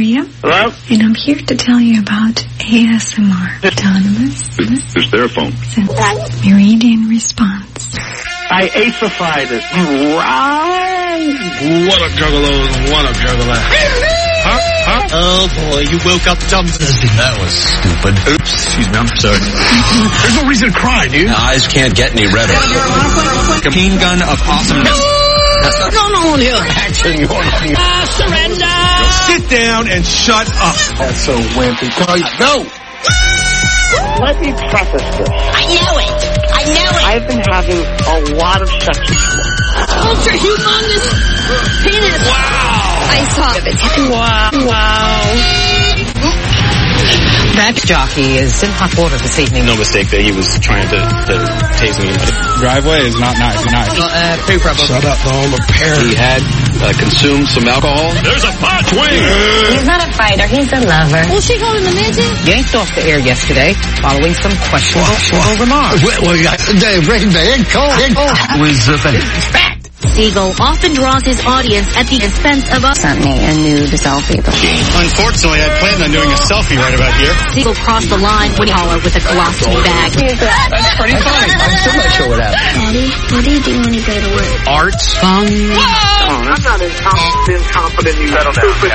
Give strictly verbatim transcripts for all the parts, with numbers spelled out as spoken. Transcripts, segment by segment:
William. Hello? And I'm here to tell you about A S M R. Autonomous. It's their phone. Meridian response. I acified it. You right. What up, juggalos? What up, juggalo? Huh? Huh? Oh, boy, you woke up Johnson. That was stupid. Oops, excuse me, I'm sorry. There's no reason to cry, dude. Eyes can't get any redder. A machine gun of awesomeness. What's going on here? Action, you want to Uh, surrender! sit down and shut up. That's so wimpy. No! Let me preface this. I know it! I know it! I've been having a lot of sex before. Ultra humongous penis! Wow! I saw it. Wow. Wow. That jockey is in hot water this evening. No mistake that he was trying to, to tase me. Driveway is not nice. Nice. Uh, poo problem. Shut up, all the parents. He had uh, consumed some alcohol. There's a pot wing! He's not a fighter, he's a lover. Was she holding the midget? Yanked off the air yesterday following some questionable remarks. Well, well, they bring the egg cold. Egg cold. Was uh, Fact! Siegel often draws his audience at the expense of us. Sent me a nude selfie. Unfortunately, I planned on doing a selfie right about here. Siegel crossed the line when he hollered with a colostomy bag. That's pretty funny. I'm still not sure what happened. Daddy, what do you do when you go to work? Art. Fun. Oh, I'm not incompetent, incompetent, you little stupid.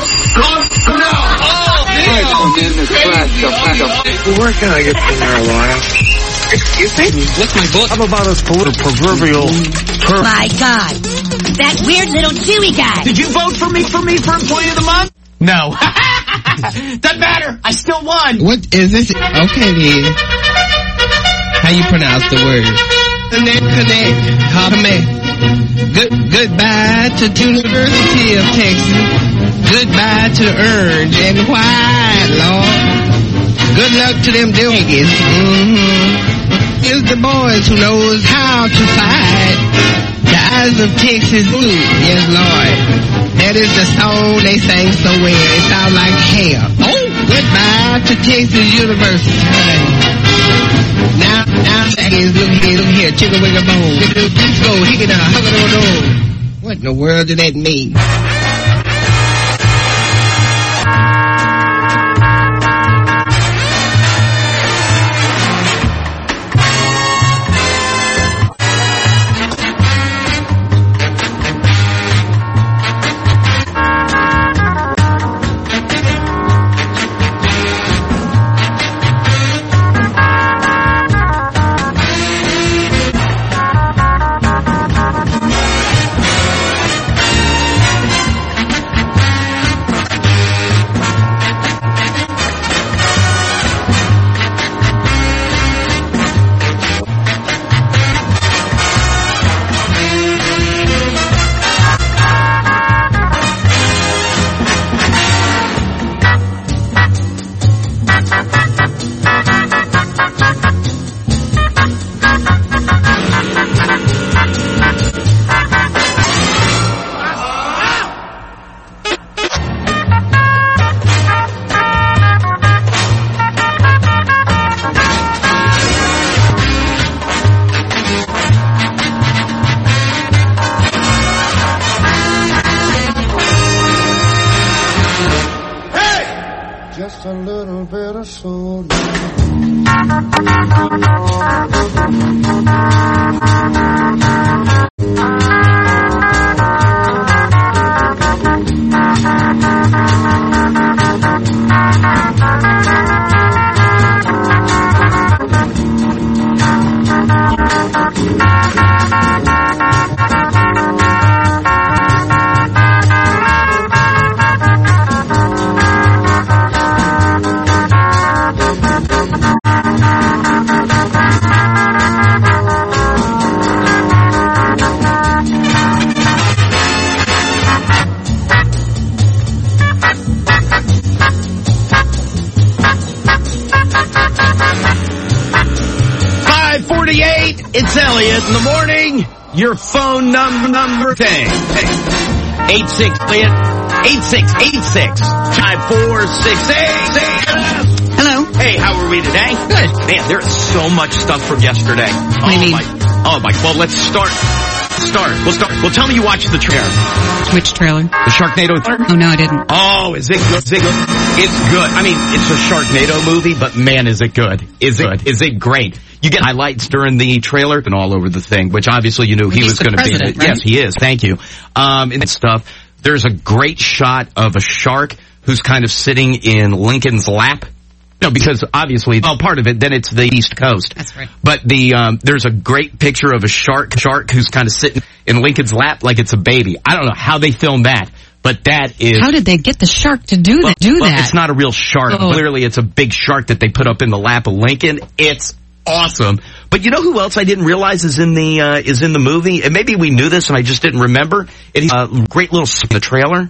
Where can I get some marijuana? Excuse me? What's my book? How about us political proverbial term? My God, that weird little Jewy guy. Did you vote for me for me for Employee of the Month? No. Doesn't matter. I still won. What is this? Okay, then. How you pronounce the word? Connect, connect, connect. Good, goodbye to the University of Texas. Goodbye to Earned and White, Lord. Good luck to them delegates. Mm-hmm. Here's the boys who knows how to fight. The eyes of Texas blue, yes, Lord. That is the song they sang so well. It sounds like hell. Oh, goodbye to Texas University, honey. Now, now, is look here, look here, chicka wigga bone. Let's go, hickey now, hugga no no. What in the world did that mean? Just a little bit of soul. It's Elliot in the morning. Your phone number, number, thing. Hey. eight six, Elliot. eight six eight six, five four six eight. Hello. Hey, how are we today? Good. Man, there is so much stuff from yesterday. What do you oh mean? my, oh my, well, let's start. start. We'll start. Well, tell me you watched the trailer. Which trailer? The Sharknado. Oh, no, I didn't. Oh, is it good? Is it good? It's good. I mean, it's a Sharknado movie, but man, is it good. Is it good? Is it great? You get highlights during the trailer and all over the thing, which obviously you knew he He's was going to be in it. Right? Yes, he is. Thank you. Um, and stuff. There's a great shot of a shark who's kind of sitting in Lincoln's lap. No, because obviously, well, part of it, then it's the East Coast. That's right. But the um, there's a great picture of a shark shark who's kind of sitting in Lincoln's lap like it's a baby. I don't know how they filmed that, but that is... How did they get the shark to do well, that? Do well, that? It's not a real shark. Oh. Clearly, it's a big shark that they put up in the lap of Lincoln. It's awesome. But you know who else I didn't realize is in the uh, is in the movie? And maybe we knew this and I just didn't remember. It's a great little in the trailer.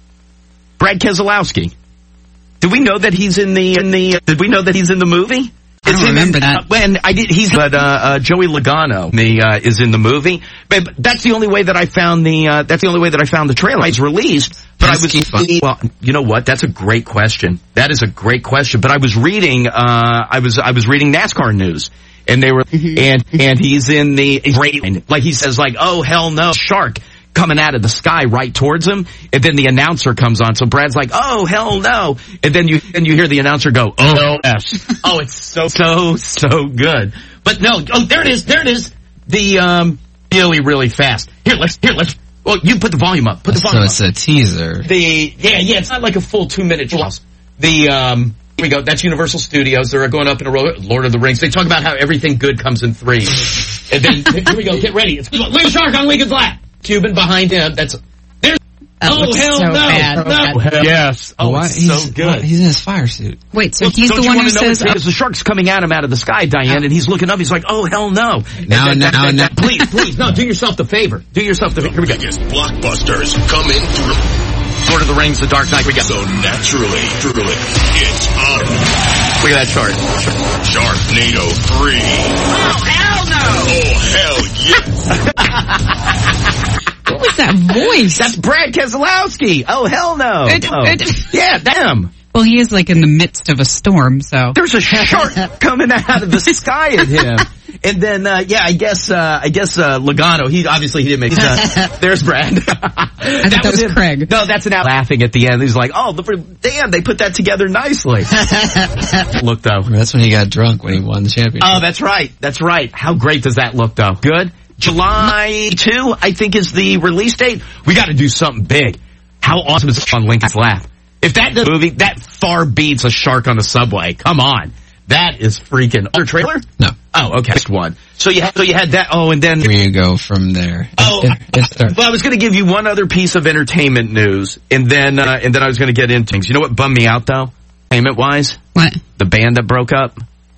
Brad Keselowski. Did we know that he's in the in the? Did we know that he's in the movie? I don't remember that. Uh, when I did, he's but uh, uh, Joey Logano the uh, is in the movie. But, but that's the only way that I found the. Uh, that's the only way that I found the trailer. It's released, but I was. Well, you know what? That's a great question. That is a great question. But I was reading. Uh, I was I was reading NASCAR news, and they were mm-hmm. and and he's in the great like he says like oh hell no shark. Coming out of the sky right towards him, and then the announcer comes on. So Brad's like, "Oh hell no!" And then you and you hear the announcer go, "Oh yes." Oh, it's so so so good. But no, oh there it is, there it is. The um really really fast. Here let's here let's. Well, you put the volume up. Put the volume so up. it's a teaser. The yeah yeah, it's not like a full two minute. The um. Here we go. That's Universal Studios. They're going up in a row. Lord of the Rings. They talk about how everything good comes in three. And then here we go. Get ready. It's Lincoln Shark on Lincoln's lap. Cuban behind him. That's there's. Oh, oh hell so no! Bad. No. Oh, Hell. Yes. Oh, Why? it's He's, so good. What? He's in his fire suit. Wait, so well, he's the one who says because the shark's coming at him out of the sky, Diane, and he's looking up. He's like, "Oh hell no!" Now, and now, that, that, now, that, please, please, no. Do yourself the favor. Do yourself the favor. Here we go. Biggest blockbusters come in through Lord of the Rings, The Dark Knight. We got so naturally, truly, it's on. Look at that chart. Sharknado three. Oh, hell no! Oh, hell yes! What was that voice? That's Brad Keselowski. Oh, hell no. It, oh. it, yeah, damn. Well, he is like in the midst of a storm, so. There's a shark coming out of the sky at him. And then, uh, yeah, I guess, uh, I guess, uh, Logano, he, obviously he didn't make it. There's Brad. I that was, was Craig. No, that's an out laughing at the end. He's like, oh, damn, they put that together nicely. Look, though. That's when he got drunk when he won the championship. Oh, that's right. That's right. How great does that look, though? Good? July second, I think, is the release date. We got to do something big. How awesome is it on Lincoln's lap? If that movie, that far beats a shark on the subway. Come on. That is freaking... Other trailer? No. Oh, okay. Next one. So you had, so you had that. Oh, and then... Where you go from there. Oh, well, I was going to give you one other piece of entertainment news, and then, uh, and then I was going to get into things. You know what bummed me out, though? Entertainment-wise? What? The band that broke up.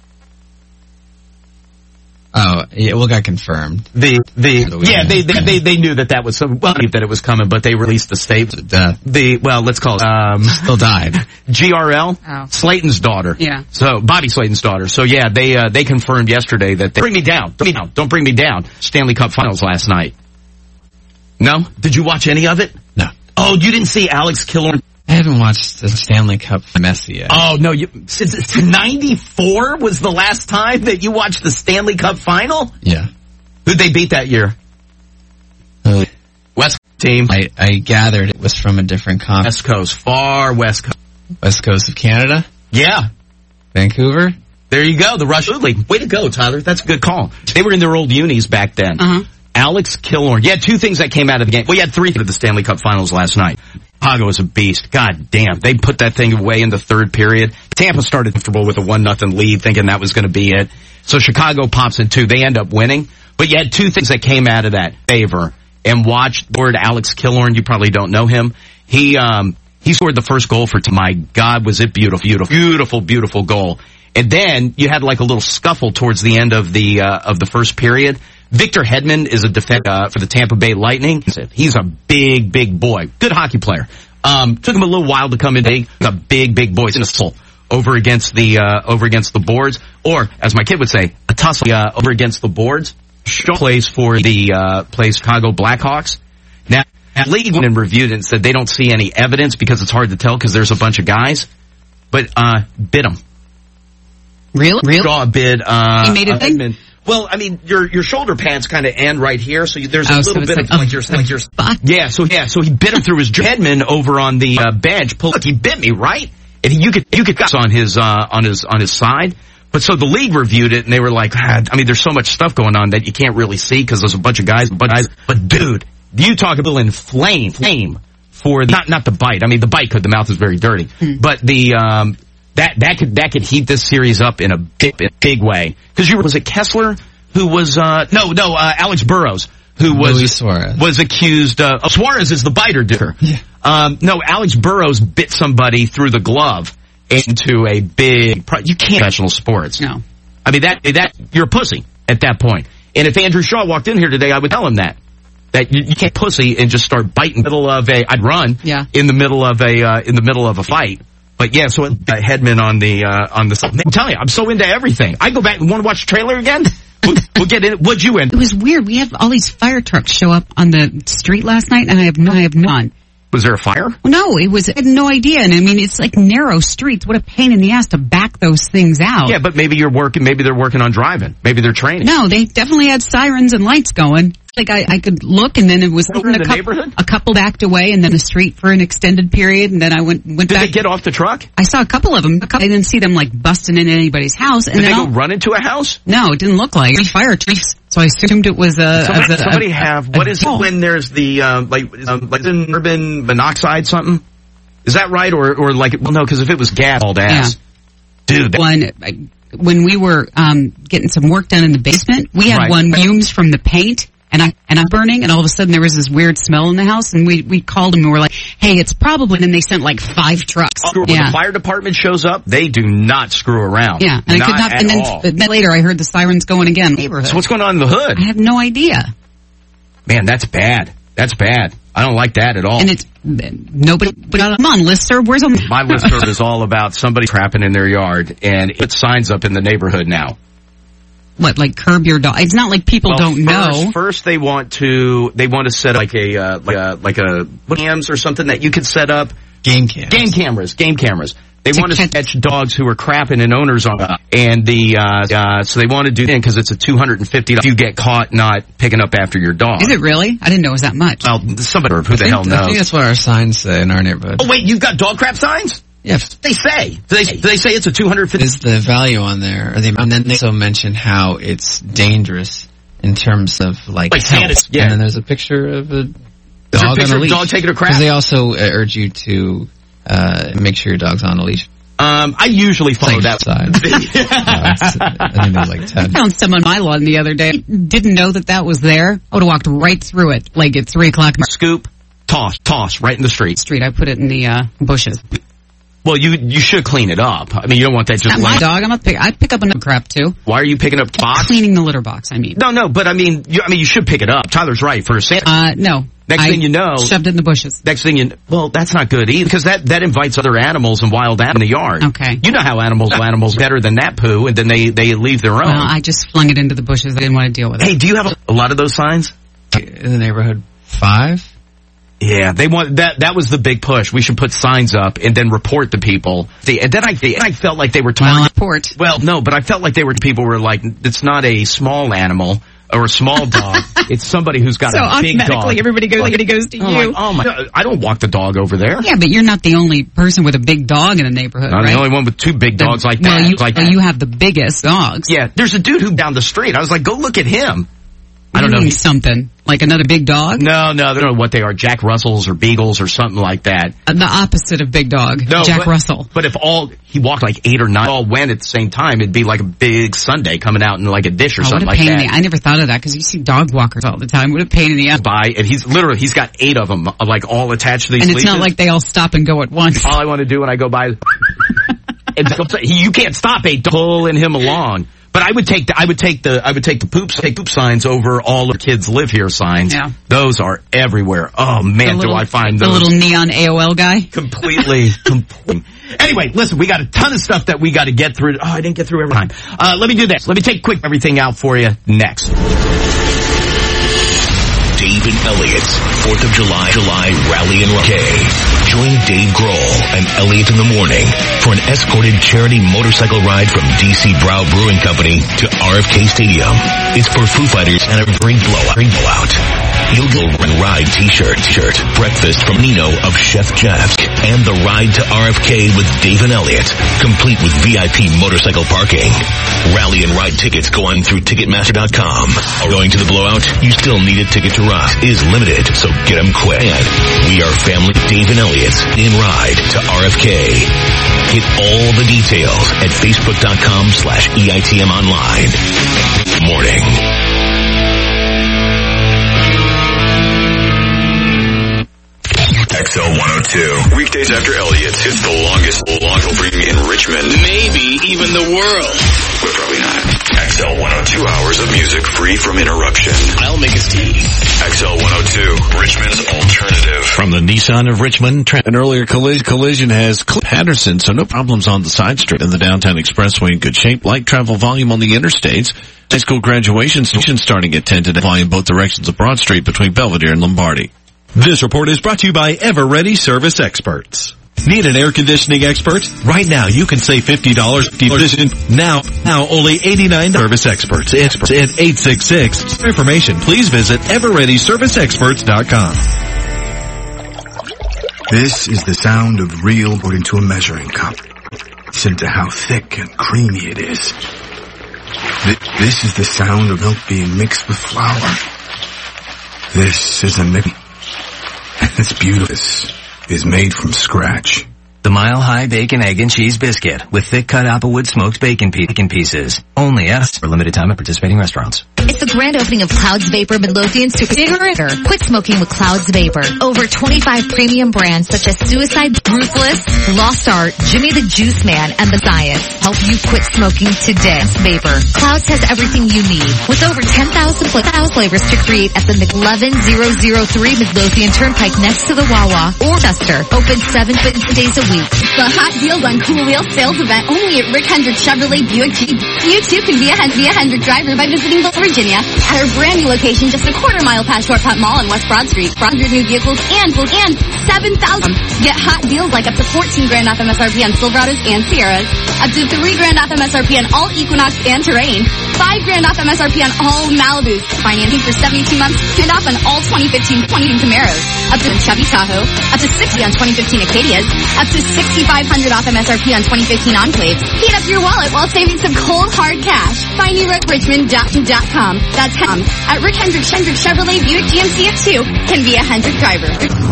Oh, yeah, well, got confirmed. The, the, yeah, they, they, they, they knew that that was some, well, that it was coming, but they released the statement. Death. The, well, let's call it, um, still died. G R L, oh. Slayton's daughter. Yeah. So, Bobby Slayton's daughter. So yeah, they, uh, they confirmed yesterday that they, bring me down, don't, down, don't bring me down. Stanley Cup Finals last night. No? Did you watch any of it? No. Oh, you didn't see Alex Killorn? I haven't watched the Stanley Cup Messi yet. Oh, no, you, since ninety-four was the last time that you watched the Stanley Cup Final? Yeah. Who'd they beat that year? Uh, West team. I, I gathered it was from a different continent. West Coast, far West Coast. West Coast of Canada? Yeah. Vancouver? There you go, the Russian League. Way to go, Tyler. That's a good call. They were in their old unis back then. Uh-huh. Alex Killorn. You had two things that came out of the game. Well, you had three of the Stanley Cup Finals last night. Chicago is a beast. God damn. They put that thing away in the third period. Tampa started comfortable with a one nothing lead, thinking that was going to be it. So Chicago pops in two. They end up winning. But you had two things that came out of that favor. And watch the word Alex Killorn. You probably don't know him. He, um, he scored the first goal for, my God, was it beautiful, beautiful, beautiful, beautiful goal. And then you had like a little scuffle towards the end of the, uh, of the first period. Victor Hedman is a defender uh, for the Tampa Bay Lightning. He's a big, big boy. Good hockey player. Um, took him a little while to come in. He's a big, big boy. He's in a tussle over against the, uh, over against the boards. Or, as my kid would say, a tussle, uh, over against the boards. Shaw plays for the, uh, plays Chicago Blackhawks. Now, the league went and reviewed it and said they don't see any evidence because it's hard to tell because there's a bunch of guys. But, uh, bit him. Really? Really? Shaw bid. Uh, he made a thing? Edmund. Well, I mean, your your shoulder pads kind of end right here, so you, there's a oh, little so bit like, of like your like your spot. Yeah, so yeah, so he bit him through his Hedman over on the uh, bench. Pull, look, he bit me, right? And he, you could you could on his uh, on his on his side. But so the league reviewed it, and they were like, ah, I mean, there's so much stuff going on that you can't really see because there's a bunch of guys. But guys, but dude, you talk about inflame flame for the, not not the bite. I mean, the bite could. The mouth is very dirty, hmm. but the um that that could that could heat this series up in a big big way. Because you was it Kessler who was uh no no uh, Alex Burrows who was Luis Suarez. was accused. Uh, oh, Suarez is the biter dude. Yeah. Um, no, Alex Burrows bit somebody through the glove into a big. Pro- you can't professional sports. No, I mean that that you're a pussy at that point. And if Andrew Shaw walked in here today, I would tell him that that you, you can't pussy and just start biting in the middle of a. I'd run. Yeah. In the middle of a uh, in the middle of a fight. But yeah, so uh, Hedman on the uh, on the. I'm telling you, I'm so into everything. I go back and want to watch the trailer again. We'll, we'll get in. What'd you in? It was weird. We had all these fire trucks show up on the street last night, and I have no, I have none. Was there a fire? Well, no, it was. I had no idea. And I mean, it's like narrow streets. What a pain in the ass to back those things out. Yeah, but maybe you're working. Maybe they're working on driving. Maybe they're training. No, they definitely had sirens and lights going. Like I, I could look, and then it was over in a, the couple, neighborhood? a couple backed away, and then the street for an extended period, and then I went went Did back. Did they get off the truck? I saw a couple of them. A couple, I didn't see them like busting into anybody's house. And Did then they I'll, go run into a house? No, it didn't look like fire trucks. So I assumed it was a. Somebody, as a, somebody a, have a, what is it when there's the um, like um, like carbon monoxide something? Is that right, or or like well no, because if it was gas, all ass, yeah. dude. That, one when we were um, getting some work done in the basement, we had right. one fumes from the paint. And I and I'm burning, and all of a sudden there was this weird smell in the house, and we we called them and we were like, "Hey, it's probably." And then they sent like five trucks. Oh, when yeah. the fire department shows up, they do not screw around. Yeah, and not I could not. At And then, all. then later, I heard the sirens going again. In the neighborhood. So what's going on in the hood? I have no idea. Man, that's bad. That's bad. I don't like that at all. And it's nobody. But come on, listserv. Where's on my listserv is all about somebody trapping in their yard, and it puts signs up in the neighborhood now. What, like curb your dog? It's not like people well, don't first, know. First, they want to they want to set up like a uh, like a like a cams or something that you could set up. Game cameras. Game cameras. Game cameras. They to want to catch, catch dogs who are crapping in owners on, uh, and the uh, uh so they want to do it because it's a two hundred and fifty. If you get caught not picking up after your dog, is it really? I didn't know it was that much. Well, somebody who the think, hell knows. I think that's what our signs say in our neighborhood. Oh wait, you've got dog crap signs? Yes, they say. Do they, do they say it's a two hundred fifty? Is the value on there? Or they, and then they also mention how it's dangerous in terms of like, like health. Yeah. And then there's a picture of a There's dog a picture on a leash. Of a dog taking a crap. Because they also uh, urge you to uh, make sure your dog's on a leash. Um, I usually follow like that side. no, I think there's like ten. I found some on my lawn the other day. Didn't know that that was there. I would have walked right through it, like at three o'clock. Scoop, toss, toss, right in the street. Street. I put it in the uh, bushes. Well, you you should clean it up. I mean, you don't want that just. Not my dog. I'm a pick. I pick up enough crap too. Why are you picking up box? Cleaning the litter box. I mean. No, no, but I mean, you, I mean, you should pick it up. Tyler's right for a second. Uh, no. Next I thing you know, shoved it in the bushes. Next thing you, well, that's not good either because that that invites other animals and wild animals in the yard. Okay. You know how animals animals better than that poo, and then they they leave their own. Well, I just flung it into the bushes. I didn't want to deal with it. Hey, do you have a, a lot of those signs in the neighborhood? Five. Yeah, they want that. That was the big push. We should put signs up and then report the people. The, and then I, and I felt like they were talking. Well, report. Well, no, but I felt like they were people were like, it's not a small animal or a small dog. It's somebody who's got so a big dog. So automatically, everybody goes. Everybody goes to oh you. My, oh my! I don't walk the dog over there. Yeah, but you're not the only person with a big dog in the neighborhood. I'm right? the only one with two big dogs the, like well, that. You, like well, that. you have the biggest dogs. Yeah, there's a dude who down the street. I was like, go look at him. I don't know. He's something. Like another big dog? No, no, I don't know what they are. Jack Russells or Beagles or something like that. Uh, the opposite of big dog. No, Jack but, Russell. But if all, he walked like eight or nine, all went at the same time, it'd be like a big sundae coming out in like a dish or oh, something what a like pain that. In the, I never thought of that because you see dog walkers all the time. What a pain in the ass. By, and he's literally, he's got eight of them, like all attached to these And it's leashes. not like they all stop and go at once. All I want to do when I go by, and you can't stop a dog pulling him along. But I would take the I would take the I would take the poop take poop signs over all the kids live here signs. Yeah. Those are everywhere. Oh man, little, do I find the those little neon A O L guy? Completely, completely. Anyway, listen, we got a ton of stuff that we got to get through. Oh, I didn't get through every time. Uh, let me do this. Let me take quick everything out for you next. Dave David Elliott's fourth of July July Rally and Rock. Join Dave Grohl and Elliott in the morning for an escorted charity motorcycle ride from D C Brow Brewing Company to R F K Stadium. It's for Foo Fighters and a bring blowout. Bring blowout. You'll go and ride t-shirt, shirt, breakfast from Nino of Chef Jeff's, and the ride to R F K with Dave and Elliott, complete with V I P motorcycle parking. Rally and ride tickets go on through Ticketmaster dot com. Going to the blowout? You still need a ticket to ride. Is limited, so get them quick. And we are family Dave and Elliott's in ride to R F K. Get all the details at Facebook dot com slash E I T M online. Morning. X L one oh two. Weekdays after Elliott's. It's the longest long bring in Richmond. Maybe even the world. But probably not. X L one oh two hours of music free from interruption. I'll make his tea. X L one oh two. Richmond's alternative. From the Nissan of Richmond. An earlier collision, collision has Patterson, so no problems on the side street. And the downtown expressway in good shape. Light travel volume on the interstates. High school graduation starting at ten today. Volume both directions of Broad Street between Belvedere and Lombardi. This report is brought to you by Everready Service Experts. Need an air conditioning expert? Right now you can save fifty dollars. Now, now only eighty-nine dollars. Service Experts. Experts at eight six six. For information, please visit Everready Service Experts dot com. This is the sound of real put into a measuring cup. Listen to how thick and creamy it is. This is the sound of milk being mixed with flour. This is a mix. It's beautiful. This is made from scratch. The Mile High Bacon, Egg, and Cheese Biscuit with thick-cut Applewood smoked bacon, pe- bacon pieces. Only at for limited time at participating restaurants. It's the grand opening of Clouds Vapor Midlothian Super Bigger. Quit smoking with Clouds Vapor. Over twenty-five premium brands such as Suicide, Ruthless, Lost Art, Jimmy the Juice Man, and The Science help you quit smoking today. Vapor. Clouds has everything you need with over ten thousand flavors to create at the eleven thousand three Midlothian Turnpike next to the Wawa or Chester. Open seven days a week. The Hot Deals on Cool Wheels sales event only at Rick Hendrick Chevrolet Buick Jeep. You too can be a, be a Hendrick driver by visiting Virginia at our brand new location just a quarter mile past Shortcut Mall on West Broad Street. one hundred new vehicles and and seven thousand. Get hot deals like up to fourteen grand off M S R P on Silverados and Sierras. Up to three grand off M S R P on all Equinox and Terrain. five grand off M S R P on all Malibus. Financing for seventy-two months and off on all twenty fifteen Camaros. Up to Chevy Tahoe. Up to sixty on twenty fifteen Acadias. Up to sixty-five hundred off M S R P on twenty fifteen Enclaves. Heat up your wallet while saving some cold hard cash. Find me at richmond dot com. That's um, at Rick Hendrick Hendrick Chevrolet Buick G M C at two. Can be a Hendrick driver.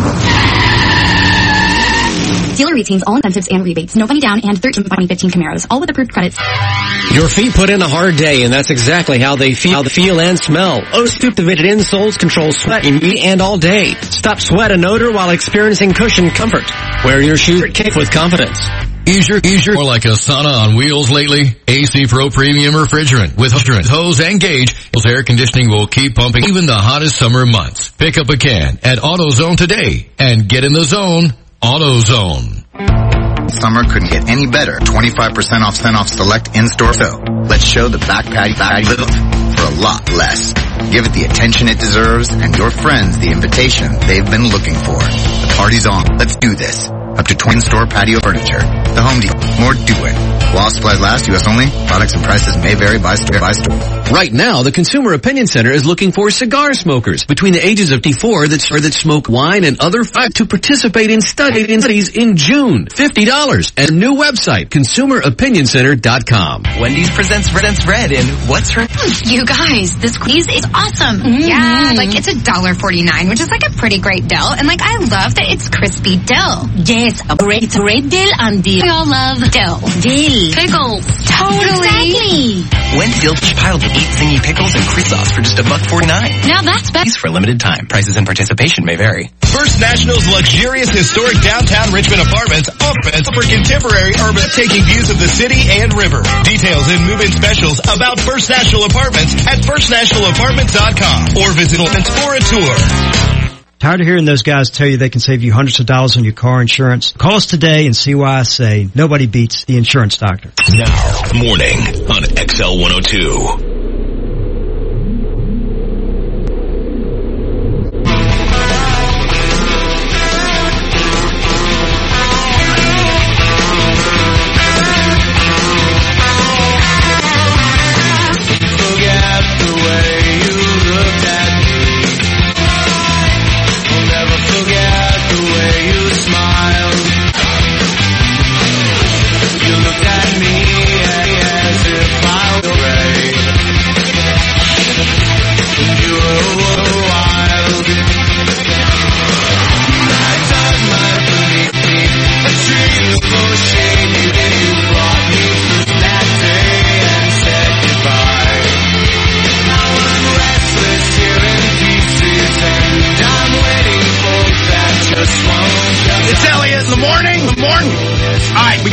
Dealer retains all incentives and rebates. No money down and thirteen twenty fifteen Camaros. All with approved credits. Your feet put in a hard day, and that's exactly how they feel, how they feel and smell. O-Stoop-Activated insoles control sweat immediately and all day. Stop sweat and odor while experiencing cushion comfort. Wear your shoes kick with confidence. Easier, easier, more like a sauna on wheels lately? A C Pro Premium Refrigerant with hose and gauge. Air conditioning will keep pumping even the hottest summer months. Pick up a can at AutoZone today and get in the zone. AutoZone. Summer couldn't get any better. twenty-five percent off sent off select in-store. So let's show the back patio patio for a lot less. Give it the attention it deserves and your friends the invitation they've been looking for. The party's on. Let's do this. Up to twin store patio furniture. The Home Depot. More doing. While supplies last, U S only. Products and prices may vary by store by store. Right now, the Consumer Opinion Center is looking for cigar smokers between the ages of fifty-four that, or that smoke wine and other five to participate in studies in June. fifty dollars. And a new website, consumer opinion center dot com. Wendy's presents Red's Red and what's red? You guys, this quiz is awesome. Mm-hmm. Yeah, like it's a dollar forty-nine, which is like a pretty great deal. And like I love that it's crispy dill. Yes, a great, it's red dill and dill. We all love dill. Dill. Pickles. Totally. Exactly. Wendy's dill piled with eight zingy pickles and crisp sauce for just a buck forty-nine. Now that's best. For a limited time. Prices and participation may vary. First National's luxurious historic downtown Richmond apartments offer contemporary urban taking views of the city and river. Details and move-in specials about First National Apartments at first national apartments dot com or visit events for a tour. Tired of hearing those guys tell you they can save you hundreds of dollars on your car insurance? Call us today and see why I say nobody beats the insurance doctor. Now, morning on X L one oh two.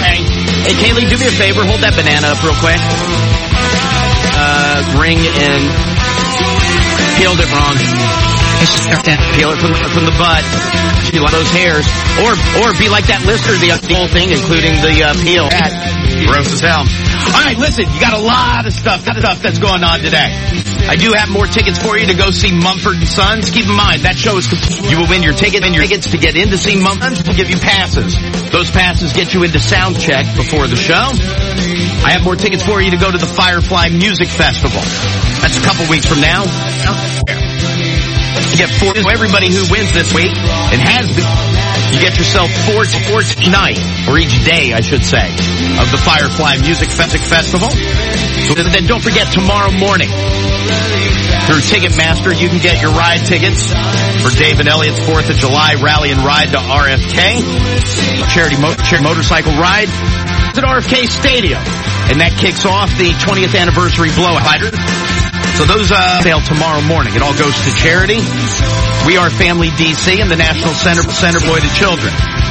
Okay. Hey, Kaylee, do me a favor. Hold that banana up real quick. Uh, ring and peeled it wrong. Peel it from, from the butt. She like those hairs. Or or be like that lister, the whole thing, including the uh, peel. Gross as hell. All right, listen, you got a lot of stuff, stuff that's going on today. I do have more tickets for you to go see Mumford and Sons. Keep in mind, that show is complete. You will win your ticket and your tickets to get in to see Mumford and Sons. We'll give you passes. Those passes get you into sound check before the show. I have more tickets for you to go to the Firefly Music Festival. That's a couple weeks from now. You get four, everybody who wins this week, and has been, you get yourself four, four night, or each day, I should say, of the Firefly Music Festival. So then don't forget, tomorrow morning, through Ticketmaster, you can get your ride tickets for Dave and Elliot's fourth of July Rally and Ride to R F K, charity, mo- charity motorcycle ride at R F K Stadium. And that kicks off the twentieth anniversary blowout. So those uh, sale tomorrow morning. It all goes to charity. We are Family D C and the National Center Center for the Children.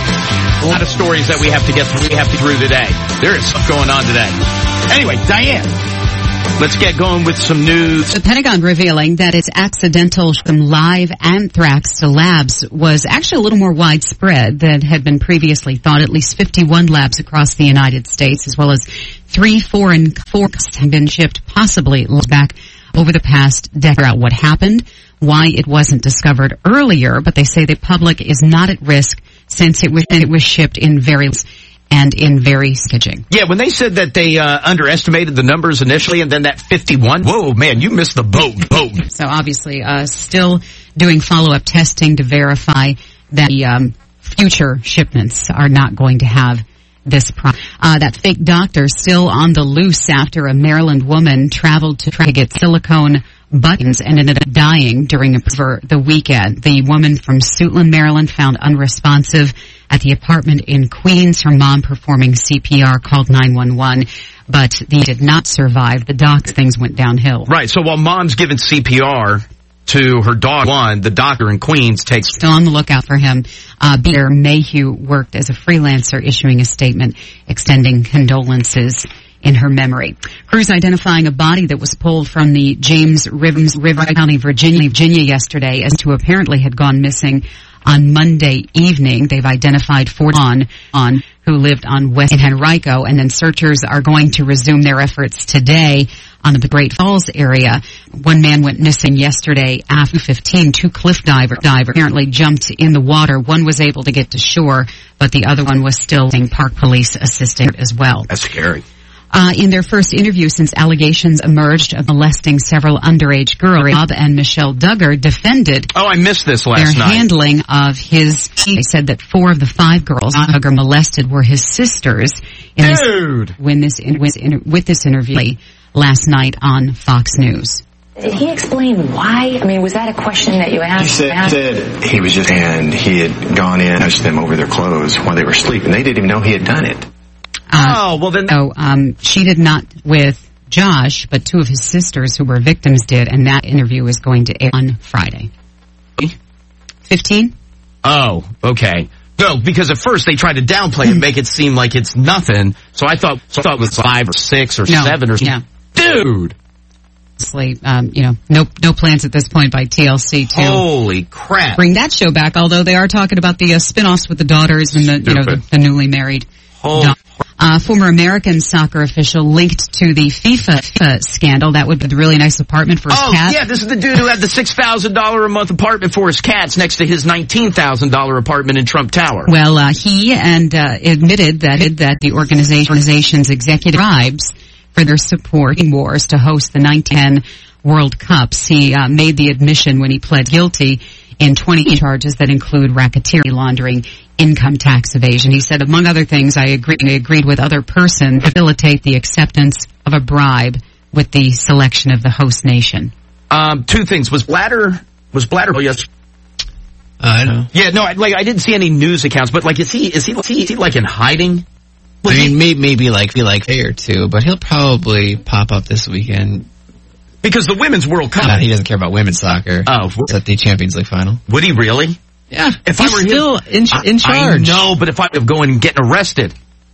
A lot of stories that we have to get through, we have to through today. There is stuff going on today. Anyway, Diane, let's get going with some news. The Pentagon revealing that its accidental from live anthrax to labs was actually a little more widespread than had been previously thought. At least fifty-one labs across the United States, as well as three foreign forks have been shipped, possibly back over the past decade. Out what happened, why it wasn't discovered earlier, but they say the public is not at risk since it was, it was shipped in very and in very sketching. Yeah, when they said that they uh, underestimated the numbers initially, and then that fifty-one, whoa, man, you missed the boat, boat. So obviously, uh, still doing follow-up testing to verify that the um, future shipments are not going to have this problem. Uh, that fake doctor still on the loose after a Maryland woman traveled to try to get silicone buttons and ended up dying during a, for the weekend. The woman from Suitland, Maryland, found unresponsive at the apartment in Queens. Her mom, performing C P R, called nine one one, but they did not survive. The doc's things went downhill. Right, so while mom's giving C P R to her dog, one, the doctor in Queens takes... Still on the lookout for him. Uh, Peter Mayhew worked as a freelancer, issuing a statement extending condolences in her memory. Crews identifying a body that was pulled from the James River County, Virginia, Virginia yesterday, as to apparently had gone missing on Monday evening. They've identified four on, on who lived on West in Henrico, and then searchers are going to resume their efforts today on the Great Falls area. One man went missing yesterday after fifteen. Two cliff diver, diver apparently jumped in the water. One was able to get to shore, but the other one was still being park police assisting as well. That's scary. Uh, in their first interview since allegations emerged of molesting several underage girls, Bob and Michelle Duggar defended oh, I missed this last their night. handling of his. They said that four of the five girls Duggar molested were his sisters. In Dude! This, when this in, with, in, with this interview last night on Fox News. Did he explain why? I mean, was that a question that you asked? He said, asked? said he was just, and he had gone in and touched them over their clothes while they were asleep, and they didn't even know he had done it. Uh, oh, well then... So, um, she did not with Josh, but two of his sisters who were victims did, and that interview is going to air on Friday. Fifteen? Oh, okay. No, because at first they tried to downplay and make it seem like it's nothing, so I thought, so I thought it was five or six or no, seven or something. Yeah. Dude! Um, you know, no, no plans at this point by T L C to Holy crap. bring that show back, although they are talking about the uh, spin-offs with the daughters and the, you know, the, the newly married. Holy Uh, former American soccer official linked to the FIFA, FIFA scandal. That would be the really nice apartment for his oh, cat. yeah, this is the dude who had the six thousand dollars a month apartment for his cats next to his nineteen thousand dollars apartment in Trump Tower. Well, uh, he and uh, admitted that that the organization, organization's executive bribes for their support in wars to host the nineteen ten World Cups. He uh, made the admission when he pled guilty in twenty charges that include racketeering, laundering, income tax evasion. He said, among other things, I agreed, I agreed with other person to facilitate the acceptance of a bribe with the selection of the host nation. Um, two things. Was Blatter, was Blatter, oh, yes. I know. Yeah, no, I, like, I didn't see any news accounts, but like, is he, is he, is he, is he like in hiding? I mean, maybe, maybe like, be like a day or two, but he'll probably pop up this weekend. Because the Women's World Cup. No, he doesn't care about women's soccer. Oh. It's at the Champions League final. Would he really? Yeah. If He's I were still him, in, in charge. I know, but if I were going and getting arrested.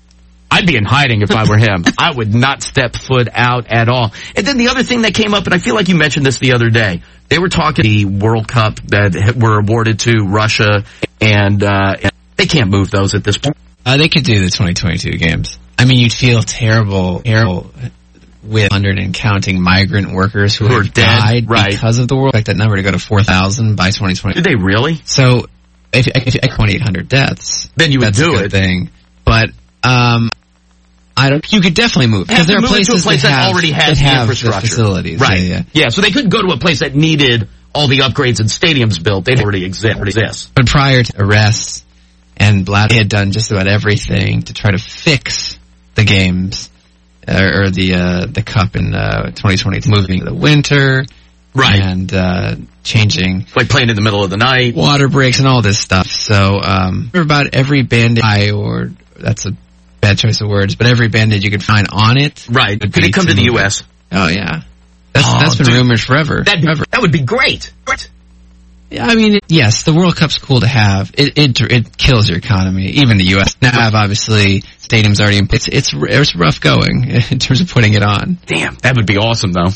I'd be in hiding if I were him. I would not step foot out at all. And then the other thing that came up, and I feel like you mentioned this the other day, they were talking the World Cup that were awarded to Russia, and, uh, and they can't move those at this point. Uh, they could do the twenty twenty-two games. I mean, you'd feel terrible, terrible with one hundred and counting migrant workers who, who are have dead, died right. because of the war. Expect that number to go to four thousand by twenty twenty. Did they really? So, if, if, if twenty-eight hundred deaths, then you would that's do a good it. thing. But, um, I don't. You could definitely move because there are move places to a place that, that have, already has that have infrastructure, facilities, right? Yeah, yeah. yeah, so they couldn't go to a place that needed all the upgrades and stadiums built. They already exist. exist. But prior to arrests and Blatter, they had done just about everything to try to fix the games uh, or the uh, the cup in uh, twenty twenty, moving to the winter, right, and uh, changing like playing in the middle of the night, water breaks, and all this stuff. So um, about every Band-Aid, or that's a bad choice of words, but every Band-Aid you could find on it, right? Could it come to the U S? Oh yeah, that's oh, that's been dude. rumored forever. That'd be, that would be great. What? Yeah, I mean, yes, the World Cup's cool to have. It it it kills your economy, even the U S Now have obviously stadiums already in. It's it's it's rough going in terms of putting it on. Damn, that would be awesome though.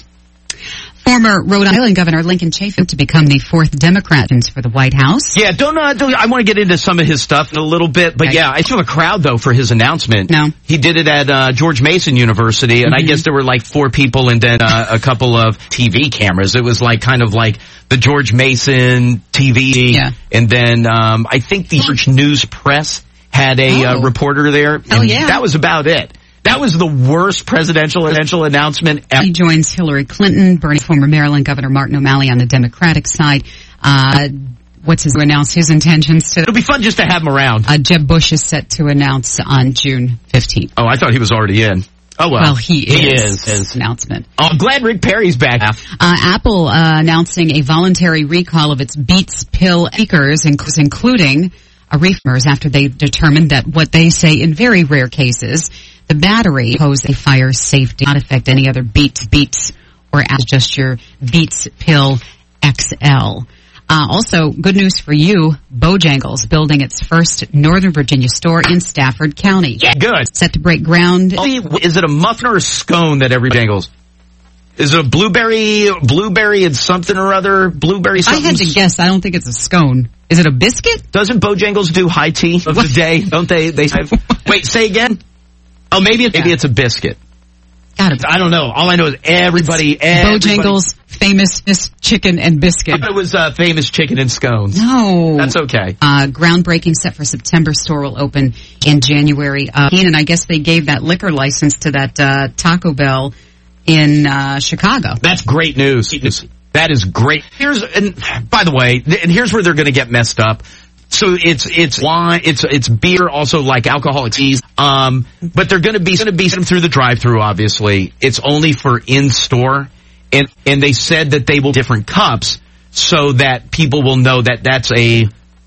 Former Rhode Island Governor Lincoln Chafin to become the fourth Democrat for the White House. Yeah, don't, uh, don't I want to get into some of his stuff in a little bit, but right. yeah, I saw a crowd though for his announcement. No. He did it at uh, George Mason University, and mm-hmm. I guess there were like four people and then uh, a couple of T V cameras. It was like kind of like the George Mason T V, yeah. and then um, I think the Church News Press had a oh. uh, reporter there. And oh yeah, that was about it. That was the worst presidential, presidential announcement ever. He joins Hillary Clinton, Bernie, former Maryland Governor Martin O'Malley on the Democratic side. Uh, what's his, to announce his intentions to... It'll be fun just to have him around. Uh, Jeb Bush is set to announce on June fifteenth. Oh, I thought he was already in. Oh, well. Well, he is. He is. His announcement. Oh, I'm glad Rick Perry's back. Uh, Apple uh, announcing a voluntary recall of its Beats pill speakers, including a reefers after they determined that what they say in very rare cases... The battery posed a fire safety, not affect any other Beats, Beats, or as just your Beats Pill X L. Uh, also, good news for you, Bojangles building its first Northern Virginia store in Stafford County. Yeah, good. Set to break ground. Is it a muffin or a scone that every Bojangles? Is it a blueberry, blueberry and something or other? Blueberry something? I had to guess. I don't think it's a scone. Is it a biscuit? Doesn't Bojangles do high tea of what? the day? Don't they? They have, wait, say again? Oh, maybe it, maybe yeah. it's a biscuit. Gotta be. I don't know. All I know is everybody, everybody Bojangles, famous chicken and biscuit. It was uh, famous chicken and scones. No. That's okay. Uh, groundbreaking set for September. Store will open in January. Uh, and I guess they gave that liquor license to that uh, Taco Bell in uh, Chicago. That's great news. That is great. Here's, and by the way, th- and here's where they're going to get messed up. So it's it's wine, it's it's beer, also like alcoholic teas. Um, but they're going to be going to be sent through the drive-through. Obviously, it's only for in-store, and and they said that they will different cups so that people will know that that's a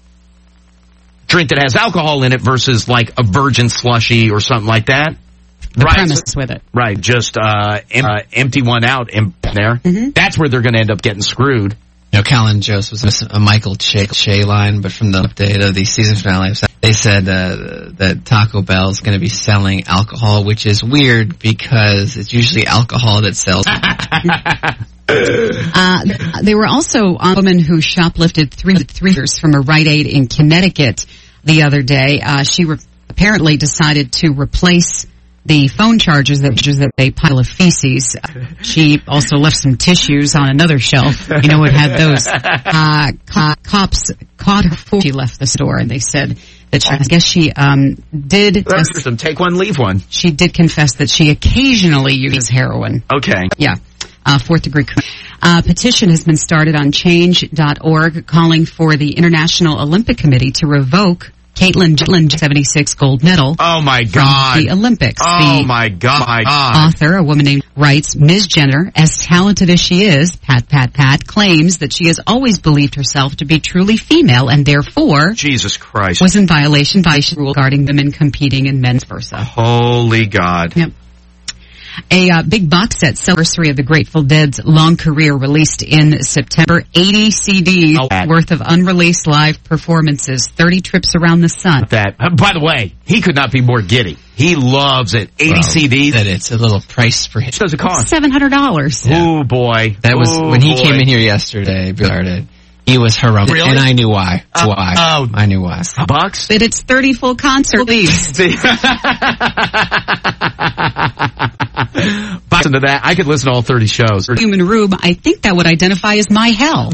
drink that has alcohol in it versus like a virgin slushy or something like that. The right. premise with it, right? Just uh, em- uh empty one out in there. Mm-hmm. That's where they're going to end up getting screwed. You know, Callan Jost was a Michael Che, che line, but from the update of the season finale, they said uh, that Taco Bell is going to be selling alcohol, which is weird because it's usually alcohol that sells. uh, they were also a woman who shoplifted three three years from a Rite Aid in Connecticut the other day. Uh, she re- apparently decided to replace the phone chargers that that they pile of feces. She also left some tissues on another shelf. You know, it had those. Uh, co- cops caught her before she left the store, and they said that she, I guess she um, did. Some take one, leave one. She did confess that she occasionally uses heroin. Okay. Yeah. Uh, fourth degree. Uh, petition has been started on change dot org calling for the International Olympic Committee to revoke Caitlin Jenner seventy-six gold medal. Oh my God. From the Olympics. Oh the my God. My God. Author, a woman named, writes, Miz Jenner, as talented as she is, Pat, Pat, Pat, claims that she has always believed herself to be truly female and therefore Jesus Christ was in violation by rule regarding women competing in men's versa. Holy God. Yep. A uh, big box set anniversary of the Grateful Dead's long career released in September. eighty C Ds oh, worth of unreleased live performances, thirty trips around the sun. That, uh, by the way, he could not be more giddy. He loves it. eighty well, C Ds. That it's a little price for him. What does it cost? seven hundred dollars. Yeah. Oh, boy. That was Ooh, when he boy. came in here yesterday, started. He was horrific. Really? And I knew why. Uh, why. Oh. I knew why. Bucks? But it's thirty full concert leads. Listen to that. I could listen to all thirty shows. Human room, I think that would identify as my hell.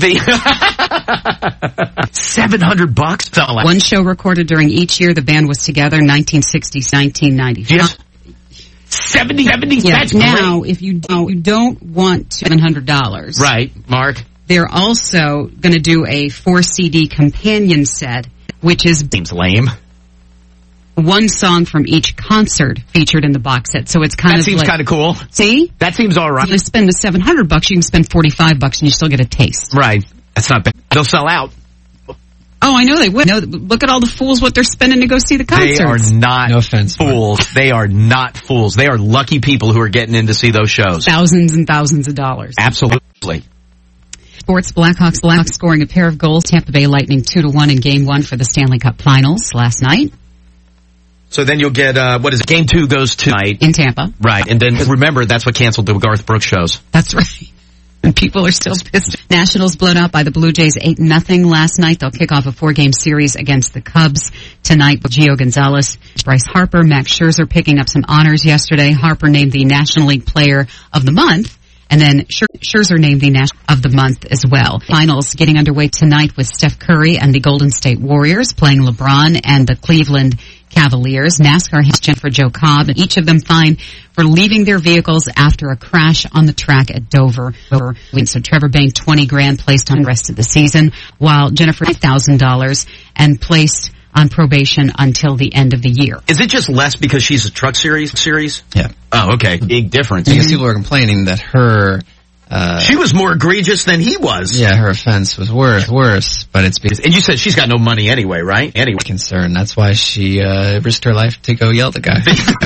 seven hundred bucks? One show recorded during each year the band was together, nineteen sixty to nineteen ninety-five. Yes. seventy, seventy, yeah, that's now, great. if you don't, you don't want seven hundred dollars. Right, Mark. They're also going to do a four C D companion set, which is... Seems lame. One song from each concert featured in the box set. So it's kind that of seems like, kind of cool. See? That seems all right. If you spend the seven hundred bucks, you can spend forty-five bucks and you still get a taste. Right. That's not bad. They'll sell out. Oh, I know they would. No, look at all the fools what they're spending to go see the concerts. They are not no offense, fools. They are not fools. They are lucky people who are getting in to see those shows. Thousands and thousands of dollars. Absolutely. Sports, Blackhawks, Blackhawks scoring a pair of goals. Tampa Bay Lightning two to one in game one for the Stanley Cup Finals last night. So then you'll get, uh, what is it? Game two goes tonight. In Tampa. Right. And then remember, that's what canceled the Garth Brooks shows. That's right. And people are still pissed. Nationals blown out by the Blue Jays eight nothing last night. They'll kick off a four-game series against the Cubs tonight with Gio Gonzalez, Bryce Harper, Max Scherzer picking up some honors yesterday. Harper named the National League Player of the Month. And then Scherzer named the National of the Month as well. Finals getting underway tonight with Steph Curry and the Golden State Warriors playing LeBron and the Cleveland Cavaliers. NASCAR has Jennifer Joe Cobb, and each of them fined for leaving their vehicles after a crash on the track at Dover. So Trevor Bank, twenty grand placed on the rest of the season, while Jennifer five thousand dollars and placed on probation until the end of the year. Is it just less because she's a truck series? series? Yeah. Oh, okay. Big difference. Because people were complaining that her... Uh, she was more egregious than he was. Yeah, her offense was worse, worse, but it's because... And you said she's got no money anyway, right? Anyway. Concern. That's why she uh, risked her life to go yell at the guy.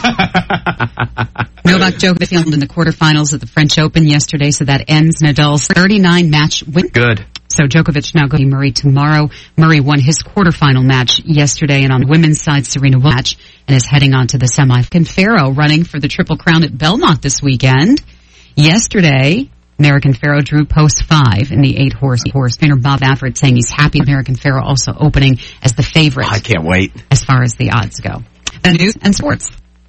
Novak Djokovic in the quarterfinals at the French Open yesterday, so that ends Nadal's thirty-nine match win. Good. So Djokovic now going to Murray tomorrow. Murray won his quarterfinal match yesterday, and on the women's side, Serena will match and is heading on to the semi. Confero running for the Triple Crown at Belmont this weekend. Yesterday, American Pharoah drew post five in the eight horse horse. Trainer Bob Baffert saying he's happy American Pharoah also opening as the favorite. I can't wait. As far as the odds go. The news and sports.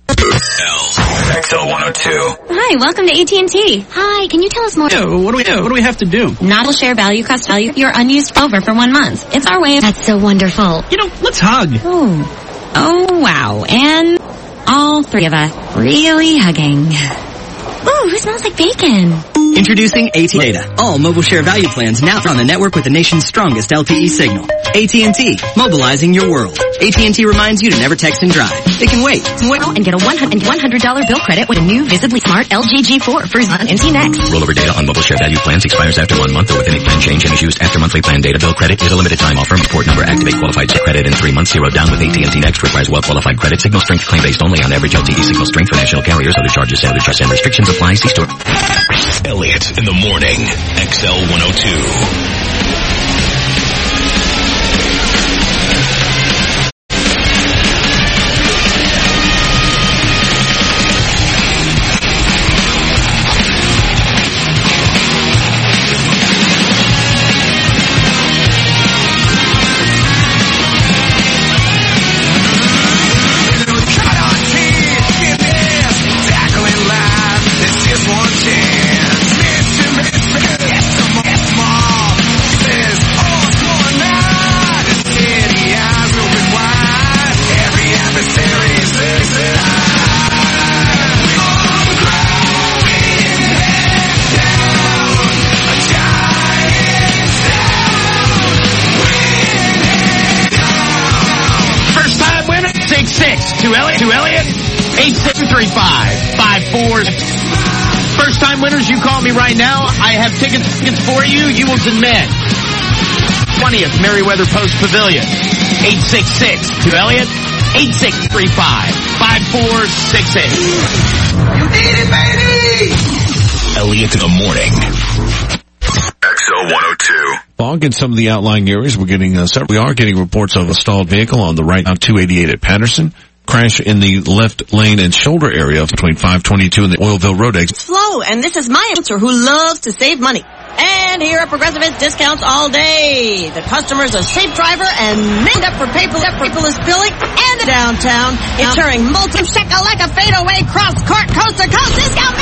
X L one oh two. Hi, welcome to A T and T. Hi, can you tell us more? Yeah, what do we do? What do we have to do? Not will share value cost value your unused over for one month. It's our way of... That's so wonderful. You know, let's hug. Oh. Oh, wow. And all three of us really hugging. Ooh, who smells like bacon? Introducing A T Data. All mobile share value plans now on the network with the nation's strongest L T E signal. A T and T, mobilizing your world. A T and T reminds you to never text and drive. It can wait. Wait and get a one hundred dollars bill credit with a new Visibly Smart L G G four for N T Next. Rollover data on mobile share value plans expires after one month or with any plan change and is used after monthly plan data. Bill credit is a limited time offer. Report number activate qualified credit in three months. Zero down with A T and T Next requires well-qualified credit. Signal strength claim based only on average L T E signal strength for national carriers. Other charges, other charges and restrictions apply. See store. Elliot in the morning. X L one oh two. To Elliot, to Elliot, eight six three five five four. First time winners, you call me right now. I have tickets, tickets for you. Ewelton Men. twentieth, Merriweather Post Pavilion. eight six six to Elliot, eight six three five, five four six eight. You need it, baby! Elliot in the morning. X L one oh two. Fog in some of the outlying areas. We're getting uh, several, we are getting reports of a stalled vehicle on the right on two eighty-eight at Patterson. Crash in the left lane and shoulder area between five twenty-two and the Oilville Road exit. Flo, and this is my answer who loves to save money. And here at Progressive it's discounts all day. The customer's a safe driver and made up for paperless, paperless billing and downtown. Ensuring multi-shekel-like-a fadeaway cross-court coast-to-coast discount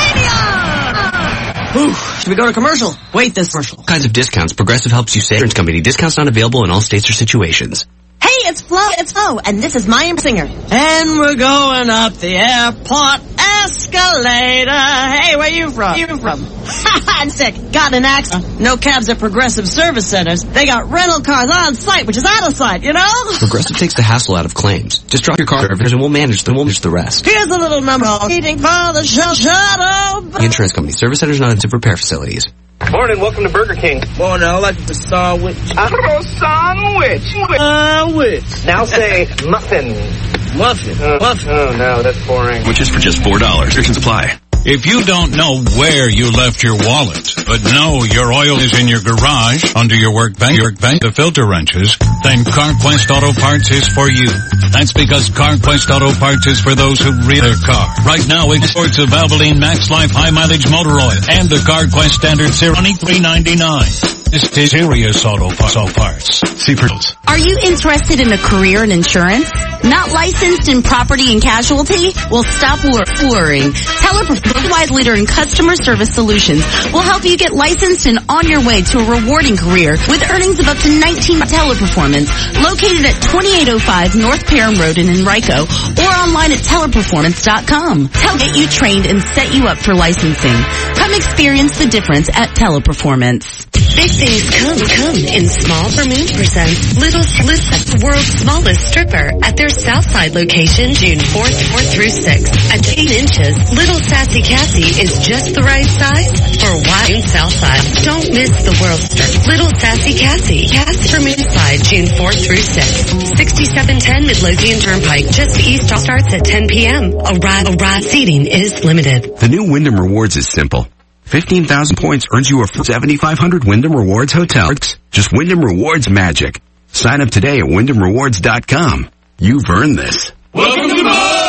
mania! Ooh, should we go to commercial? Wait, this commercial. All kinds of discounts. Progressive helps you save. Insurance company. Discounts not available in all states or situations. Hey, it's Flo, it's Flo, and this is my singer. And we're going up the airport escalator. Hey, where you from? You from? I'm sick. Got an accident. No cabs at Progressive Service Centers. They got rental cars on site, which is out of sight, you know? Progressive takes the hassle out of claims. Just drop your car and we'll manage the, we'll manage the rest. Here's a little number. Waiting for the sh- shuttle. The insurance company. Service centers not into repair facilities. Morning, welcome to Burger King. Morning, I like the sandwich. A sandwich. Sandwich. Now say muffin. Muffin. Uh, Muffin. Oh, no, that's boring. Which is for just four dollars. Restrictions apply. If you don't know where you left your wallet, but know your oil is in your garage, under your workbench, your bank, the filter wrenches, then CarQuest Auto Parts is for you. That's because CarQuest Auto Parts is for those who read their car. Right now, it sorts of Valvoline Max Life High Mileage Motor Oil and the CarQuest Standard Zero twenty-three ninety-nine. This is serious auto parts. See pros. Are you interested in a career in insurance? Not licensed in property and casualty? Well, stop worrying. Teleperformance, worldwide leader in customer service solutions, will help you get licensed and on your way to a rewarding career with earnings of up to nineteen. Teleperformance, located at twenty-eight oh five North Parham Road in Enrico, or online at teleperformance dot com. They'll get you trained and set you up for licensing. Come experience the difference at Teleperformance. Big things come, come in small. Vermouth presents Little Sliss, the world's smallest stripper, at their Southside location June fourth, fourth through sixth. At eight inches, Little Sassy Cassie is just the right size for wide Southside. Don't miss the world's strip. Little Sassy Cassie, Cassie Vermouth Side, June fourth through sixth. sixty-seven ten Midlothian Turnpike, just east, starts at ten p.m. Arrive, arrive, seating is limited. The new Wyndham Rewards is simple. fifteen thousand points earns you a seventy-five hundred Wyndham Rewards hotel. Just Wyndham Rewards magic. Sign up today at wyndham rewards dot com. You've earned this. Welcome to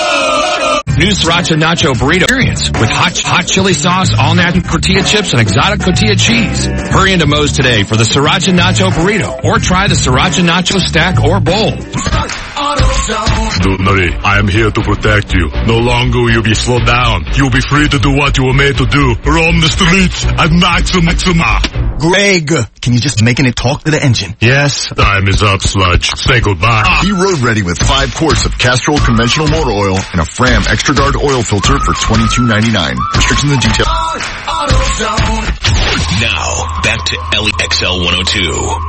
Moe's! New Sriracha Nacho Burrito experience with hot, hot chili sauce, all natural tortilla chips, and exotic tortilla cheese. Hurry into Moe's today for the Sriracha Nacho Burrito, or try the Sriracha Nacho Stack or Bowl. Don't worry, I am here to protect you. No longer will you be slowed down. You'll be free to do what you were made to do. Roam the streets at maximum maxima. Greg, can you just making it talk to the engine? Yes, time is up, sludge. Say goodbye. Be road ready with five quarts of Castrol conventional motor oil and a Fram Extra Guard oil filter for twenty-two ninety-nine. Restrictions and details. Now, back to L E X L one oh two.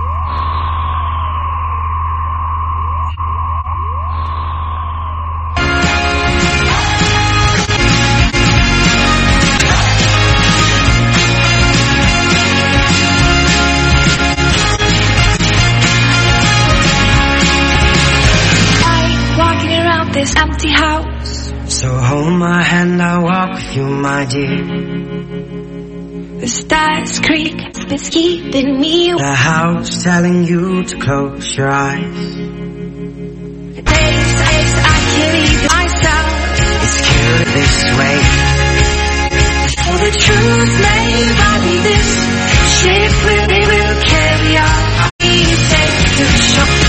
This empty house. So hold my hand, I'll walk with you, my dear. The stars creak, it's keeping me. The house telling you to close your eyes. The days, days I can't leave myself. It's cute this way. So the truth may body this ship will, it will carry on. Please take the show.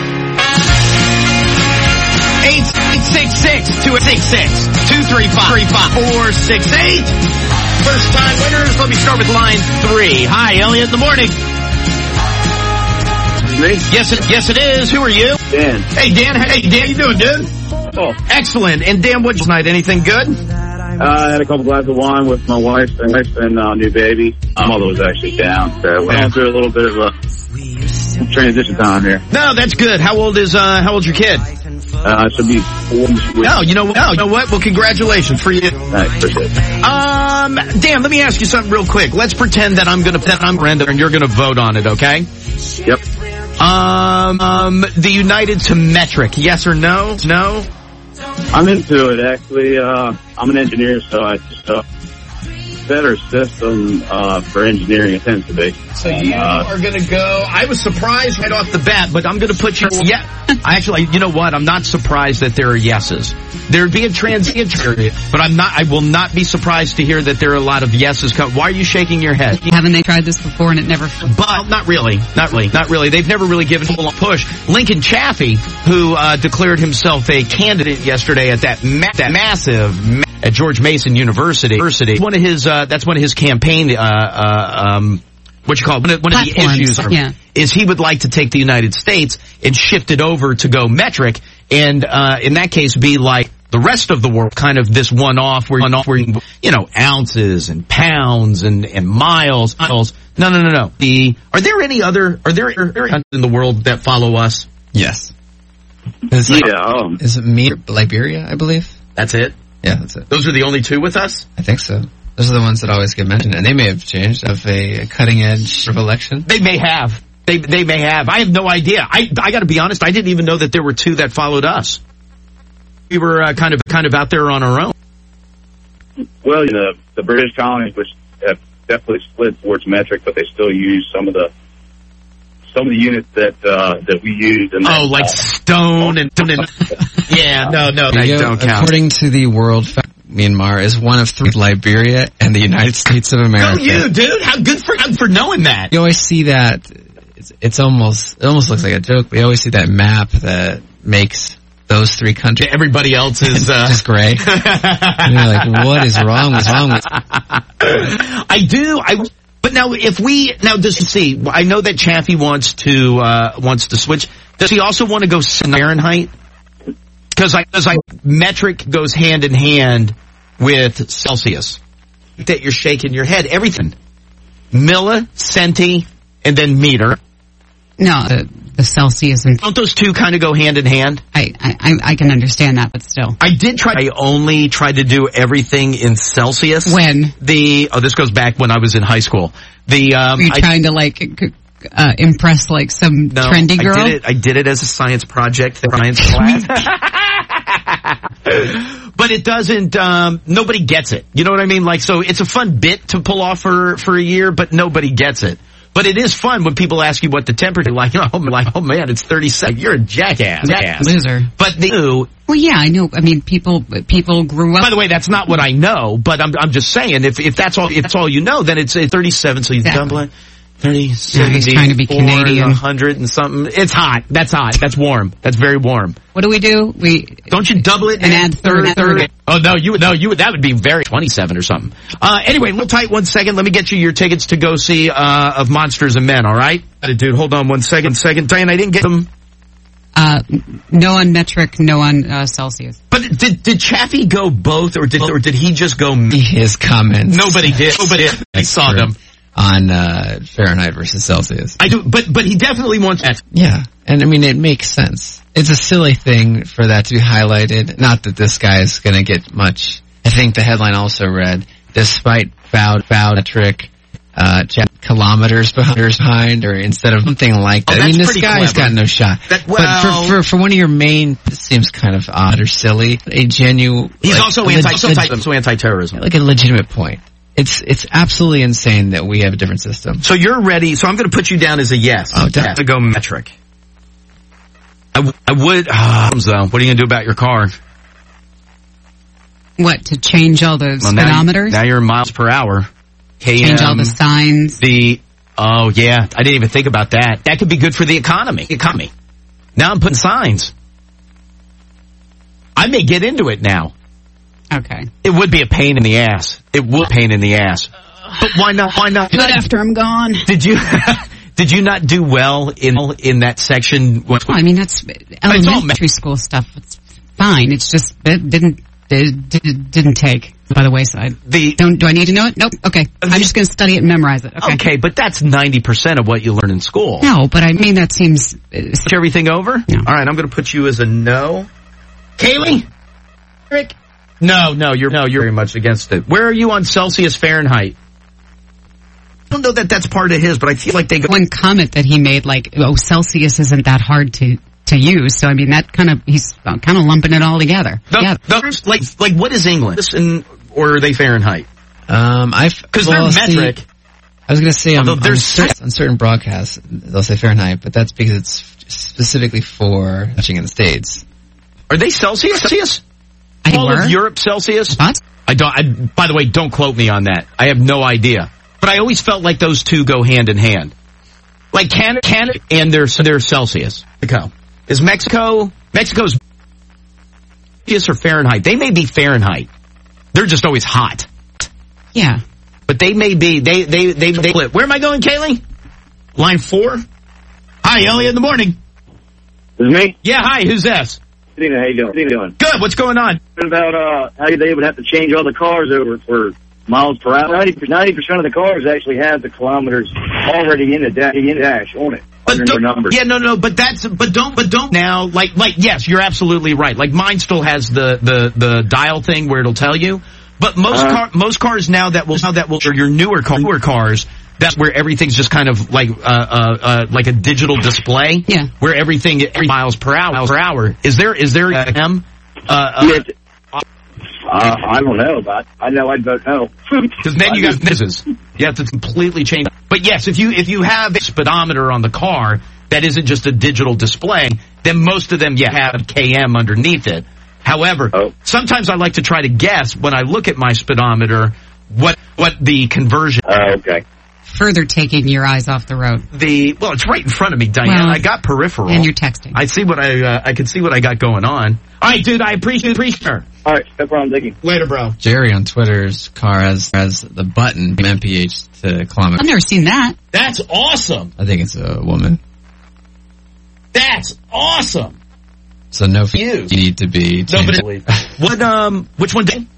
eight six six, two six six, two three five, three five four six eight. First time winners. Let me start with line three. Hi, Elliot in the morning. Me? Yes, it, yes, it is. Who are you? Dan. Hey, Dan. Hey, Dan, you doing, dude? Oh. Excellent. And Dan, what'd you tonight? Anything good? Uh, I had a couple glasses of wine with my wife and wife and uh, new baby. My mother was actually down, so we're going through a little bit of a transition time here. No, that's good. How old is uh how old's your kid? Uh, it should be four this week. No, you know, no, you know what? Well, congratulations for you. Thanks, appreciate it. Um, Dan, let me ask you something real quick. Let's pretend that I'm gonna that I'm Brenda and you're gonna vote on it, okay? Yep. Um, um, the United to metric, yes or no? No? I'm into it, actually. Uh, I'm an engineer, so I just, uh, better system, uh, for engineering it tends to be. So you uh, are going to go, I was surprised right off the bat, but I'm going to put you, yeah, actually, you know what? I'm not surprised that there are yeses. There'd be a transient period, but I'm not, I will not be surprised to hear that there are a lot of yeses. Come, why are you shaking your head? Haven't they tried this before and it never... But, not really, not really, not really. They've never really given a push. Lincoln Chaffee, who, uh, declared himself a candidate yesterday at that, ma- that massive, ma- at George Mason University, one of his, uh, that's one of his campaign, uh, uh, um, what you call it, one of, one of the issues are, yeah. is he would like to take the United States and shift it over to go metric, and, uh, in that case be like the rest of the world, kind of this one-off where, one-off where you, you know, ounces and pounds and, and miles, miles. No, no, no, no. The, are there any other, are there, are there countries in the world that follow us? Yes. Is yeah. It, um, is it me, Liberia, I believe? That's it? Yeah, that's it. Those are the only two with us? I think so. Those are the ones that always get mentioned, and they may have changed of a cutting edge of election. They may have. They they may have. I have no idea. I I got to be honest. I didn't even know that there were two that followed us. We were uh, kind of kind of out there on our own. Well, you know, the British colonies, which have definitely split towards metric, but they still use some of the some of the units that uh, that we use. And oh, like stone and, and yeah, no, no, they go, don't count. According to the World Fact, Myanmar is one of three, Liberia and the United States of America. Oh, you, dude! How good for how for knowing that. You always see that. It's, it's almost it almost looks like a joke. We always see that map that makes those three countries. Everybody else is uh... just gray. And you're like, what is wrong? What's wrong with? I do. I. But now, if we now does he see? I know that Chaffee wants to uh wants to switch. Does he also want to go Fahrenheit? Because I, because I metric goes hand in hand with Celsius. That you're shaking your head. Everything, milli, centi, and then meter. No, the, the Celsius and don't those two kind of go hand in hand? I, I I can understand that, but still, I did try. I only tried to do everything in Celsius. When the oh, this goes back when I was in high school. The um, were you I, trying to like uh, impress like some no, trendy girl? I did it. I did it as a science project, the science class. But it doesn't. Um, nobody gets it. You know what I mean? Like, so it's a fun bit to pull off for for a year, but nobody gets it. But it is fun when people ask you what the temperature is like. Oh, like, oh man, it's thirty-seven. You're a jackass. jackass. Loser. But the well, yeah, I know. I mean, people people grew up. By the way, that's not what I know. But I'm I'm just saying, if if that's all if that's all you know, then it's thirty-seven. So you exactly. double it. thirty, seventy, yeah, he's trying to be Canadian. one hundred and something. It's hot. That's hot. That's warm. That's very warm. What do we do? We don't you double it and, and add third, third. third. Oh no, you no you that would be very twenty-seven or something. Uh, anyway, little tight. One second. Let me get you your tickets to go see uh of Monsters and Men. All right, dude. Hold on one second. Second, Diane, I didn't get them. Uh, no on metric, no on uh, Celsius. But did did Chaffee go both, or did or did he just go? His comments. Nobody did. Nobody. Did. I saw them. On uh, Fahrenheit versus Celsius. I do, but but he definitely wants that. Yeah, and I mean it makes sense. It's a silly thing for that to be highlighted. Not that this guy is going to get much. I think the headline also read, despite foul foul metric uh, kilometers behind, or instead of something like that. Oh, I mean, this clever. guy's got no shot. That, well, but for, for for one of your main, it seems kind of odd or silly. A genuine. He's like, also leg- anti leg- also anti-terrorism. Like a legitimate point. It's it's absolutely insane that we have a different system. So you're ready. So I'm going to put you down as a yes. Oh, definitely. To go metric. I, w- I would. Uh, so what are you going to do about your car? What, to change all the well, speedometers? Now, now you're in miles per hour. K M, change all the signs. The oh yeah, I didn't even think about that. That could be good for the economy. Economy. Now I'm putting signs. I may get into it now. Okay. It would be a pain in the ass. It would be a pain in the ass. But why not? Why not? Not after I'm gone. Did you did you not do well in in that section? Well, I mean, that's elementary school stuff. It's fine. It's just it didn't it didn't take by the wayside. The don't do I need to know it? Nope. Okay. I'm just going to study it and memorize it. Okay. Okay, but that's ninety percent of what you learn in school. No, but I mean that seems Is everything over? No. All right, I'm going to put you as a no. Kaylee? Rick? No, no, you're no, you're very much against it. Where are you on Celsius Fahrenheit? don't know that that's part of his, but I feel like they go. One comment that he made, like, oh, Celsius isn't that hard to, to use. So, I mean, that kind of, he's kind of lumping it all together. The, yeah. the, like, like, what is English? And, or are they Fahrenheit? Um, I've, Because well, they're metric. See, I was going to say on, on, there's certain, on certain broadcasts, they'll say Fahrenheit, but that's because it's specifically for touching in the States. Are they Celsius? Celsius? I All were. of Europe Celsius? What? I don't, I, by the way, don't quote me on that. I have no idea. But I always felt like those two go hand in hand. Like Canada, Canada and their, their Celsius. Mexico. Is Mexico, Mexico's Celsius or Fahrenheit? They may be Fahrenheit. They're just always hot. Yeah. But they may be, they, they, they, they, where am I going, Kaylee? Line four? Hi, Ellie in the morning. This is me? Yeah, hi, who's this? How you doing? How you doing? Good, what's going on? About, uh, how they would have to change all the cars over for miles per hour. ninety percent of the cars actually have the kilometers already in the, da- in the dash on it. But don't, numbers. yeah, no, no, but that's, but don't, but don't now, like, like, yes, you're absolutely right. Like, mine still has the, the, the dial thing where it'll tell you. But most uh-huh. car, most cars now that will, now that will, or your newer, car, newer cars, that's where everything's just kind of like, uh, uh, uh, like a digital display. Yeah. Where everything, every miles per hour, miles per hour. Is there, is there, uh, M? Uh, uh, Uh, I don't know, but I know I'd vote no. Because then you got misses. You have to completely change. But yes, if you if you have a speedometer on the car that isn't just a digital display, then most of them you have K M underneath it. However, oh. sometimes I like to try to guess when I look at my speedometer what what the conversion. Oh, okay. Further taking your eyes off the road. The well, it's right in front of me, Diane. Well, I got peripheral, and you're texting. I see what I uh, I can see what I got going on. All right, dude. I appreciate appreciate her. All right, no problem. Thank you. Later, bro. Jerry on Twitter's car has has the button from M P H to kilometer. I've never seen that. That's awesome. I think it's a woman. That's awesome. So no, you need to be. Nobody. What um? Which one? Did?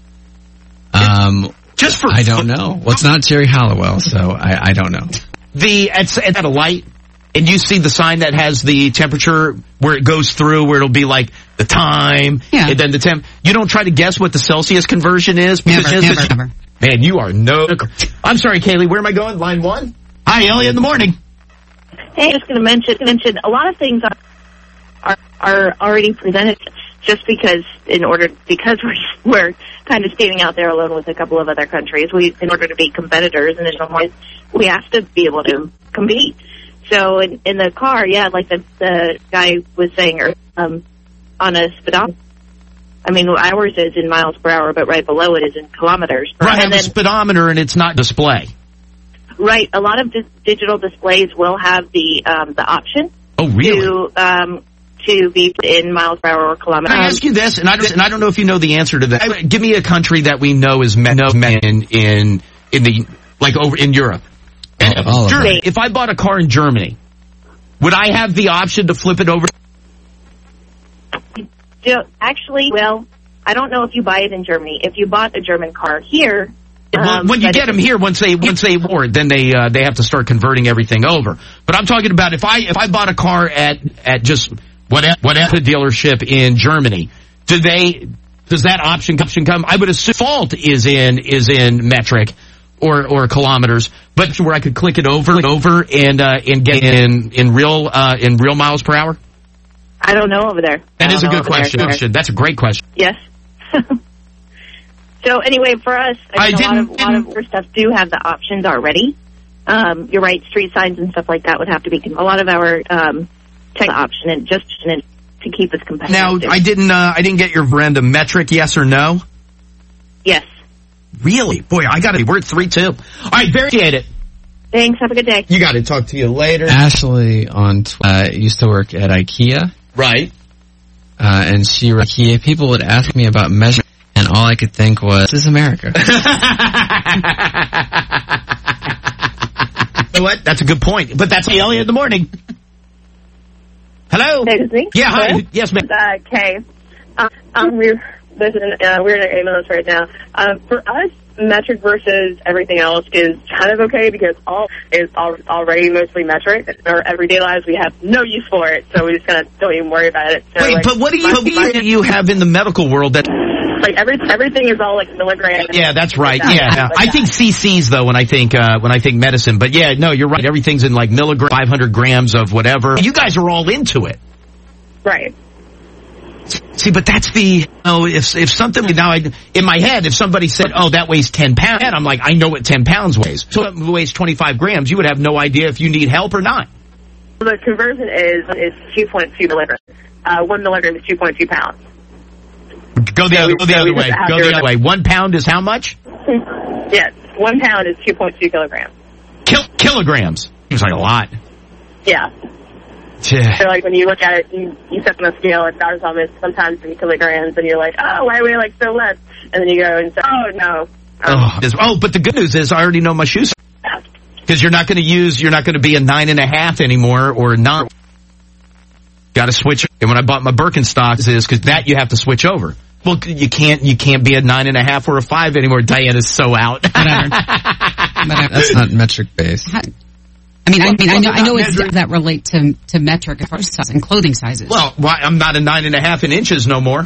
Um. Just for I don't know. Well, it's not Jerry Halliwell, so I, I don't know. The it's at a light, and you see the sign that has the temperature where it goes through, where it'll be like the time, yeah. and then the temp. You don't try to guess what the Celsius conversion is. Never, never, never, never. Man, you are no. I'm sorry, Kaylee. Where am I going? Line one. Hi, Ellie. In the morning. Hey, I'm just going to mention mention a lot of things are, are are already presented. Just because, in order, because we're we're kind of standing out there alone with a couple of other countries, we, in order to be competitors, and in some ways, we have to be able to compete. So, in, in the car, yeah, like the the guy was saying, or um, on a speedometer. I mean, ours is in miles per hour, but right below it is in kilometers. Right, I have and then, a speedometer, and it's not display. Right, a lot of dis- digital displays will have the um, the option. Oh, really? To, um, to be in miles per hour or kilometers. Can I ask you this, and I don't, and I don't know if you know the answer to that. Give me a country that we know is men in in in the like over in Europe. Oh, Germany. If I bought a car in Germany, would I have the option to flip it over? Actually, well, I don't know if you buy it in Germany. If you bought a German car here. Well, um, when you get them here, once they once they award, then they uh, they have to start converting everything over. But I'm talking about if I if I bought a car at at just whatever whatever dealership in Germany, do they does that option option come? I would assume default is in is in metric or or kilometers, but where I could click it over and over and uh, and get in in real uh, in real miles per hour. I don't know over there. That is a good question. question. That's a great question. Yes. So anyway, for us, I, mean, I a lot of, a lot of our stuff do have the options already. Um, you're right, street signs and stuff like that would have to be a lot of our um, tech option and just to keep us competitive. Now, too. I didn't uh, I didn't get your Brenda metric, yes or no? Yes. Really? Boy, I got to be. We're at three two. All right, very appreciate it. Thanks. Have a good day. You got it. Talk to you later. Ashley on tw- uh, used to work at IKEA. Right. Uh, and she IKEA people would ask me about measurement. And all I could think was, this is America. You know what? That's a good point. But that's Ellie in the morning. Hello? Hey, is me? Yeah, hi. Hello? Yes, ma'am. Uh, Kay. Um, um, we're, listen, uh, we're in an ambulance right now. Uh, for us, metric versus everything else is kind of okay because all is al- already mostly metric. In our everyday lives, we have no use for it, so we just kind of don't even worry about it. So, Wait, like, but what do you, my, what do you, you have in the medical world that... like every, everything is all like milligrams. Yeah, that's right. Like that. Yeah, Like I that. think C Cs though when I think uh, when I think medicine. But yeah, no, you're right. Everything's in like milligrams, five hundred grams of whatever. You guys are all into it. Right. See, but that's the, you know, if, if something, now I, in my head, if somebody said, oh, that weighs ten pounds, I'm like, I know what ten pounds weighs. So if it weighs twenty-five grams, you would have no idea if you need help or not. The conversion is is two point two milligrams. Uh, one milligram is two point two pounds. Go the So other, we- go the so other we way. just have Go to the other remember- way. One pound is how much? Yes, one pound is two point two kilograms. Kil- kilograms. Seems like a lot. Yeah. Yeah. So like when you look at it, you, you set on a scale at doctor's office, sometimes in kilograms, and you're like, oh, why are we like so less? And then you go and say, oh no. Oh, this- oh, but the good news is I already know my shoes. Because you're not going to use, you're not going to be a nine and a half anymore or not. Got to switch. And when I bought my Birkenstocks is because that you have to switch over. Well, you can't, you can't be a nine and a half or a five anymore. Diana's so out. That's not metric based. I mean, I mean, I know, I know it's that relate to to metric as far as size and clothing sizes. Well, why, I'm not a nine and a half in inches no more.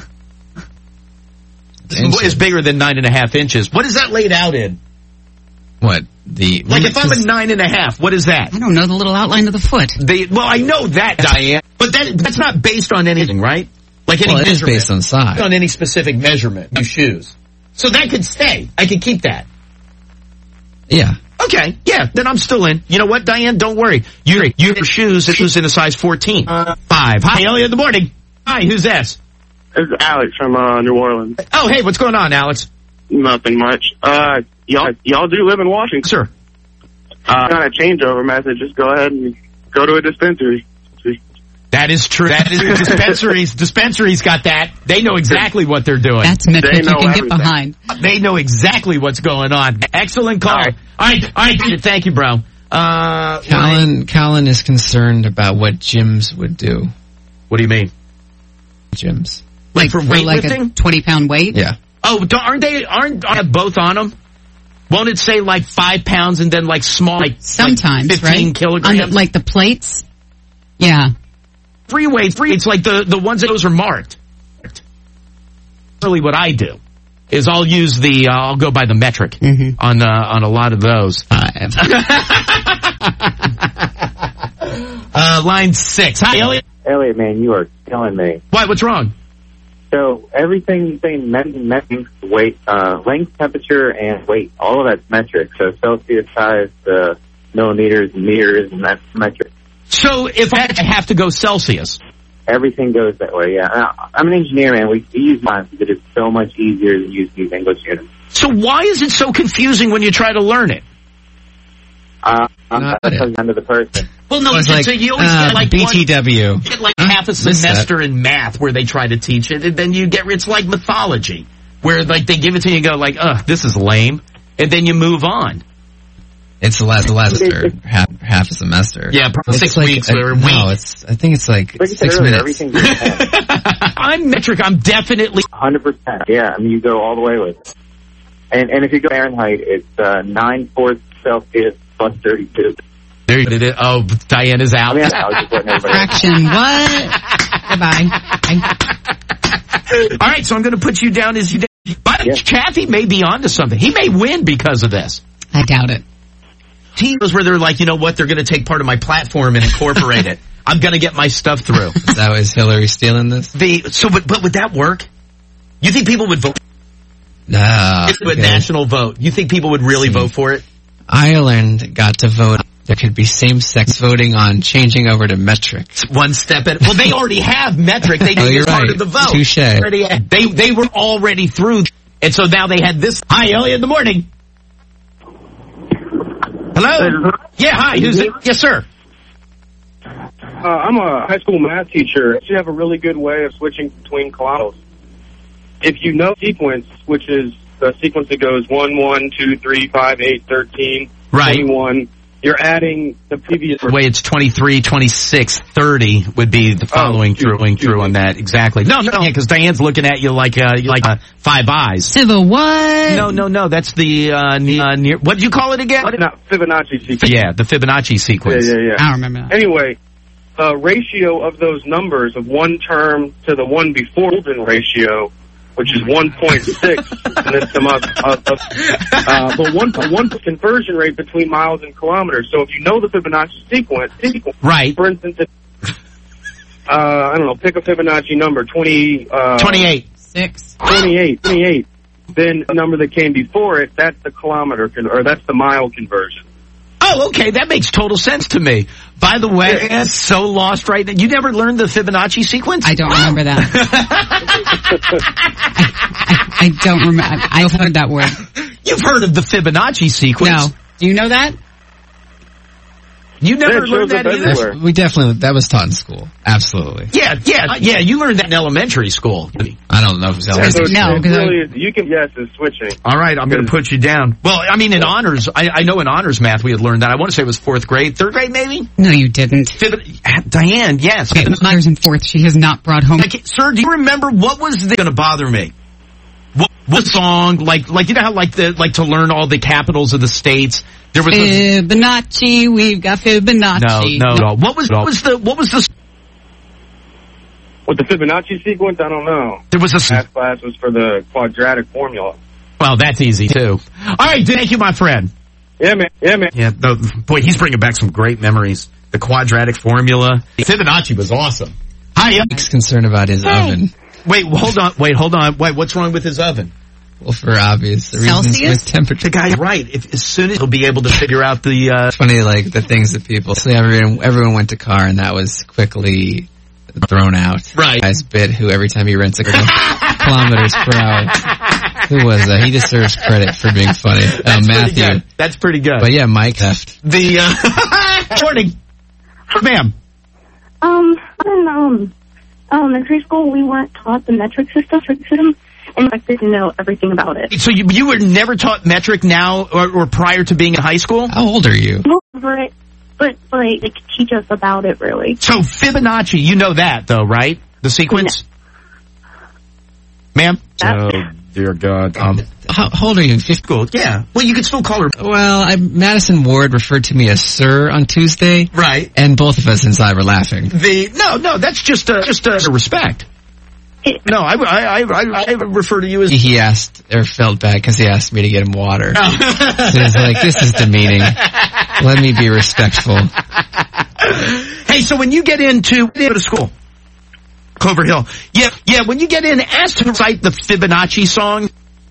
It's, it's bigger than nine and a half inches. What is that laid out in? What? The Like if I'm a nine and a half, what is that? I don't know, the little outline of the foot. They, well, I know that, Diane, but that that's not based on anything, right? Like any Well, it is measurement. based on size. On any specific measurement of shoes. So that could stay. I could keep that. Yeah. Okay, yeah, then I'm still in. You know what, Diane? Don't worry. You you have shoes, shoes in a size fourteen. Uh, Five. Hi, Ellie in the morning. Hi, who's this? This is Alex from uh, New Orleans. Oh, hey, what's going on, Alex? Nothing much. Uh, y'all, y'all do live in Washington, sir? Uh, kind of changeover message. Just go ahead and go to a dispensary. That is true. That is dispensaries. Dispensaries got that. They know exactly what they're doing. That's metric you can get behind. They know exactly what's going on. Excellent call. All right, all right. All right. Thank you, bro. Uh, Callan, Callan is concerned about what gyms would do. What do you mean? Gyms. Like for like a weightlifting? twenty pound weight? Yeah. Oh, don't- aren't they? Aren't I have both on them? Won't it say like five pounds and then like small, like Sometimes, like fifteen right? kilograms? On the, like the plates? Yeah. Free weight, free. It's like the the ones that those are marked. Really, what I do is I'll use the uh, I'll go by the metric mm-hmm. on uh, on a lot of those. Five. uh, line six. Hi, Elliot. Elliot, man, you are killing me. Why? What's wrong? So everything you say, metric, weight, uh, length, temperature, and weight, all of that's metric. So Celsius size, uh, millimeters, meters, and that's metric. So if I have to go Celsius, everything goes that way. Yeah, Now, I'm an engineer, man. We use mine because it's so much easier than using these English units. So why is it so confusing when you try to learn it? Uh, I'm not down to the person. Well, no, it's it's like, so you always uh, get like B T W. One, you get like Huh? half a Missed that. semester in math where they try to teach it, and then you get it's like mythology where like they give it to you and you go like, ugh, this is lame, and then you move on. It's the last, the last or half, half a semester. Yeah, probably It's six like weeks a, or a no, week. it's, I think it's like Like you said six earlier, minutes. everything's I'm metric. I'm definitely one hundred percent. Yeah, I mean, you go all the way with it. And, and if you go Fahrenheit, it's uh, nine fourths Celsius plus thirty-two. There you did it. Oh, Diana's out. I mean, I was just letting everybody Fraction. What? Goodbye. All right, so I'm going to put you down as you. But Yes. Chaffee may be onto something. He may win because of this. I doubt it. Teams where they're like, you know what, they're going to take part of my platform and incorporate it. I'm going to get my stuff through. Is that is Hillary stealing this? The so, but, but would that work? You think people would vote? Nah. It's a national vote. You think people would really vote for it? Ireland got to vote. There could be same-sex voting on changing over to metric. One step at well, they already have metric. They Oh, did you're this part right. of the vote. Touche. Already had- They they were already through, and so now they had this. Hi, Elliot in the morning. Hello. Yeah, hi. Who's it? Yes, sir. Uh, I'm a high school math teacher. You have a really good way of switching between columns. If you know sequence, which is the sequence that goes one, one, two, three, five, eight, thirteen, Right. twenty-one, you're adding the previous. The way it's twenty-three, twenty-six, thirty would be the following Oh, through, going through on that. Exactly. No, no, because Diane's looking at you like, uh, like uh, five eyes. To the what? No, no, no. That's the, uh, ne- uh near, what did you call it again? Not Fibonacci sequence. Yeah, the Fibonacci sequence. Yeah, yeah, yeah. I don't remember that. Anyway, the ratio of those numbers of one term to the one before Golden ratio which is one point six, and then some uh, uh, uh, but one one conversion rate between miles and kilometers. So if you know the Fibonacci sequence, sequence right? For instance, if, uh, I don't know, pick a Fibonacci number, twenty, uh, twenty-eight, six, twenty-eight, twenty-eight. Then the number that came before it, that's the kilometer con- or that's the mile conversion. Oh, okay, that makes total sense to me. By the way, I'm so lost right now. You never learned the Fibonacci sequence? I don't remember that. I, I, I don't remember. I've heard that word. You've heard of the Fibonacci sequence? No. Do you know that? You never learned that either? We definitely, that was taught in school. Absolutely. Yeah, yeah, yeah, you learned that in elementary school. I don't know if it was elementary. No, because really, you can guess it's switching. All right, I'm going to put you down. Well, I mean, in honors, I, I know in honors math we had learned that. I want to say it was fourth grade, third grade maybe? No, you didn't. Fib- Diane, yes. Okay, honors in fourth. She has not brought home. Like, sir, do you remember what was going to bother me? What, what song, like, like you know how like the like to learn all the capitals of the states? There was a, Fibonacci. We've got Fibonacci. No, no, no. What was what was the what was the? With the Fibonacci sequence, I don't know. There was a math class was for the quadratic formula. Well, that's easy too. All right, thank you, my friend. Yeah, man. Yeah, man. Yeah, the, boy, he's bringing back some great memories. The quadratic formula. Fibonacci was awesome. Hi, Mike's concerned about his hey. oven. Wait, hold on. Wait, hold on. Wait, what's wrong with his oven? Well, for obvious reasons with temperature. The guy, right. If, as soon as he'll be able to figure out the... Uh, it's funny, like, the things that people... So everyone, everyone went to car, and that was quickly thrown out. Right. Guy's bit, who every time he rents a car, kilometers per hour. Who was that? He deserves credit for being funny. That's uh, Matthew. Pretty good. That's pretty good. But yeah, Mike left. The, uh... Morning. Ma'am. Um, in, um, elementary school, we weren't taught the metric system, system and I didn't know everything about it. So you you were never taught metric now or, or prior to being in high school? How old are you? No, but, but, but they like, teach us about it, really. So Fibonacci, you know that, though, right? The sequence? No. Ma'am? Oh, dear God. Um, how, how old are you? Fifth school? Yeah. Well, you could still call her. Well, I, Madison Ward referred to me as Sir on Tuesday. Right. And both of us inside were laughing. The No, no, that's just a, just a respect. No, I, I, I, I refer to you as... He asked, or felt bad, because he asked me to get him water. Oh. So he's like, this is demeaning. Let me be respectful. Hey, so when you get into go to school, Clover Hill, yeah, yeah, when you get in, ask to recite the Fibonacci song.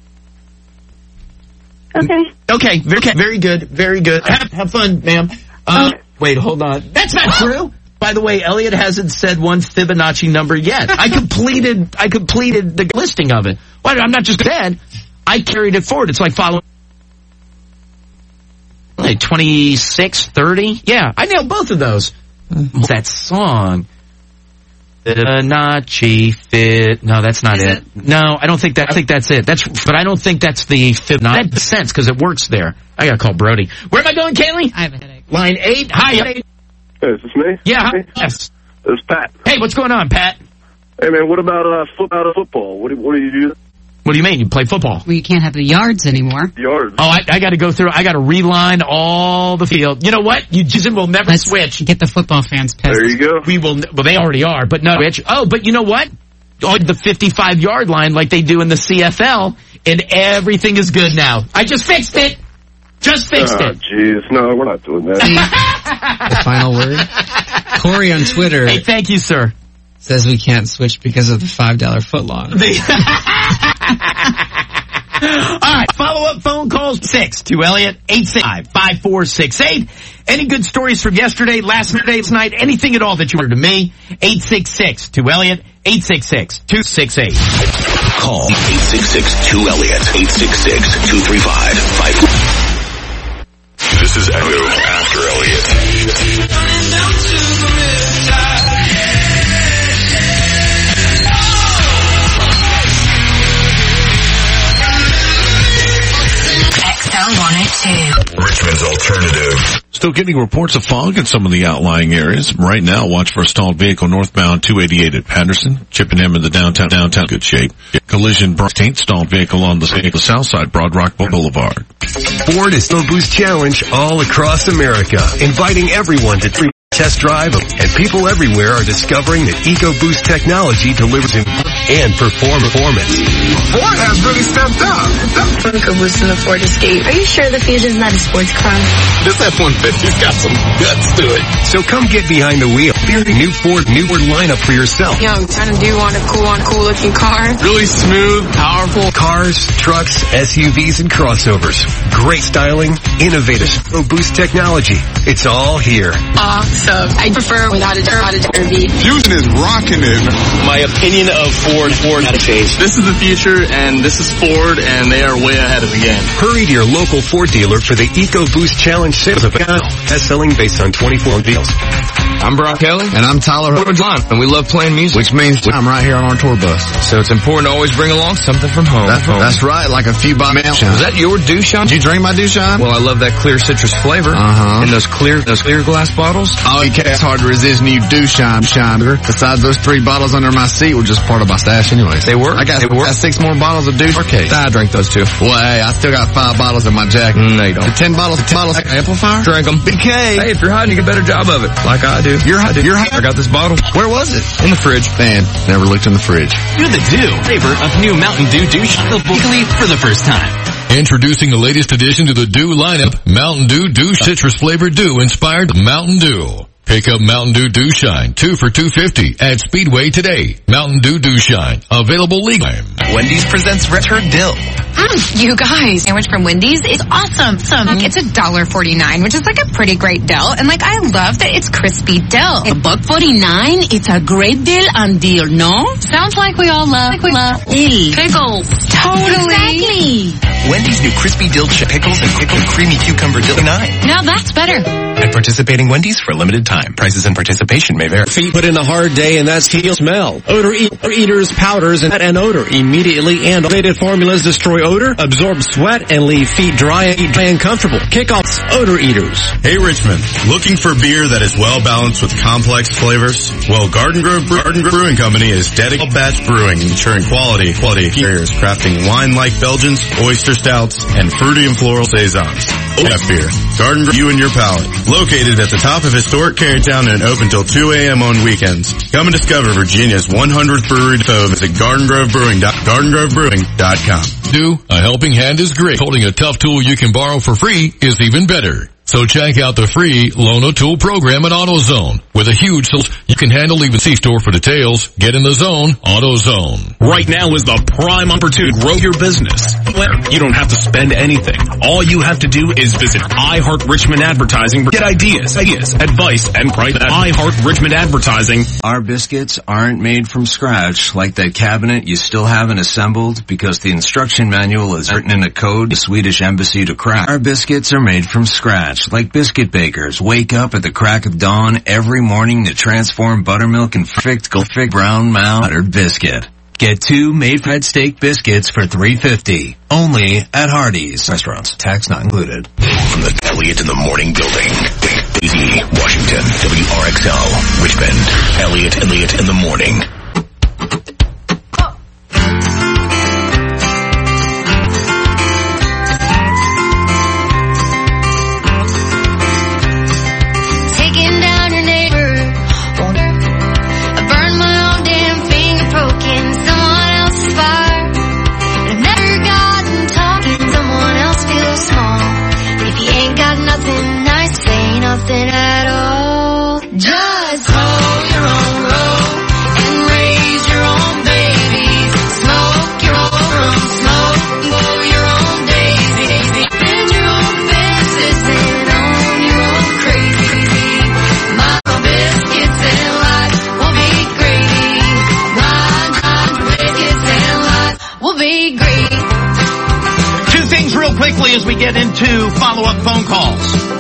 Okay. Okay, very, very good, very good. Have, have fun, ma'am. Uh, okay. Wait, hold on. That's not true. By the way, Elliot hasn't said one Fibonacci number yet. I completed, I completed the listing of it. Well, I'm not just dead. I carried it forward. It's like following, like twenty-six, thirty. Yeah, I nailed both of those. Mm-hmm. That song, Fibonacci fit. No, that's not it. it. No, I don't think that. I think that's it. That's, but I don't think that's the Fibonacci. That makes sense because it works there. I gotta call Brody. Where am I going, Kaylee? I have a headache. Line eight. Hi. Hey, is this me? Yeah. Hi. Yes. This is Pat. Hey, what's going on, Pat? Hey, man, what about uh, foot, out of football? What do, what do you do? What do you mean? You play football? Well, you can't have the yards anymore. Yards. Oh, I, I got to go through. I got to reline all the field. You know what? You just will never Let's switch. Get the football fans pissed. There you go. We will. Well, they already are, but no. Switch. Oh, but you know what? On the fifty-five yard line, like they do in the C F L, and everything is good now. I just fixed it. Just fixed oh, it. Jeez, no, we're not doing that. The final word. Corey on Twitter. Hey, thank you, sir. Says we can't switch because of the five dollar footlong. All right, follow-up phone calls, six to Elliot, eight six five, five four six eight. Any good stories from yesterday, last night, anything at all that you heard to me, eight six six to Elliot, eight six six, two six eight. Call eight six six two Elliot, eight six six, two three five, five. This is Echo After Elliot. Richmond's Alternative. Still getting reports of fog in some of the outlying areas. Right now, watch for a stalled vehicle northbound two eighty-eight at Patterson. Chippenham in the downtown, downtown, good shape. Collision, taint stalled vehicle on the south side, Broad Rock Boulevard. Ford is Slow Boost Challenge all across America, inviting everyone to Test drive, and people everywhere are discovering that EcoBoost technology delivers in and perform performance. Ford has really stepped up. EcoBoost in the Ford Escape. Are you sure the Fusion's not a sports car? This F one fifty's got some guts to it. So come get behind the wheel. Here's the new Ford new Ford lineup for yourself. Yo, kind of do want a cool, on cool looking car. Really smooth, powerful cars, trucks, S U Vs, and crossovers. Great styling, innovative EcoBoost technology. It's all here. Awesome. I prefer without a without a derby. Fusion is rocking it. My opinion of Ford, Ford had to change. This is the future, and this is Ford, and they are way ahead of the game. Hurry to your local Ford dealer for the EcoBoost Challenge sales event. Best-selling based on twenty-four deals. I'm Brock Kelly. And I'm Tyler John, and we love playing music, which means I'm right here on our tour bus. So it's important to always bring along something from home. That, that's right, like a few bottles. Is that your Dushan? Did you drink my Dushan? Well, I love that clear citrus flavor. Uh-huh. And those clear, those clear glass bottles. Oh, it's hard to resist new Dushan Shiner. Besides, those three bottles under my seat were just part of my stash anyways. They were? I got, they were. got six more bottles of Dushan. Okay. I drank those too. Well, hey, I still got five bottles in my jacket. Mm, no, you don't. The ten bottles, ten bottles amplifier? Drink them. B K. Hey, if you're hiding, you get a better job of it. Like I do. You're hiding. You're hiding. I got this bottle. Where was it? In the fridge. Man, never looked in the fridge. You're the Dew flavor of new Mountain Dew Dushan legally for the first time. Introducing the latest addition to the Dew lineup, Mountain Dew Dew Citrus Flavored Dew inspired Mountain Dew. Pick up Mountain Dew Dew Shine, two for two fifty at Speedway today. Mountain Dew Dew Shine, available legal. Wendy's presents Return Dill. Mm, you guys, sandwich from Wendy's is awesome. So mm. It's a dollar forty-nine, which is like a pretty great deal. And like, I love that it's crispy dill. A buck forty-nine, it's a great deal on deal, no? Sounds like we all love, like we love dill. Pickles. Totally. Exactly. Wendy's new crispy dill chip pickles and pickled creamy cucumber dill nine. Now that's better. At participating Wendy's for a limited time. Prices and participation may vary. Feet put in a hard day and that's heel smell. Odor e- eaters, powders, and, and odor immediately and elevated formulas destroy odor, absorb sweat, and leave feet dry and, dry and comfortable. Kickoffs, odor eaters. Hey Richmond, looking for beer that is well balanced with complex flavors? Well, Garden Grove, Bre- Garden Grove Brewing Company is dedicated to batch brewing, ensuring quality, quality carriers, crafting wine-like Belgians, oyster stouts, and fruity and floral saisons. That beer. Garden Grove, you and your palate. Located at the top of historic Carytown and open till two a.m. on weekends. Come and discover Virginia's one hundredth brewery depot. Visit garden grove brewing dot com. Do a helping hand is great. Holding a tough tool you can borrow for free is even better. So check out the free Loan a Tool program at AutoZone. With a huge tool you can handle, even C-Store for details. Get in the zone, AutoZone. Right now is the prime opportunity to grow your business. You don't have to spend anything. All you have to do is visit iHeart Richmond Advertising. Get ideas, ideas, advice, and price at iHeart Richmond Advertising. Our biscuits aren't made from scratch, like that cabinet you still haven't assembled because the instruction manual is written in a code the Swedish embassy to crack. Our biscuits are made from scratch. Like biscuit bakers wake up at the crack of dawn every morning to transform buttermilk and perfect perfect brown buttered biscuit. Get two made-fed steak biscuits for three fifty. Only at Hardee's restaurants. Tax not included. From the Elliott in the Morning Building, D C, Washington, W R X L, Richmond, Elliott, Elliott in the Morning. Nothing at all. Just hold your own road and raise your own babies. Smoke your own rum, smoke and go your own daisy. Build your own business and own your own crazy. Mama biscuits and life will be gravy. Mama biscuits and life will be gravy. Two things real quickly as we get into follow-up phone calls.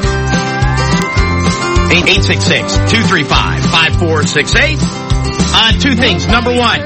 eight six six, two three five, five four six eight. Uh, two things. Number one,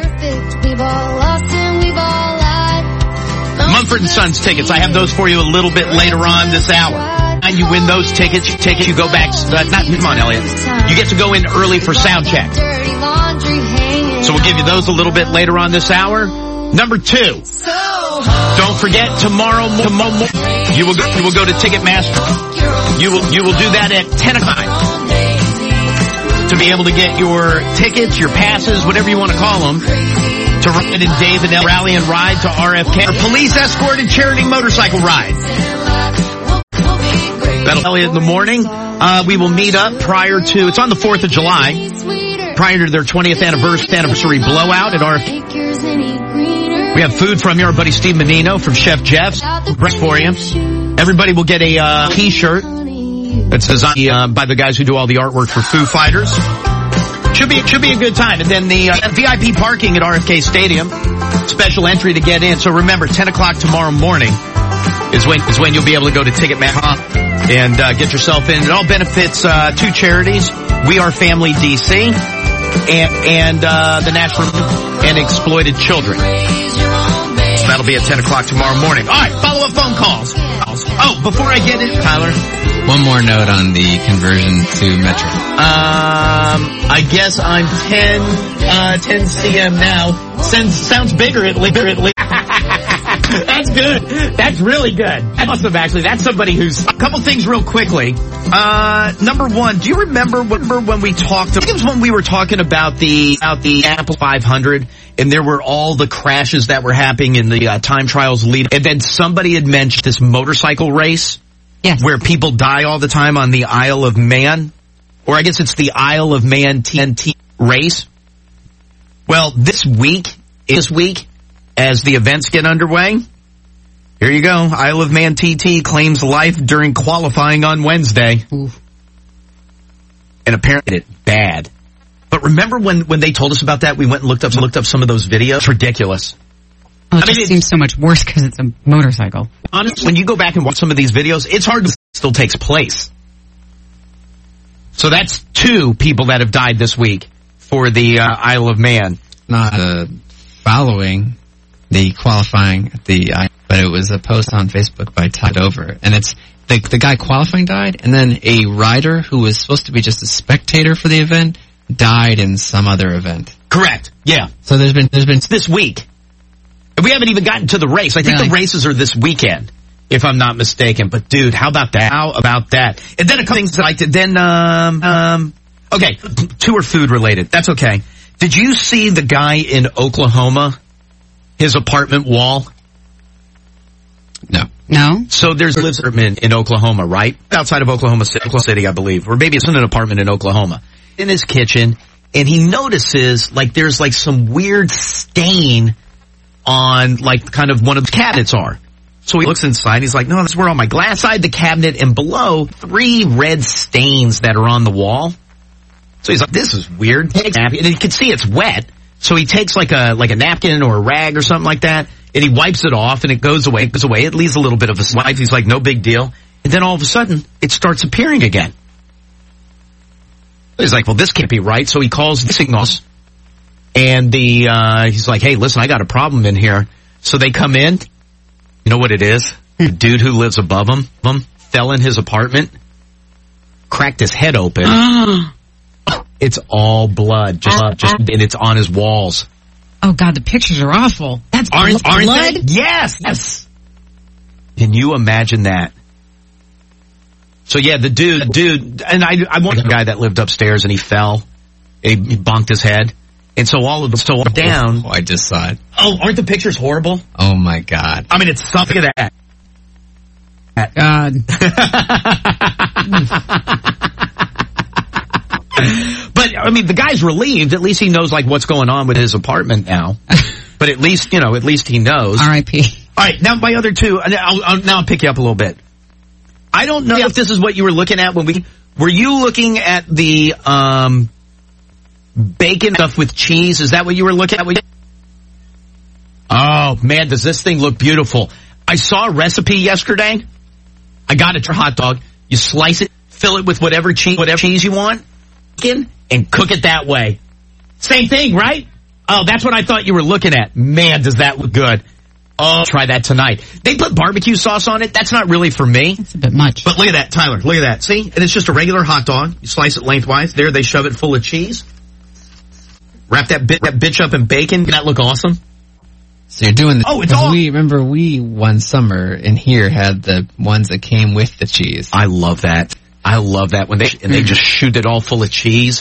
Mumford and Sons tickets. I have those for you a little bit later on this hour. And you win those tickets, you take it, you go back, uh, not, come on, Elliot. You get to go in early for sound check. So we'll give you those a little bit later on this hour. Number two, don't forget tomorrow morning, you will go, you will go to Ticketmaster. You will, you will do that at ten o'clock. be able to get your tickets, your passes, whatever you want to call them, to Ryan and Dave and Rally and Ride to R F K. Our police escorted charity motorcycle ride. That'll Elliot in the morning. Uh, we will meet up prior to, it's on the fourth of July, prior to their twentieth anniversary, anniversary blowout at R F K. We have food from your buddy Steve Menino from Chef Jeff's. Breast for you. Everybody will get a uh, t-shirt that's designed uh, by the guys who do all the artwork for Foo Fighters. Should be should be a good time. And then the uh, V I P parking at R F K Stadium, special entry to get in. So remember, ten o'clock tomorrow morning is when is when you'll be able to go to Ticketmaster and uh, get yourself in. It all benefits uh, two charities: We Are Family D C and and uh, the National and Exploited Children. So that'll be at ten o'clock tomorrow morning. All right, follow up phone calls. Oh, before I get it, Tyler. One more note on the conversion to Metro. Um, I guess I'm ten, uh, ten C M now. Sounds, sounds bigger at least. That's good. That's really good. That's awesome, actually. That's somebody who's... A couple things real quickly. Uh, number one, do you remember, remember when we talked... I think it was when we were talking about the, about the Apple five hundred, and there were all the crashes that were happening in the uh, time trials lead. And then somebody had mentioned this motorcycle race. Yes. Where people die all the time on the Isle of Man. Or I guess it's the Isle of Man T N T race. Well, this week, this week, as the events get underway, here you go. Isle of Man T T claims life during qualifying on Wednesday. Oof. And apparently it's bad. But remember when, when they told us about that, we went and looked up, looked up some of those videos? It's ridiculous. Oh, it I just mean, seems so much worse because it's a motorcycle. Honestly, when you go back and watch some of these videos, it's hard to still takes place. So that's two people that have died this week for the uh, Isle of Man. Not uh, following the qualifying at the uh, but it was a post on Facebook by Todd Over, and it's the the guy qualifying died, and then a rider who was supposed to be just a spectator for the event died in some other event. Correct. Yeah. So there's been there's been this week. We haven't even gotten to the race. I think really? the races are this weekend, if I'm not mistaken. But dude, how about that? How about that? And then a couple things that I did. Then, um, um, okay, two are food related. That's okay. Did you see the guy in Oklahoma? His apartment wall? No. No? So there's a lives in, in Oklahoma, right? Outside of Oklahoma City, Oklahoma City, I believe. Or maybe it's in an apartment in Oklahoma. In his kitchen, and he notices, like, there's like some weird stain on, like, kind of one of the cabinets are. So he looks inside, he's like, no, that's where all my glass. Inside the cabinet and below, three red stains that are on the wall. So he's like, this is weird. And he can see it's wet. So he takes like a, like a napkin or a rag or something like that, and he wipes it off, and it goes away, it goes away. It leaves a little bit of a swipe. He's like, no big deal. And then all of a sudden, it starts appearing again. He's like, well, this can't be right. So he calls the signals. And the, uh, he's like, hey, listen, I got a problem in here. So they come in. You know what it is? The dude who lives above him, him fell in his apartment, cracked his head open. It's all blood, just, uh, just, and it's on his walls. Oh God, the pictures are awful. That's aren't, aren't blood? They? Yes, yes. Can you imagine that? So yeah, the dude, dude, and I, I want the guy that lived upstairs and he fell, he, he bonked his head. And so all of them so down. Oh, I just saw it. Oh, aren't the pictures horrible? Oh my God. I mean, it's something of that. God. But, I mean, the guy's relieved. At least he knows, like, what's going on with his apartment now. But at least, you know, at least he knows. R I P All right, now my other two, I'll, I'll, now I'll pick you up a little bit. I don't know if this is what you were looking at when we, were you looking at the, um, bacon stuff with cheese? Is that what you were looking at? Oh, man, does this thing look beautiful. I saw a recipe yesterday. I got it for hot dog. You slice it, fill it with whatever cheese, whatever cheese you want, and cook it that way. Same thing, right? Oh, that's what I thought you were looking at. Man, does that look good. Oh, try that tonight. They put barbecue sauce on it. That's not really for me. It's a bit much. But look at that, Tyler. Look at that. See? And it's just a regular hot dog. You slice it lengthwise. There, they shove it full of cheese. Wrap that, bit, that bitch up in bacon. Doesn't that look awesome? So you're doing the... Oh, it's all... We, remember, we one summer in here had the ones that came with the cheese. I love that. I love that when they, and they just shoot it all full of cheese.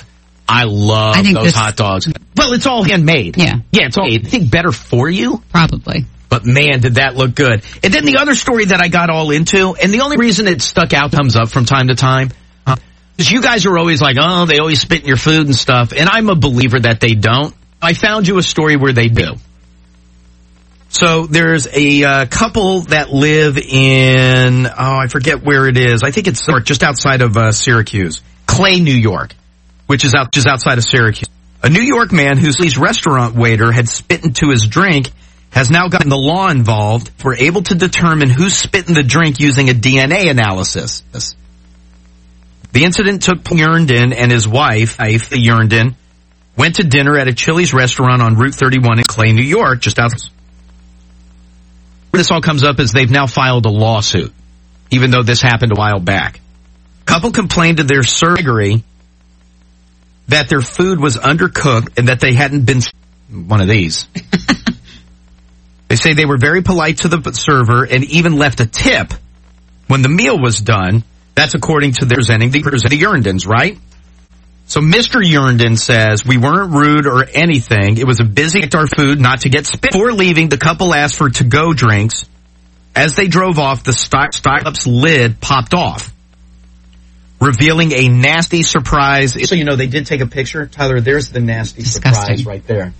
I love I think those this- hot dogs. Well, it's all handmade. Yeah. Yeah, it's all, I think, better for you. Probably. But man, did that look good. And then the other story that I got all into, and the only reason it stuck out comes up from time to time, uh, is you guys are always like, oh, they always spit in your food and stuff. And I'm a believer that they don't. I found you a story where they do. So there's a uh, couple that live in, oh, I forget where it is. I think it's just outside of uh, Syracuse. Clay, New York, which is out just outside of Syracuse. A New York man whose restaurant waiter had spit into his drink has now gotten the law involved. We're able to determine who spit in the drink using a D N A analysis. The incident took Yerndon and his wife, Yerndon, went to dinner at a Chili's restaurant on Route thirty-one in Clay, New York, just outside. Where this all comes up is they've now filed a lawsuit, even though this happened a while back. Couple complained to their server that their food was undercooked and that they hadn't been one of these. They say they were very polite to the server and even left a tip when the meal was done. That's according to their presenting the, the Yerndons, right? So Mister Yerndon says, we weren't rude or anything. It was a busy our food not to get spit. Before leaving, the couple asked for to-go drinks. As they drove off, the stock, stock-up's lid popped off, revealing a nasty surprise. So, you know, they did take a picture. Tyler, there's the nasty Disgusting. surprise right there.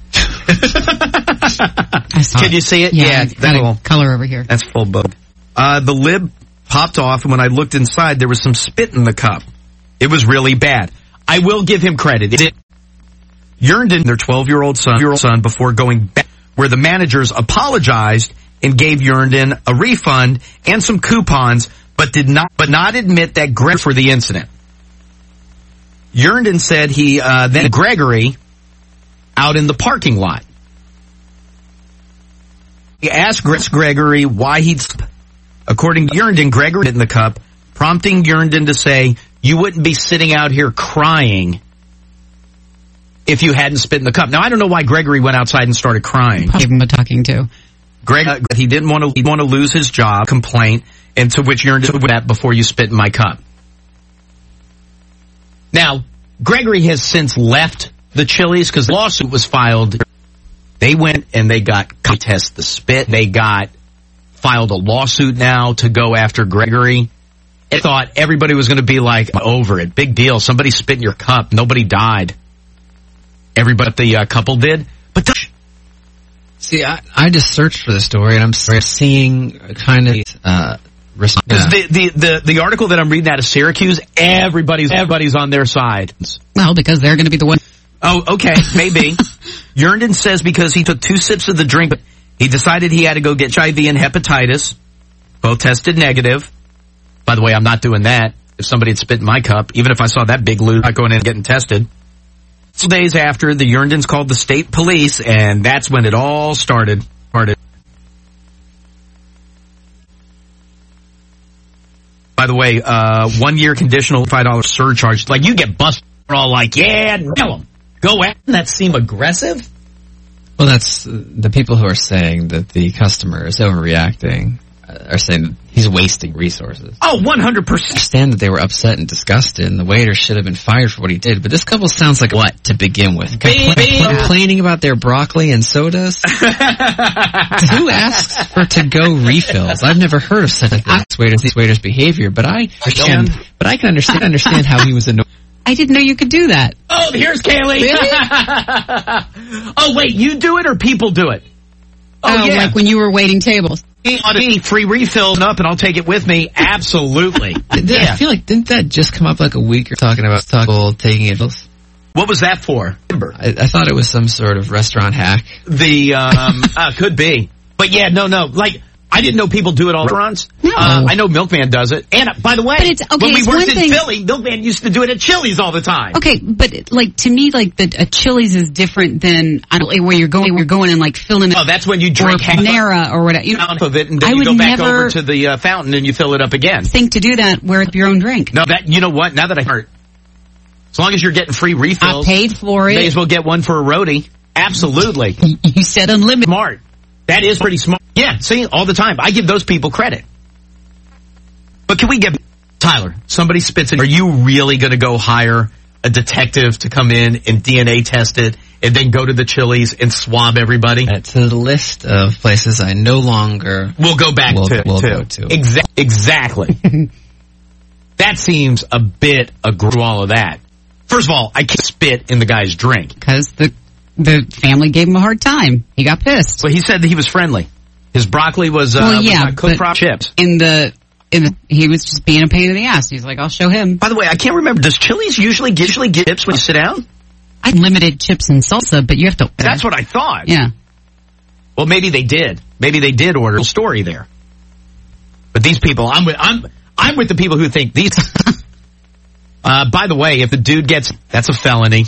I saw Can it. you see it? Yeah, Yeah, it's got that'll- a color over here. That's full bug. Uh, the lid popped off, and when I looked inside, there was some spit in the cup. It was really bad. I will give him credit. It Yerndon, their twelve-year-old son, year old son, before going back, where the managers apologized and gave Yerndon a refund and some coupons, but did not, but not admit that Greg for the incident. Yerndon said he uh, then Gregory out in the parking lot. He asked Gregory why he'd. According to Yerndon, Gregory hit in the cup, prompting Yerndon to say, "You wouldn't be sitting out here crying if you hadn't spit in the cup." Now, I don't know why Gregory went outside and started crying. Give him a talking to. Greg, uh, he didn't want to he want to lose his job. Complaint, and to which Yerndon said that before you spit in my cup. Now, Gregory has since left the Chili's because the lawsuit was filed. They went and they got contest the spit. They got filed a lawsuit now to go after Gregory. I thought everybody was going to be like, over it. Big deal. Somebody spit in your cup. Nobody died. Everybody, the uh, couple did. But the See, I, I just searched for the story, and I'm seeing kind of uh, response. the, the the the article that I'm reading out of Syracuse, everybody's everybody's on their side. Well, because they're going to be the one. Oh, okay, maybe. Yerndon says because he took two sips of the drink, he decided he had to go get H I V and hepatitis. Both tested negative. By the way, I'm not doing that. If somebody had spit in my cup, even if I saw that big loot, I'm not going in and getting tested. Two days after, the Yerndons called the state police, and that's when it all started. started. By the way, uh, one year conditional five dollars surcharge. Like, you get busted. We're all like, yeah, nail them. Go at them. That seem aggressive? Well, that's uh, the people who are saying that the customer is overreacting uh, are saying that he's wasting resources. Oh, one hundred percent. I understand that they were upset and disgusted, and the waiter should have been fired for what he did. But this couple sounds like what to begin with? Compla- complaining about their broccoli and sodas? Who asks for to-go refills? I've never heard of such a thing. This waiter's, this waiter's behavior, but I understand. But I can understand understand how he was annoyed. I didn't know you could do that. Oh, here's Kaylee. Really? Oh, wait, you do it or people do it? Oh, Oh, yeah. like when you were waiting tables. On me, free refills up and I'll take it with me. Absolutely. I feel like, didn't that just come up like a week or talking about people taking it? What was that for? I, I thought it was some sort of restaurant hack. The, um, uh, could be. But yeah, no, no. Like, I didn't know people do it all restaurants. No. Uh, I know Milkman does it. And uh, by the way, But it's- okay, when we it's worked one in thing- Philly, Milkman used to do it at Chili's all the time. Okay, but like to me, like the a Chili's is different than I don't, where you're going. Where you're going and like filling it. Oh, that's when you or drink half Panera or whatever. You know, half of it, and then I you would go back never over to the uh, fountain and you fill it up again. think to do that where it's your own drink. No, that you know what? Now that I heard, as long as you're getting free refills, I paid for it. May as well get one for a roadie. Absolutely. You said unlimited. Smart. That is pretty smart. Yeah, see, all the time. I give those people credit. But can we get... Tyler, somebody spits in... Are you really going to go hire a detective to come in and D N A test it and then go to the Chili's and swab everybody? That's a list of places I no longer We'll go back will, to. will to. go to. Exa- exactly. That seems a bit aggressive, all of that. First of all, I can't spit in the guy's drink. Because the the family gave him a hard time. He got pissed. Well, he said that he was friendly. His broccoli was, uh, well, yeah, was cooked fried chips. In the, in the, he was just being a pain in the ass. He's like, I'll show him. By the way, I can't remember, does Chili's usually, usually give chips when you sit down? I limited chips and salsa, but you have to. That's what I thought. Yeah. Well, maybe they did. Maybe they did order a story there. But these people, I'm with, I'm, I'm with the people who think these. uh, by the way, if the dude gets, that's a felony.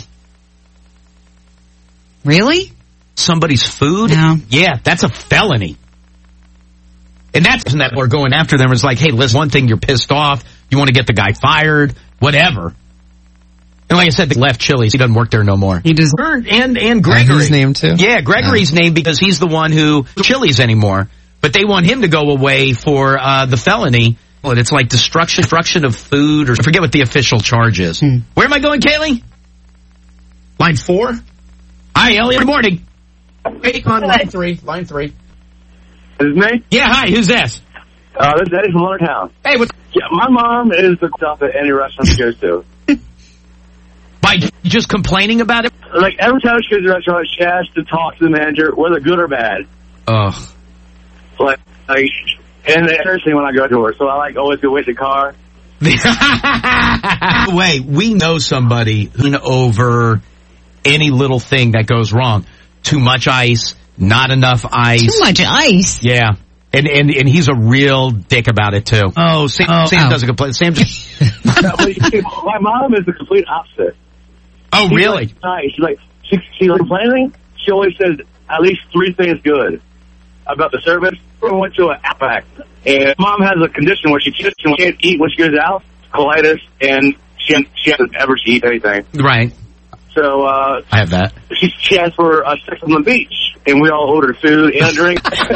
Really? Somebody's food? No. Yeah, that's a felony. And that's that we're going after them. It's like, hey, listen, one thing, you're pissed off. You want to get the guy fired, whatever. And like I said, they left Chili's. He doesn't work there no more. He does. And, and Gregory. His name too? Yeah, Gregory's oh. name because he's the one who Chili's anymore. But they want him to go away for uh, the felony. Well, it's like destruction, destruction of food, or I forget what the official charge is. Hmm. Where am I going, Kaylee? Line four? Hi, Elliot. Good morning. Hey, on line three. Line three. This is me? Yeah, hi. Who's this? Uh, this is Eddie from Leonardtown. Hey, what's... Yeah, my mom is the stuff at any restaurant she goes to. By just complaining about it? Like, every time she goes to a restaurant, she has to talk to the manager, whether good or bad. Ugh. Like, like, and the first thing when I go to her, so I, like, always go wait the car. By the way, we know somebody who over any little thing that goes wrong. Too much ice, not enough ice. Too much ice? Yeah. And and and he's a real dick about it, too. Oh, Sam, oh, Sam oh. doesn't complain. Sam just... My mom is the complete opposite. Oh, She's really? Like, nice. She's like, she, she's complaining. She always says at least three things good about the service. We went to an Outback, and mom has a condition where she can't, she can't eat when she goes out, colitis, and she, she hasn't ever to eat anything. Right. So, uh... I have that. She, she asked for uh, sex on the beach, and we all ordered food and a drink.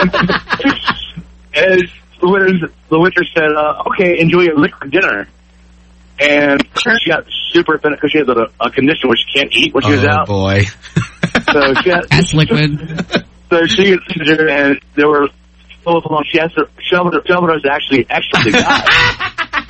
And the winter, the winter said, uh, okay, enjoy your liquid dinner. And she got super offended because she has a, a condition where she can't eat when she goes out. Oh, boy. So she had, That's liquid. So she gets dinner, and there were so long. She has to shovel it. Shovel it actually extra to God.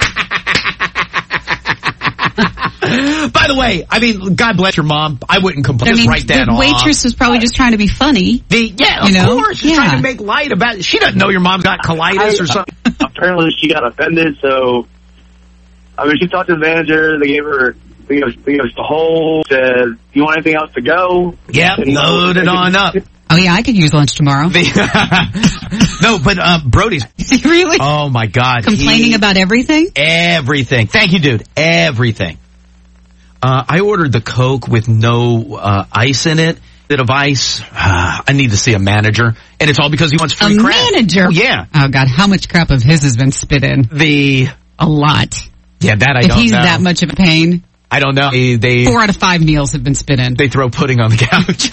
By the way, I mean, God bless your mom. I wouldn't complain. I mean, Just write that the off. waitress was probably just trying to be funny. The, yeah, of you know? course. She's yeah. trying to make light about it. She doesn't know your mom's got colitis I, or something. Apparently, she got offended. So, I mean, she talked to the manager. They gave her, they gave us, they gave us the whole. Said, "You want anything else to go?" Yep, load it on up. Oh yeah, I could use lunch tomorrow. No, but uh, Brody's really. Oh my God, complaining he, about everything. Everything. Thank you, dude. Everything. Uh, I ordered the Coke with no uh, ice in it. Bit of ice. Uh, I need to see a manager, and it's all because he wants free a crap. manager. Oh, yeah. Oh God, how much crap of his has been spit in? The a lot. Yeah, that I if don't know. If he's that much of a pain, I don't know. They, they four out of five meals have been spit in. They throw pudding on the couch.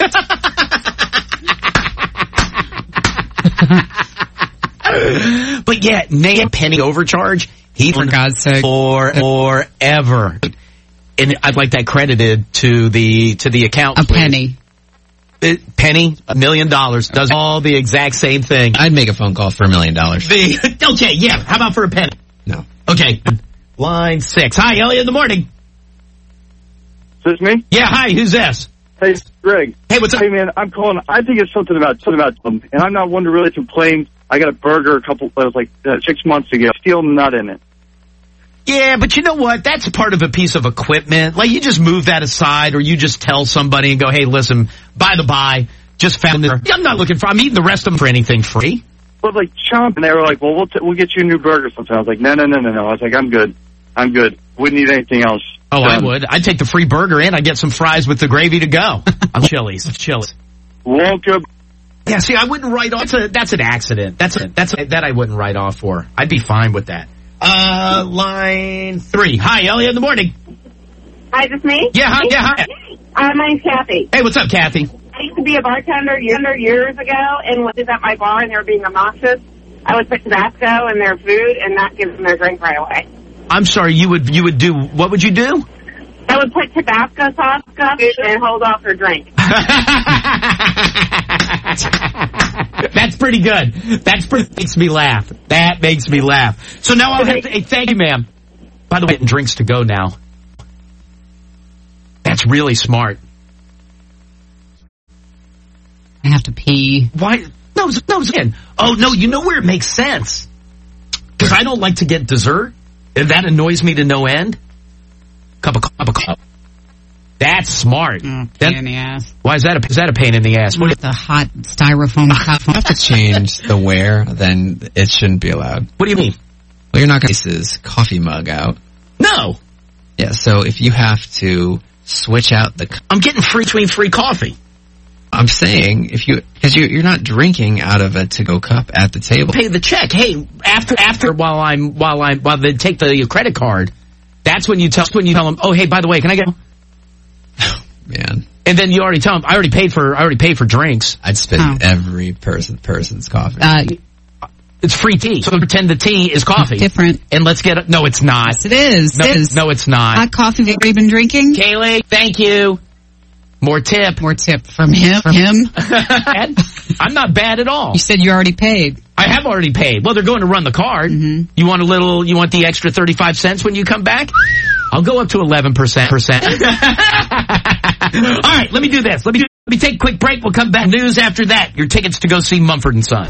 But yeah, name penny overcharge. He for God's sake, for forever. And I'd like that credited to the to the account. A please. penny. It, penny, a million dollars, does all the exact same thing. I'd make a phone call for a million dollars. The okay, yeah. How about for a penny? No. Okay. Line six. Hi, Elliot. In the morning. Is this me? Yeah. Hi. Who's this? Hey, Greg. Hey, what's up? Hey, man. I'm calling. I think it's something about something about them, and I'm not one to really complain. I got a burger a couple. It was like uh, six months ago. Steel nut in it. Yeah, but you know what? That's part of a piece of equipment. Like, you just move that aside, or you just tell somebody and go, hey, listen, by the by, just found this. I'm not looking for, I'm eating the rest of them for anything free. Well, like, chomp, and they were like, well, we'll, t- we'll get you a new burger sometime. I was like, no, no, no, no, no. I was like, I'm good. I'm good. Wouldn't need anything else. Oh, Done. I would. I'd take the free burger in. I'd get some fries with the gravy to go. I'm Chili's. Chili's. Won't go. Yeah, see, I wouldn't write off. That's, a, that's an accident. That's a, that's a, that I wouldn't write off for. I'd be fine with that. Uh, line three. Hi, Elliot. In the morning. Hi, is this me? Yeah, hi. Yeah, hi. Uh, my name's Kathy. Hey, what's up, Kathy? I used to be a bartender years, years ago, and when I was at my bar and they were being obnoxious, I would put Tabasco in their food and not give them their drink right away. I'm sorry. You would you would do what would you do? Uh, I would put Tabasco sauce up and hold off her drink. That's pretty good. That's pretty, makes me laugh. That makes me laugh. So now I'll have to, hey, thank you, ma'am. By the way, getting drinks to go now. That's really smart. I have to pee. Why? No, no, again. Oh, no, you know where it makes sense. Because I don't like to get dessert. And that annoys me to no end. Cup of cup of cup. That's smart. Mm, pain that, in the ass. Why is that a, is that a pain in the ass? With the hot styrofoam cup. If you have to change the wear, then it shouldn't be allowed. What do you mean? Well, you're not going to take this coffee mug out. No. Yeah, so if you have to switch out the... I'm getting free between free coffee. I'm saying, if you, because you, you're not drinking out of a to-go cup at the table. Pay the check. Hey, after, after, while I'm, while I'm, while they take the credit card, that's when you tell, when you tell them, oh, hey, by the way, can I get... Man. And then you already tell them, I already paid for, I already paid for drinks. I'd spit oh. every person, person's coffee. Uh, it's free tea. So pretend the tea is coffee. It's different. And let's get it. No, it's not. Yes, it is. No, it is. No, it's not. Hot coffee that you've been drinking? Kaylee, thank you. More tip. More tip from him. From him. I'm not bad at all. You said you already paid. I have already paid. Well, they're going to run the card. Mm-hmm. You want a little, you want the extra thirty-five cents when you come back? I'll go up to eleven percent. All right, let me do this. Let me do, let me take a quick break. We'll come back. News after that. Your tickets to go see Mumford and Sons.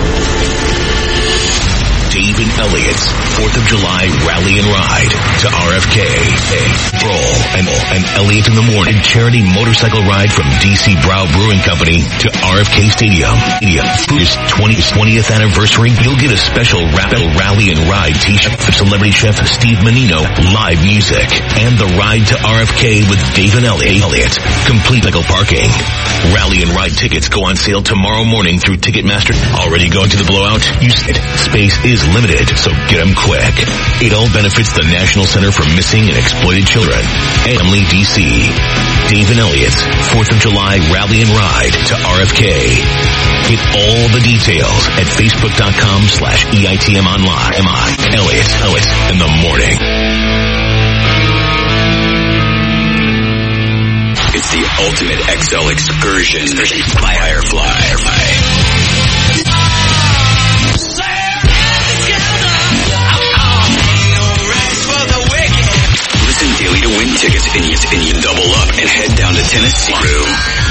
Dave and Elliot's fourth of July Rally and Ride to R F K. Roll and, and Elliot in the Morning charity motorcycle ride from D C Brow Brewing Company to R F K Stadium. For his twentieth anniversary, you'll get a special Rally and Ride t-shirt from celebrity chef Steve Menino, live music, and the ride to R F K with Dave and Elliot. Complete legal parking. Rally and Ride tickets go on sale tomorrow morning through Ticketmaster. Already going to the blowout? You said space is limited, so get them quick. It all benefits the National Center for Missing and Exploited Children. Emily, D C. Dave and Elliot's fourth of July Rally and Ride to R F K. Get all the details at Facebook.com slash EITM online. M I Elliot, Elliot in the morning. It's the ultimate X L excursion by Firefly. Daily to win tickets and you, and you double up and head down to Tennessee. Room.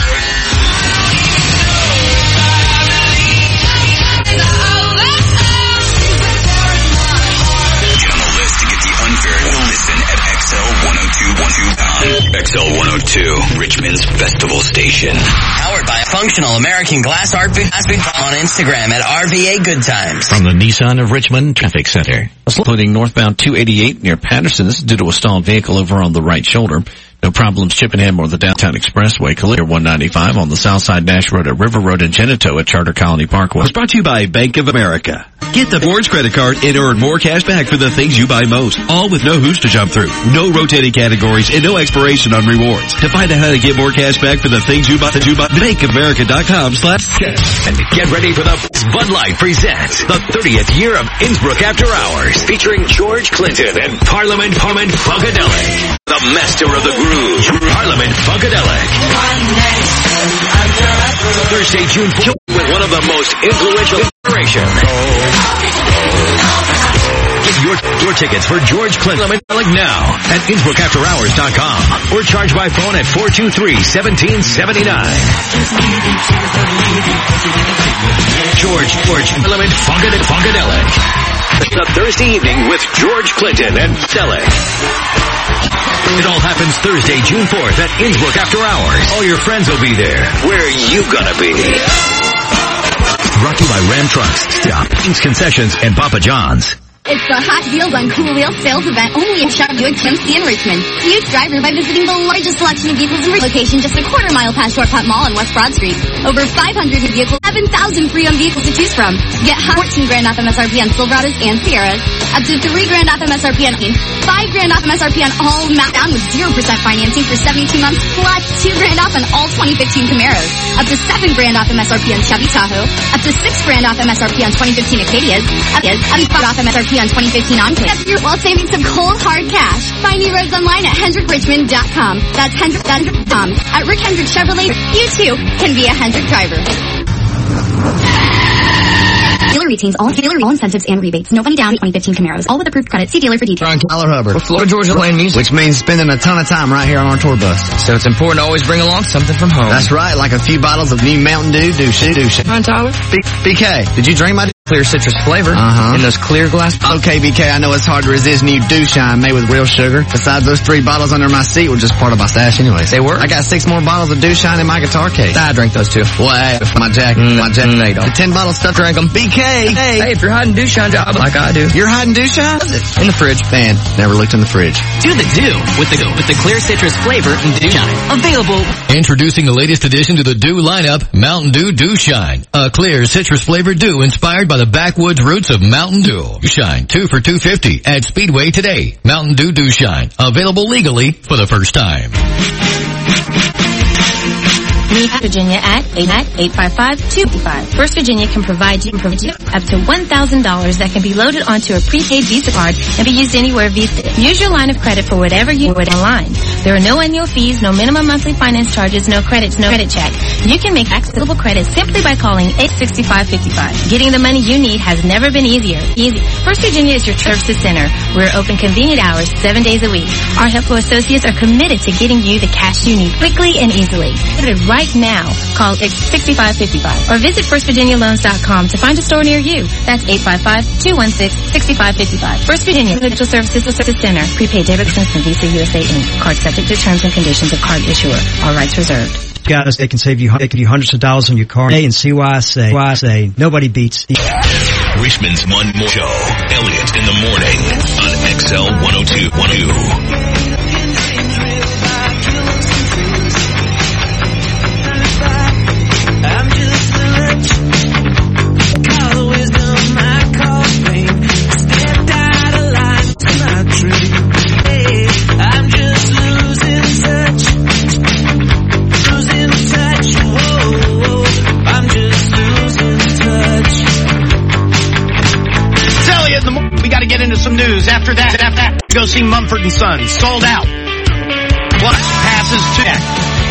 Get on the list to get the unfair listen at X L one oh two point two. X L one oh two, Richmond's festival station. Powered by a functional American Glass Art Booth on Instagram at R V A Good Times. From the Nissan of Richmond Traffic Center. Including northbound two eighty-eight near Patterson. This is due to a stalled vehicle over on the right shoulder. No problems Chippenham or the Downtown Expressway. Clear one ninety-five on the Southside Nash Road at River Road and Genito at Charter Colony Parkway. It's brought to you by Bank of America. Get the Ford's credit card and earn more cash back for the things you buy most. All with no hoops to jump through, no rotating categories, and no expiration on rewards. To find out how to get more cash back for the things you buy, that you buy, bankofamerica.com slash cash. And get ready for the Bud Light presents the thirtieth year of Innsbrook After Hours, featuring George Clinton and Parliament Parliament Funkadelic. The master of the groove, Parliament Funkadelic. Thursday, June fourth, with one of the most influential inspirations. Get your, your tickets for George Clinton now at Innsbrook After Hours dot com or charge by phone at four two three, one seven seven nine. George, George, Parliament Funkadelic. The Thursday evening with George Clinton and Selleck. It all happens Thursday, June fourth at Innsbrook After Hours. All your friends will be there. Where are you gonna be? Brought to you by Ram Trucks, Stop, King's Concessions, and Papa John's. It's the Hot Deals on Cool Wheels sales event only at Shop Buick G M C in Richmond. See each driver by visiting the largest selection of vehicles in location just a quarter mile past Shortcut Mall on West Broad Street. Over five hundred vehicles, seven thousand pre-owned vehicles to choose from. Get fourteen grand off M S R P on Silverados and Sierras. Up to three grand off M S R P on five grand off M S R P on all Mount Down with zero percent financing for seventy-two months, plus two grand off on all twenty fifteen Camaros. Up to seven grand off M S R P on Chevy Tahoe. Up to six grand off M S R P on twenty fifteen Acadias. Up to five off M S R P P on twenty fifteen Enclave while saving some cold, hard cash. Find new roads online at Hendrick Richmond dot com. That's Hendrick dot com. At Rick Hendrick Chevrolet, you too can be a Hendrick driver. Dealer retains all dealer all incentives and rebates. No money down twenty fifteen Camaros. All with approved credit. See dealer for details. Ron Kyler Hubbard. We're Florida Georgia playing music, which means spending a ton of time right here on our tour bus. So it's important to always bring along something from home. That's right, like a few bottles of new Mountain Dew, Douche, Douche. Ron Tyler? B K, did you drink my clear citrus flavor uh-huh. in those clear glass? Okay, B K, I know it's hard to resist new Dew Shine made with real sugar. Besides, those three bottles under my seat were just part of my stash anyways. They were? I got six more bottles of Dew Shine in my guitar case. I drank those too. Well, hey, my jacket, mm, my jacket. Mm, the ten bottles stuff, drank them. B K, hey, hey, if you're hiding Dew Shine job like I do. You're hiding Dew Shine? In the fridge. Man, never looked in the fridge. Do the Dew with the with the clear citrus flavor in Dew Shine. Available. Introducing the latest addition to the Dew lineup, Mountain Dew Dew Shine. A clear citrus flavored dew inspired by the backwoods roots of Mountain Dew. Dew Shine, two for two fifty at Speedway today. Mountain Dew Dew Shine. Available legally for the first time. Meet Virginia at eight five five, two five. First Virginia can provide you up to one thousand dollars that can be loaded onto a prepaid Visa card and be used anywhere Visa. Use your line of credit for whatever you would online. There are no annual fees, no minimum monthly finance charges, no credits, no credit check. You can make accessible credit simply by calling eight six five five five. Getting the money you need has never been easier. Easy. First Virginia is your services center. We're open convenient hours, seven days a week. Our helpful associates are committed to getting you the cash you need quickly and easily. Get it right now. Call six five five five or visit first virginia loans dot com to find a store near you. That's eight five five, two one six, six five five five. First Virginia Financial Services Service Center. Prepaid debit cards from Visa U S A Incorporated. Card subject to terms and conditions of card issuer. All rights reserved. Guys, they can save you, they can give you hundreds of dollars on your car. A and see why I say, why I say, nobody beats. Richmond's One More Show. Elliot in the morning on X L one oh two point one. Some news. After that, after that, go see Mumford and Sons. Sold out. Plus passes to that.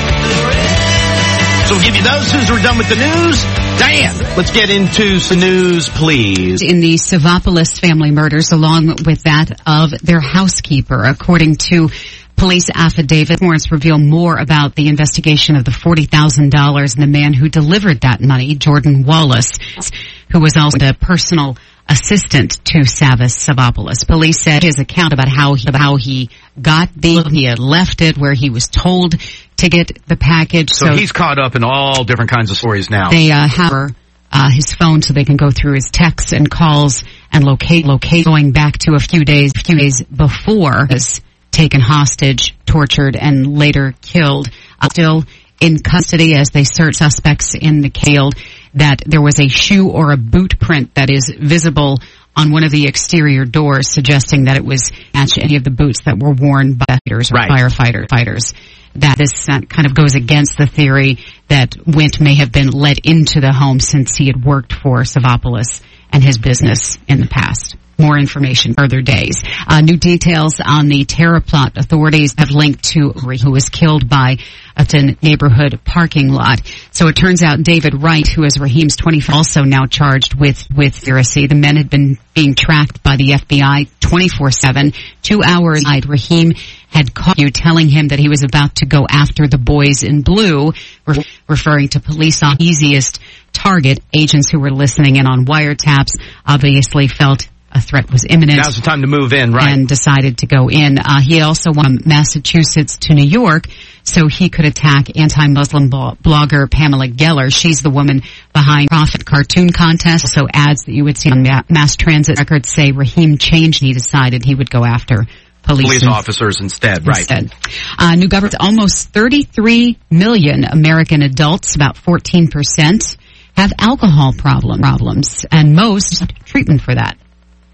So we'll give you those as we're done with the news. Diane, let's get into some news, please. In the Savopoulos family murders, along with that of their housekeeper, according to police affidavit, warrants reveal more about the investigation of the forty thousand dollars and the man who delivered that money, Jordan Wallace, who was also the personal assistant to Savas Savopoulos. Police said his account about how he, about how he got the, he had left it where he was told to get the package. So, so he's caught up in all different kinds of stories now. They uh, have uh, his phone so they can go through his texts and calls and locate, locate going back to a few days, few days before he was taken hostage, tortured, and later killed. Uh, still in custody as they search suspects in the killed. That there was a shoe or a boot print that is visible on one of the exterior doors, suggesting that it was match any of the boots that were worn by fighters or right. firefighter fighters. That this uh, kind of goes against the theory that Wint may have been let into the home since he had worked for Savopoulos and his business in the past. More information further days. Uh, new details on the terror plot. Authorities have linked to who was killed by Upton neighborhood parking lot. So it turns out David Wright, who is Raheem's twenty-five, also now charged with, with conspiracy. The men had been being tracked by the F B I twenty-four seven. Two hours later, Raheem had called you telling him that he was about to go after the boys in blue, re- referring to police on easiest target. Agents who were listening in on wiretaps obviously felt a threat was imminent. Now's the time to move in, right? And decided to go in. Uh, he also went from Massachusetts to New York so he could attack anti-Muslim blogger Pamela Geller. She's the woman behind Profit Cartoon Contest. So ads that you would see on mass transit records say Raheem changed and he decided he would go after police, police officers instead, right? Instead. Uh, new government, almost thirty-three million American adults, about fourteen percent, have alcohol problem, problems, and most have treatment for that.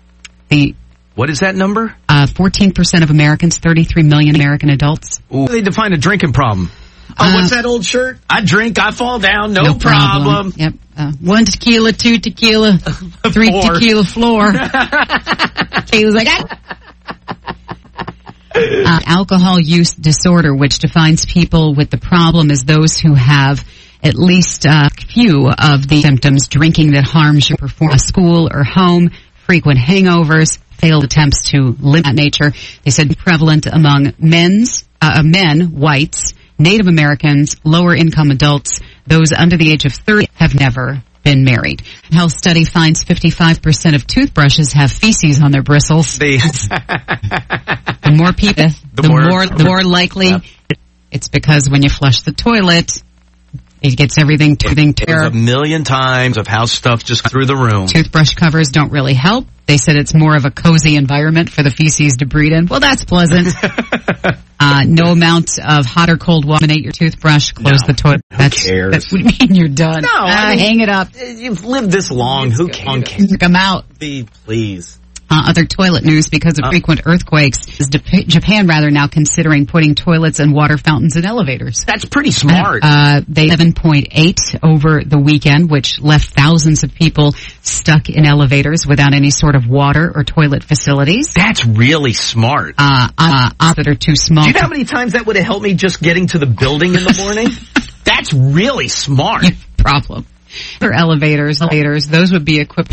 The What is that number? Uh, fourteen percent of Americans, thirty-three million American adults. Ooh. How do they define a drinking problem? Oh, what's that old shirt? I drink, I fall down, no, No problem. problem. Yep. Uh, one tequila, two tequila, three Four. tequila floor. Kayla's like, ah. uh, alcohol use disorder, which defines people with the problem as those who have at least a few of the symptoms: drinking that harms your performance, school or home, frequent hangovers, failed attempts to live that nature. They said prevalent among men's, uh, men, whites, Native Americans, lower income adults, those under the age of thirty have never been married. Health study finds fifty-five percent of toothbrushes have feces on their bristles. The, the more people, the, The more, more- the more likely it's because when you flush the toilet, it gets everything, everything There's tear. a million times of how stuff just through the room. Toothbrush covers don't really help. They said it's more of a cozy environment for the feces to breed in. Well, that's pleasant. uh, no amount of hot or cold water eliminate your toothbrush. Close the toilet. Who That's, cares? That's what you mean you're done. No, uh, I mean, hang it up. You've lived this long. Who can Come out. please? Uh, other toilet news because of Oh. frequent earthquakes. Is Dep- Japan rather now considering putting toilets and water fountains in elevators. That's pretty smart. Uh, they seven point eight over the weekend, which left thousands of people stuck in elevators without any sort of water or toilet facilities. That's really smart. Uh, uh, uh that are too small. Do you know how many times that would have helped me just getting to the building in the morning? That's really smart. Problem. For elevators, elevators, those would be equipped.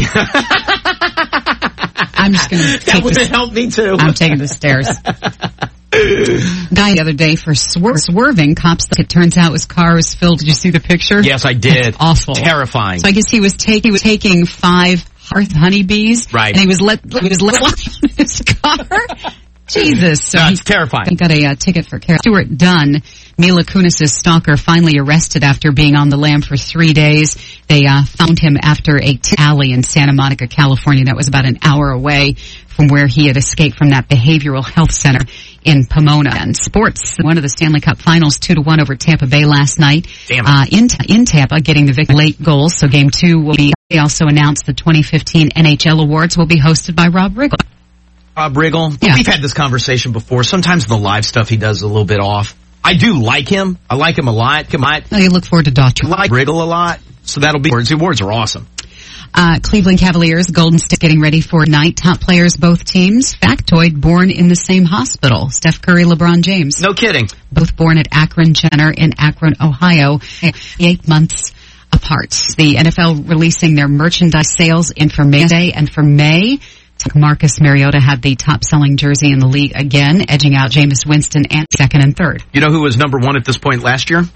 I'm just going to That take would the have helped me too. I'm taking the stairs. Guy the other day for swer- swerving, cops. It turns out his car was filled. Did you see the picture? Yes, I did. It's awful, Terrifying. So I guess he was taking he was taking five hearth honeybees, Right. And he was let he was let in his car. Jesus, so No, he it's terrifying. he got a uh, ticket for Carol. Stuart Dunn, Mila Kunis' stalker, finally arrested after being on the lam for three days. They uh, found him after a t- alley in Santa Monica, California. That was about an hour away from where he had escaped from that behavioral health center in Pomona. And sports, one of the Stanley Cup Finals, two to one over Tampa Bay last night. Damn it. Uh, in in Tampa, getting the victory late goals. So game two will be. They also announced the twenty fifteen N H L awards will be hosted by Rob Riggle. Rob Riggle. Yeah. We've had this conversation before. Sometimes the live stuff he does is a little bit off. I do like him. I like him a lot. Come on. Oh, you look forward to Doctor I like Riggle a lot. So that'll be awards. The awards are awesome. Uh, Cleveland Cavaliers, Golden State getting ready for tonight. Top players, both teams. Factoid, born in the same hospital. Steph Curry, LeBron James. No kidding. Both born at Akron Center in Akron, Ohio. Eight months apart. The N F L releasing their merchandise sales information today, and for May, Marcus Mariota had the top-selling jersey in the league again, edging out Jameis Winston and second and third. You know who was number one at this point last year?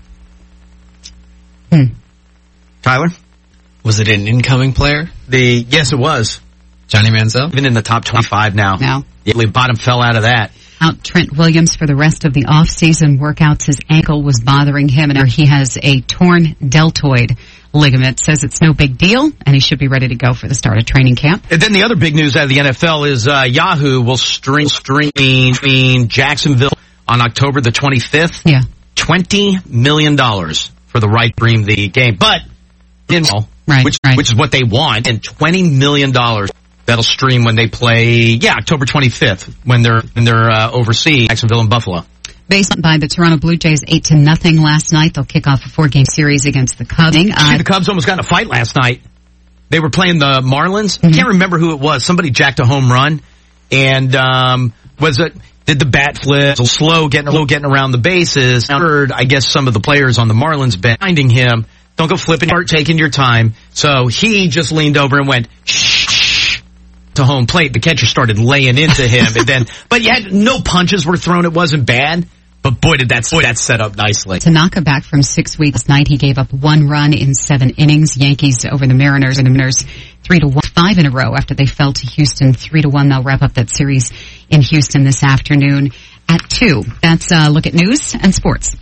Hmm. Tyler? Was it an incoming player? The Yes, it was. Johnny Manziel? Even in the top twenty-five now. Now. Yeah, the bottom fell out of that. Out Trent Williams for the rest of the off-season workouts. His ankle was bothering him, and he has a torn deltoid ligament. Says it's no big deal, and he should be ready to go for the start of training camp. And then the other big news out of the N F L is uh, Yahoo will stream stream Jacksonville on October the twenty-fifth. Yeah. twenty million dollars for the right to stream the game. But, you know, right, which, right. which is what they want, and twenty million dollars that'll stream when they play, yeah, October twenty-fifth, when they're, when they're uh, overseas, Jacksonville and Buffalo. Based by the Toronto Blue Jays eight to nothing last night. They'll kick off a four-game series against the Cubs. Uh, See, the Cubs almost got in a fight last night. They were playing the Marlins. Mm-hmm. I can't remember who it was. Somebody jacked a home run, and um, was it did the bat flip? So slow, getting a little getting around the bases. I heard, I guess, some of the players on the Marlins bench finding him. Don't go flipping. Start taking your time. So he just leaned over and went shh, shh to home plate. The catcher started laying into him, and then but you had no punches were thrown. It wasn't bad. But boy, did that boy that set up nicely. Tanaka back from six weeks last night. He gave up one run in seven innings. Yankees over the Mariners, and the Mariners three to one, five in a row after they fell to Houston three to one. They'll wrap up that series in Houston this afternoon at two. That's a look at news and sports.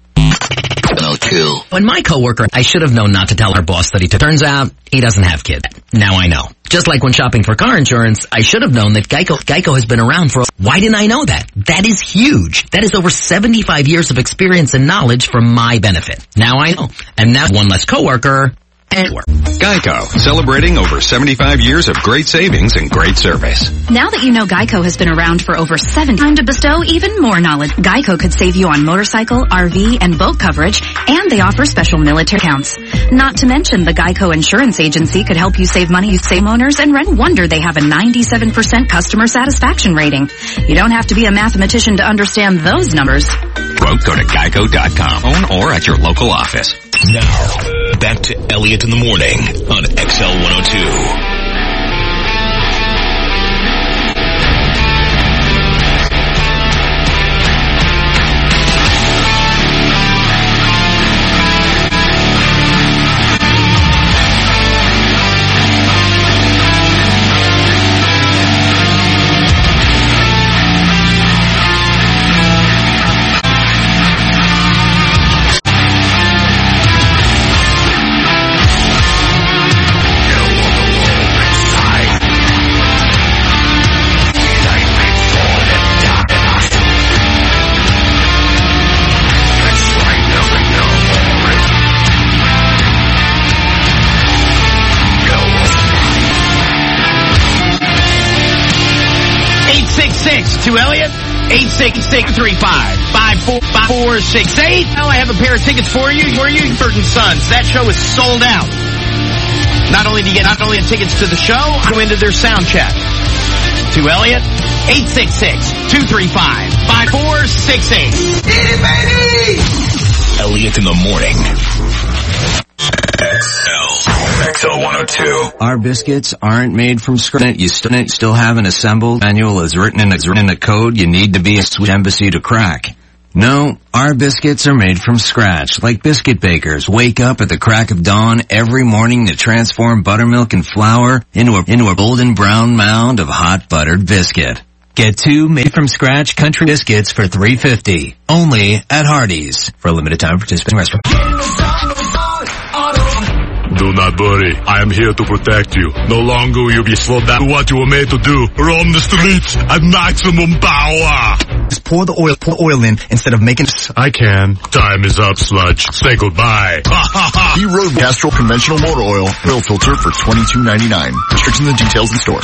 When my coworker, I should have known not to tell our boss that he took. Turns out he doesn't have kids. Now I know. Just like when shopping for car insurance, I should have known that Geico Geico has been around for. Why didn't I know that? That is huge. That is over seventy-five years of experience and knowledge for my benefit. Now I know. And now one less coworker Geico, celebrating over seventy-five years of great savings and great service. Now that you know Geico has been around for over seven, time to bestow even more knowledge. Geico could save you on motorcycle, R V, and boat coverage, and they offer special military accounts. Not to mention the Geico Insurance Agency could help you save money, save owners, and rent. Wonder they have a ninety-seven percent customer satisfaction rating. You don't have to be a mathematician to understand those numbers. Quote, go to geico dot com or at your local office. Now, back to Elliot in the Morning on X L one oh two. To Elliot, eight six six three five five four five four six eight. Now I have a pair of tickets for you, for you, Burton Sons. That show is sold out. Not only do you get not only tickets to the show, I go into their sound check. To Elliot, eight six six two three five five four six eight. Elliot in the Morning. X L one oh two. Our biscuits aren't made from scratch. You st- still haven't assembled. Manual is written in a, written in a code you need to be a sweet embassy to crack. No, our biscuits are made from scratch. Like biscuit bakers wake up at the crack of dawn every morning to transform buttermilk and flour into a, into a golden brown mound of hot buttered biscuit. Get two made from scratch country biscuits for three fifty. Only at Hardee's. For a limited time, participating restaurant. Do not worry, I am here to protect you. No longer will you be slowed down to what you were made to do. Roam the streets at maximum power. Just pour the oil, pour oil in instead of making... I can. Time is up, sludge. Say goodbye. Hero Castrol Conventional Motor Oil. Oil filter for twenty-two ninety-nine. Restrictions and details in store.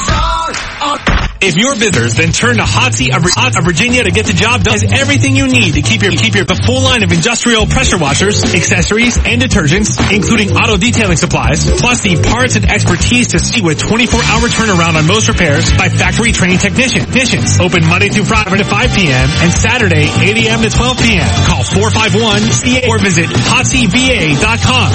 If you're visitors, then turn to Hotsy of Virginia to get the job done. Has everything you need to keep your keep your the full line of industrial pressure washers, accessories, and detergents, including auto detailing supplies, plus the parts and expertise to see with twenty-four hour turnaround on most repairs by factory trained technician- technicians. Open Monday through Friday to five p.m. and Saturday eight a.m. to twelve p.m. Call four five one C A or visit hotsy v a dot com.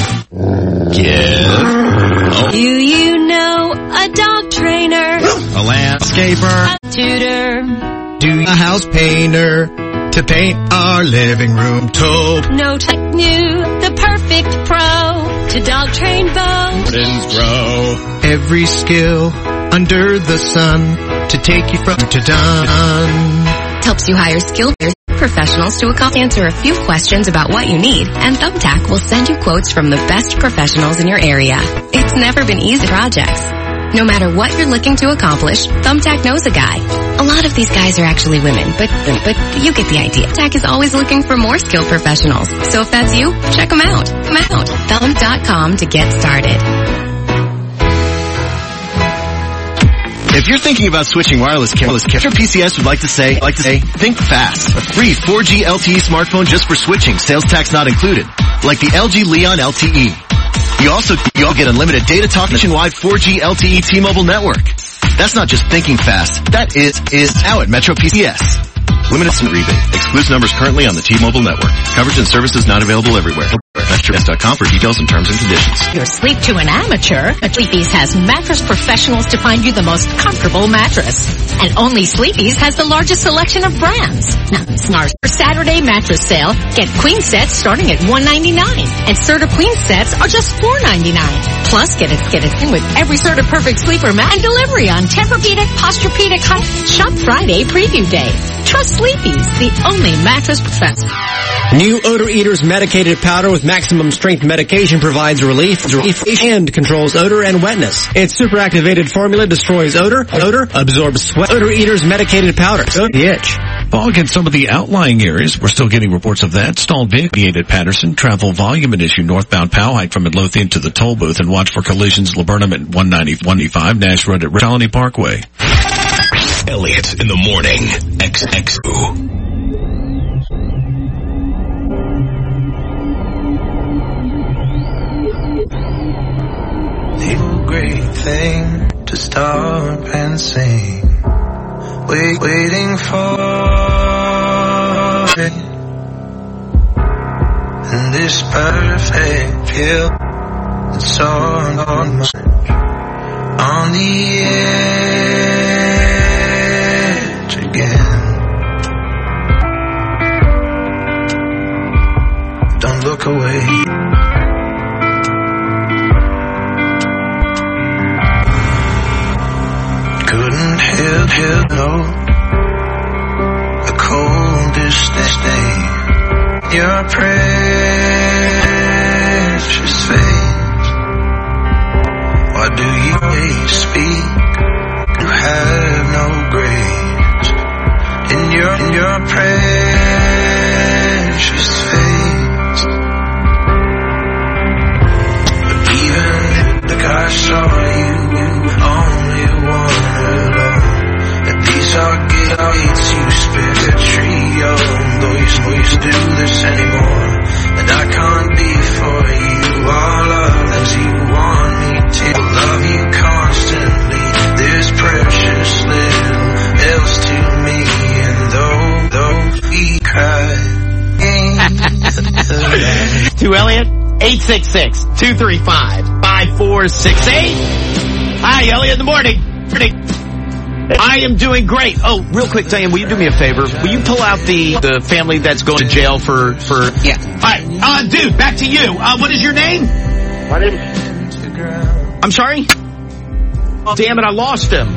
Yeah. Do you know a dog trainer? A landscaper. A tutor. Do a house painter to paint our living room taupe. No tech knew the perfect pro to dog train Bo. Gardens grow. Every skill under the sun to take you from to done. Helps you hire skilled professionals to answer a few questions about what you need, and Thumbtack will send you quotes from the best professionals in your area. It's never been easy projects. No matter what you're looking to accomplish, Thumbtack knows a guy. A lot of these guys are actually women, but but you get the idea. Thumbtack is always looking for more skilled professionals. So if that's you, check them out. Come out. Thumb dot com to get started. If you're thinking about switching wireless wireless carrier, P C S would like to say, like to say, think fast. A free four G L T E smartphone just for switching, sales tax not included. Like the L G Leon L T E. You also, you all get unlimited data talk nationwide four G L T E T-Mobile network. That's not just thinking fast. That is, is now at Metro P C S. Limited rebate. Excludes numbers currently on the T-Mobile network. Coverage and services not available everywhere. Metro P C S dot com for details and terms and conditions. Your sleep to an amateur, Sleepy's has mattress professionals to find you the most comfortable mattress. And only Sleepy's has the largest selection of brands. Now, Snar's for Saturday mattress sale, get queen sets starting at one ninety-nine, and Serta queen sets are just four ninety-nine. Plus, get it get it in with every Serta Perfect Sleeper mat and delivery on Tempur-Pedic, Posturepedic, Shop Friday preview day. Trust Sleepy's, the only mattress professional. New Odor Eaters medicated powder with maximum strength medication provides relief, relief and controls odor and wetness. Its super activated formula destroys odor, odor, absorbs sweat. Odor Eaters medicated powder. So the itch. Fog in some of the outlying areas. We're still getting reports of that. Stalled vehicle at Patterson. Travel volume an issue northbound Powhite from Midlothian to the toll booth, and watch for collisions Laburnum at one ninety, one eighty-five, Nash Road at Colony Parkway. Elliot in the morning. X X O. Great thing to stop and sing. Wait, waiting for it. And this perfect feel that's on, on my on the edge again. Don't look away. Couldn't help, help, no. The coldest day, your precious face. Why do you always speak? You have no grace in your, in your precious face. But even like I saw you, only one. These are gates you spit a trio. Though you always do this anymore, and I can't be for you all of as you want me to. Love you constantly. There's precious little else to me, and though though we cry. To Elliot, eight six six, two three five, five four six eight. Hi, Elliot in the morning. I am doing great. Oh, real quick, Diane, will you do me a favor? Will you pull out the, the family that's going to jail for, for... Yeah. All right. Uh, dude, back to you. Uh, what is your name? My name is... I'm sorry? Oh, damn it, I lost him.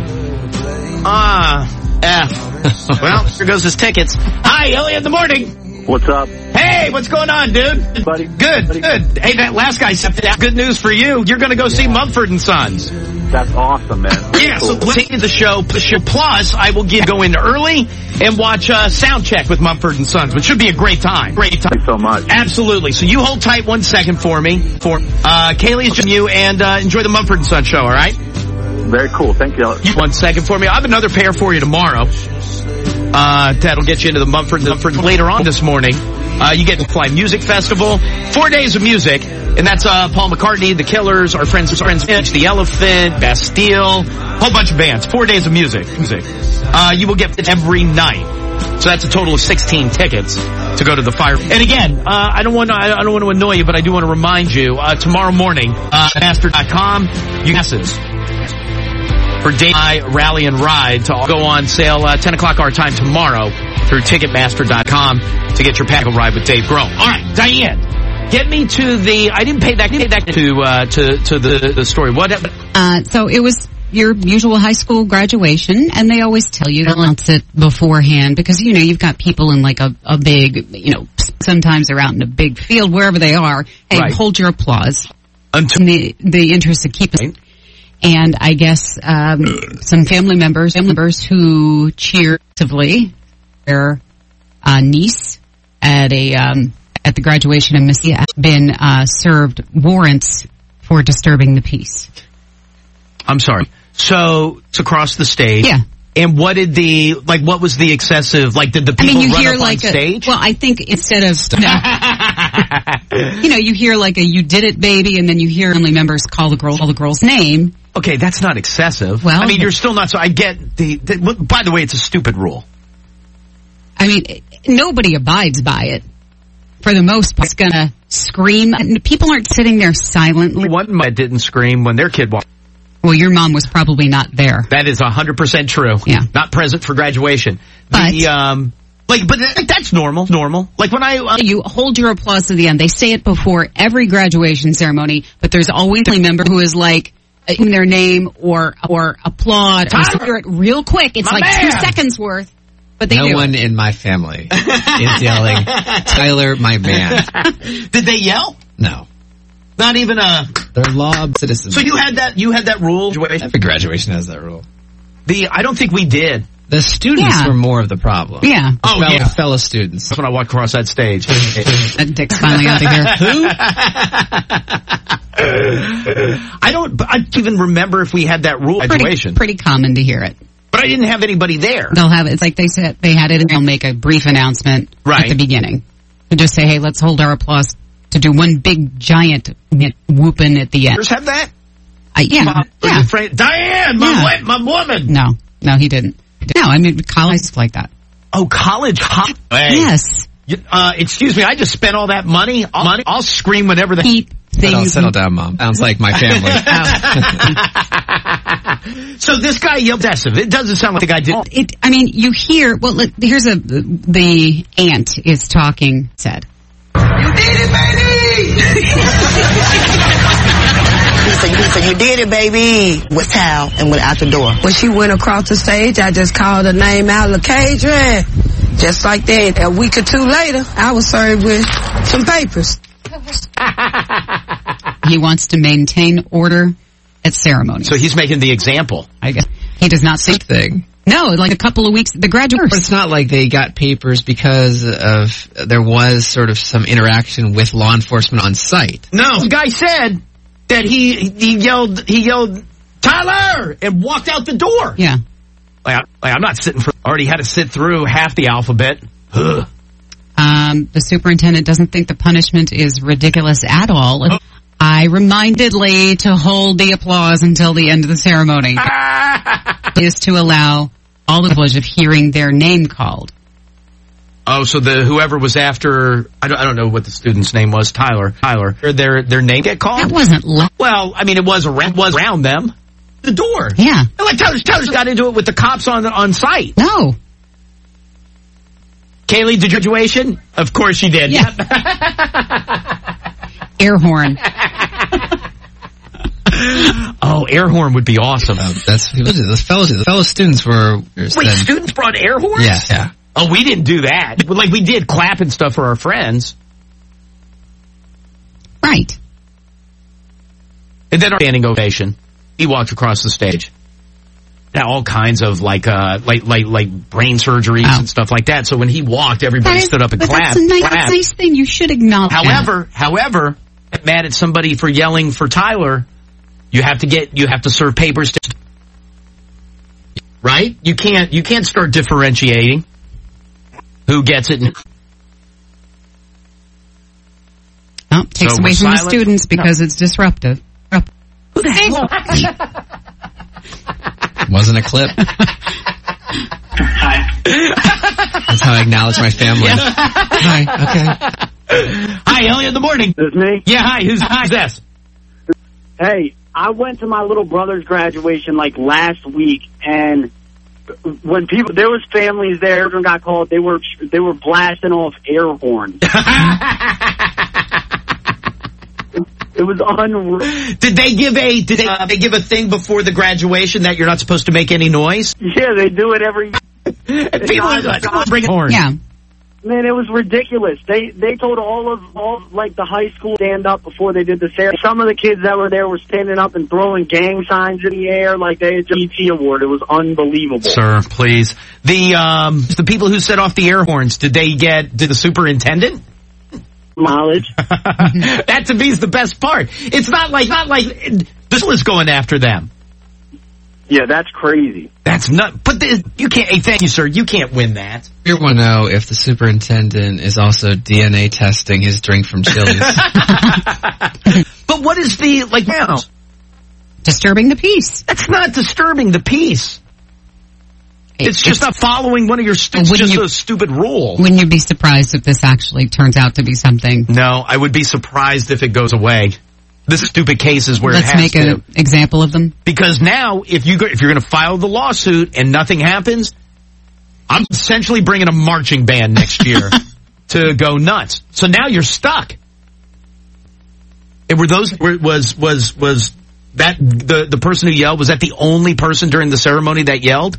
Ah, uh, F. Well, here goes his tickets. Hi, Elliot in the morning. What's up? Hey, what's going on, dude? Buddy. Good, Buddy. good. Hey, that last guy said that. Good news for you. You're going to go see Mumford and Sons. That's awesome, man. Yeah, cool. so take the show. Plus, I will get, go in early and watch uh, Sound Check with Mumford and Sons, which should be a great time. Great time. Thanks so much. Absolutely. So you hold tight one second for me. For uh, Kaylee's from you, and uh, enjoy the Mumford and Sons show, all right? Very cool. Thank you. One second for me. I have another pair for you tomorrow. Uh, that'll get you into the Mumford, Mumford later on this morning. Uh, you get to Fly Music Festival. Four days of music. And that's, uh, Paul McCartney, The Killers, our friends, friends, Mitch, The Elephant, Bastille, whole bunch of bands. Four days of music. Music. Uh, you will get it every night. So that's a total of sixteen tickets to go to the fire. And again, uh, I don't want to, I don't want to annoy you, but I do want to remind you, uh, tomorrow morning, uh, at master dot com, you guesses for Dave I Rally and Ride to go on sale, uh, ten o'clock our time tomorrow through Ticketmaster dot com to get your pack of Ride with Dave Grohl. All right, Diane. Get me to the, I didn't pay that, pay that to, uh, to, to the, the story. What? Uh, so it was your usual high school graduation, and they always tell you to announce it beforehand because, you know, you've got people in like a, a big, you know, sometimes they're out in a big field, wherever they are. Hey, right. Hold your applause. Until in the, the interest of keeping. And I guess, um, some family members, family members who cheered their, uh, niece at a, um, at the graduation of Missy have been uh, served warrants for disturbing the peace. I'm sorry. So it's across the stage. Yeah. And what did the, like, what was the excessive, like, did the people I mean, you run hear up like on stage? A, well, I think instead of, no, you know, you hear like a "you did it, baby," and then you hear family members call the girl, call the girl's name. Okay, that's not excessive. Well, I mean, you're still not, so I get the, the, by the way, it's a stupid rule. I mean, nobody abides by it. For the most part, it's gonna scream. People aren't sitting there silently. One mom didn't scream when their kid walked. Well, your mom was probably not there. That is one hundred percent true. Yeah. Not present for graduation. But, the, um, like, but that's normal, normal. Like when I, uh, you hold your applause to the end. They say it before every graduation ceremony, but there's always a member who is like, in their name or, or applaud or hear it real quick. It's My like man. two seconds worth. But they no do. one in my family is yelling, "Tyler, my man." Did they yell? No. Not even a... They're law citizens. So you had that, you had that rule? Every graduation has that rule. The, I don't think we did. The students Yeah. were more of the problem. Yeah. Oh, fellow, yeah. fellow students. That's when I walked across that stage. That Dick's finally out of here. Who? I don't. I don't even remember if we had that rule Pretty, graduation, pretty common to hear it. but I didn't have anybody there. They'll have it. It's like they said they had it, and they'll make a brief announcement Right. at the beginning to just say, "Hey, let's hold our applause to do one big giant whooping at the end." Others have that. I, yeah, My- yeah. Friend, Diane, my Yeah. wi- my woman. No, no, he didn't. No, I mean college stuff like that. Oh, college. Ho- hey. Yes. You- Uh, excuse me, I just spent all that money. All money. I'll scream whenever the Keep Settle, things. settle down, Mom. Sounds like my family. So this guy yelled aggressive. It doesn't sound like the guy did. It. I mean, you hear. Well, look, here's a. The aunt is talking. Said. You did it, baby! He said, he said, you did it, baby, with Tal, and went out the door. When she went across the stage, I just called her name out, LaCadrian. Just like that. A week or two later, I was served with some papers. He wants to maintain order at ceremonies. So he's making the example. I guess he does not say thing. No, like a couple of weeks. The graduate. But it's not like they got papers because of there was sort of some interaction with law enforcement on site. No, the guy said that he he yelled he yelled Tyler and walked out the door. Yeah. Like, I, like I'm not sitting for. Already had to sit through half the alphabet. Ugh. Um, the superintendent doesn't think the punishment is ridiculous at all. Oh. I reminded Lee to hold the applause until the end of the ceremony. Is to allow all the privilege of hearing their name called. Oh, so the whoever was after I don't I don't know what the student's name was. Tyler. Tyler. Their their name get called. That wasn't. Le- well, I mean, it was around was around them. The door. Yeah. And like Tyler's Tyler's got into it with the cops on on site. No. Kaylee, did graduation? Of course she did. Yeah. Air horn. Oh, air horn would be awesome. Uh, that's the fellow the fellow students were. Wait, then, students brought air horns? Yeah, yeah. Oh, we didn't do that. Like we did clap and stuff for our friends. Right. And then our standing ovation. He walked across the stage. Now all kinds of like uh like like like brain surgeries Oh. and stuff like that. So when he walked, everybody That is- stood up and but clapped. That's a nice, clapped. nice thing. You should acknowledge. However, however, mad at somebody for yelling for Tyler, you have to get you have to serve papers to, right? You can't you can't start differentiating who gets it. And, Oh, takes So away we're from the silent? students because it's disruptive. who the hell? Wasn't a clip. Hi. That's how I acknowledge my family. Hi. Okay. Hi, Elliot. In the morning. This is me? Yeah. Hi. Who's who's this? Hey, I went to my little brother's graduation like last week, and when people, there was families there, everyone got called, they were, they were blasting off air horns. It was unreal. Did they give a did they, uh, they give a thing before the graduation that you're not supposed to make any noise? Yeah, they do it every And people are like, "Come on, bring it horn." Yeah. Man, it was ridiculous. They they told all of all like the high school stand up before they did the ceremony. Some of the kids that were there were standing up and throwing gang signs in the air like they had a E T award. It was unbelievable. Sir, please. The um the people who set off the air horns, did they get did the superintendent? Knowledge. That to me is the best part. It's not like not like this was going after them. Yeah, that's crazy. That's not. But this, you can't. Hey, thank you, sir. You can't win that. We want to know if the superintendent is also D N A testing his drink from Chili's. But what is the like now? Disturbing the peace. That's not disturbing the peace. It's just not following one of your. St- it's Wouldn't just you- a stupid rule. Wouldn't you be surprised if this actually turns out to be something? No, I would be surprised if it goes away. This stupid case is where Let's it has make to. an example of them. Because now, if you go, if you're going to file the lawsuit and nothing happens, I'm essentially bringing a marching band next year to go nuts. So now you're stuck. And were those were, was was was that the the person who yelled? Was that the only person during the ceremony that yelled?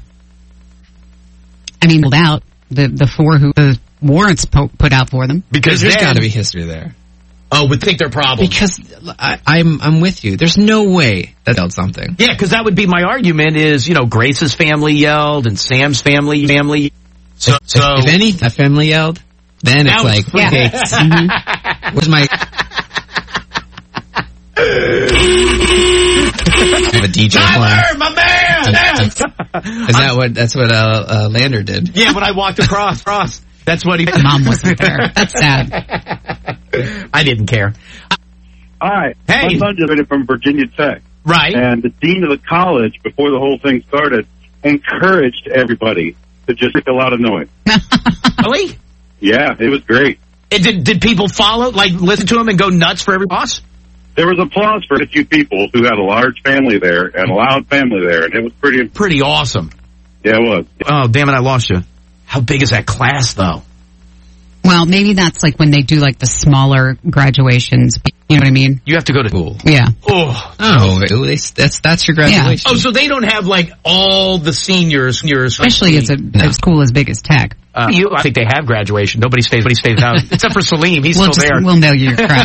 I mean, pulled out the the four who the warrants po- put out for them. Because there's then- got to be history there. Oh, would think they're problems. Because I, I'm I'm with you. There's no way that yelled something. Yeah, because that would be my argument is, you know, Grace's family yelled and Sam's family family. So, if, so if any that family yelled, then it's like, yeah. okay, mm-hmm. Where's my... have a D J Tyler, my man! Is that what, that's what uh, uh, Lander did? Yeah, when I walked across, across that's what he did. Mom wasn't there. That's sad. I didn't care. Hi. Hey. My son just graduated from Virginia Tech. Right. And the dean of the college, before the whole thing started, encouraged everybody to just make a lot of noise. Really? Yeah, it was great. And did did people follow, like, listen to him and go nuts for every boss? There was applause for a few people who had a large family there and a loud family there, and it was pretty... Pretty awesome. Yeah, it was. Oh, damn it, I lost you. How big is that class, though? Well, maybe that's like when they do like the smaller graduations. You know what I mean? You have to go to school. Yeah. Oh, oh, they, that's that's your graduation. Yeah. Oh, so they don't have like all the seniors, seniors, especially as a no. a school as big as Tech. Uh, you, I think they have graduation. Nobody stays. Nobody stays out except for Salim. He's we'll still just, there. We'll mail you your crap.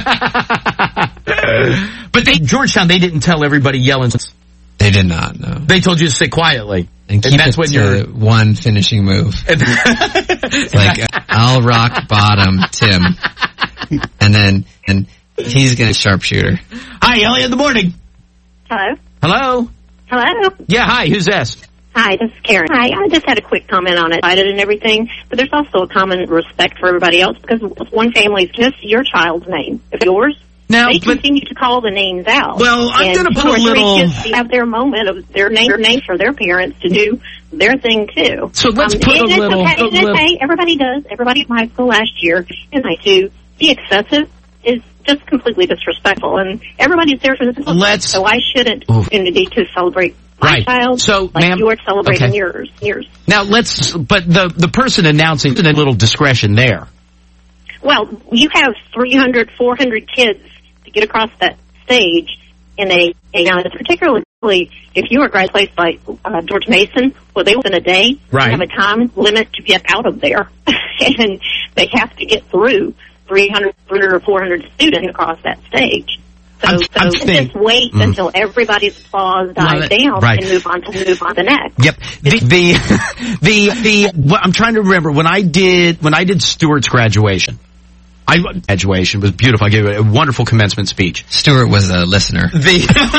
But they Georgetown, they didn't tell everybody yelling. They did not. No. They told you to sit quietly. And, keep and that's it when to you're one finishing move. It's like I'll rock bottom Tim, and then and he's gonna sharpshooter. Hi, Ellie in the morning. Hello. Hello. Hello. Yeah. Hi. Who's this? Hi, this is Karen. Hi, I just had a quick comment on it, and everything, but there's also a common respect for everybody else because one family's just your child's name. If yours. Now, they but, continue to call the names out. Well, I'm going to put a little... Kids have their moment of their name, their name for their parents to do their thing, too. So let's um, put a it's little... Okay. A it's little... okay. Everybody does. Everybody in high school last year, and I too, be excessive is just completely disrespectful. And everybody's there for this. Let's... So I shouldn't opportunity to celebrate my right. child so, like ma'am, you're celebrating okay. yours. yours. Now, let's... But the, the person announcing a little discretion there. Well, you have three hundred, four hundred kids to get across that stage in a, a now particularly if you were graduated by uh, George Mason, well, they within a day right. have a time limit to get out of there, and they have to get through three hundred, three hundred or four hundred students across that stage. So, I'm, so I'm just think, wait mm. until everybody's applause dies well, down right. and move on to move on to the next. Yep. The the the, the what I'm trying to remember when I did when I did Stuart's graduation. I graduation was beautiful. I gave a wonderful commencement speech. Stuart was a listener. The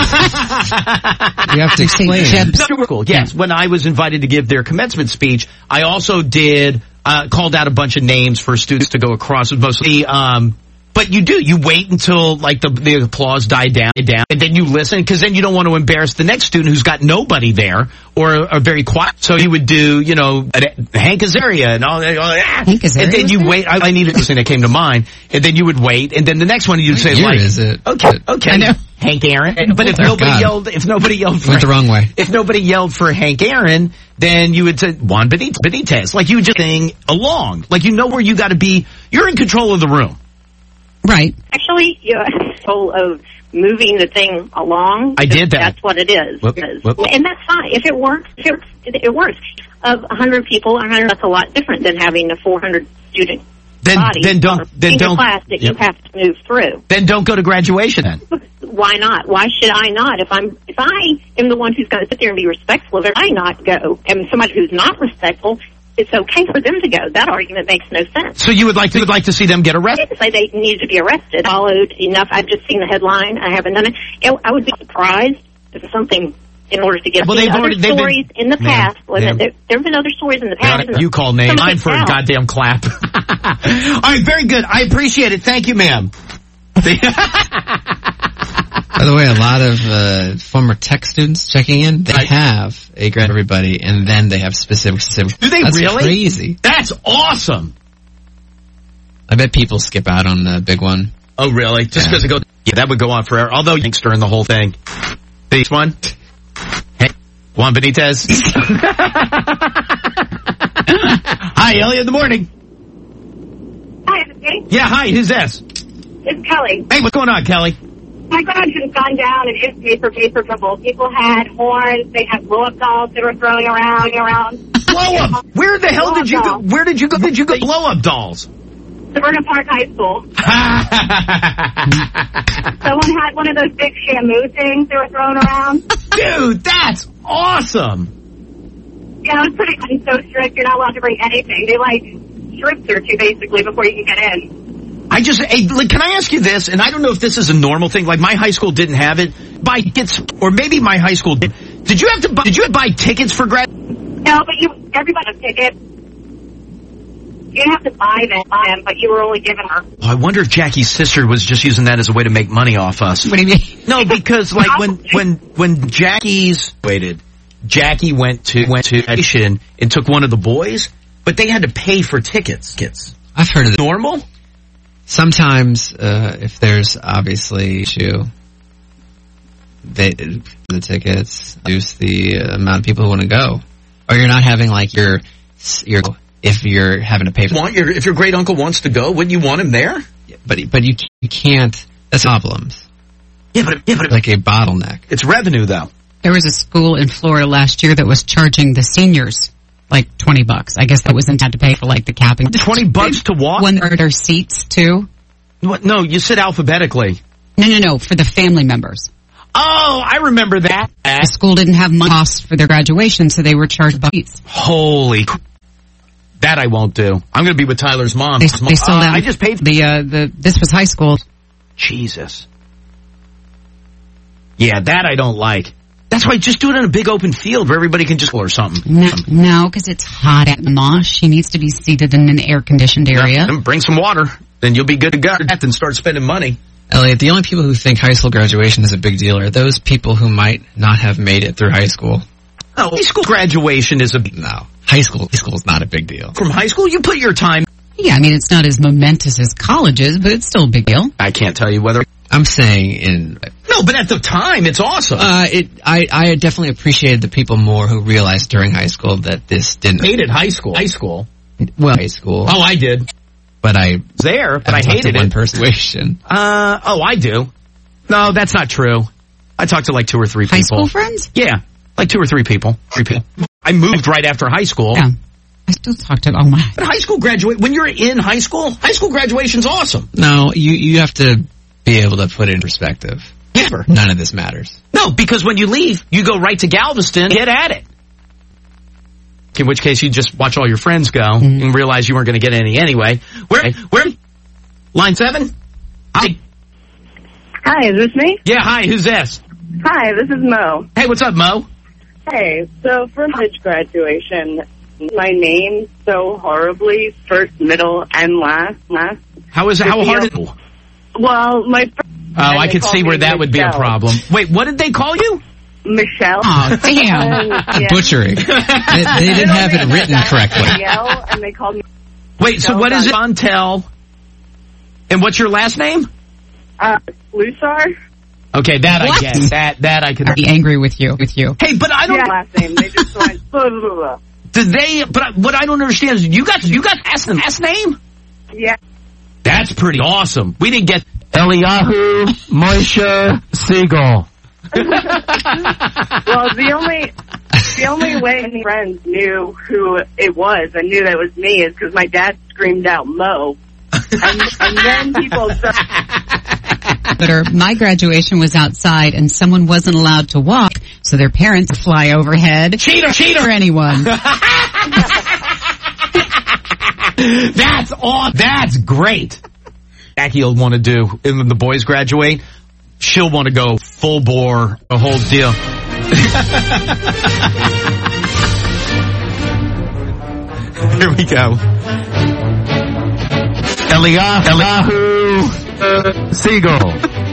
you have to explain. No, cool. Yes, when I was invited to give their commencement speech, I also did uh, called out a bunch of names for students to go across. Mostly, um, but you do you wait until like the the applause died down, down, and then you listen because then you don't want to embarrass the next student who's got nobody there or are very quiet. So you would do you know Hank Azaria and all that, Hank Azaria and then you wait. I, I needed something that came to mind, and then you would wait, and then the next one you'd say what year like, is it? okay, okay, I know. Hank Aaron. But if oh, nobody God. yelled, if nobody yelled for went the wrong way. If nobody yelled for Hank Aaron, then you would say Juan Benitez. Like you just sing along, like you know where you got to be. You're in control of the room. Right. Actually, you're in control of moving the thing along. I did that. That's what it is. Whoop, whoop. And that's fine. If it works, if it, it works. Of one hundred people, one hundred, that's a lot different than having a four hundred student then, body. Then don't, then don't, class that yep. you have to move through. Then don't go to graduation then. Why not? Why should I not? If I'm, if I am the one who's going to sit there and be respectful, if I not go, and somebody who's not respectful, it's okay for them to go. That argument makes no sense. So you would like to would like to see them get I arrested? didn't say they needed to be arrested. Followed enough. I've just seen the headline. I haven't done it. I would be surprised if something in order to get well, they've other already, stories been, in the ma'am, past. Well, ma'am. There, there have been other stories in the past. You, you call name. I'm for a goddamn clap. All right, very good. I appreciate it. Thank you, ma'am. By the way, a lot of uh, former tech students checking in, they have a grad everybody, and then they have specific, specific. Do they That's really? Crazy. That's awesome. I bet people skip out on the big one. Oh, really? Just because yeah. it goes, yeah, that would go on forever. Although Yanks during the whole thing. This one? Hey, Juan Benitez. Hi, Ellie in the morning. Hi, is it Kate? Yeah, hi, who's this? It's Kelly. Hey, what's going on, Kelly? My garage has gone down and it's paper, paper trouble. People had horns, they had blow-up dolls they were throwing around, around. Blow-up? Where the hell did you go? Where did you go? Did you go blow-up dolls? So Severna Park High School. Someone had one of those big shamu things they were throwing around. Dude, that's awesome. Yeah, it was pretty and so strict. You're not allowed to bring anything. They, like, strip search you, basically, before you can get in. I just, hey, like, can I ask you this? And I don't know if this is a normal thing. Like, my high school didn't have it. Buy tickets, or maybe my high school did. Did you have to buy, did you have to buy tickets for grad? No, but you, everybody had tickets. You didn't have to buy them, buy them, but you were only given her. Oh, I wonder if Jackie's sister was just using that as a way to make money off us. What do you mean? No, because, like, when, when, when Jackie's, waited, Jackie went to, went to graduation and took one of the boys, but they had to pay for tickets. Tickets. I've heard of it. Normal? Sometimes, uh, if there's obviously issue, they, the tickets reduce the amount of people who want to go. Or you're not having like your, your, if you're having to pay for want your, if your great uncle wants to go, wouldn't you want him there? But, but you, you can't, that's problems. Yeah, but, yeah, but like a bottleneck. It's revenue though. There was a school in Florida last year that was charging the seniors like twenty bucks. I guess that was intended to pay for like the capping. twenty bucks to walk? When there are seats too. What? No, you said alphabetically. No, no, no, for the family members. Oh, I remember that. The school didn't have money costs for their graduation, so they were charged by seats. Holy cr- that I won't do. I'm going to be with Tyler's mom. They, they sold uh, out. I just paid the, uh, the, this was high school. Jesus. Yeah, that I don't like. That's why just do it in a big open field where everybody can just, or something. No, no, because it's hot at the mosh. She needs to be seated in an air-conditioned area. Yeah, bring some water, then you'll be good to go. And start spending money. Elliot, the only people who think high school graduation is a big deal are those people who might not have made it through high school. Oh, high school graduation is a big no. High school, high school is not a big deal. From high school, you put your time. Yeah, I mean it's not as momentous as colleges, but it's still a big deal. I can't tell you whether. I'm saying in no, but at the time, it's awesome. Uh, it I I definitely appreciated the people more who realized during high school that this didn't. Hated high school. High school. Well, high school. Oh, I did. But I was there, but I, I hated one it. Persuasion. Uh oh, I do. No, that's not true. I talked to like two or three high people. High school friends? Yeah, like two or three people. Three people. I moved right after high school. Yeah. I still talk to, oh my. But high school graduate, when you're in high school, high school graduation's awesome. No, you, you have to be able to put it in perspective. Never. None of this matters. No, because when you leave, you go right to Galveston, get at it. In which case you just watch all your friends go mm-hmm. and realize you weren't going to get any anyway. Where, where, line seven? Hi. Hi, is this me? Yeah, hi, who's this? Hi, this is Mo. Hey, what's up, Mo? Hey, so for college graduation, my name so horribly, first, middle, and last. last. How is it? How hard is it? Well, my first. Oh, I could see where that Michelle. would be a problem. Wait, what did they call you? Michelle. Oh, damn. And, yeah. Butchering. they, they didn't have it written correctly. Danielle, and they called me Wait, Michelle so what is it? Montel. And what's your last name? Uh, Lusar. Okay, that what? I get. That, that I can. I'd be angry with you, with you. Hey, but I don't. Yeah, last name. They just went. Blah, blah, blah. Did they? But I, what I don't understand is you got you got last last name. Yeah. That's pretty awesome. We didn't get Eliyahu Moshe Siegel. Well, the only the only way any friends knew who it was and knew that it was me is because my dad screamed out Mo, and, and then people started. My graduation was outside, and someone wasn't allowed to walk, so their parents would fly overhead. Cheater, cheater, or anyone. That's all. That's great. Jackie will want to do, and when the boys graduate, she'll want to go full bore, a whole deal. Here we go. Eliyahu, Eliyahu uh, Siegel.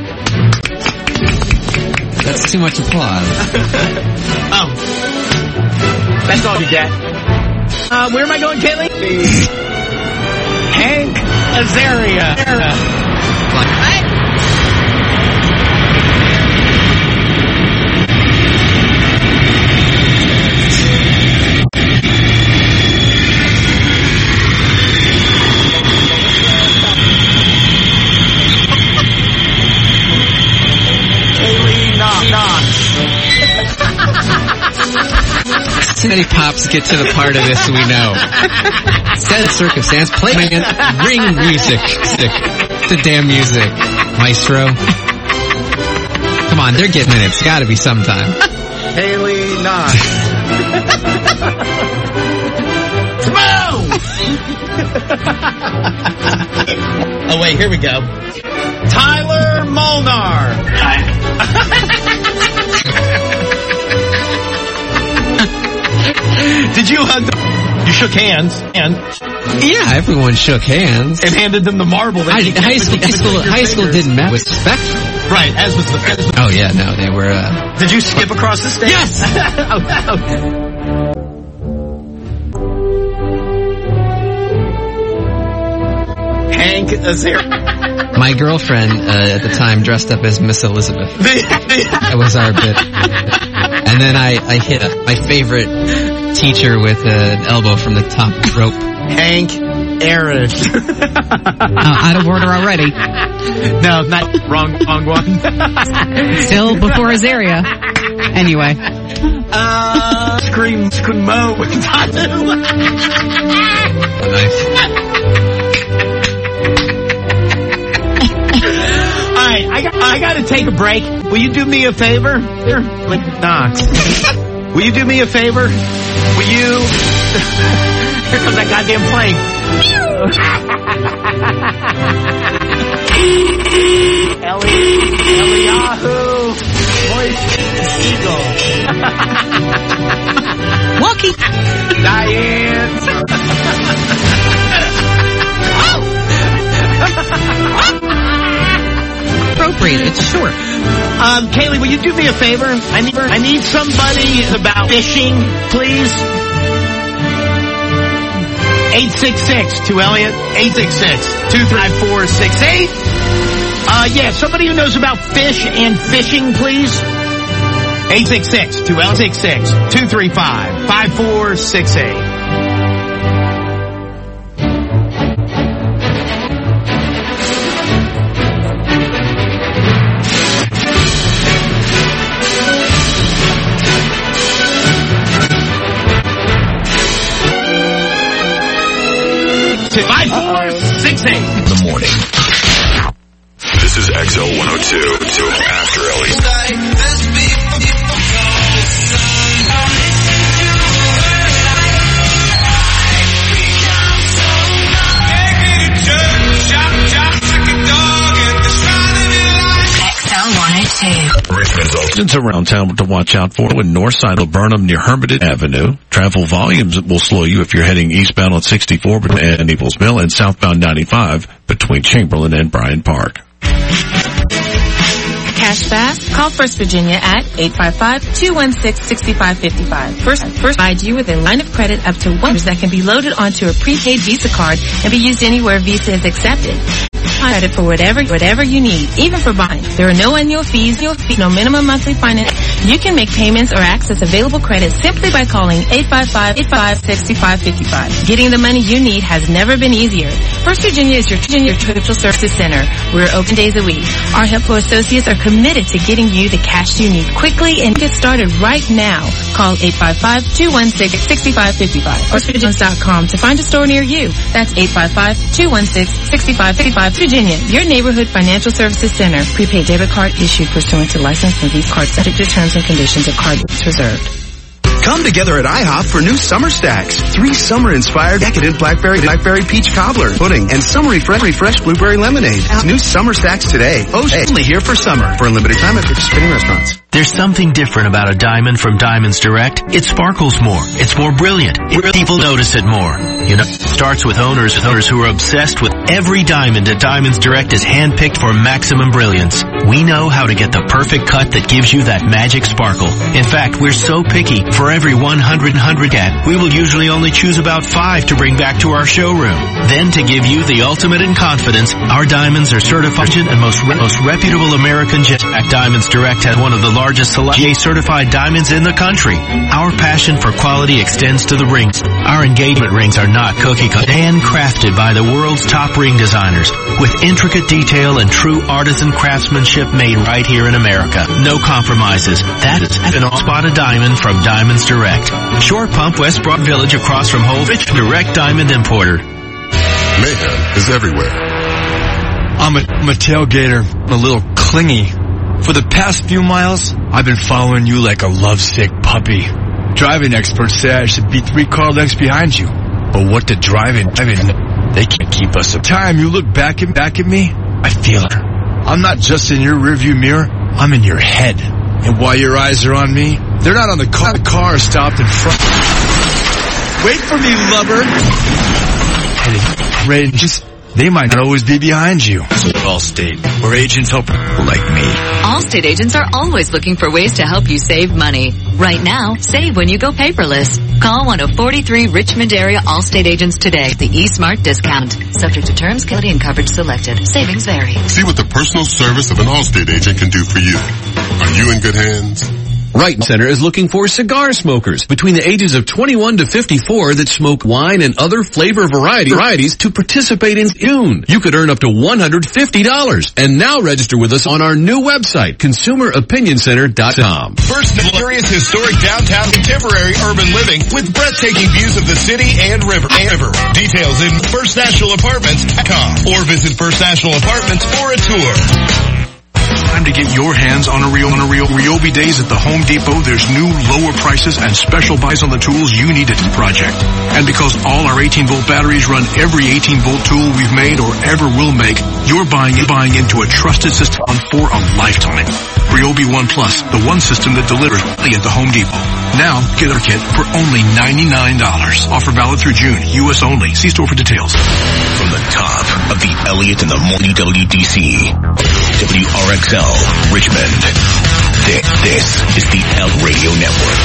That's too much applause. Oh. That's all you get. Uh, where am I going, Kaylee? Hank Azaria. What? many pops get to the part of this we know? Said circumstance, play man, ring music. The damn music. Maestro. Come on, they're getting it. It's gotta be sometime. Haley Knox. Oh, wait, here we go. Tyler Molnar. Did you hug them? You shook hands, and yeah, everyone shook hands and handed them the marble. That I, high school, high school, high school didn't matter with respect. Right, as was the. As was oh yeah, no, they were. Uh, Did you skip across the stage? Yes. oh, okay. Hank Azaria. My girlfriend uh, at the time dressed up as Miss Elizabeth. That was our bit. And then I, I hit a, my favorite teacher with an elbow from the top rope. Hank Aaron. uh, out of order already. No, not wrong. Wrong one. Still before his area. Anyway. Uh, scream, scream, mo. Nice. Alright, I got, I gotta take a break. Will you do me a favor? Here, like Knox. Will you do me a favor? Will you... Here comes that goddamn plane. Ellie, Eliyahu, Moist Eagle. Walkie. Diane. Appropriate. It's short. Um, Kaylee, will you do me a favor? I need, I need somebody about fishing, please. eight six six to Elliot. eight six six, two three four, six eight. Uh, yeah, somebody who knows about fish and fishing, please. eight six six to Elliot. eight six six, two three five, five four six eight. five four six eight. The morning. This is X L one oh two to After Ellie. Richmond's around town to watch out for in Northside of Burnham near Hermitage Avenue. Travel volumes will slow you if you're heading eastbound on sixty-four and Naples Mill and southbound ninety-five between Chamberlain and Bryant Park. Cash fast? Call First Virginia at eight five five, two one six, six five five five. First, first provide you with a line of credit up to one that can be loaded onto a prepaid Visa card and be used anywhere Visa is accepted. Credit for whatever whatever you need, even for buying. There are no annual fees, no, fee, no minimum monthly finance. You can make payments or access available credit simply by calling eight five five, eight five five, six five five five. Getting the money you need has never been easier. First Virginia is your Virginia Financial Services Center. We're open days a week. Our helpful associates are committed to getting you the cash you need quickly and get started right now. Call eight five five, two one six, six five five five or first virginia dot com to find a store near you. That's eight five five, two one six, six five five five. Virginia, your neighborhood financial services center. Prepaid debit card issued pursuant to license and these cards subject to terms and conditions of card use reserved. Come together at IHOP for new summer stacks. Three summer-inspired decadent blackberry, blackberry peach cobbler pudding and summer refresh, refresh blueberry lemonade. New summer stacks today. Only here for summer for a limited time at participating restaurants. There's something different about a diamond from Diamonds Direct. It sparkles more. It's more brilliant. It, people notice it more. You know, it starts with owners, owners who are obsessed with every diamond at Diamonds Direct is handpicked for maximum brilliance. We know how to get the perfect cut that gives you that magic sparkle. In fact, we're so picky. For every one hundred cat, we will usually only choose about five to bring back to our showroom. Then to give you the ultimate in confidence, our diamonds are certified and most, most reputable American jet. Diamonds Direct has one of the largest largest selection of certified diamonds in the country. Our passion for quality extends to the rings. Our engagement rings are not cookie cut, handcrafted by the world's top ring designers with intricate detail and true artisan craftsmanship made right here in America. No compromises. That is an all-spotted diamond from Diamonds Direct. Shore Pump, West Broad Village, across from Whole Rich Direct Diamond Importer. Mayhem is everywhere. I'm a, I'm a tailgater. I'm a little clingy. For the past few miles, I've been following you like a lovesick puppy. Driving experts say I should be three car lengths behind you. But what the driving, driving, they can't keep us up. Time you look back at, back at me, I feel it. I'm not just in your rearview mirror, I'm in your head. And while your eyes are on me, they're not on the car. The car is stopped in front. Wait for me, lover. And it, just, they might not always be behind you. So Allstate, where agents help people like me. Allstate agents are always looking for ways to help you save money. Right now, save when you go paperless. Call one of forty-three Richmond area Allstate agents today. The eSmart discount. Subject to terms, quality, and coverage selected. Savings vary. See what the personal service of an Allstate agent can do for you. Are you in good hands? Wright Center is looking for cigar smokers between the ages of twenty-one to fifty-four that smoke wine and other flavor variety varieties to participate in June. You could earn up to one hundred fifty dollars. And now register with us on our new website, consumer opinion center dot com. First, luxurious historic downtown contemporary urban living with breathtaking views of the city and river. And river. Details in first national apartments dot com or visit First National Apartments for a tour. Time to get your hands on a real on a real Ryobi Days at the Home Depot. There's new lower prices and special buys on the tools you need at the project. And because all our eighteen volt batteries run every eighteen volt tool we've made or ever will make, you're buying you're buying into a trusted system for a lifetime. Ryobi One Plus, the one system that delivers at the Home Depot. Now, get our kit for only ninety-nine dollars. Offer valid through June. U S only. See store for details. From the top of the Elliott in the Morning W D C, W R X L, Richmond. This, this is the L Radio Network.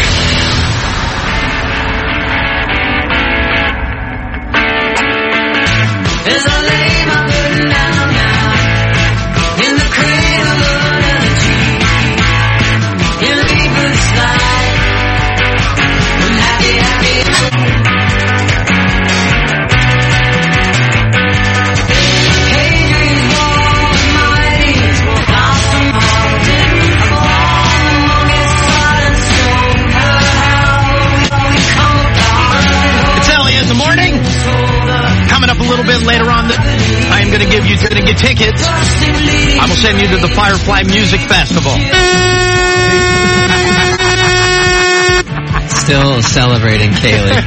As I lay my burden down now, in the cradle under the tree, in a deeper slide, I'm happy, happy. A little bit later on, the, I am going to give you going to get tickets. I will send you to the Firefly Music Festival. Still celebrating, Kaylee.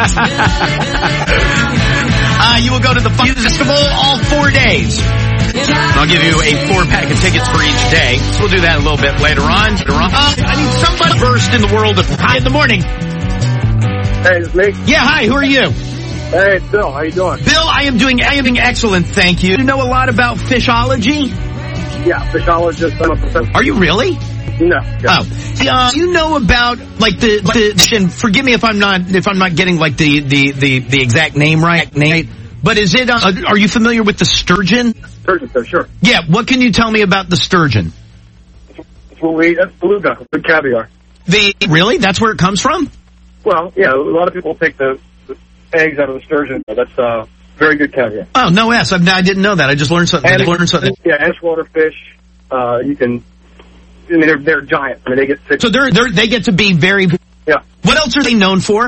uh, you will go to the Music Festival all four days. I'll give you a four pack of tickets for each day. So we'll do that a little bit later on. Uh, I need somebody versed in the world of Hi in the Morning. Hey, it's me. Yeah, hi. Who are you? Hey, it's Bill. How you doing? Bill, I am doing I am doing excellent, thank you. You know a lot about fishology? Yeah, fishologist. I'm a professor. Are you really? No. Oh, uh, you know about like the, the and forgive me if I'm not if I'm not getting like the the the, the exact name right. Name, but is it? Uh, are you familiar with the sturgeon? Sturgeon, sir, sure. Yeah. What can you tell me about the sturgeon? That's what we. That's beluga, good caviar. The really? That's where it comes from? Well, yeah. A lot of people take the eggs out of the sturgeon. That's uh, very good caviar. Oh, no S. I've, I didn't know that. I just learned something. And I learned something. Yeah, freshwater fish. Uh, you can. I mean, they're they're giant. I mean, they get sick. So they're they they get to be very. Yeah. What else are they known for?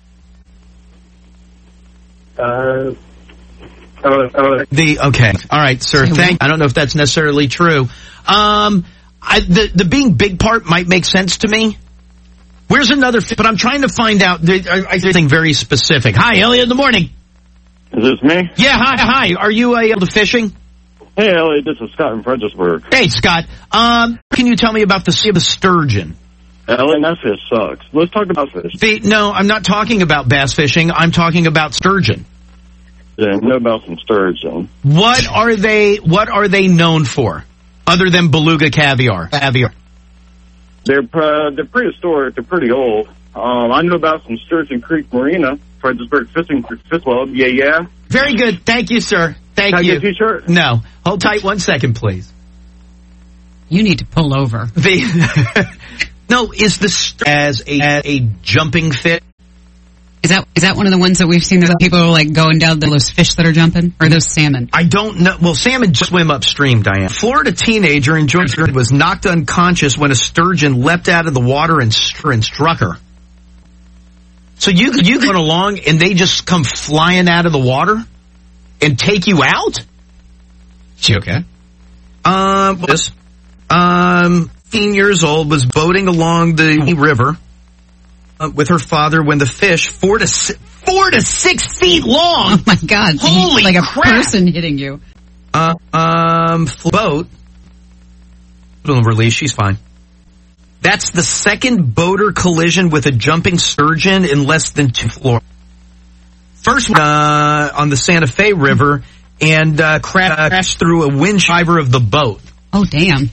Uh. I don't know, I don't know. The okay. All right, sir. Thank. I don't know if that's necessarily true. Um, I, the the being big part might make sense to me. Where's another? But I'm trying to find out. I think very specific. Hi, Elliot. In the morning. Is this me? Yeah. Hi. Hi. Are you uh, able to fishing? Hey, Elliot. This is Scott in Fredericksburg. Hey, Scott. Um, can you tell me about the sea of the sturgeon? Elliot, that fish sucks. Let's talk about fish. The, no, I'm not talking about bass fishing. I'm talking about sturgeon. Yeah, I know about some sturgeon. What are they? What are they known for, other than beluga caviar? Caviar. They're uh, they're prehistoric. They're pretty old. Um, I know about some Sturgeon Creek Marina, Fredericksburg Fishing Fish Club. Yeah, yeah. Very good. Thank you, sir. Thank Can you. I get a t-shirt? No. Hold tight one second, please. You need to pull over. The no, is this as a, as a jumping fish? Is that is that one of the ones that we've seen that people are like going down those fish that are jumping, or those salmon? I don't know. Well, salmon just swim upstream, Diane. Florida teenager enjoying was knocked unconscious when a sturgeon leapt out of the water and, str- and struck her. So you you going along and they just come flying out of the water and take you out? She okay? Um, this um, fifteen years old, was boating along the river uh, with her father when the fish, four to si- four to six feet long. Oh my God! Holy like a crap. person hitting you. Uh, um, boat. Release. She's fine. That's the second boater collision with a jumping sturgeon in less than two floors. First one uh, on the Santa Fe River, and uh, crashed through a windshiver of the boat. Oh, damn.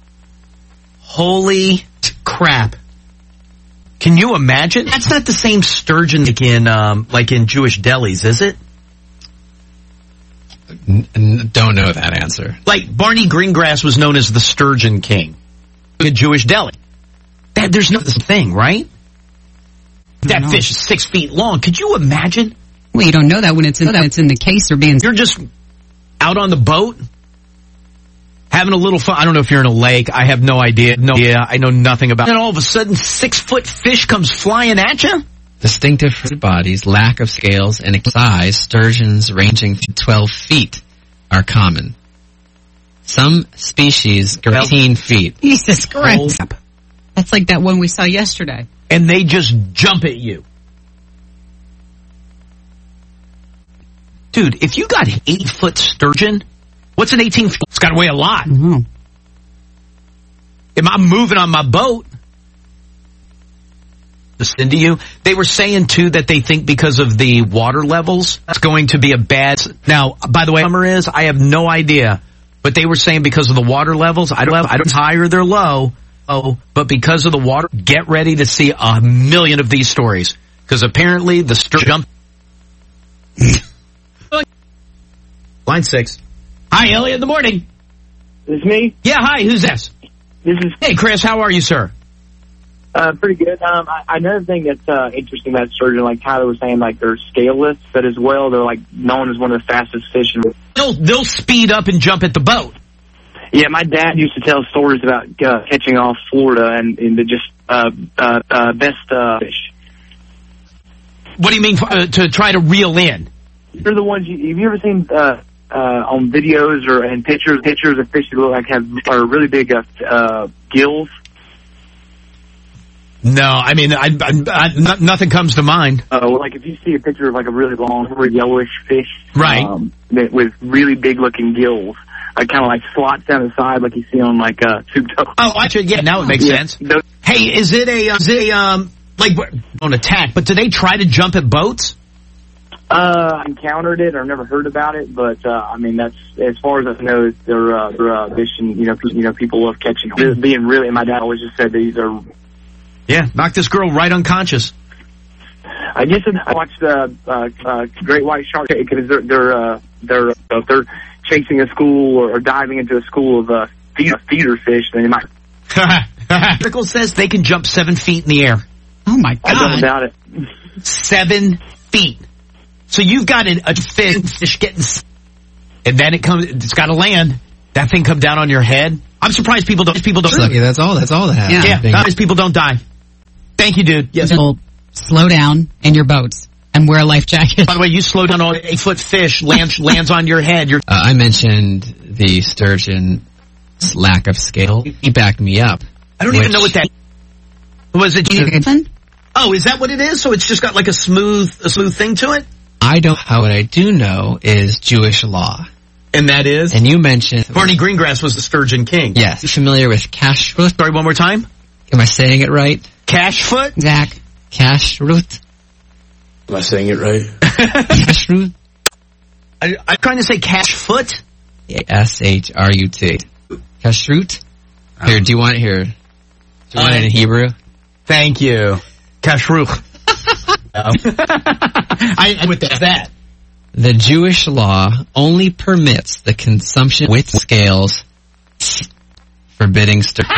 Holy crap. Can you imagine? That's not the same sturgeon like in, um, like in Jewish delis, is it? N- n- don't know that answer. Like Barney Greengrass was known as the Sturgeon King. A Jewish deli. That, there's no thing, right? That know. fish is six feet long. Could you imagine? Well, you don't know that when it's in, when it's in the case or being... You're just out on the boat, having a little fun. I don't know if you're in a lake. I have no idea. No idea. I know nothing about it. Then all of a sudden, six-foot fish comes flying at you? Distinctive bodies, lack of scales, and size, sturgeons ranging to twelve feet are common. Some species, eighteen feet. Jesus Christ. That's like that one we saw yesterday. And they just jump at you. Dude, if you got eight-foot sturgeon, what's an eighteen foot? It's got to weigh a lot. Mm-hmm. Am I moving on my boat? Listen to you. They were saying, too, that they think because of the water levels, it's going to be a bad... Now, by the way, summer is, I have no idea. But they were saying because of the water levels, I don't know if it's high or they're low. Oh, but because of the water, get ready to see a million of these stories. Because apparently the sturgeon... Line six. Hi, Elliot, in the morning. This is me? Yeah, hi, who's this? This is... Hey, Chris, how are you, sir? Uh, pretty good. Um, I, another thing that's uh, interesting about sturgeon, like Tyler was saying, like they're scaleless, but as well they're like known as one of the fastest fish. In- they'll, they'll speed up and jump at the boat. Yeah, my dad used to tell stories about uh, catching off Florida and, and the just uh, uh, uh, best uh, fish. What do you mean uh, to try to reel in? They're the ones. You, have you ever seen uh, uh, on videos or in pictures pictures of fish that look like have are really big uh, uh, gills? No, I mean, I, I, I, no, nothing comes to mind. Uh, like if you see a picture of like a really long, really yellowish fish, right, um, that, with really big looking gills, like kind of like slots down the side, like you see on like uh, Tube Top. Oh, actually, yeah, now it makes yeah. sense. Those- hey, is it a, is it a, um, like don't attack, but do they try to jump at boats? Uh, I encountered it. I've never heard about it, but uh, I mean that's as far as I know. They're uh, they're uh, fishing. You know, you know, people love catching them. Being really, and my dad always just said these are. Yeah, knock this girl right unconscious. I guess I watched uh, uh, uh, Great White Shark because they're they're uh, they're uh, they're chasing a school or, or diving into a school of uh, feeder, feeder fish. Then they might. Article says they can jump seven feet in the air. Oh my God! I don't know about it. Seven feet. So you've got a, a fish, fish getting, and then it comes. It's got to land. That thing come down on your head. I'm surprised people don't. People don't. Lucky, that's all. That's all that happens. Yeah, yeah surprised people don't die. Thank you, dude. Yes. People slow down in your boats and wear a life jacket. By the way, you slow down on an eight foot fish lands lands on your head. You're. Uh, I mentioned the sturgeon's lack of scale. He backed me up. I don't which, even know what that was. It. Oh, is that what it is? So it's just got like a smooth, a smooth thing to it. I don't. How what I do know is Jewish law, and that is. And you mentioned Barney Greengrass was the Sturgeon King. Yes, you familiar with kashrut? Sorry, one more time. Am I saying it right? Cashfoot, Zach. Kashrut. Am I saying it right? Kashrut. I, I'm trying to say Cashfoot. S H R U T. Kashrut. Here, do you want it here? Do you want uh, it in Hebrew? Thank you. Kashrut. I, I would think that. The Jewish law only permits the consumption with scales forbidding sturgeon.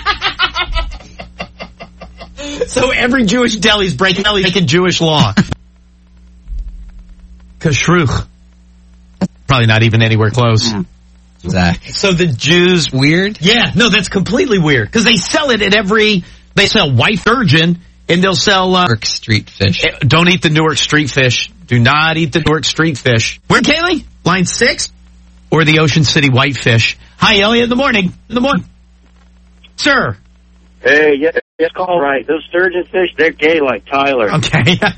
So every Jewish deli is breaking, breaking Jewish law. Kashrut. Probably not even anywhere close. Yeah. Zach. So the Jews... Weird? Yeah, no, that's completely weird. Because they sell it at every... They sell white sturgeon, and they'll sell... Uh, Newark street fish. Don't eat the Newark street fish. Do not eat the Newark street fish. Where, Kaylee? Line six? Or the Ocean City whitefish. Hi, Elliot, in the morning. In the morning. Sir. Hey, yeah, it's all right. Those sturgeon fish, they're gay like Tyler. Okay.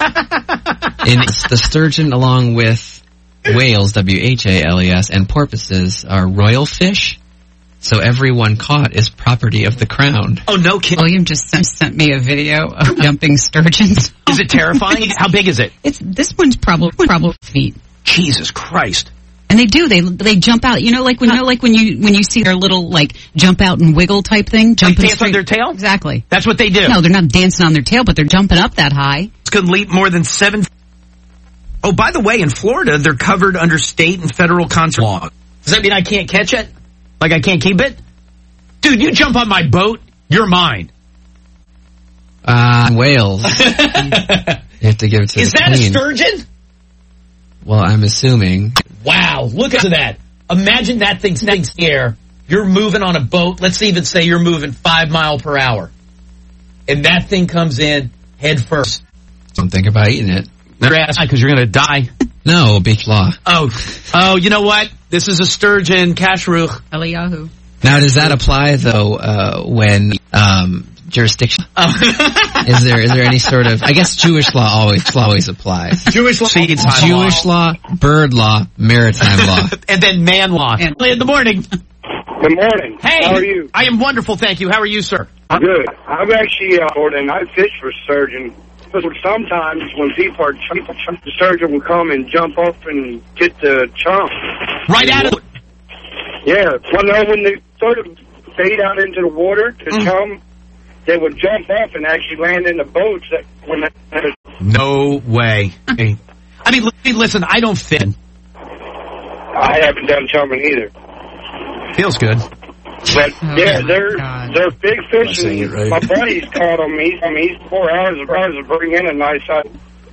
And it's the sturgeon along with whales, W H A L E S, and porpoises are royal fish. So everyone caught is property of the crown. Oh, no kidding. William just sent, sent me a video of jumping sturgeons. Is it terrifying? How big is it? It's This one's probably probably feet. Jesus Christ. And they do. They they jump out. You know, like when you know, like when you when you see their little like jump out and wiggle type thing. Like dance on their tail? Exactly. That's what they do. No, they're not dancing on their tail, but they're jumping up that high. It's going to leap more than seven. Oh, by the way, in Florida, they're covered under state and federal conservation law. Does that mean I can't catch it? Like I can't keep it? Dude, you jump on my boat, you're mine. Uh, whales. You have to give it to Is the that queen. a sturgeon? Well, I'm assuming. Wow, look at that. Imagine that thing's in the air. You're moving on a boat. Let's even say you're moving five mile per hour. And that thing comes in head first. Don't think about eating it. Never ask because you're going to die. No, beach law. Oh, oh, you know what? This is a sturgeon, Kashrut. Eliyahu. Now, does that apply, though, uh, when um, jurisdiction? Oh. is there is there any sort of... I guess Jewish law always always applies. Jewish law. Jewish law, bird law, maritime law. And then man law. And in the morning. Good morning. Hey. How are you? I am wonderful, thank you. How are you, sir? Good. I'm actually uh, and I fish for sturgeon. But sometimes when people are people, the sturgeon will come and jump up and get the chump. Right at it. Yeah. Well, no, when they sort of fade out into the water to mm. come, they would jump up and actually land in the boats. That when that, no way. Hey. I mean, listen, I don't fin. I haven't done chumping either. Feels good. But oh, yeah, they're God. they're big fish. And right. My buddy's caught them. He's I mean, he's four hours of hours to bring in a nice size.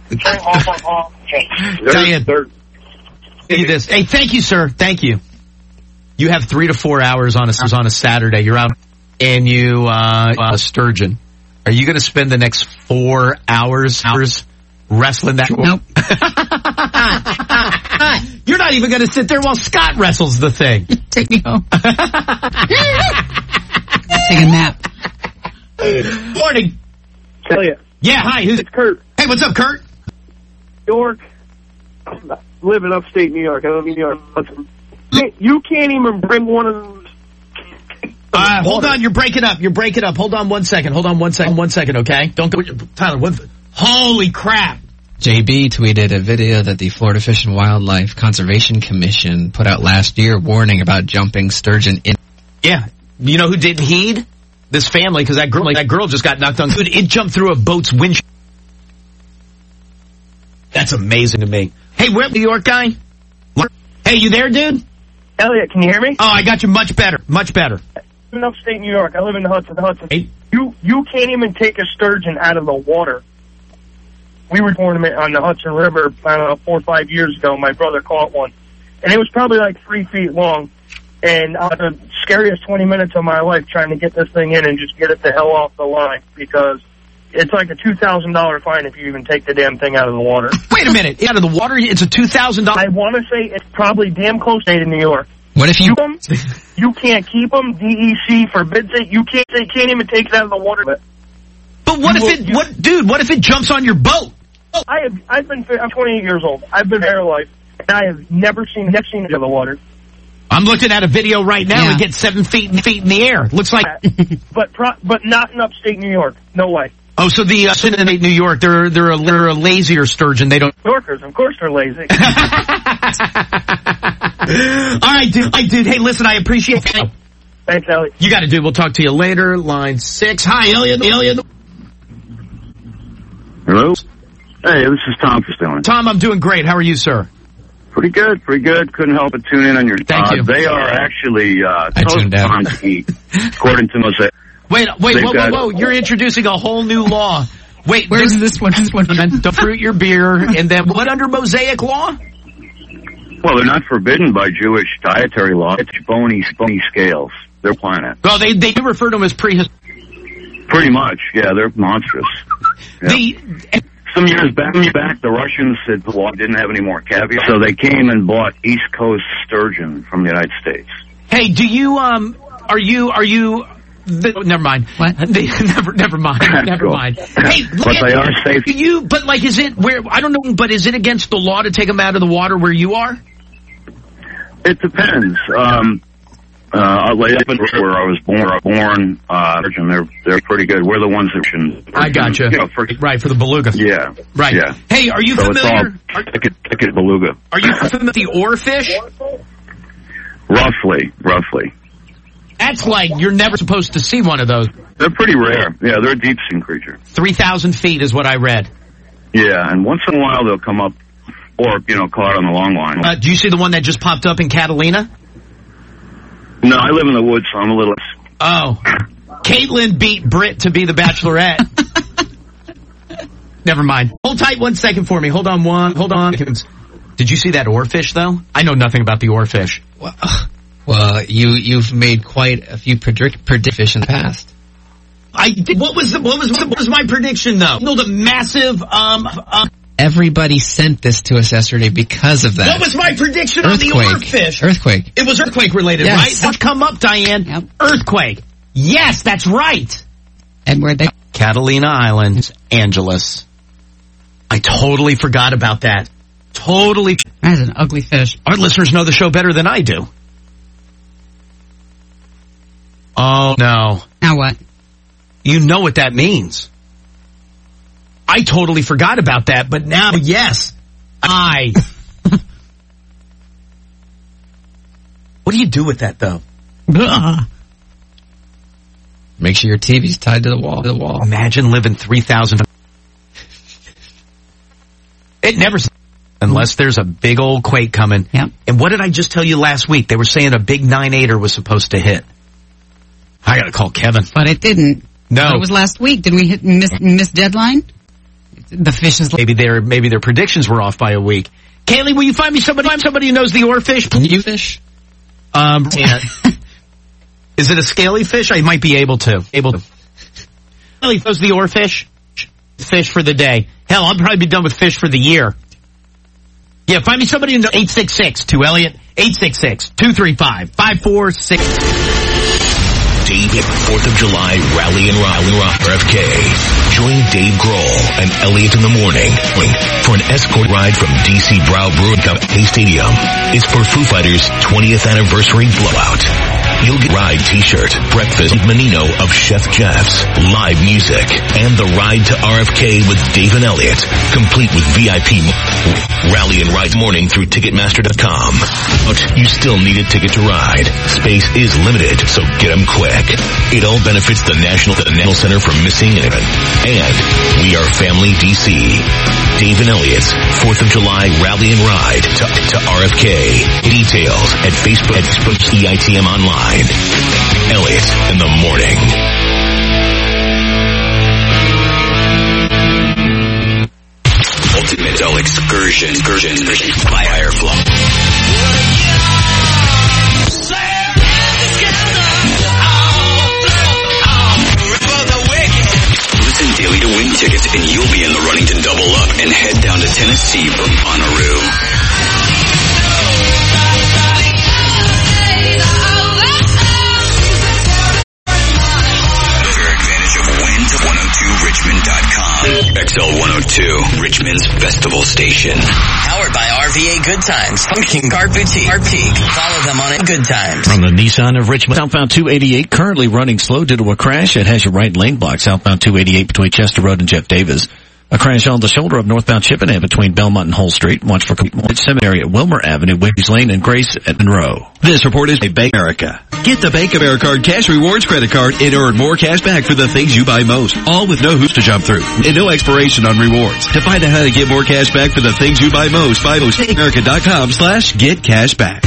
Diane, hey, this. Hey, thank you, sir. Thank you. You have three to four hours on a on a Saturday. You're out and you uh, uh sturgeon. Are you going to spend the next four hours hours wrestling that? Nope. You're not even going to sit there while Scott wrestles the thing. Take me home. Take a nap. Morning. Elliot. Yeah, hi. Who's It's Kurt. Hey, what's up, Kurt? York. I live in upstate New York. I live in New York. You can't even bring one of those. Uh, hold on, you're breaking up. You're breaking up. Hold on one second. Hold on one second. One second, okay? Don't go. Tyler, what? Holy crap. J B tweeted a video that the Florida Fish and Wildlife Conservation Commission put out last year warning about jumping sturgeon in. Yeah. You know who didn't heed? This family, because that girl, like, that girl just got knocked on. It jumped through a boat's windshield. That's amazing to me. Hey, where New York guy? Hey, you there, dude? Elliot, can you hear me? Oh, I got you much better. Much better. In upstate New York. I live in the Hudson. The Hudson. Hey. You you can't even take a sturgeon out of the water. We were tournament on the Hudson River, I don't know, four or five years ago. My brother caught one, and it was probably like three feet long. And I had the scariest twenty minutes of my life trying to get this thing in and just get it the hell off the line, because it's like a two thousand dollar fine if you even take the damn thing out of the water. Wait a minute. Out of the water? It's a two thousand dollars? I want to say it's probably damn close to New York. What if you... Them, you can't keep them. D E C forbids it. You can't, they can't even take it out of the water. But what you if will, it... What, dude, what if it jumps on your boat? I have, I've been, I'm twenty-eight years old. I've been paralyzed, and I have never seen, never seen it in the water. I'm looking at a video right now yeah. and get seven feet feet in the air. Looks like, but pro, but not in upstate New York. No way. Oh, so the uh, in New York, they're they're a, they're a lazier sturgeon. They don't. New Yorkers, of course, they're lazy. All right, dude. Hey, dude. Hey, listen, I appreciate it. Thanks, Elliot. You got to do. We'll talk to you later. Line six. Hi, Elliot. Elliot. Hello. Hey, this is Tom Costello. Tom, I'm doing great. How are you, sir? Pretty good, pretty good. Couldn't help but tune in on your. Thank uh, you. They are actually uh, I tuned out. on to eat, according to Mosaic. Wait, wait, They've whoa, whoa, got- whoa! You're introducing a whole new law. Wait, Where's this one? This one? Don't fruit your beer, and then what under Mosaic law? Well, they're not forbidden by Jewish dietary law. It's bony, bony scales. They're planet. Well, they they do refer to them as prehistoric. Pretty much, yeah. They're monstrous. Yeah. The Some years back, back, the Russians said the law didn't have any more caviar, so they came and bought East Coast sturgeon from the United States. Hey, do you um? Are you are you? The, never mind. What? never never mind. Never Cool. mind. Hey, But they are safe. do you? But like, is it where? I don't know. But is it against the law to take them out of the water where you are? It depends. Um, uh, like up in where I was born, born, uh, and they're they're pretty good. We're the ones that can. I gotcha. You know, for, Right, for the beluga. Yeah. Right. Yeah. Hey, are you so familiar? It's all ticket, ticket beluga. Are you familiar with the oarfish? Roughly, roughly. That's like you're never supposed to see one of those. They're pretty rare. Yeah, they're a deep sea creature. Three thousand feet is what I read. Yeah, and once in a while they'll come up, or you know, caught on the long line. Uh, do you see the one that just popped up in Catalina? No, I live in the woods, so I'm a little. Oh, Caitlin beat Britt to be the Bachelorette. Never mind. Hold tight one second for me. Hold on one. Hold on. Did you see that oarfish though? I know nothing about the oarfish. Well, well you you've made quite a few predict predictions in the past. I did, what was the what was what was my prediction though? You know, the massive um. Uh, Everybody sent this to us yesterday because of that. What was my prediction Earthquake. on the oarfish? Earthquake. It was earthquake related, Yes. right? What's come up, Diane? Yep. Earthquake. Yes, that's right. And where they? Catalina Island, Angeles. I totally forgot about that. Totally. That's an ugly fish. Our listeners know the show better than I do. Oh, no. Now what? You know what that means. I totally forgot about that, but now, yes, I. What do you do with that, though? Make sure your T V's tied to the wall. To the wall. Imagine living three thousand. It never, unless there's a big old quake coming. Yep. And what did I just tell you last week? They were saying a big nine eighter was supposed to hit. I gotta call Kevin. But it didn't. No. But it was last week. Did we hit miss, miss deadline? The fish is... Maybe their maybe their predictions were off by a week. Kaylee, will you find me somebody somebody who knows the oarfish? Can you fish? Um, yeah. Is it a scaly fish? I might be able to. Able to. Kaylee knows the oarfish. Fish for the day. Hell, I'll probably be done with fish for the year. Yeah, find me somebody who knows eight six six two Elliot eight six six two three five five four six. Dave, fourth of July Rally and Rally R F K. Join Dave Grohl and Elliot in the morning for an escort ride from D C Brow Brewing Company Stadium. It's for Foo Fighters' twentieth anniversary blowout. You'll get ride t-shirt, breakfast menino of Chef Jeff's, live music, and the ride to R F K with Dave and Elliot, complete with V I P Rally and Ride morning through Ticketmaster dot com. But you still need a ticket to ride. Space is limited, so get them quick. It all benefits the National, the National Center for Missing and and we are Family D C. Dave and Elliot's fourth of July Rally and Ride to, to R F K. Details at Facebook at Facebook E I T M online. Elliot in the morning. Ultimate Dull Excursion, excursion, excursion by Fireflow. Listen daily to win tickets and you'll be in the running to double up and head down to Tennessee for Bonnaroo. Richmond dot com. X L one oh two, Richmond's festival station. Powered by R V A Good Times. Funkin' Car Boutique. Art Peak. Follow them on it. Good Times. From the Nissan of Richmond, southbound two eighty-eight, currently running slow due to a crash. It has your right lane blocked. Southbound two eighty-eight between Chester Road and Jeff Davis. A crash on the shoulder of northbound Chippenham between Belmont and Hull Street. Watch for Complete Cemetery at Wilmer Avenue, Wiggs Lane, and Grace at Monroe. This report is by Bank of America. Get the Bank of America Cash Rewards credit card and earn more cash back for the things you buy most. All with no hoops to jump through and no expiration on rewards. To find out how to get more cash back for the things you buy most, buy most America.com slash get cash back.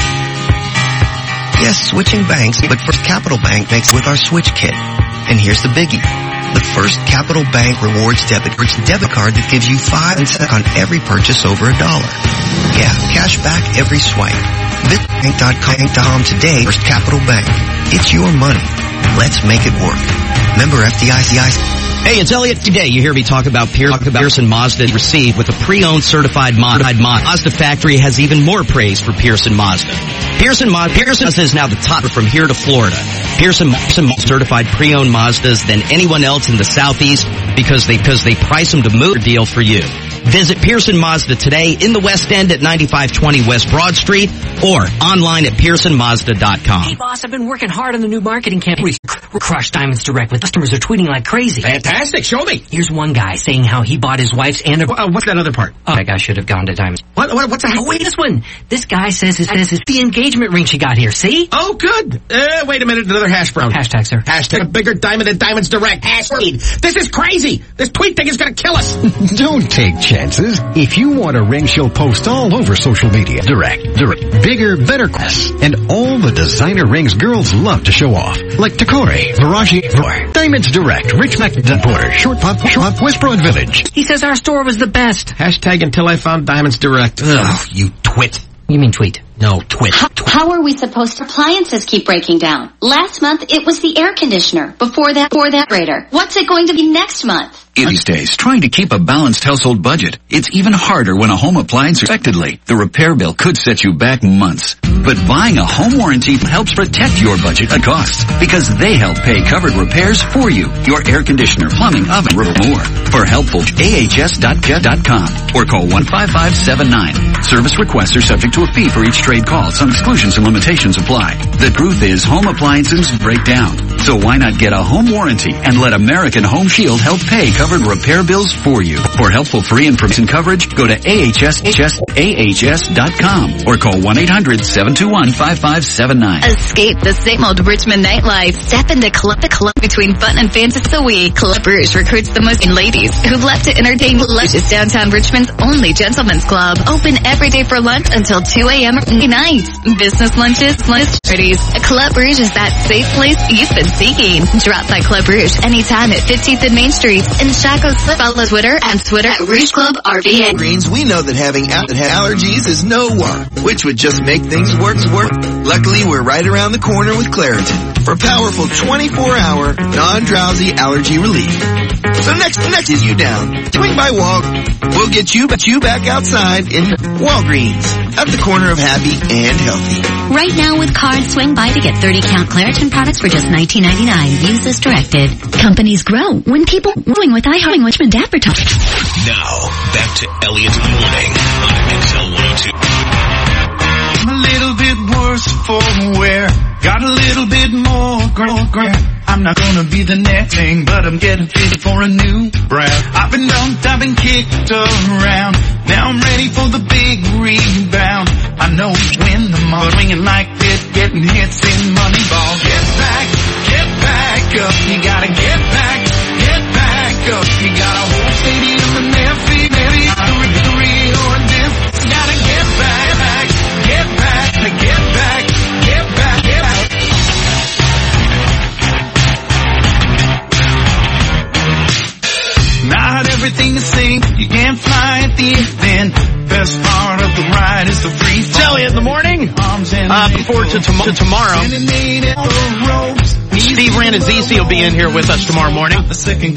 Yes, switching banks, but First Capital Bank makes with our Switch Kit. And here's the biggie. The First Capital Bank Rewards Debit debit card that gives you five cents on every purchase over a dollar. Yeah, cash back every swipe. Visit bank dot com today. First Capital Bank. It's your money. Let's make it work. Member F D I C. Hey, it's Elliot. Today you hear me talk about Pearson Mazda received with a pre-owned certified Mazda. Mazda factory has even more praise for Pearson Mazda. Pearson Mazda Pearson is now the top from here to Florida. Pearson Mazda certified pre-owned Mazdas than anyone else in the Southeast because they because they price them to move a deal for you. Visit Pearson Mazda today in the West End at ninety-five twenty West Broad Street or online at pearson mazda dot com. Hey boss, I've been working hard on the new marketing campaign. We crush Diamonds Direct with customers are tweeting like crazy. Fantastic, show me. Here's one guy saying how he bought his wife's and uh, what's that other part? Oh, that guy should have gone to Diamonds. What, what what's that? Oh, wait, this one. This guy says his, says his the engagement ring she got here. See? Oh, good. Uh, wait a minute, another hash brown. Hashtag, sir. Hashtag a bigger diamond than Diamonds Direct. Hashtag. This is crazy. This tweet thing is going to kill us. Don't take chances. If you want a ring, she'll post all over social media. Direct, direct, bigger, better class, and all the designer rings girls love to show off, like Takori, Viraji, Diamonds Direct, Rich McDonough Porter, Short Pop, Short Pop, West Broad Village. He says our store was the best. Hashtag until I found Diamonds Direct. Ugh, you twit. You mean tweet? No, twit. How, how are we supposed to? Appliances keep breaking down. Last month it was the air conditioner. Before that, before that, radar. What's it going to be next month? In these days, trying to keep a balanced household budget, it's even harder when a home appliance unexpectedly. The repair bill could set you back months. But buying a home warranty helps protect your budget and costs because they help pay covered repairs for you. Your air conditioner, plumbing, oven, or more. For helpful, A H S dot gov dot com or call one five five seven nine. Service requests are subject to a fee for each trade call. Some exclusions and limitations apply. The truth is, home appliances break down. So why not get a home warranty and let American Home Shield help pay covered repair bills for you. For helpful free information coverage, go to A H S dot com or call one eight hundred seven two one five five seven nine. Escape the same old Richmond nightlife. Step into Club the Club between fun and fantasy a week. Club Rouge recruits the most ladies who love to entertain. Rouge is downtown Richmond's only gentleman's club. Open every day for lunch until two a.m. night. Business lunches, lunch parties. Club Rouge is that safe place you've been seeking. Drop by Club Rouge anytime at fifteenth and Main Street in Shackles. Follow Twitter and Twitter at Rouge Club R V A. Greens, we know that having allergies is no work, which would just make things work. work. Luckily, we're right around the corner with Claritin for powerful twenty-four hour non-drowsy allergy relief. So next, next is you down. Swing by Wal. We'll get you, but you back outside in Walgreens at the corner of happy and healthy. Right now with card, swing by to get thirty count Claritin products for just nineteen ninety-nine. Use as directed. Companies grow when people growing with iHeart Richmond advertising. Now, back to Elliot in the Morning on X L one oh two. I'm a little bit worse for wear. Got a little bit more girl, girl. I'm not gonna be the next thing, but I'm getting fit for a new brand. I've been dumped, I've been kicked around. Now I'm ready for the big rebound. I know when the money ringing like this, getting hits in Moneyball. Get back, get back up. You gotta get back, get back up. You got a whole stadium in their feet, maybe a victory or a dip. You gotta get back, back, get back, get back, get back, get back. Not everything is safe, you can't fly at the end. Best part of the ride is the free fall. Elliot in the morning. Uh, before to, tom- to tomorrow. Steve Ranazzisi will be in here with us tomorrow morning. Uh,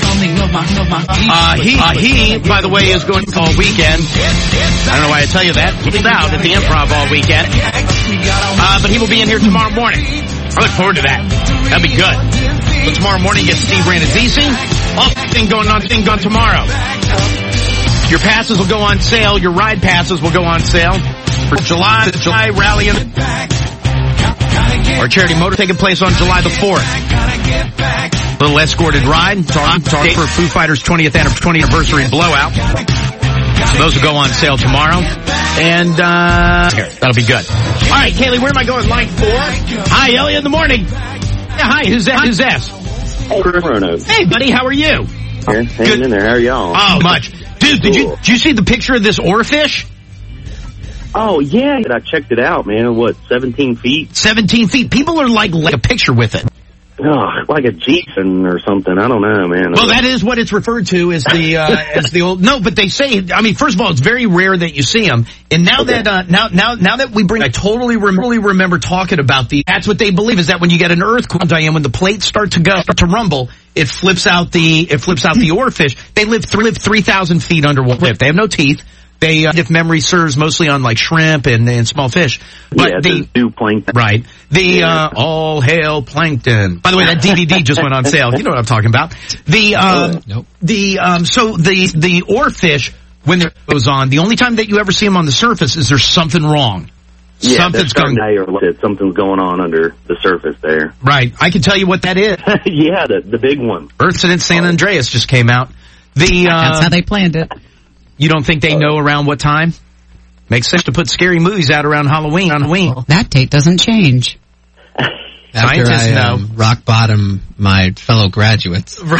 he, uh, he, by the way, is going all weekend. I don't know why I tell you that. He's out at the Improv all weekend. Uh, but he will be in here tomorrow morning. I look forward to that. That'll be good. So tomorrow morning, get Steve Ranazzisi. All thing going on, thing going tomorrow. Your passes will go on sale. Your ride passes will go on sale for July, the July rally. In our charity motor taking place on July the fourth. Little escorted ride. Talk, talk for Foo Fighters' twentieth anniversary blowout. So those will go on sale tomorrow. And, uh, that'll be good. All right, Kaylee, where am I going? Line four. Hi, Elliot in the morning. Yeah, hi, who's that? Who's that? Hey, Chris Rono. Hey, buddy, how are you? Here, hanging good. In there. How are y'all? Oh, much. Dude, did you, did you see the picture of this oarfish? Oh, yeah. I checked it out, man. What, seventeen feet? seventeen feet. People are like, like a picture with it. Oh, like a Jason or something. I don't know, man. Well, that is what it's referred to as the uh, as the old. No, but they say. I mean, first of all, it's very rare that you see them. And now okay. that uh, now now now that we bring, I totally really remember talking about the. That's what they believe is that when you get an earthquake, Diane, when the plates start to go start to rumble, it flips out the it flips out the oarfish. They live th- live three thousand feet underwater. They have no teeth. They, uh, if memory serves, mostly on like shrimp and, and small fish. But yeah, they do plankton. Right. The, yeah. uh, all hail plankton. By the way, that D V D just went on sale. You know what I'm talking about. The, um, uh, nope. the, um, so the, the oarfish, when it goes on, the only time that you ever see them on the surface is there's something wrong. Yeah, something's going on. Something's going on under the surface there. Right. I can tell you what that is. Yeah, the, the big one. Incident San Andreas just came out. The, uh, That's how they planned it. You don't think they know around what time? Makes sense to put scary movies out around Halloween. On Halloween. That date doesn't change. After I um, rock bottom my fellow graduates. Right.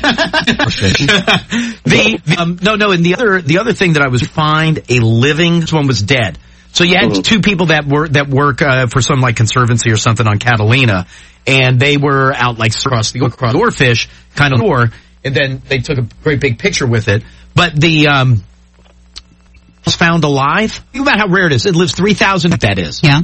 the, the um, no, no, and the other the other thing that I was find a living. This one was dead. So you had mm-hmm. two people that work that work uh, for some like conservancy or something on Catalina, and they were out like across the across the oarfish kind of door, and then they took a great big picture with it. But the, um, was found alive. Think about how rare it is. It lives three thousand, that is. Yeah.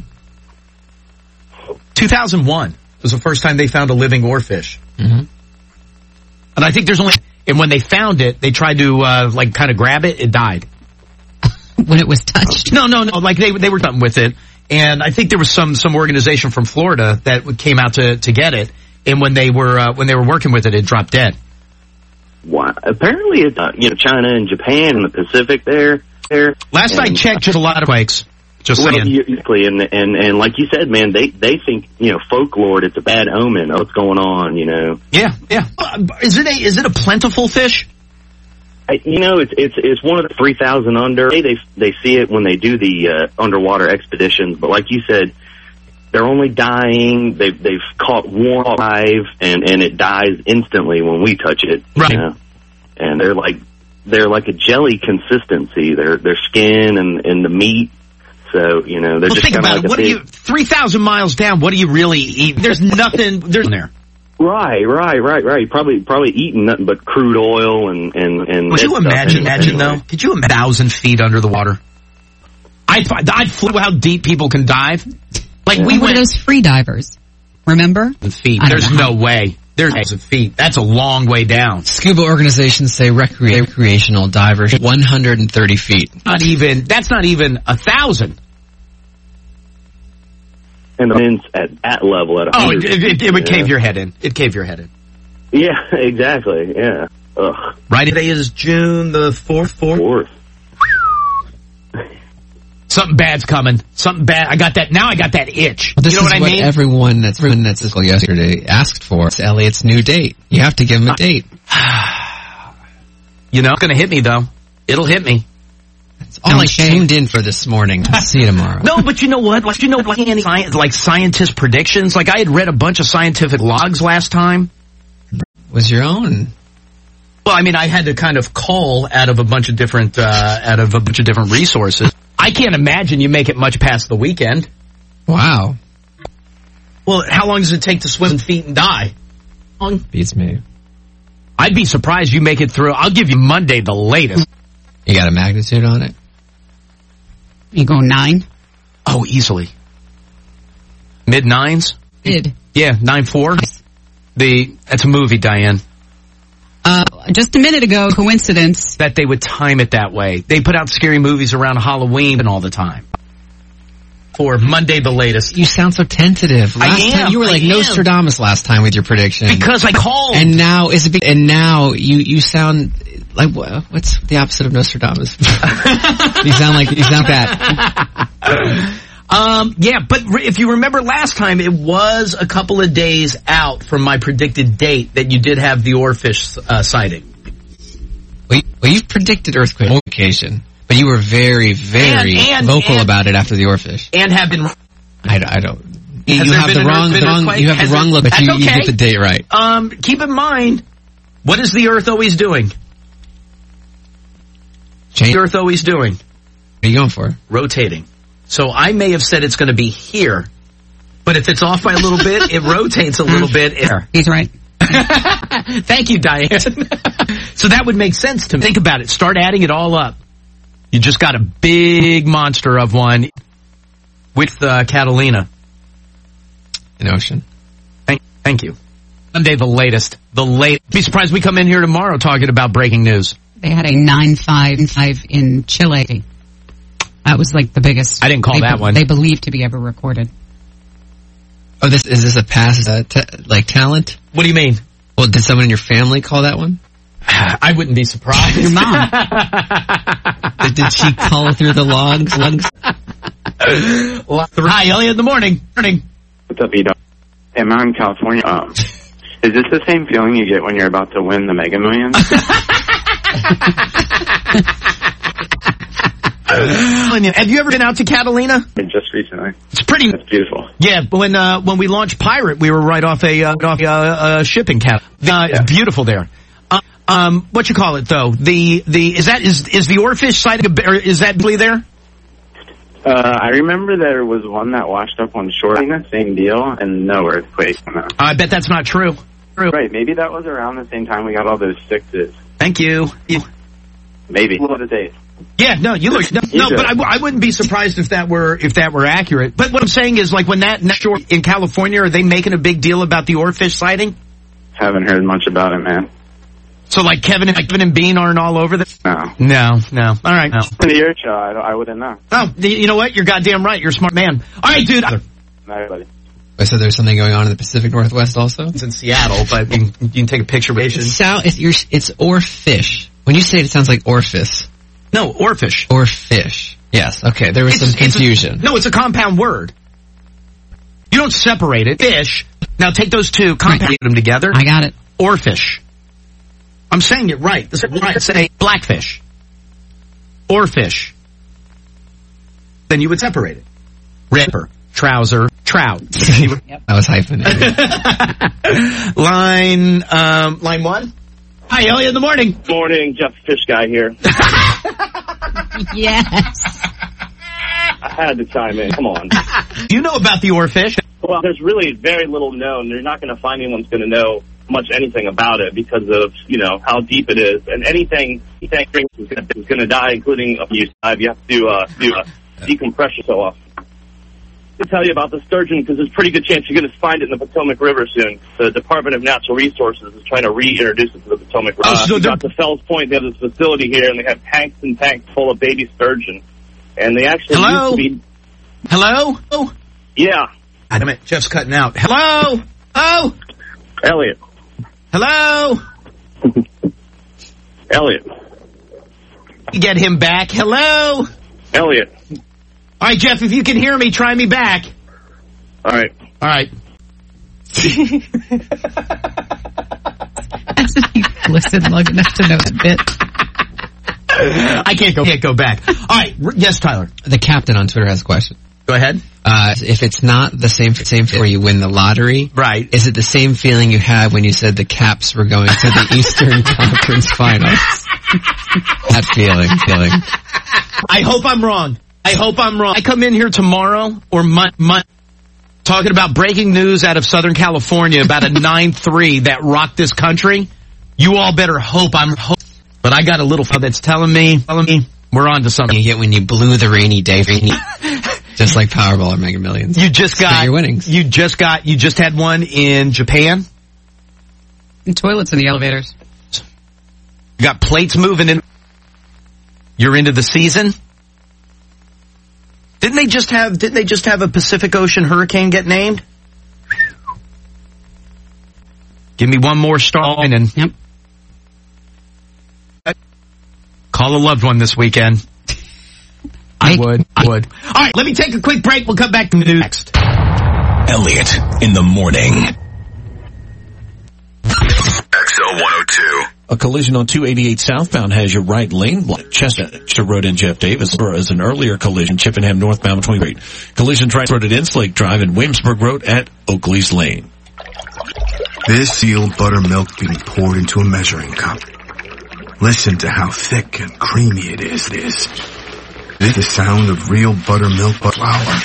two thousand one was the first time they found a living oarfish. Mm-hmm. And I think there's only, and when they found it, they tried to, uh, like kind of grab it, it died. When it was touched? No, no, no, like they, they were something with it. And I think there was some, some organization from Florida that came out to, to get it. And when they were, uh, when they were working with it, it dropped dead. Wow. Apparently, it's uh, you know, China and Japan and the Pacific there. there. Last and, I checked, just a lot of quakes. Just well, saying. Exactly, and, and and like you said, man, they they think you know folklore. It's a bad omen. Oh, what's going on? You know. Yeah, yeah. Uh, is it a is it a plentiful fish? I, you know, it's it's it's one of the three thousand under. They they they see it when they do the uh, underwater expeditions, but like you said. They're only dying. They've they've caught one alive, and and it dies instantly when we touch it. Right. You know? And they're like they're like a jelly consistency. Their their skin and and the meat. So you know they're well, just think about like it. What big... do you three thousand miles down? What do you really eat? There's nothing. There's there. Right, right, right, right. Probably probably eating nothing but crude oil and and and. Would you imagine? Imagine anyway. though. Could you imagine a thousand feet under the water? I I flew how deep people can dive. Like yeah. we were went those free divers. Remember? Feet. There's no way. There's a feet. That's a long way down. Scuba organizations say recre- recreational divers one hundred thirty feet. Not even. That's not even a thousand. And the men's at that level at a oh, it, it, it would yeah. cave your head in. It cave your head in. Yeah, exactly. Yeah. Ugh. Right. Today is June the fourth. Fourth. Fourth. Something bad's coming. Something bad. I got that. Now I got that itch. Well, this you know is what I what mean? everyone that's everyone that's yesterday asked for. It's Elliot's new date. You have to give him a date. You know, it's going to hit me though. It'll hit me. That's all I tuned in for this morning. See you tomorrow. No, but you know what? Like, you know, like any science, like scientist predictions. Like I had read a bunch of scientific logs last time. Was your own? Well, I mean, I had to kind of call out of a bunch of different, uh, out of a bunch of different resources. I can't imagine you make it much past the weekend. Wow. Well, how long does it take to swim in feet and die? Long? Beats me. I'd be surprised you make it through. I'll give you Monday the latest. You got a magnitude on it? You go nine? Oh, easily. Mid nines? Mid. Yeah, nine four. The that's a movie, Diane. Uh, just a minute ago, coincidence. That they would time it that way. They put out scary movies around Halloween and all the time. For Monday the latest. You sound so tentative. Last I am. Time you were like I Nostradamus am. last time with your prediction. Because I called. And now is it? Be- and now you you sound like what's the opposite of Nostradamus? you sound like you sound bad. Um, yeah, but re- if you remember last time, it was a couple of days out from my predicted date that you did have the oarfish uh, sighting. Well, you, well, you've predicted earthquake on occasion, but you were very, very And- and- vocal and- about it after the oarfish. And have been... I, I don't... Has You there have been the an wrong, earth- the been wrong, earthquake? you have the Has wrong it- look, but That's you, you okay. get the date right. Um, keep in mind, what is the Earth always doing? Change. The Earth always doing? What are you going for? Rotating. So I may have said it's going to be here, but if it's off by a little bit, it rotates a little bit. There. He's right. Thank you, Diane. So that would make sense to me. Think about it. Start adding it all up. You just got a big monster of one with uh, Catalina. In ocean. Thank, thank you. Monday, the latest. The late. Be surprised we come in here tomorrow talking about breaking news. They had a nine five in Chile. That was like the biggest. I didn't call they, that one. They believe to be ever recorded. Oh, this is this a past uh, t- like talent? What do you mean? Well, did someone in your family call that one? I wouldn't be surprised. Your mom. did, did she call through the logs? logs? Hi, Elliot in the morning. Morning. What's up, Edo? Hey, I'm out in California. Um, is this the same feeling you get when you're about to win the Mega Millions? Have you ever been out to Catalina? Just recently. It's pretty. It's beautiful. Yeah, when uh, when we launched Pirate, we were right off a uh, off a uh, shipping cap. Uh, Yeah. It's beautiful there. Uh, um, what you call it though? The the is that is is the oarfish sighting? a bit- Or is that really there? Uh, I remember there was one that washed up on shore. I think the same deal, and no earthquake. No. I bet that's not true. True. Right, maybe that was around the same time we got all those sixes. Thank you. you Maybe. What are the dates? Yeah, no, you look no, You no should. but I, w- I wouldn't be surprised if that were if that were accurate. But what I'm saying is, like, when that next shore in California, are they making a big deal about the oarfish sighting? Haven't heard much about it, man. So, like Kevin, like Kevin and Bean aren't all over this? No. No, no. All right. No. In your show, I, don't- I wouldn't know. Oh, you know what? You're goddamn right. You're a smart man. All right, dude. All right, buddy. Wait, so there's something going on in the Pacific Northwest also? It's in Seattle, but you can, you can take a picture of it. It's, sound, it's, you're, it's oarfish. When you say it, it sounds like orifice. No, oarfish. Oarfish. Yes, okay. There was It's- some confusion. It's a, no, it's a compound word. You don't separate it. Fish. Now take those two, compound them together. I got it. Oarfish. I'm saying it right. This is right. Say blackfish. Oarfish. Then you would separate it. Ripper. Trouser. Trout. That was hyphenated. line, um, line one. Hi, Elliot in the morning. Morning, Jeff Fish Guy here. Yes. I had to chime in. Come on. You know about the oarfish. Well, there's really very little known. You're not going to find anyone's going to know much anything about it because of, you know, how deep it is. And anything anything is going to die, including a few. You have to uh, do a decompression so often. To tell you about the sturgeon because there's a pretty good chance you're going to find it in the Potomac River soon. The Department of Natural Resources is trying to reintroduce it to the Potomac River. Oh, so Uh, we got to Fells Point. They have this facility here, and they have tanks and tanks full of baby sturgeon. And they actually Hello? used to be... Hello? Oh. Yeah. Damn it, Jeff's cutting out. Hello? Oh. Elliot. Hello? Elliot. Get him back. Hello? Elliot. All right, Jeff, if you can hear me, try me back. All right. All right. Hasn't he listened long enough to know that bit? I can't go, can't go back. All right. Yes, Tyler. The captain on Twitter has a question. Go ahead. Uh, if it's not the same same where you win the lottery, right? Is it the same feeling you had when you said the Caps were going to the Eastern Conference Finals? That feeling, feeling. I hope I'm wrong. I hope I'm wrong. I come in here tomorrow or month, month talking about breaking news out of Southern California about a nine three that rocked this country. You all better hope I'm hope. But I got a little that's telling me, telling me we're on to something. You get when you blew the rainy day, rainy, just like Powerball or Mega Millions. You just got your winnings. You just got. You just had one in Japan. And toilets in the elevators. You got plates moving in. You're into the season. Didn't they just have? Didn't they just have a Pacific Ocean hurricane get named? Give me one more star and yep. Call a loved one this weekend. I would. I would. All right, let me take a quick break. We'll come back to the news next. Elliot in the morning. X L one oh two. A collision on two eighty-eight southbound has your right lane blocked. Chester Road and Jeff Davis as an earlier collision. Chippenham northbound between Great. Collision road at Inslake Drive and Williamsburg Road at Oakley's Lane. This sealed buttermilk being poured into a measuring cup. Listen to how thick and creamy it is. It is. This is the sound of real buttermilk flour.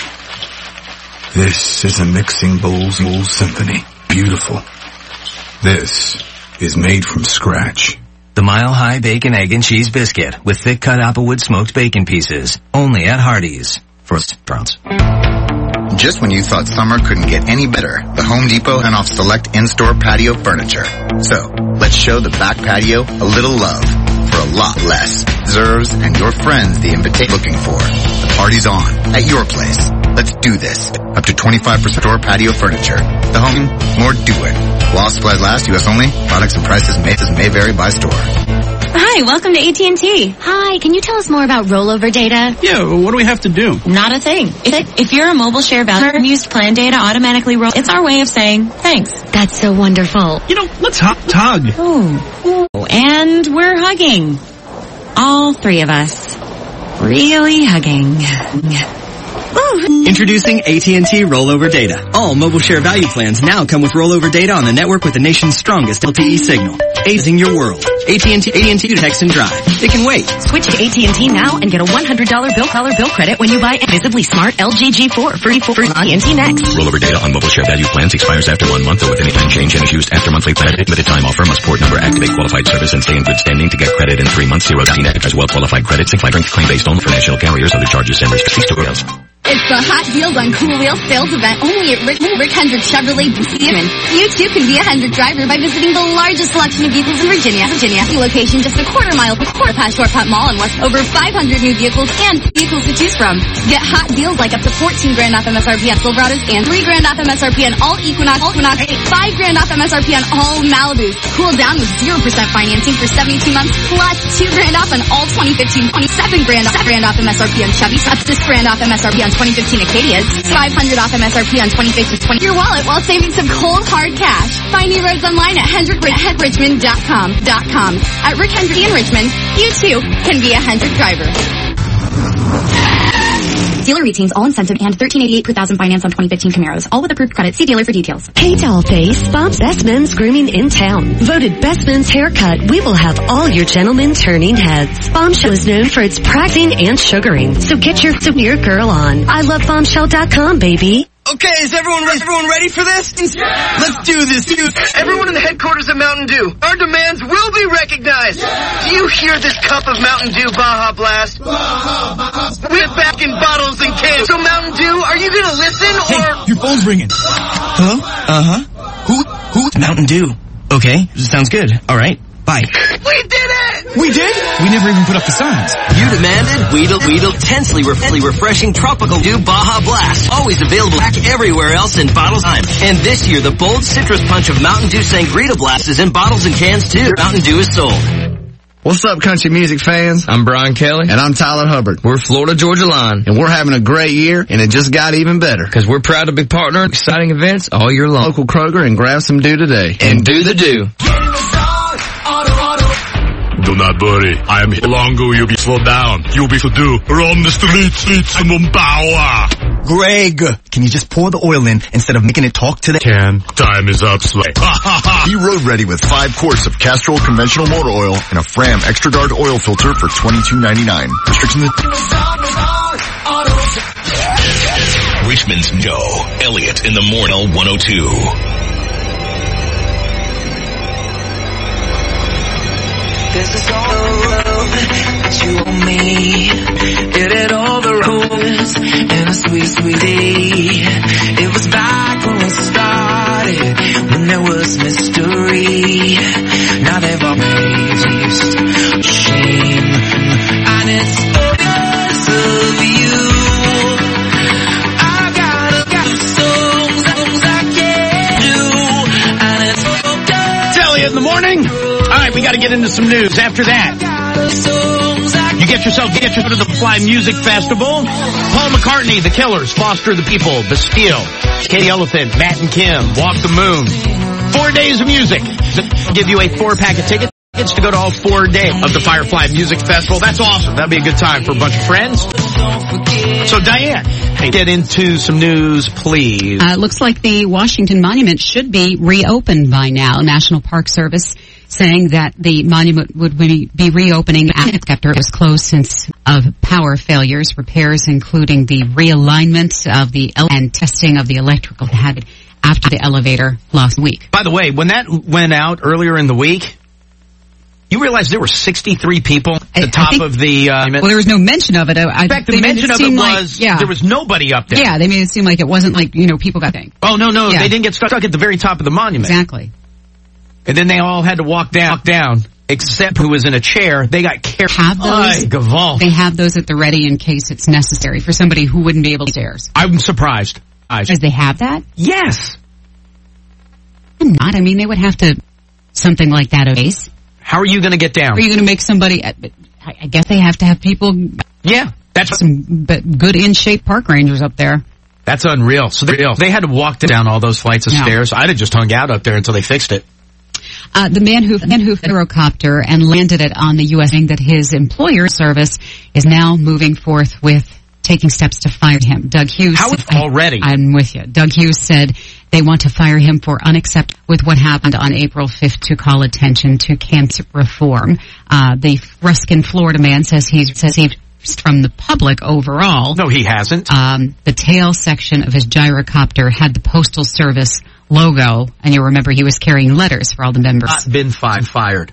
This is a mixing bowls bowls symphony. Beautiful. This is made from scratch. The Mile High Bacon, Egg, and Cheese Biscuit with thick cut Applewood smoked bacon pieces. Only at Hardee's. For restaurants. Just when you thought summer couldn't get any better, the Home Depot and off select in-store patio furniture. So, let's show the back patio a little love for a lot less. Deserves and your friends the invitation looking for. The party's on at your place. Let's do this. Up to twenty-five percent store patio furniture. The Home, more doing. While supplies last, U S only. Products and prices may, may vary by store. Hi, welcome to A T and T. Hi, can you tell us more about rollover data? Yeah, what do we have to do? Not a thing. If, if you're a mobile share voucher, used plan data automatically roll. It's our way of saying thanks. That's so wonderful. You know, let's hug. hug. Oh, and we're hugging. All three of us. Really hugging. Introducing A T and T Rollover Data. All mobile share value plans now come with rollover data on the network with the nation's strongest L T E signal. Aging your world. A T and T, A T and T Text and Drive. It can wait. Switch to A T and T now and get a one hundred dollars bill color bill credit when you buy a Visibly Smart L G G four for A T and T Next. Rollover data on mobile share value plans expires after one month or with any time change and is used after monthly plan. Limited time offer must port number, activate qualified service, and stay in good standing to get credit in three months. Zero Net as well qualified credits and drink claim based only for national carriers. Other charges and restrictions to rails. It's the Hot Deals on Cool Wheels sales event only at Rick, Rick Hendrick Chevrolet Buchanan. You too can be a Hendrick driver by visiting the largest selection of vehicles in Virginia. Virginia, the location just a quarter mile, a quarter past Shortcut Mall and west. Over five hundred new vehicles and vehicles to choose from. Get hot deals like up to fourteen grand off M S R P on Silverados and three grand off M S R P on all Equinox, Equinox, five grand off M S R P on all Malibus. Cool down with zero percent financing for seventy-two months plus two grand off on all twenty fifteen, twenty-seven grand off, grand off M S R P on Chevy, up to six grand off M S R P on twenty fifteen Acadias, five hundred off M S R P on twenty fifteen, twenty your wallet while saving some cold hard cash. Find new roads online at hendrick richmond dot com. At Rick Hendrick in Richmond, you too can be a Hendrick driver. Dealer retains all incentive and thirteen eighty-eight per thousand finance on twenty fifteen Camaros, all with approved credit. See dealer for details. Hey Dollface, Bob's Best Men's Grooming in town. Voted Best Men's Haircut, we will have all your gentlemen turning heads. Bombshell is known for its practicing and sugaring, so get your, so your girl on. I love bombshell dot com, baby. Okay, is everyone ready, everyone ready for this? Yeah. Let's do this. Everyone in the headquarters of Mountain Dew, our demands will be recognized. Yeah. Do you hear this cup of Mountain Dew Baja Blast? Baja. We're back in bottles and cans. So Mountain Dew, are you gonna listen or... Hey, your phone's ringing. Hello? Uh-huh. Who? Who? Mountain Dew. Okay, sounds good. All right. Bye. We did it! We did? We never even put up the signs. You demanded Weedle Weedle Tensely Refreshing Refreshing Tropical Dew Baja Blast. Always available back everywhere else in bottles time. And this year, the bold citrus punch of Mountain Dew Sangrita Blast is in bottles and cans too. Mountain Dew is sold. What's up, country music fans? I'm Brian Kelly. And I'm Tyler Hubbard. We're Florida Georgia Line. And we're having a great year, and it just got even better. Because we're proud to be partnering in exciting events all year long. Local Kroger and grab some dew today. And do the dew. Do not worry, I am here longer, you'll be slowed down. You'll be to do. Run the streets, streets, and Mumbawa. Greg, can you just pour the oil in instead of making it talk to the... Can. Time is up, Slay. Be road ready with five quarts of Castrol conventional motor oil and a Fram Extra Guard oil filter for twenty-two ninety-nine. Restrictions... Richmond's Joe, Elliot in the morning, one oh two. This is all the love that you owe me. Did it all the roads in a sweet, sweet day. It was back when we started, when there was mystery. Now they've all raised shame, and it's because of you. I gotta got songs, songs I can't do, and it's because Elliot in the morning. All right, we got to get into some news after that. You You get yourself, get yourself to the Fly Music Festival. Paul McCartney, The Killers, Foster the People, Bastille, Katie Elephant, Matt and Kim, Walk the Moon. Four days of music. They'll give you a four-pack of tickets to go to all four days of the Firefly Music Festival. That's awesome. That'd be a good time for a bunch of friends. So, Diane, get into some news, please. Uh, looks like the Washington Monument should be reopened by now. National Park Service saying that the monument would be reopening after it was closed since of power failures, repairs including the realignment of the ele- and testing of the electrical had after the elevator last week. By the way, when that went out earlier in the week, you realize there were sixty-three people at the I, top I think, of the uh, well, there was no mention of it. I, in fact, the mention of it was like, yeah. there was nobody up there. Yeah, they made it seem like it wasn't like, you know, people got things. Oh, no, no, yeah. They didn't get stuck at the very top of the monument. Exactly. And then they all had to walk down, walk down, except who was in a chair. They got carried. Have those? Ay, they have those at the ready in case it's necessary for somebody who wouldn't be able to stairs. I'm surprised. Does they have that? Yes. I'm not. I mean, they would have to, something like that a base. How are you going to get down? Are you going to make somebody, I guess they have to have people. Yeah. That's some but good in shape park rangers up there. That's unreal. So they, they had to walk down all those flights of no. stairs. I'd have just hung out up there until they fixed it. Uh, the man who, man who flew a Aerocopter and landed it on the U S saying that his employer service is now moving forth with taking steps to fire him. Doug Hughes. How I, already? I'm with you. Doug Hughes said they want to fire him for unacceptable with what happened on April fifth to call attention to camps reform. Uh, the Ruskin, Florida man says he's, says he's from the public overall. No, he hasn't. Um, the tail section of his gyrocopter had the Postal Service logo, and you remember he was carrying letters for all the members. Not been fi- fired.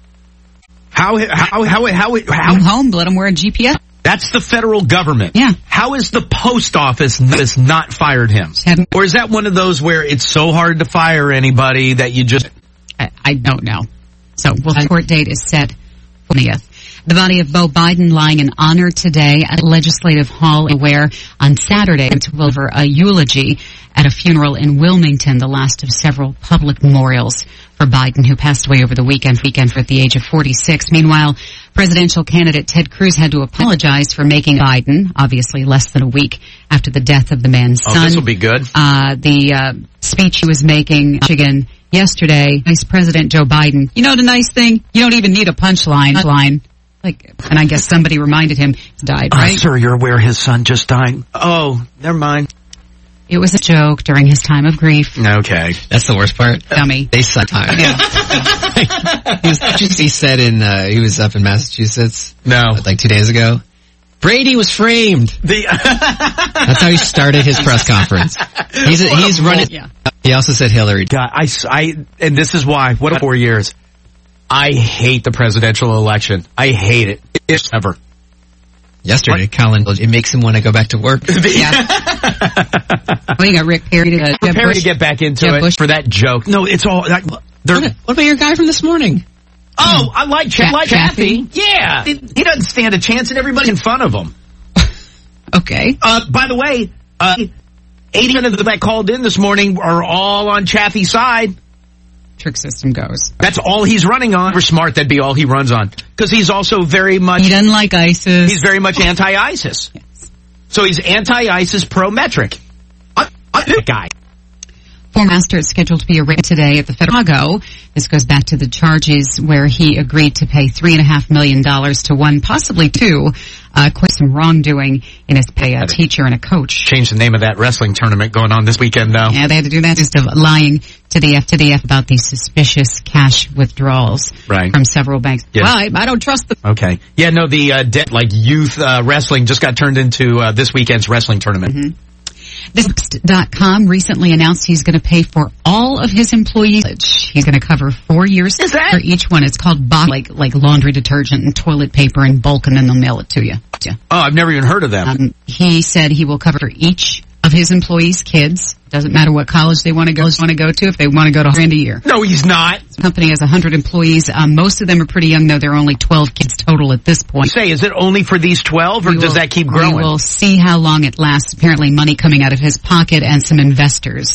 How, how, how, how, how, Come home, let him wear a G P S. That's the federal government. Yeah. How is the post office has not fired him? Or is that one of those where it's so hard to fire anybody that you just... I, I don't know. So, well, the court date is set for the twentieth. The body of Beau Biden lying in honor today at Legislative Hall, where on Saturday to deliver a eulogy at a funeral in Wilmington, the last of several public memorials for Biden, who passed away over the weekend, weekend for at the age of forty-six. Meanwhile, presidential candidate Ted Cruz had to apologize for making Biden, obviously less than a week after the death of the man's son. Oh, this will be good. Uh, the uh, speech he was making in Michigan yesterday, Vice President Joe Biden. You know the nice thing? You don't even need a punchline. Line. Like, and I guess somebody reminded him he's died, right? Uh, sir, you're aware his son just died? Oh, never mind. It was a joke during his time of grief. Okay. That's the worst part. Dummy. They suck time. Yeah. he, was, he said in, uh, he was up in Massachusetts. No. Like two days ago. Brady was framed. The That's how he started his press conference. He's, a, he's running. Yeah. He also said Hillary. God, I, I, and this is why. What, four years? I hate the presidential election. I hate it. It's ever. Yesterday, what? Colin, it makes him want to go back to work. Yeah. Well, you got Rick Perry to, uh, Perry to get back into Jeb it Bush. For that joke. No, it's all. Like, what, what about your guy from this morning? Oh, I like Ch- like Chaffee. Yeah, he, he doesn't stand a chance, and everybody's in front of him. Okay. Uh, by the way, uh, eighty percent of the that called in this morning are all on Chaffee's side. Trick system goes. That's all he's running on. We're smart, that'd be all he runs on. Because he's also very much... He doesn't like ISIS. He's very much anti-ISIS. Yes. So he's anti-ISIS, pro-metric. I'm, I'm that guy. Former master is scheduled to be arraigned today at the federal Chicago. This goes back to the charges where he agreed to pay three and a half million dollars to one, possibly two, uh, quit some wrongdoing in his pay, a teacher and a coach. Change the name of that wrestling tournament going on this weekend, though. Yeah, they had to do that just of lying to the F to the F about these suspicious cash withdrawals right. from several banks. Yes. Well, I, I don't trust them. Okay. Yeah, no, the uh, de- like youth uh, wrestling just got turned into uh, this weekend's wrestling tournament. Mm-hmm. This dot com recently announced he's going to pay for all of his employees. He's going to cover four years Is that? for each one. It's called bo- like like laundry detergent and toilet paper in bulk, and then they'll mail it to you. Yeah. Oh, I've never even heard of them. Um, he said he will cover each of his employees' kids. Doesn't matter what college they want to go want to go to. If they want to go to grand a year. No, he's not. The company has one hundred employees. Um, most of them are pretty young, though. There are only twelve kids total at this point. Say, is it only for these twelve, or we does will, that keep growing? We will see how long it lasts. Apparently, money coming out of his pocket and some investors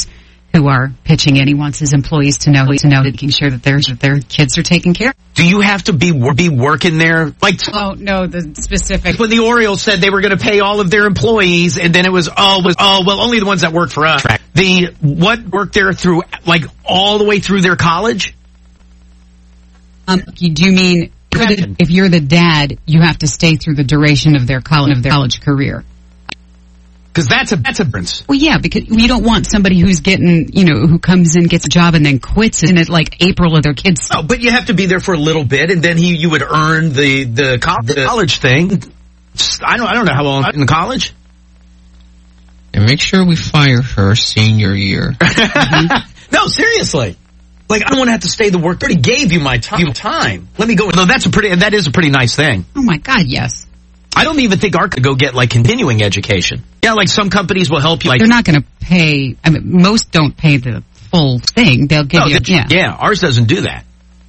who are pitching in. He wants his employees to know, to know, making sure that their, that their kids are taken care of. Do you have to be be working there? Like, oh no, the specific. When the Orioles said they were going to pay all of their employees, and then it was oh was oh well only the ones that work for us. The what worked there through like all the way through their college? Um, you do mean if you're the dad, you have to stay through the duration of their college of their college career. Because that's a that's a difference. Well, yeah, because you don't want somebody who's getting, you know, who comes in, gets a job, and then quits in it like April of their kids. Oh, but you have to be there for a little bit, and then he you would earn the the, co- the college thing. I don't I don't know how long in college. And make sure we fire her senior year. Mm-hmm. No, seriously. Like, I don't want to have to stay to work. I already gave you my time. time. Let me go. No, that's a pretty. That is a pretty nice thing. Oh my God, yes. I don't even think Art could go get like continuing education. Yeah, like some companies will help you. Like they're not going to pay. I mean, most don't pay the full thing. They'll give no, you. The, yeah. yeah, ours doesn't do that.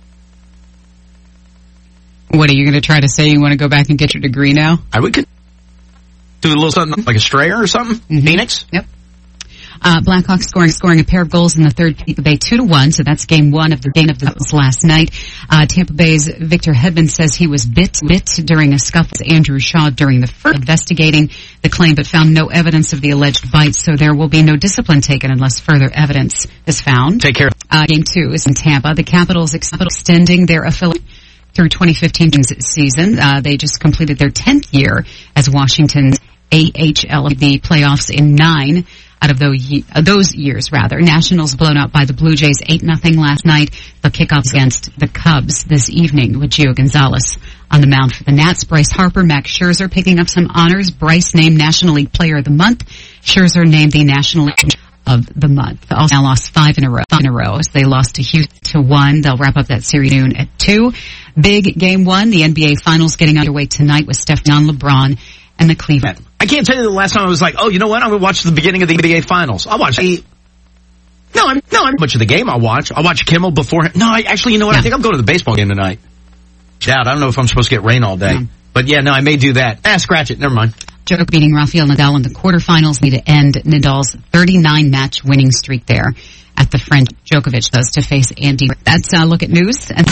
What are you going to try to say? You want to go back and get your degree now? I would could do a little something like a Strayer or something. Mm-hmm. Phoenix. Yep. Uh, Blackhawks scoring scoring a pair of goals in the third. Tampa Bay two to one. So that's game one of the game of the last night. Uh, Tampa Bay's Victor Hedman says he was bit bit during a scuffle with Andrew Shaw during the first, investigating the claim, but found no evidence of the alleged bite. So there will be no discipline taken unless further evidence is found. Take care. Uh, game two is in Tampa. The Capitals ex- extending their affiliate through twenty fifteen season. Uh, they just completed their tenth year as Washington's A H L the playoffs in nine. Out of those, uh, those years, rather. Nationals blown out by the Blue Jays eight nothing last night. The kickoffs against the Cubs this evening with Gio Gonzalez on the mound for the Nats. Bryce Harper, Max Scherzer picking up some honors. Bryce named National League Player of the Month. Scherzer named the National League of the Month. Also now lost five in a row, five in a row as they lost to Houston to one. They'll wrap up that series noon at two. Big game one, the N B A Finals getting underway tonight with Stephen LeBron and the Cleveland. I can't tell you the last time I was like, oh, you know what? I'm going to watch the beginning of the N B A Finals. I'll watch the... No, I'm, no, I'm much of the game I'll watch. I'll watch Kimmel before... No, I actually, you know what? No. I think I'm going to the baseball game tonight. Doubt. I don't know if I'm supposed to get rain all day. No. But yeah, no, I may do that. Ah, scratch it. Never mind. Djokovic beating Rafael Nadal in the quarterfinals need to end Nadal's thirty-nine match winning streak there at the French. Djokovic does to face Andy. That's a look at news. And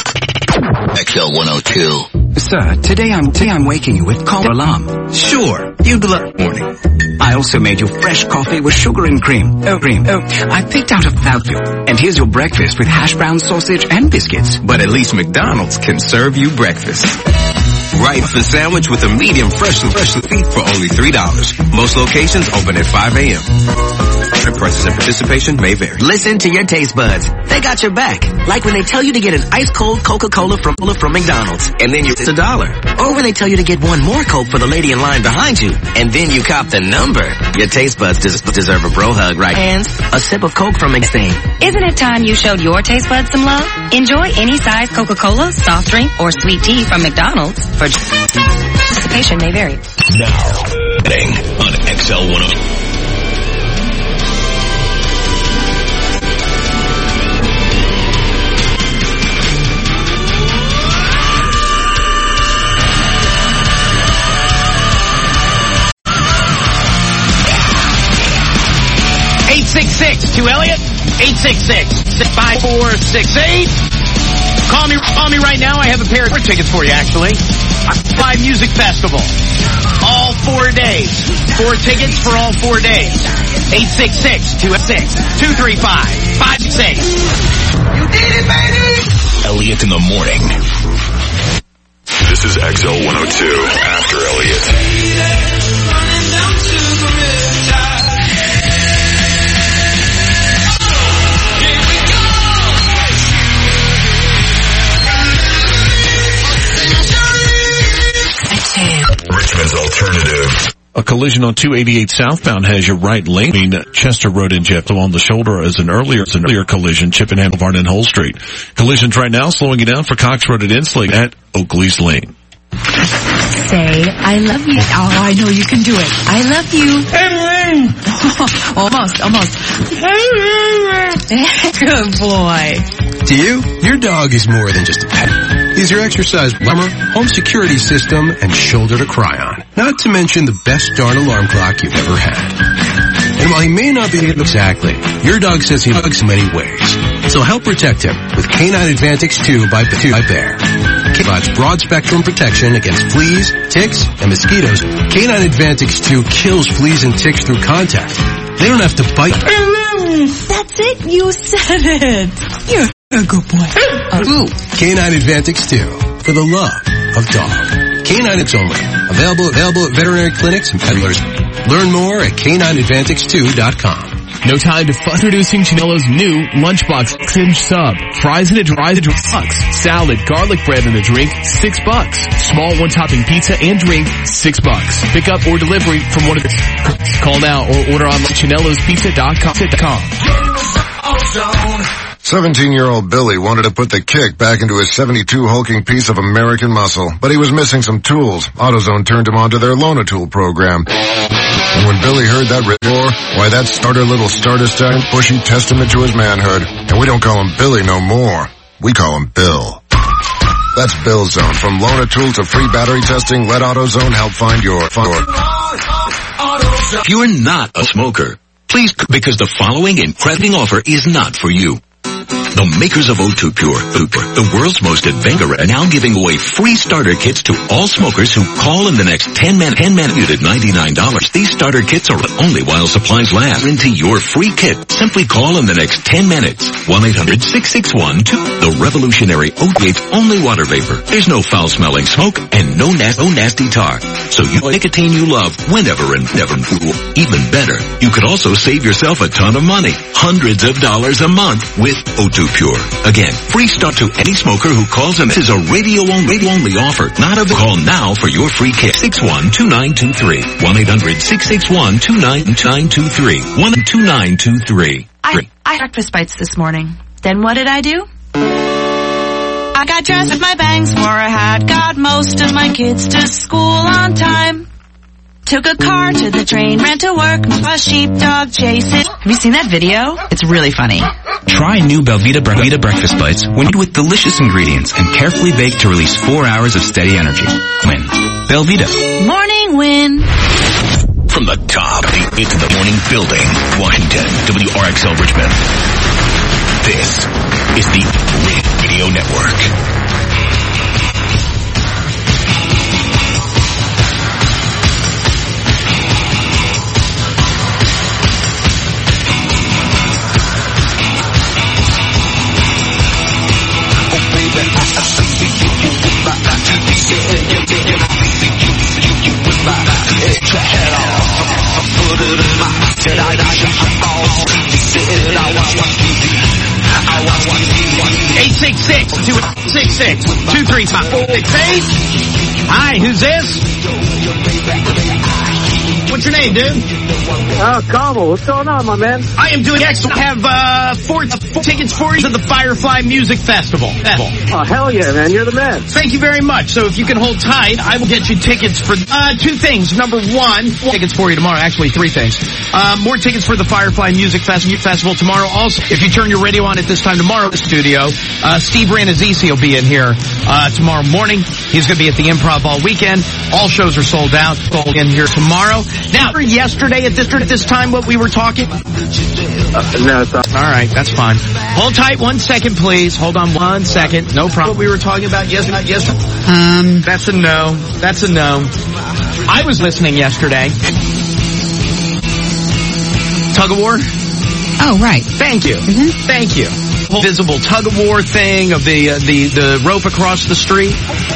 X L one oh two. Sir, today I'm today I'm waking you with call alarm. Sure, you deliver morning. I also made you fresh coffee with sugar and cream. Oh, cream. Oh, I picked out a value. And here's your breakfast with hash brown sausage and biscuits. But at least McDonald's can serve you breakfast. Right, the sandwich with a medium freshly freshly feet for only three dollars. Most locations open at five a.m. Prices and participation may vary. Listen to your taste buds. They got your back. Like when they tell you to get an ice cold Coca-Cola from, from McDonald's. And then you it's a dollar. Or when they tell you to get one more Coke for the lady in line behind you. And then you cop the number. Your taste buds des- deserve a bro hug, right? And a sip of Coke from McStain. Isn't it time you showed your taste buds some love? Enjoy any size Coca-Cola, soft drink, or sweet tea from McDonald's. For participation may vary. Now, betting on X L one oh two. eight six six two Elliot, eight six six six five four six eight. Call me, call me right now. I have a pair of tickets for you, actually. Live Music Festival. All four days. Four tickets for all four days. eight six six two six two three five five six eight. You did it, baby! Elliot in the morning. This is X L one oh two After Elliot. Richmond's Alternative. A collision on two eighty-eight southbound has your right lane between Chester Road and Jeff on the shoulder as an earlier, as an earlier collision, Chippenham Boulevard and Hull Street. Collisions right now slowing you down for Cox Road at Inslake at Oakley's Lane. Say, I love you. Oh, I know you can do it. I love you. almost, almost. Good boy. To you, your dog is more than just a pet. He's your exercise plumber, home security system, and shoulder to cry on. Not to mention the best darn alarm clock you've ever had. And while he may not be able exactly, your dog says he hugs in many ways. So help protect him with Canine Advantix two by, by Bear. Provides broad spectrum protection against fleas, ticks, and mosquitoes. Canine Advantix two kills fleas and ticks through contact. They don't have to bite. That's it. You said it. You're a good boy. Uh, Canine Advantix two for the love of dog. Canine it's only. Available, available at veterinary clinics and pet dealers. Learn more at canine advantix two dot com. No time to fuss. Introducing Chinelo's new Lunchbox Cinch Sub. Fries and a dry bucks. Salad, garlic bread and a drink, six bucks. Small one-topping pizza and drink, six bucks. Pick up or delivery from one of the... Call now or order on chinelos pizza dot com. seventeen-year-old Billy wanted to put the kick back into his seventy-two hulking piece of American muscle, but he was missing some tools. AutoZone turned him onto their Loan-A-Tool program. And when Billy heard that roar, why that starter little starter stack, bushy testament to his manhood. And we don't call him Billy no more. We call him Bill. That's Bill Zone. From Loan-A-Tool to free battery testing, let AutoZone help find your... If you're not a smoker, please, because the following incredible offer is not for you. The makers of O two Pure, the world's most advanced, are now giving away free starter kits to all smokers who call in the next ten minutes. ten minutes at ninety-nine dollars. These starter kits are only while supplies last. Into your free kit. Simply call in the next ten minutes. one eight hundred six six one two. The revolutionary Oatgate only water vapor. There's no foul-smelling smoke and no, na- no nasty tar. So you nicotine you love whenever and never. Even better, you could also save yourself a ton of money. Hundreds of dollars a month with O two Pure. Again, free start to any smoker who calls in. This is a radio-only radio offer. Not a call now for your free kit. six one two nine two three. one eight hundred six six one two nine nine two three. one two nine two three. I, I had breakfast bites this morning. Then what did I do? I got dressed with my bangs, swore I had got most of my kids to school on time. Took a car to the train, ran to work, a sheepdog chasing. Have you seen that video? It's really funny. Try new Belvita, Bre- Belvita breakfast bites when made with delicious ingredients and carefully baked to release four hours of steady energy. Win. Belvita. Morning win. From the top into the morning building, Washington, W R X L Richmond. This is the Radio Network. eight six six, two six six, two three five, four six eight. Hi, who's this? What's your name, dude? Uh, Cobble. What's going on, my man? I am doing excellent. I have uh, four, four tickets for you to the Firefly Music Festival. Oh, hell yeah, man. You're the man. Thank you very much. So if you can hold tight, I will get you tickets for uh, two things. Number one, tickets for you tomorrow. Actually, three things. Uh, more tickets for the Firefly Music Festival tomorrow. Also, if you turn your radio on at this time tomorrow in the studio, uh, Steve Ranazisi will be in here uh, tomorrow morning. He's going to be at the Improv all weekend. All shows are sold out. Sold in here tomorrow. Now, yesterday at this at this time, what we were talking? Uh, no, it's not. All right, that's fine. Hold tight one second, please. Hold on one second. No problem. What we were talking about yesterday? Yes. Um, that's a no. That's a no. I was listening yesterday. Tug of war? Oh, right. Thank you. Mm-hmm. Thank you. Whole visible tug of war thing of the uh, the the rope across the street.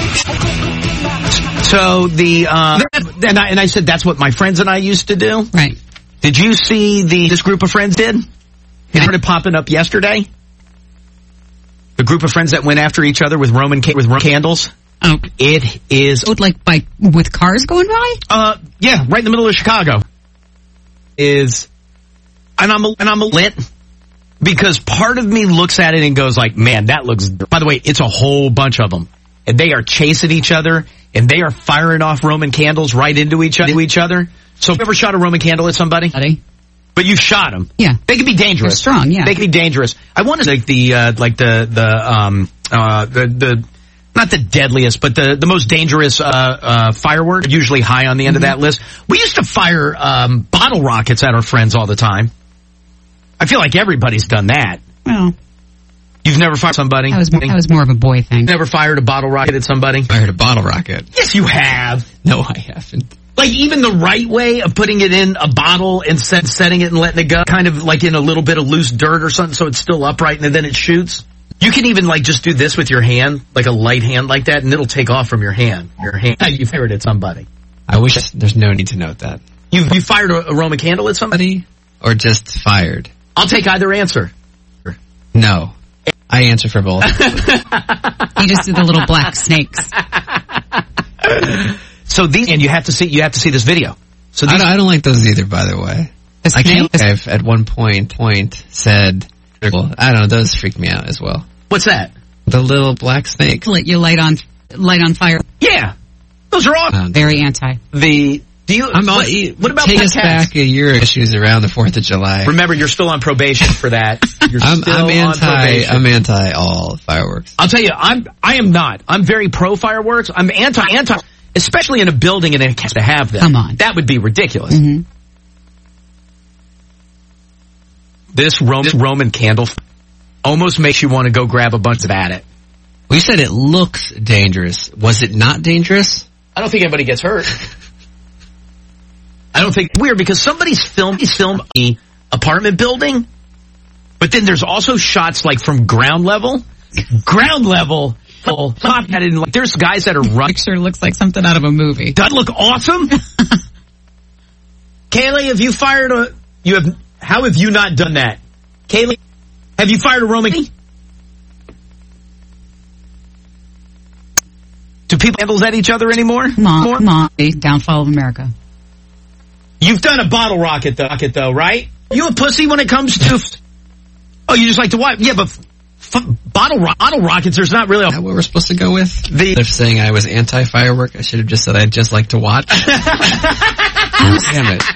So the uh, and I and I said that's what my friends and I used to do. Right. Did you see the this group of friends did? It started popping up yesterday. The group of friends that went after each other with Roman ca- with Roman candles. Oh, it is oh, like by with cars going by. Uh, yeah, right in the middle of Chicago. Is and I'm and I'm lit because part of me looks at it and goes like, man, that looks. By the way, it's a whole bunch of them, and they are chasing each other. And they are firing off Roman candles right into each, into each other. So have you ever shot a Roman candle at somebody? But you've shot them. Yeah. They can be dangerous. They're strong, yeah. They can be dangerous. I wonder like the, uh, like the, the, um, uh, the, the, not the deadliest, but the, the most dangerous uh, uh, firework, usually high on the end mm-hmm. of that list. We used to fire um, bottle rockets at our friends all the time. I feel like everybody's done that. Well, you've never fired somebody? That was, more, that was more of a boy thing. Never fired a bottle rocket at somebody? Fired a bottle rocket. Yes, you have. No, I haven't. Like, even the right way of putting it in a bottle and set, setting it and letting it go, kind of like in a little bit of loose dirt or something so it's still upright and then it shoots. You can even, like, just do this with your hand, like a light hand like that, and it'll take off from your hand. Your hand. You fired at somebody. I wish there's no need to note that. You you fired a, a Roman candle at somebody? Or just fired? I'll take either answer. No. I answer for both. You just did the little black snakes. So these, and you have to see, you have to see this video. So these, I, don't, I don't like those either, by the way. I can't. I've at one point point said, I don't know, those freaked me out as well. What's that? The little black snakes. You light on, light on fire. Yeah, those are all um, very anti. The do you? I'm all, what, what about take us back a year? Issues around the Fourth of July. Remember, you're still on probation for that. You're I'm, still I'm anti. on probation. I'm anti all fireworks. I'll tell you, I'm. I am not. I'm very pro fireworks. I'm anti anti. Especially in a building and it has to have them. Come on. That would be ridiculous. Mm-hmm. This Roman, Roman candle almost makes you want to go grab a bunch of at it. Well, you said it looks dangerous. Was it not dangerous? I don't think anybody gets hurt. I don't think it's weird because somebody's filmed, he's filmed the apartment building, but then there's also shots like from ground level. Ground level. Oh, like, there's guys that are running. Picture looks like something out of a movie. Does that look awesome? Kaylee, have you fired a? You have. How have you not done that? Kaylee, have you fired a Roman? Do people handles at each other anymore? Mom, mom, downfall of America. You've done a bottle rocket though, rocket though, right? You a pussy when it comes to? Oh, you just like to watch? Yeah, but. F- bottle, ro- bottle rockets, there's not really a... Is that what we're supposed to go with? The if saying I was anti-firework, I should have just said I'd just like to watch. Oh, damn it.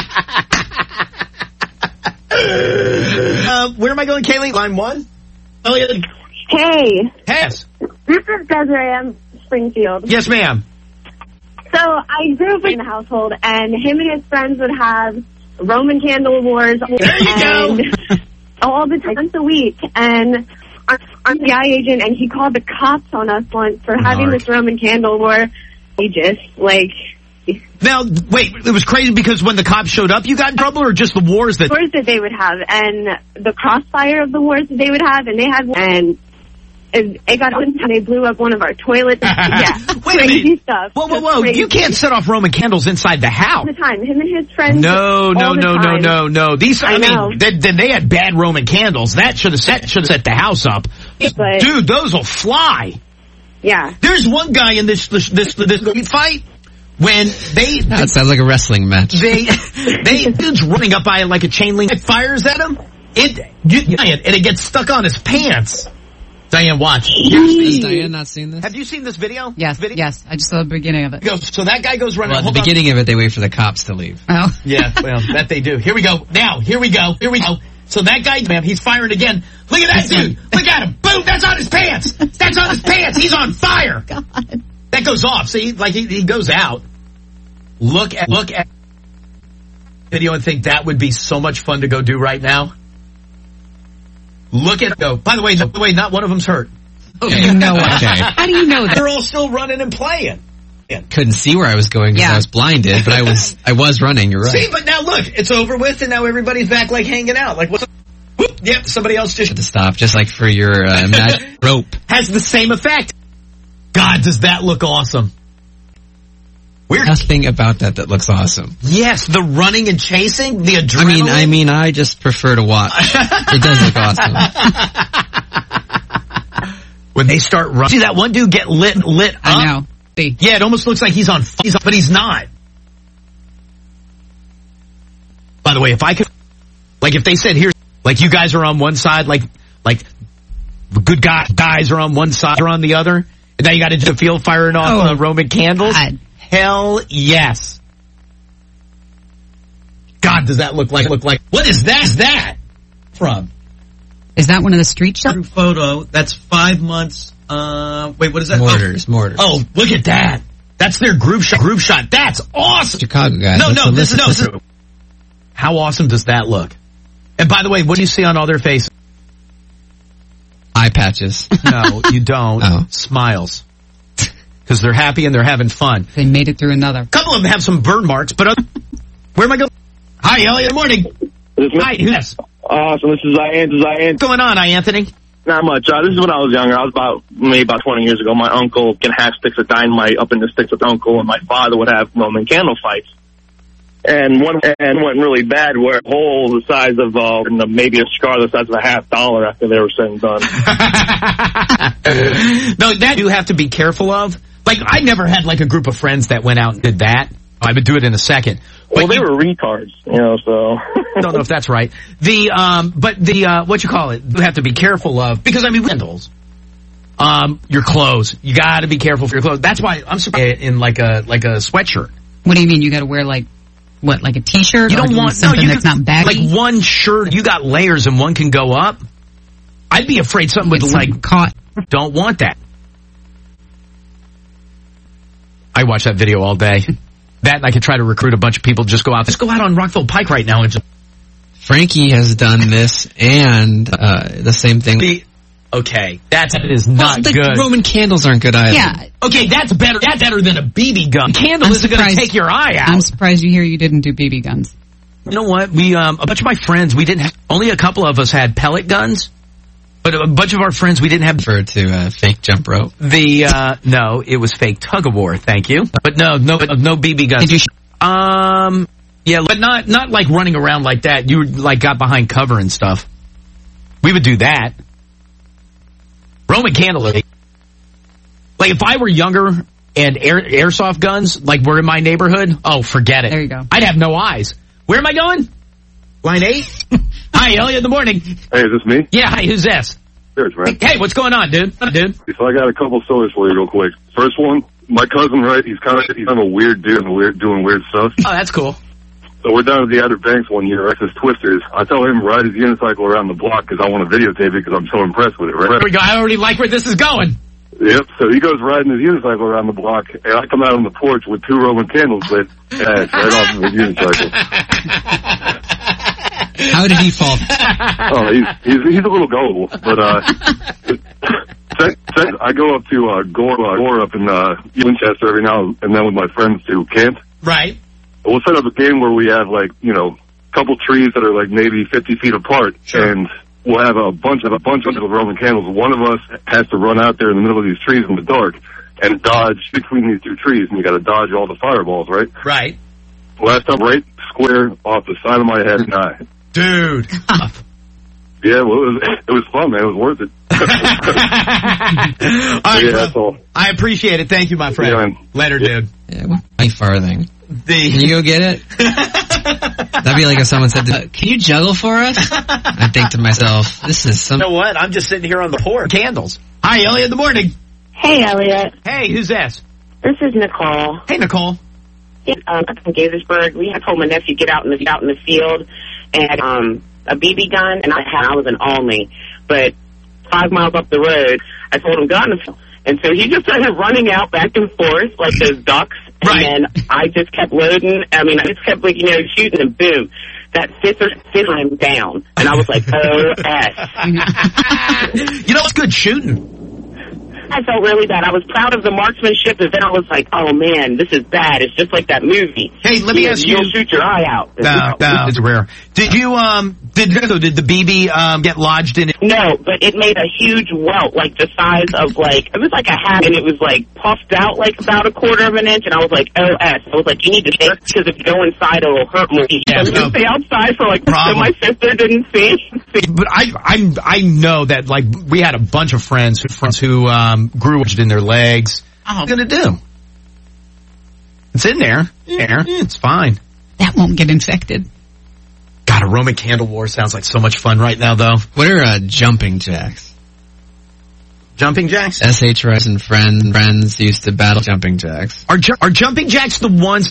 Uh, where am I going, Kaylee? Line one? Elliot? Hey. Yes. This is Desiree. I'm Springfield. Yes, ma'am. So I grew up in a household, and him and his friends would have Roman candle wars. There you go. All the time, once a week, and I'm a F B I agent, and he called the cops on us once for having Mark. This Roman candle war. He just, like... Now, wait, it was crazy because when the cops showed up, you got in trouble, or just the wars that... Wars that they would have, and the crossfire of the wars that they would have, and they had... and it, it got open, and they blew up one of our toilets. Yeah, wait crazy stuff. Whoa, whoa, whoa, you can't set off Roman candles inside the house. All the time, him and his friends... No, no, no, no, time. no, no. These, I, I mean, know. Then they, they had bad Roman candles. That should have set, should have set the house up. But, dude, those will fly. Yeah. There's one guy in this, this, this, this fight, when they... That sounds like a wrestling match. They, they, dude's running up by like a chain link. It fires at him, it, you, and it gets stuck on his pants. Diane, watch. Has Diane not seen this? Have you seen this video? Yes, video? yes. I just saw the beginning of it. Go, so that guy goes running. Well, at the beginning on. of it, they wait for the cops to leave. Oh. Yeah, well, that they do. Here we go. Now, here we go. Here we go. So that guy, ma'am, he's firing again. Look at that dude. Look at him. Boom, that's on his pants. That's on his pants. He's on fire. God. That goes off. See, like he, he goes out. Look at, look at video and think that would be so much fun to go do right now. Look at, go. By the way, by the way, not one of them's hurt. Okay. You know okay. How do you know that? They're all still running and playing. Yeah. Couldn't see where I was going because yeah. I was blinded, but I was I was running. You're right. See, but now look, it's over with, and now everybody's back like hanging out. Like, what's whoop, yep, somebody else just to stop, just like for your uh, magic rope. Has the same effect. God, does that look awesome? Weird. Nothing about that that looks awesome. Yes, the running and chasing, the adrenaline. I mean, I mean, I just prefer to watch. It does look awesome. When they start running, see that one dude get lit, lit up? I know. See. Yeah, it almost looks like he's on, he's on, but he's not. By the way, if I could, like, if they said here, like, you guys are on one side, like, like, good guy, guys are on one side, or on the other, and now you got to do the field firing off oh, uh, Roman candles. God. Hell yes. God, does that look like, look like, what is that, is that from? Is that one of the street shots? Photo, that's five months Uh, wait, what is that? Mortars, oh. mortars. Oh, look at that. That's their group shot. Group shot. That's awesome. Chicago guys. No, That's no, this is, no. listen. This is, how awesome does that look? And by the way, what do you see on all their faces? Eye patches. No, you don't. Oh. Smiles. Because they're happy and they're having fun. They made it through another. A couple of them have some burn marks, but other, where am I going? Hi, Elliot. Good morning. Hi, who's Awesome. This is Ian. This is Ian. What's going on, I, Anthony? Not much. Uh, this is when I was younger. I was about, maybe about twenty years ago. My uncle can have sticks of dynamite up in the sticks with uncle, and my father would have Roman candle fights. And one and went really bad where a hole the size of, uh, maybe a scar the size of a half dollar after they were said and done. No, that you have to be careful of. Like, I never had like a group of friends that went out and did that. I would do it in a second. But well, they were retards, you know, so. I don't know if that's right. The, um, but the, uh, what you call it, you have to be careful of, because I mean, candles, um, your clothes, you gotta be careful for your clothes. That's why I'm surprised in like a, like a sweatshirt. What do you mean? You gotta wear like, what, like a t-shirt? You don't or want, something no, you that's can, not baggy? like one shirt, you got layers and one can go up. I'd be afraid something would It's like, caught. Don't want that. I watch that video all day. That and I could try to recruit a bunch of people to just go out. Just go out on Rockville Pike right now and just... Frankie has done this and uh, the same thing. The, okay, that is not well, the good. Roman candles aren't good either. Yeah. Okay, that's better. That's better than a B B gun. Candle I'm isn't going to surprised- take your eye out. I'm surprised you hear you didn't do B B guns. You know what? We um, a bunch of my friends, we didn't have, only a couple of us had pellet guns, but a bunch of our friends, we didn't have... For to uh, fake jump rope. The, uh, no, it was fake tug-of-war, thank you. But no, no, no B B guns. Did you sh- Um, yeah, but not, not like running around like that. You like got behind cover and stuff. We would do that. Roman candle. Like if I were younger and air, airsoft guns, like were in my neighborhood, oh, forget it. There you go. I'd have no eyes. Where am I going? Line eight? Hi, Elliot in the morning. Hey, is this me? Yeah, hi, who's this? Cheers, man. Hey, what's going on, dude? What up, dude? So I got a couple stories for you real quick. First one, my cousin, right, he's kind of, he's kind of a weird dude and weird, doing weird stuff. Oh, that's cool. So we're down at the Outer Banks one year, right, his Twisters. I tell him ride his unicycle around the block because I want to videotape it because I'm so impressed with it, right? There we go. I already like where this is going. Yep, so he goes riding his unicycle around the block, and I come out on the porch with two Roman candles lit, and it's right off of his unicycle. How did he fall? Oh, he's, he's, he's a little gullible, but, uh, sec, sec, I go up to, uh, Gore, uh, Gore up in, uh, Winchester every now and then with my friends to camp. Right. We'll set up a game where we have, like, you know, a couple trees that are, like, maybe fifty feet apart, sure. and we'll have a bunch of, a bunch of Roman candles. One of us has to run out there in the middle of these trees in the dark and dodge between these two trees, and you gotta dodge all the fireballs, right? Right. Last time, right square off the side of my head and eye. Dude. Yeah, well, it was, it was fun, man. It was worth it. All right, yeah, bro. that's all. I appreciate it. Thank you, my friend. Yeah, man. Later, dude. Yeah, my farthing. The... Can you go get it? That'd be like if someone said, uh, can you juggle for us? I think to myself, this is some... You know what? I'm just sitting here on the porch. Candles. Hi, Elliot in the morning. Hey, Elliot. Hey, who's this? This is Nicole. Hey, Nicole. Um, I'm from Gaithersburg. We had told my nephew get out in the out in the field and um a B B gun, and I had I was an only, but five miles up the road, I told him go in the field, and so he just started running out back and forth like those ducks, and right. then I just kept loading. I mean, I just kept like you know shooting, and boom, that fifth or fifth him down, and I was like, oh s. You know what's good shooting? I felt really bad. I was proud of the marksmanship, and then I was like, oh, man, this is bad. It's just like that movie. Hey, let me you, ask you. You'll shoot your eye out. No, no, it's rare. Did you, um, did, did the B B, um, get lodged in it? No, but it made a huge welt, like the size of, like, it was like a hat, and it was, like, puffed out, like, about a quarter of an inch, and I was like, oh, S. I was like, you need to stay, because if you go inside, it'll hurt more. Yeah, so no. stay outside for, like, Problem. so my sister didn't see. But I, I, I know that, like, we had a bunch of friends, friends who, um, grew in their legs. Oh, what are you going to do? It's in there. There. It's fine. That won't get infected. God, a Roman candle war sounds like so much fun right now, though. What are uh, jumping jacks? Jumping jacks? S H Rice and friend, friends used to battle jumping jacks. Are, ju- are jumping jacks the ones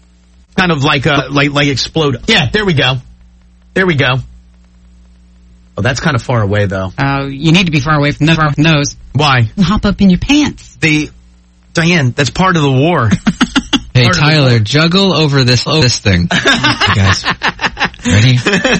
kind of like, uh, like, like explode? Yeah, there we go. There we go. Oh, that's kind of far away, though. Uh, you need to be far away from those. From those. Why? Hop up in your pants. The Diane, that's part of the war. Hey, Tyler, juggle over this oh, this thing. You guys, ready?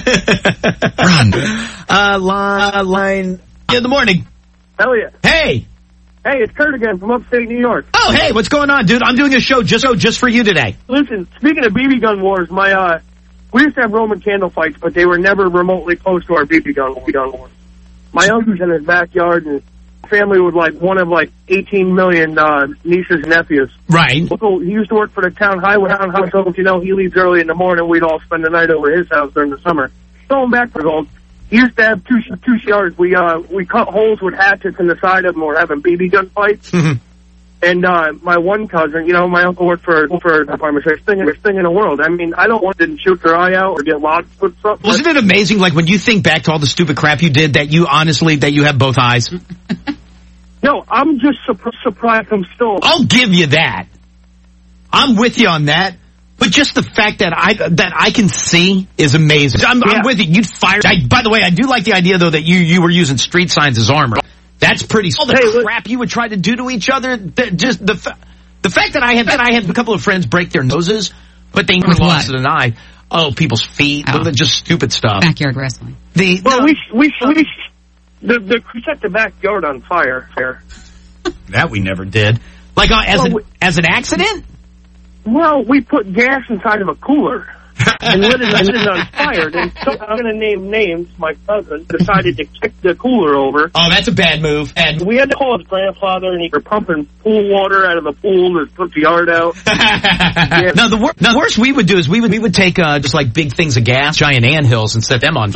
Run. Uh, line, line in the morning. Elliot. Hey. Hey, it's Kurt again from upstate New York. Oh, hey, what's going on, dude? I'm doing a show just, just for you today. Listen, speaking of B B gun wars, my, uh, we used to have Roman candle fights, but they were never remotely close to our B B gun, B B gun wars. My uncle's in his backyard, and family was like one of like eighteen million uh, nieces and nephews. Right. So he used to work for the town highway. Town house, so, you know, he leaves early in the morning. We'd all spend the night over his house during the summer. Going back for gold, he used to have two two yards. We uh we cut holes with hatchets in the side of them. We're having B B gun fights. And uh my one cousin, you know, my uncle worked for for the department. First thing, first thing in the world. I mean, I don't want to shoot their eye out or get locked with something. Wasn't it amazing? Like when you think back to all the stupid crap you did, that you honestly that you have both eyes. No, I'm just su- surprised I'm still. I'll give you that. I'm with you on that. But just the fact that I that I can see is amazing. I'm, yeah. I'm with you. You'd fire. I, by the way, I do like the idea though that you you were using street signs as armor. That's pretty. All the hey, crap you would try to do to each other. That just the fa- the fact that I had that I had a couple of friends break their noses, but they never lost an eye. Oh, people's feet. Oh. Just stupid stuff. Backyard wrestling. The well, no, we we we the the we set the backyard on fire. Fire. That we never did. Like uh, as well, an we, as an accident. Well, we put gas inside of a cooler and lit it, lit it on fire. And so I'm going to name names. My cousin decided to kick the cooler over. Oh, that's a bad move. And we had to call his grandfather, and he was pumping pool water out of the pool to put the yard out. Yeah. No, the, wor- no, the worst we would do is we would we would take uh, just like big things of gas, giant anthills, and set them on.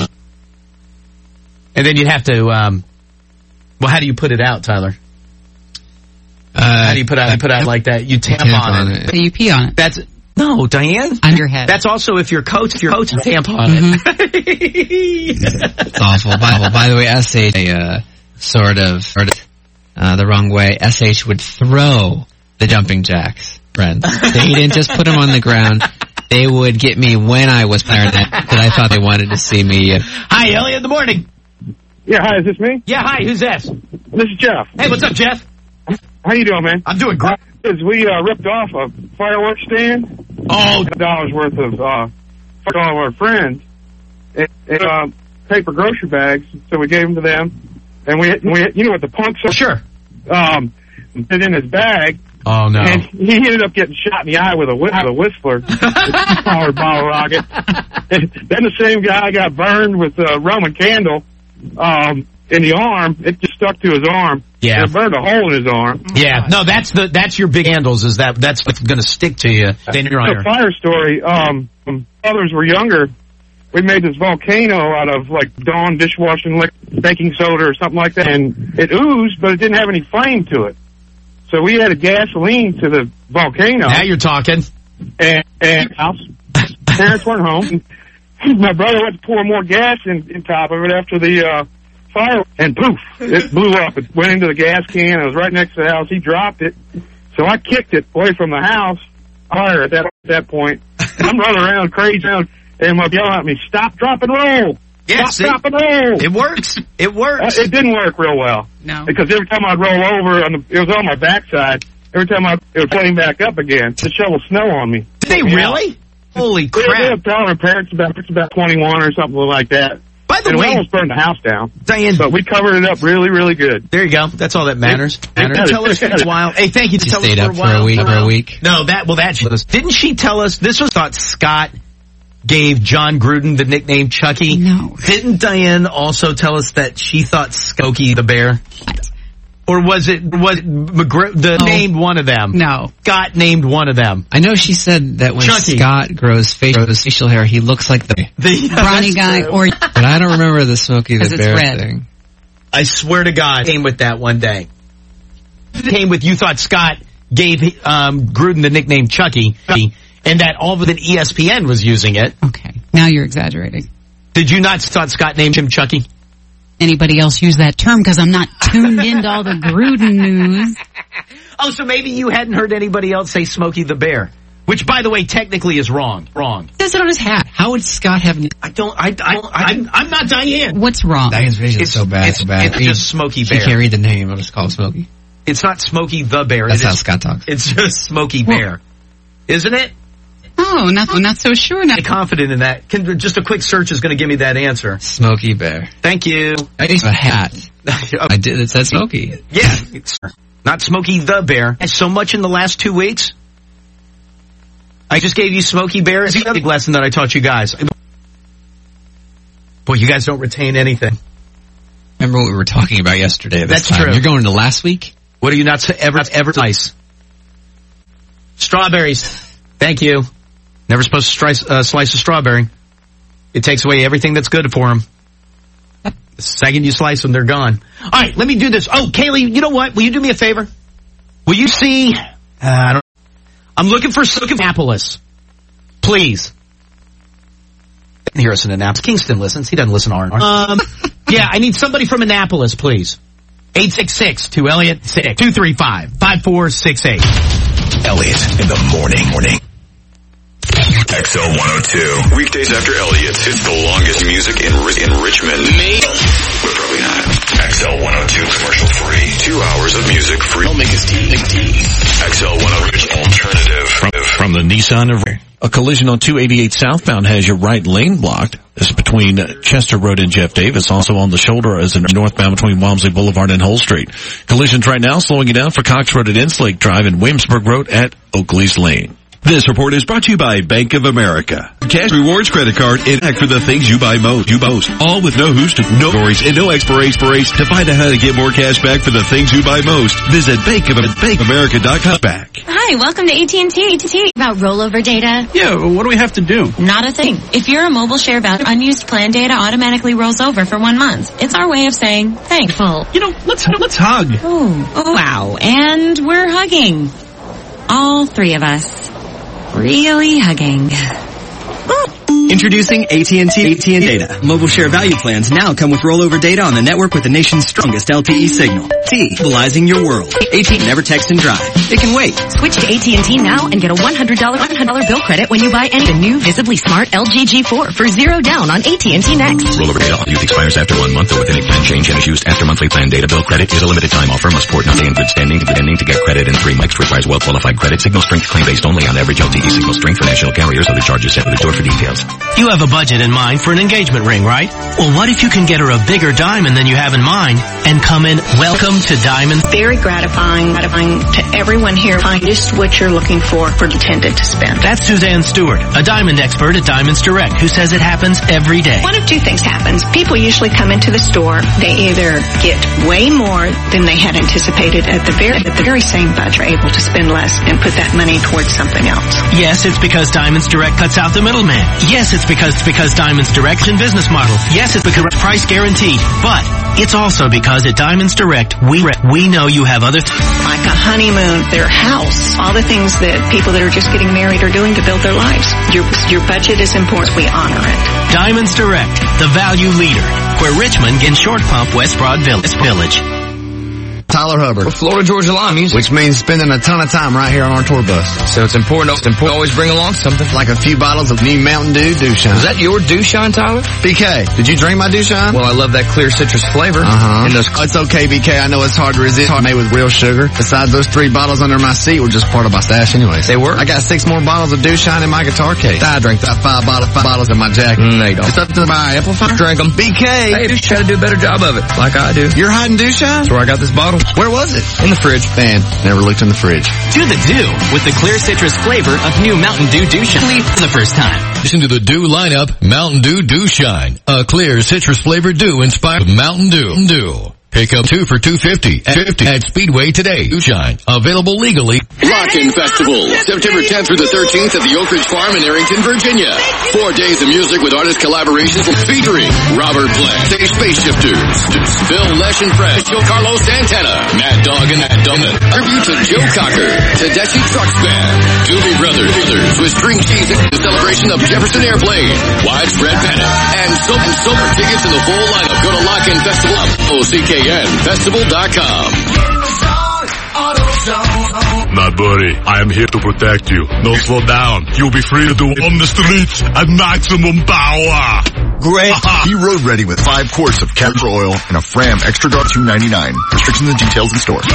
And then you'd have to. Um, well, how do you put it out, Tyler? Uh, How do you put out? You put out like that. You tamp, tamp on, on it. So you pee on it. That's no, Diane. On your head. That's also if your coat, if your coat, tamp on mm-hmm. it. It's awful. By, by the way, S H uh, sort of, sort of uh, the wrong way. S H would throw the jumping jacks, friends. He didn't just put them on the ground. They would get me when I was playing that. That I thought they wanted to see me. Hi, Elliot. In the morning. Yeah. Hi. Is this me? Yeah. Hi. Who's this? This is Jeff. Hey, what's up, Jeff? How you doing, man? I'm doing great. Because we uh, ripped off a fireworks stand. Oh, dollars worth of uh, for all of our friends, and, and uh, paper grocery bags. So we gave them to them, and we, we you know what the punks are? Sure. Um, put it in his bag. Oh no! And he ended up getting shot in the eye with a with a whistler, powered bottle rocket. And then the same guy got burned with a Roman candle. Um, in the arm, it just stuck to his arm. Yeah. It burned a hole in his arm. Yeah. No, that's the that's your big handles. Is that that's what's going to stick to you? Then you're The fire story. Um, when others were younger, we made this volcano out of like Dawn dishwashing liquid, baking soda or something like that, and it oozed, but it didn't have any flame to it. So we added gasoline to the volcano. Now you're talking. And, and house parents weren't home. My brother went to pour more gas in, in top of it after the. Uh, fire, and poof, it blew up. It went into the gas can. It was right next to the house. He dropped it. So I kicked it away from the house. Fire at that, at that point. I'm running around crazy, and my yelling at me, stop, drop, and roll. Yeah, stop, see? drop, and roll. It works. It works. Uh, it didn't work real well. No. Because every time I'd roll over, on the, it was on my backside. Every time I, it would plane back up again. The shovel snow on me. Did they really? Holy crap. They ended up telling my parents about, it's about twenty-one or something like that. By the and way, we almost burned the house down. Diane, but we covered it up really, really good. There you go. That's all that matters. matters. Tell us for a while. Hey, thank you. She tell stayed us up for a, while. for a week. For a week. No, that well, that didn't she tell us? This was thought Scott gave John Gruden the nickname Chucky. No. Didn't Diane also tell us that she thought Skokie the bear? What? Or was it was it McGr- the Oh. named one of them? No. Scott named one of them. I know she said that when Chucky. Scott grows facial, grows facial hair, he looks like the, the brawny guy. true. Or but I don't remember the Smokey the Bear red. thing. I swear to God, came with that one day. Came with you thought Scott gave um, Gruden the nickname Chucky, and that all of a sudden E S P N was using it. Okay, now you're exaggerating. Did you not thought Scott named him Chucky? Anybody else use that term? Because I'm not tuned into all the Gruden news. Oh, so maybe you hadn't heard anybody else say Smokey the Bear. Which, by the way, technically is wrong. Wrong. He does it on his hat. How would Scott have... I don't... I, I, I, I'm, I'm not Diane. What's wrong? Diane's vision is so bad, it's, so bad. It's just Smokey Bear. She carried the name. I'll just call him Smokey. It's not Smokey the Bear. That's it how is, Scott talks. It's just Smokey Bear. Isn't it? Oh, not, I'm not so sure now. I'm confident in that. Can, just a quick search is going to give me that answer. Smokey Bear. Thank you. I need a hat. I did. It said Smokey. Yeah. It's not Smokey the Bear. And so much in the last two weeks. I just gave you Smokey Bear. It's a big lesson that I taught you guys. Boy, you guys don't retain anything. Remember what we were talking about yesterday at this That's time. true. You're going to last week? What are you not ever, ever slice? Strawberries. Thank you. Never supposed to slice, uh, slice a strawberry. It takes away everything that's good for them. The second you slice them, they're gone. All right, let me do this. Oh, Kaylee, you know what? Will you do me a favor? Will you see... Uh, I don't... I'm looking for Annapolis. Please. Hear us in Annapolis. Kingston listens. He doesn't listen to R and R. Um, yeah, I need somebody from Annapolis, please. eight six six, two Elliot, two three five, five four six eight. Elliot in the morning. Morning. X L one oh two. Weekdays after Elliot, it's the longest music in, in Richmond. Me? But probably not. X L one oh two commercial free. Two hours of music free. Don't make us tea. X L one oh two alternative. From, from the Nissan of... A collision on two eighty-eight southbound has your right lane blocked. This is between Chester Road and Jeff Davis. Also on the shoulder is in northbound between Walmsley Boulevard and Hull Street. Collisions right now slowing you down for Cox Road at Inslake Drive and Williamsburg Road at Oakley's Lane. This report is brought to you by Bank of America. Cash Rewards Credit Card in act for the things you buy most. You most. All with no hoops, no stories, and no expiration. To find out how to get more cash back for the things you buy most, visit Bank of Bank America dot com. Back. Hi, welcome to A T and T. A T and T about rollover data. Yeah, well, what do we have to do? Not a thing. If you're a mobile share voucher, unused plan data automatically rolls over for one month. It's our way of saying thankful. You know, let's let's hug. Oh, oh wow. And we're hugging. All three of us. Really hugging. Introducing A T and T A T and T Data. Mobile share value plans now come with rollover data on the network with the nation's strongest L T E signal. T, stabilizing your world. A T, never text and drive. It can wait. Switch to A T and T now and get a one hundred dollars one hundred dollars bill credit when you buy any the new visibly smart L G G four for zero down on A T and T Next. Rollover data youth expires after one month or with any plan change and is used after monthly plan data. Bill credit is a limited time offer. Must port not in good standing to ending to get credit in three months. Requires well-qualified credit. Signal strength claim based only on average L T E signal strength for national carriers. Other charges set with the door for details. You have a budget in mind for an engagement ring, right? Well, what if you can get her a bigger diamond than you have in mind and come in, welcome to Diamond. Very gratifying, gratifying to everyone here. Find just what you're looking for for intended to spend. That's Suzanne Stewart, a diamond expert at Diamonds Direct, who says it happens every day. One of two things happens. People usually come into the store. They either get way more than they had anticipated at the very, at the very same budget, are able to spend less and put that money towards something else. Yes, it's because Diamonds Direct cuts out the middleman. Yes, it's because, it's because Diamonds Direct in business model. Yes, it's because price guaranteed. But it's also because at Diamonds Direct, we we know you have other th- like a honeymoon, their house, all the things that people that are just getting married are doing to build their lives. Your your budget is important. We honor it. Diamonds Direct, the value leader, where Richmond in Short Pump, West Broad Village. Tyler Hubbard. We're Florida Georgia Line Music, which means spending a ton of time right here on our tour bus. So it's important, it's important to always bring along something like a few bottles of new Mountain Dew Dew Shine. Is that your Dew Shine, Tyler? B K, did you drink my Dew Shine? Well, I love that clear citrus flavor. Uh-huh. And those, it's okay, B K. I know it's hard to resist. It's made with real sugar. Besides, those three bottles under my seat were just part of my stash anyways. They were? I got six more bottles of Dew Shine in my guitar case. I drank that five, bottle, five bottles in my jacket. Mm, they don't. It's up to my amplifier. Drink them. B K. Hey, just try to do a better job of it, like I do. You're hiding Dew Shine? That's where I got this bottle. Where was it? In the fridge. Man, never looked in the fridge. Do the Dew with the clear citrus flavor of new Mountain Dew Dew Shine for the first time. Listen to the Dew lineup, Mountain Dew Dew Shine. A clear citrus flavored Dew inspired Mountain Dew. Dew. Pick up two for two fifty at fifty at Speedway today. Dew Shine. Available legally. Lock-In Festival, September tenth through the thirteenth at the Oak Ridge Farm in Arrington, Virginia. Four days of music with artist collaborations featuring Robert Plant, Say Space Shifters, Phil Lesh and Fresh, Joe Carlos Santana, Mad Dog and Mad Donut, tribute to Joe Cocker, Tedeschi Trucks Band, Doobie Brothers, with string cheese in the celebration of Jefferson Airplane, Widespread Panic, and so and so tickets in the full lineup. Go to Lock-In Festival, O C K N Festival dot com. The buddy. I am here to protect you. No, slow down. You'll be free to do on the streets at maximum power. Great. Be road ready with five quarts of Castrol oil and a Fram Extra Dark two ninety-nine. Restrictions and details in store.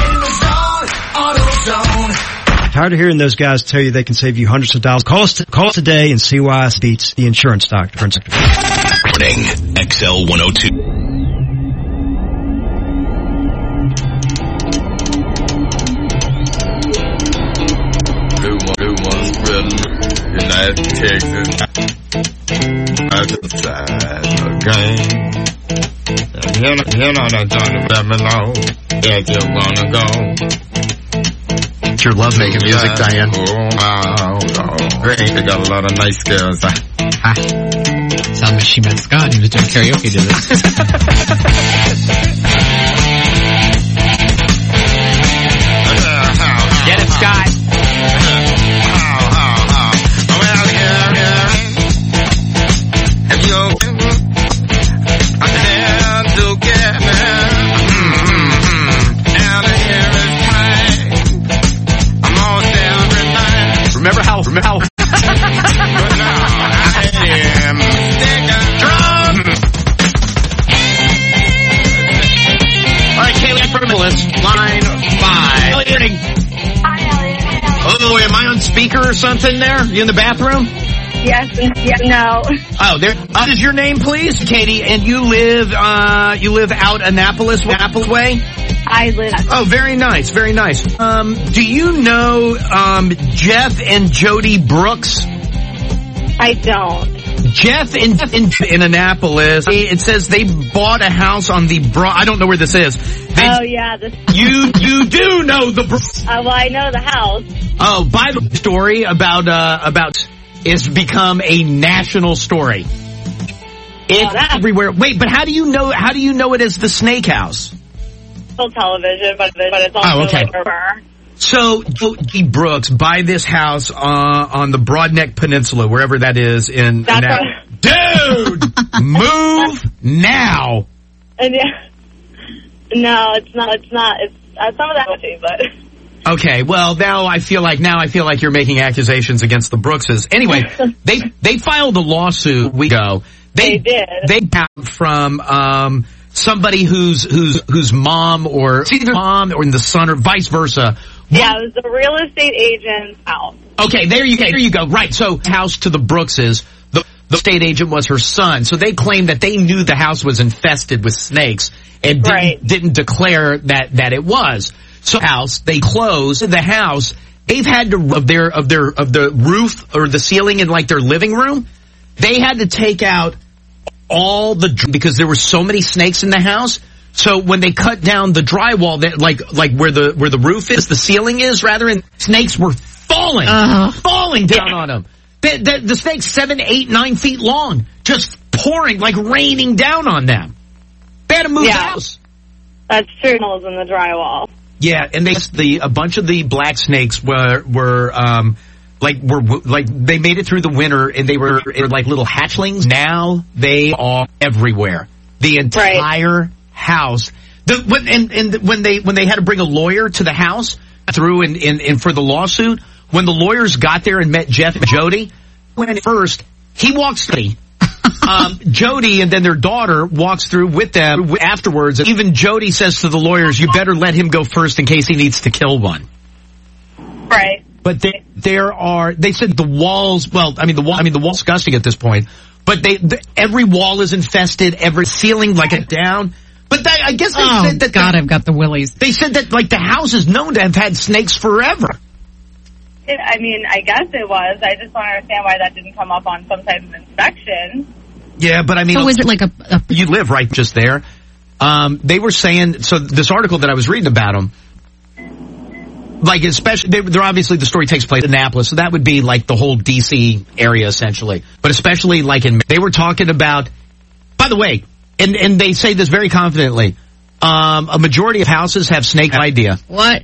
Tired of hearing those guys tell you they can save you hundreds of dollars? Call us, t- call us today and see why it beats the insurance doctor. Morning, X L one oh two. United Texas, other side of the game. You know, you know that Johnny let me know that you're gonna go. It's your love making music, Diane. Oh, oh, oh. Great, they got a lot of nice girls. Ha. Sound like she met Scott. He was doing karaoke to this. Get it, Scott. Remember how, remember how. All right, Kaylee from line five. Hi, Elliot. Oh, am I on speaker or something there? You in the bathroom? Yes, yes, no. Oh, there. Uh, what is your name, please, Katie? And you live, uh, you live out Annapolis, Annapolis way? I live. Oh, very nice, very nice. Um, do you know, um, Jeff and Jody Brooks? I don't. Jeff in, in, in Annapolis, it says they bought a house on the Broad, I don't know where this is. They, oh, yeah. This- you, you do know the Brooks. Uh, well, I know the house. Oh, by the story about, uh, about, it's become a national story. It's oh, everywhere. Wait, but how do you know, how do you know it as the Snake House? Television, but, but it's also oh, okay. like her. So, Jody Brooks buy this house uh, on the Broadneck Peninsula, wherever that is in. That's in Dude, move now. And yeah, no, it's not. It's not. It's uh, some of that, but. Okay, well now I feel like now I feel like you're making accusations against the Brookses. Anyway, they they filed a lawsuit a week ago. They, they did. They got from um. somebody whose whose whose mom or it's either mom or the son or vice versa. Yeah, it was the real estate agent's house. Okay, there you go. There you go. Right. So, house to the Brookses. The the estate agent was her son. So they claimed that they knew the house was infested with snakes and didn't, right. didn't declare that that it was. So, house they closed the house. They've had to of their of their of the roof or the ceiling in like their living room. They had to take out all the, because there were so many snakes in the house. So when they cut down the drywall, that like, like where the, where the roof is, the ceiling is rather, and snakes were falling, uh-huh. falling down on them. The, the, the snakes seven, eight, nine feet long, just pouring, like raining down on them. They had to move yeah. the house. That's true. Holes in the drywall. Yeah, and they, the, a bunch of the black snakes were, were, um, Like were like they made it through the winter and they were, they were like little hatchlings. Now they are everywhere. The entire right. house. The when and, and when they when they had to bring a lawyer to the house through and, and, and for the lawsuit, when the lawyers got there and met Jeff and Jody, when first he walks through, um, Jody and then their daughter walks through with them afterwards. And even Jody says to the lawyers, "You better let him go first in case he needs to kill one." Right. But they, there are, they said the walls, well, I mean, the wall, I mean, the wall's disgusting at this point, but they, the, every wall is infested, every ceiling, like a down. But they, I guess they oh, said that. God, the, I've got the willies. They said that, like, the house is known to have had snakes forever. It, I mean, I guess it was. I just don't understand why that didn't come up on some type of inspection. Yeah, but I mean. So is it like a, a you live right just there. Um, they were saying, so this article that I was reading about them, like, especially, they, they're obviously, the story takes place in Annapolis, so that would be like the whole D C area essentially. But especially like in, they were talking about, by the way, and, and they say this very confidently, um, a majority of houses have snake idea. What?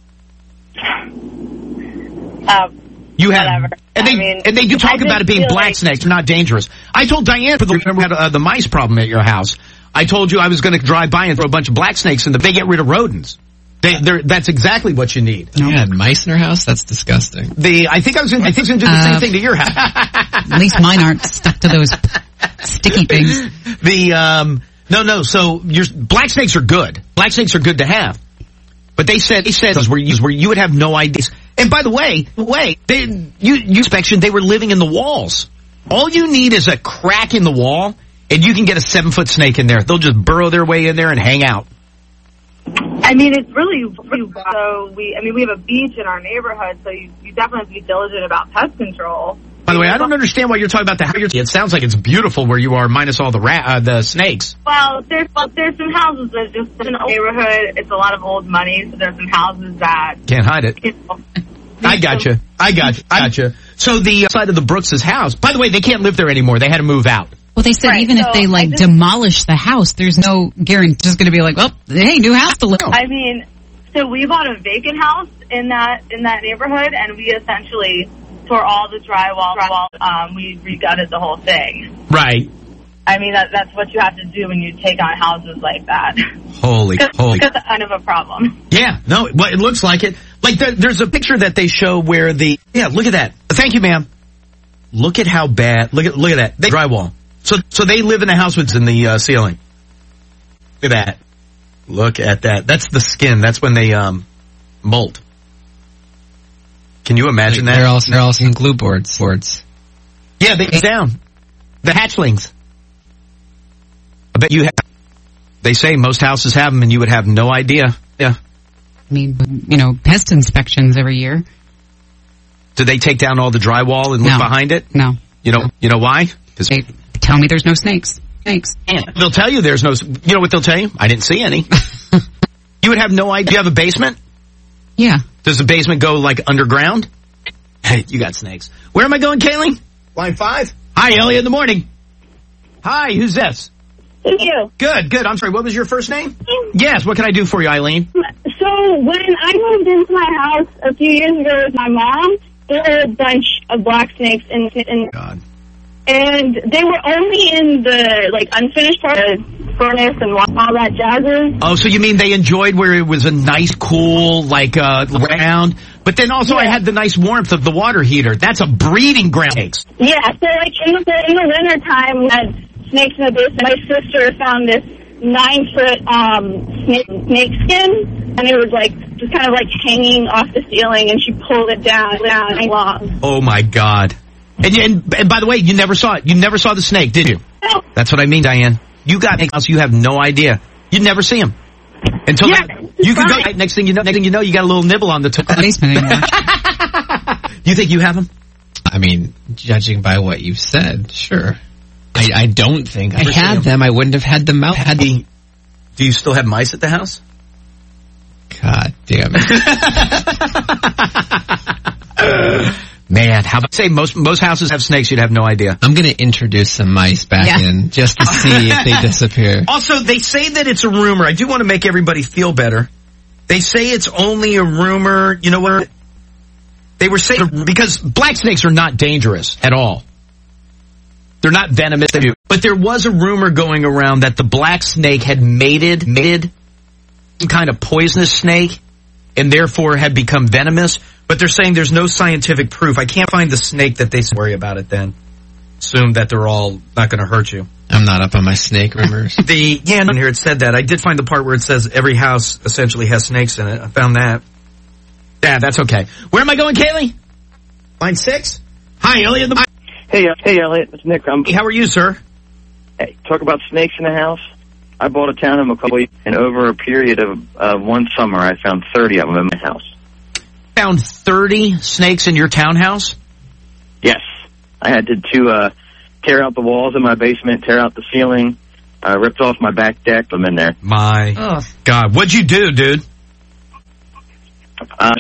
Um, you have, whatever. and they, I mean, and they do talk about it being black like, snakes, not dangerous. I told Diane, for the, remember we had uh, the mice problem at your house, I told you I was going to drive by and throw a bunch of black snakes in the, they get rid of rodents. They, that's exactly what you need. You had mice in her house? That's disgusting. The I think I was going. I think I was going to do the Uh, same thing to your house. At least mine aren't stuck to those sticky things. The um, no, no. So your black snakes are good. Black snakes are good to have. But they said they said where you where you would have no ideas. And by the way, way they you you inspection they were living in the walls. All you need is a crack in the wall, and you can get a seven foot snake in there. They'll just burrow their way in there and hang out. I mean, it's really, really so we. I mean, we have a beach in our neighborhood, so you, you definitely have to be diligent about pest control. By the way, I don't understand why you're talking about the house. It sounds like it's beautiful where you are, minus all the rat, uh, the snakes. Well, there's well, there's some houses that just in the neighborhood. It's a lot of old money, so there's some houses that Can't hide it. You know, I got you. I got you. I got you. So the uh, side of the Brooks' house. By the way, they can't live there anymore. They had to move out. Well, they said Right, even so if they like I just- demolish the house, there's no guarantee. Just going to be like, well, hey, new house to live. I mean, so we bought a vacant house in that in that neighborhood, and we essentially tore all the drywall. drywall um, we regutted the whole thing. Right. I mean, that that's what you have to do when you take on houses like that. Holy, holy. It's kind of a problem. Yeah, no, well, it looks like it. Like there, there's a picture that they show where the yeah, look at that. Thank you, ma'am. Look at how bad. Look at look at that. They drywall. So so they live in a house with in the uh, ceiling. Look at that. Look at that. That's the skin. That's when they um molt. Can you imagine Like, that? They're all they're all seeing glue boards. boards. Yeah, they down. The hatchlings. I bet you have. They say most houses have them, and you would have no idea. Yeah. I mean, you know, pest inspections every year. Do they take down all the drywall and look No. behind it? No. You know, you know why? Because they tell me there's no snakes. Snakes. They'll tell you there's no. You know what they'll tell you? I didn't see any. You would have no idea. Do you have a basement? Yeah. Does the basement go like underground? Hey, you got snakes. Where am I going, Kaylee? Line five. Hi, Elliot. In the morning. Hi, who's this? Thank you. Good, good. I'm sorry. What was your first name? Yes. What can I do for you, Eileen? So when I moved into my house a few years ago with my mom, there were a bunch of black snakes in, in God. And they were only in the like unfinished part of the furnace and all that jazz. Oh, so you mean they enjoyed where it was a nice, cool, like, uh, round, but then also I had the nice warmth of the water heater. That's a breeding ground. Snakes. Yeah, so like in the in the winter time, we had snakes in the basement. My sister found this nine foot um snake, snake skin, and it was like just kind of like hanging off the ceiling, and she pulled it down, down and long. Oh my God. And, and and by the way, you never saw it. You never saw the snake, did you? No. That's what I mean, Diane. You got snakes, you have no idea. You never see them until Yeah, that, you could go. Next thing you know, next thing you know, you got a little nibble on the top. Basement anymore. You think you have them? I mean, judging by what you've said, sure. I, I don't think I Never seen had them. them. I wouldn't have had them out. Had the Do you still have mice at the house? God damn it. Man, how about say most most houses have snakes? You'd have no idea. I'm going to introduce some mice back Yeah. in just to see if they disappear. Also, they say that it's a rumor. I do want to make everybody feel better. They say it's only a rumor. You know what? They were saying because black snakes are not dangerous at all. They're not venomous, but there was a rumor going around that the black snake had mated, mated some kind of poisonous snake, and therefore had become venomous. But they're saying there's no scientific proof. I can't find the snake that they worry about it. Then assume that they're all not going to hurt you. I'm not up on my snake rumors. The yeah, in here it said that. I did find the part where it says every house essentially has snakes in it. I found that. Yeah, that's okay. Where am I going, Kaylee? Line six. Hi, Elliot. The- Hey, uh, hey, Elliot. It's Nick. I'm, How are you, sir? Hey, talk about snakes in the house. I bought a townhome a couple years, and over a period of uh, one summer, I found thirty of them in my house. Found thirty snakes in your townhouse? Yes. I had to, to uh, tear out the walls in my basement, tear out the ceiling, uh, ripped off my back deck. I'm in there. My oh. God, what'd you do, dude? Uh,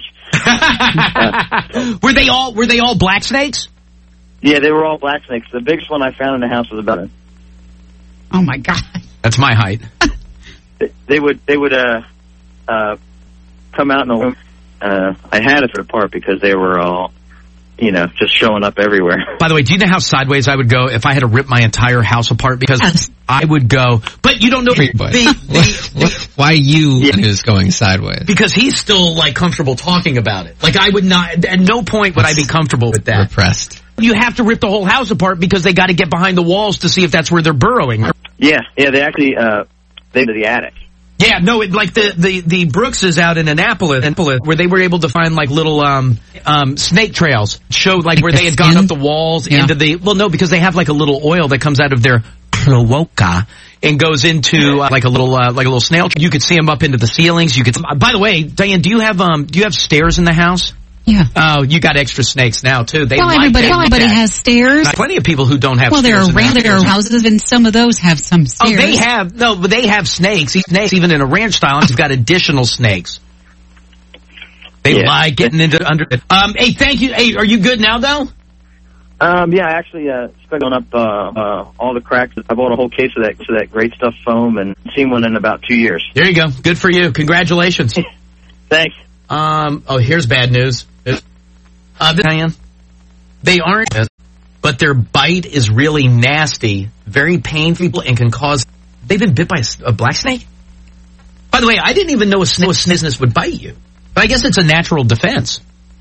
were they all were they all black snakes? yeah, they were all black snakes. The biggest one I found in the house was about a Oh my God. That's my height. they would they would uh uh come out in the room. Uh, I had it for the part because they were all you know, just showing up everywhere. By the way, do you know how sideways I would go if I had to rip my entire house apart? Because yes. I would go, but you don't know. The, the, the, why you yeah. is going sideways? Because he's still like comfortable talking about it. Like I would not, at no point would I be comfortable with that. Repressed. You have to rip the whole house apart because they got to get behind the walls to see if that's where they're burrowing. Yeah, yeah, they actually, uh, they to the attic. Yeah, no, it, like the, the, the Brookses out in Annapolis, Annapolis, where they were able to find like little, um, um, snake trails, showed like where they had gone up the walls yeah. into the, well no, because they have like a little oil that comes out of their cloaca and goes into uh, like a little, uh, like a little snail. You could see them up into the ceilings. You could, by the way, Diane, do you have, um, do you have stairs in the house? Yeah. Oh, you got extra snakes now too. They well, like everybody, that. everybody has stairs. There's plenty of people who don't have. Well, there stairs are ranch there are houses, and some of those have some stairs. Oh, they have no, but they have snakes. Snakes, even in a ranch style, they've got additional snakes. They yeah. like getting into under. Um, hey, thank you. Hey, are you good now though? Um, yeah, I actually uh, spent on up uh, uh, all the cracks. I bought a whole case of that, of that great stuff foam, and seen one in about two years. There you go. Good for you. Congratulations. Thanks. Um. Oh, here's bad news. Uh, Diane, they aren't, but their bite is really nasty, very painful, and can cause. They've been bit by a, a black snake. By the way, I didn't even know a snake business would bite you, but I guess it's a natural defense.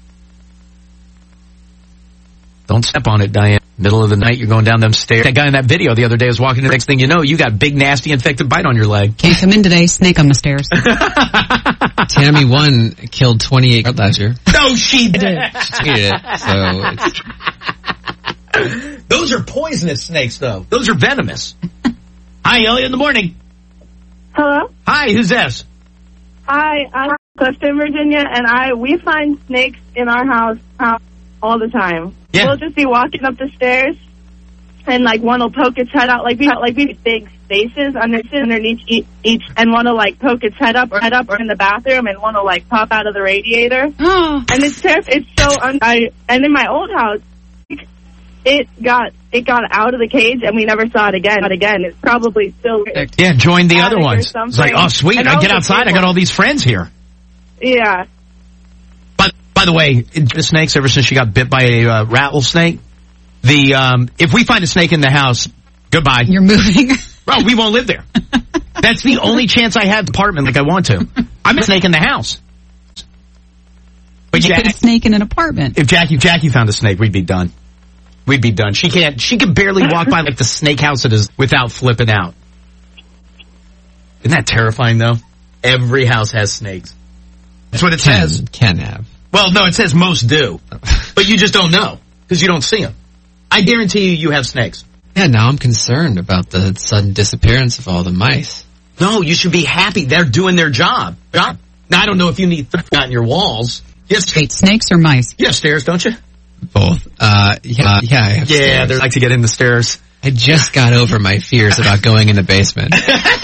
Don't step on it, Diane. Middle of the night, you're going down them stairs. That guy in that video the other day was walking. The next thing you know, you got big, nasty, infected bite on your leg. Can't come in today. Snake on the stairs. Tammy one killed twenty-eight last year. No, she did. She did it. So it's... Those are poisonous snakes, though. Those are venomous. Hi, Elliot in the morning. Hello. Hi, who's this? Hi, I'm Clifton, Virginia, and I we find snakes in our house um, all the time. Yeah. We'll just be walking up the stairs, and like one will poke its head out, like we have like these big spaces under, underneath each, each, and one will like poke its head up or head up or in the bathroom, and one will like pop out of the radiator. Oh. And it's terrif- It's so un- I and in my old house, it got it got out of the cage, and we never saw it again. But again, it's probably still yeah. Join the other ones. It's like, oh sweet, I get outside. I got all these friends here. Yeah. But by the way, the snakes ever since she got bit by a uh, rattlesnake. The um, if we find a snake in the house, goodbye. You're moving. Well, we won't live there. That's the only chance I have apartment like I want to. I'm a snake in the house. But you Jack, put a snake in an apartment. If Jackie Jackie found a snake, we'd be done. We'd be done. She can't. She can barely walk by like the snake house it is without flipping out. Isn't that terrifying though? Every house has snakes. That's what it can, says. Can have. Well, no, it says most do, but you just don't know because you don't see them. I guarantee you, you have snakes. Yeah, now I'm concerned about the sudden disappearance of all the mice. No, you should be happy. They're doing their job. Now, I don't know if you need out in your walls. Yes, Wait, snakes or mice? You have stairs, don't you? Both. Uh, yeah, yeah, I have yeah. They like to get in the stairs. I just got over my fears about going in the basement.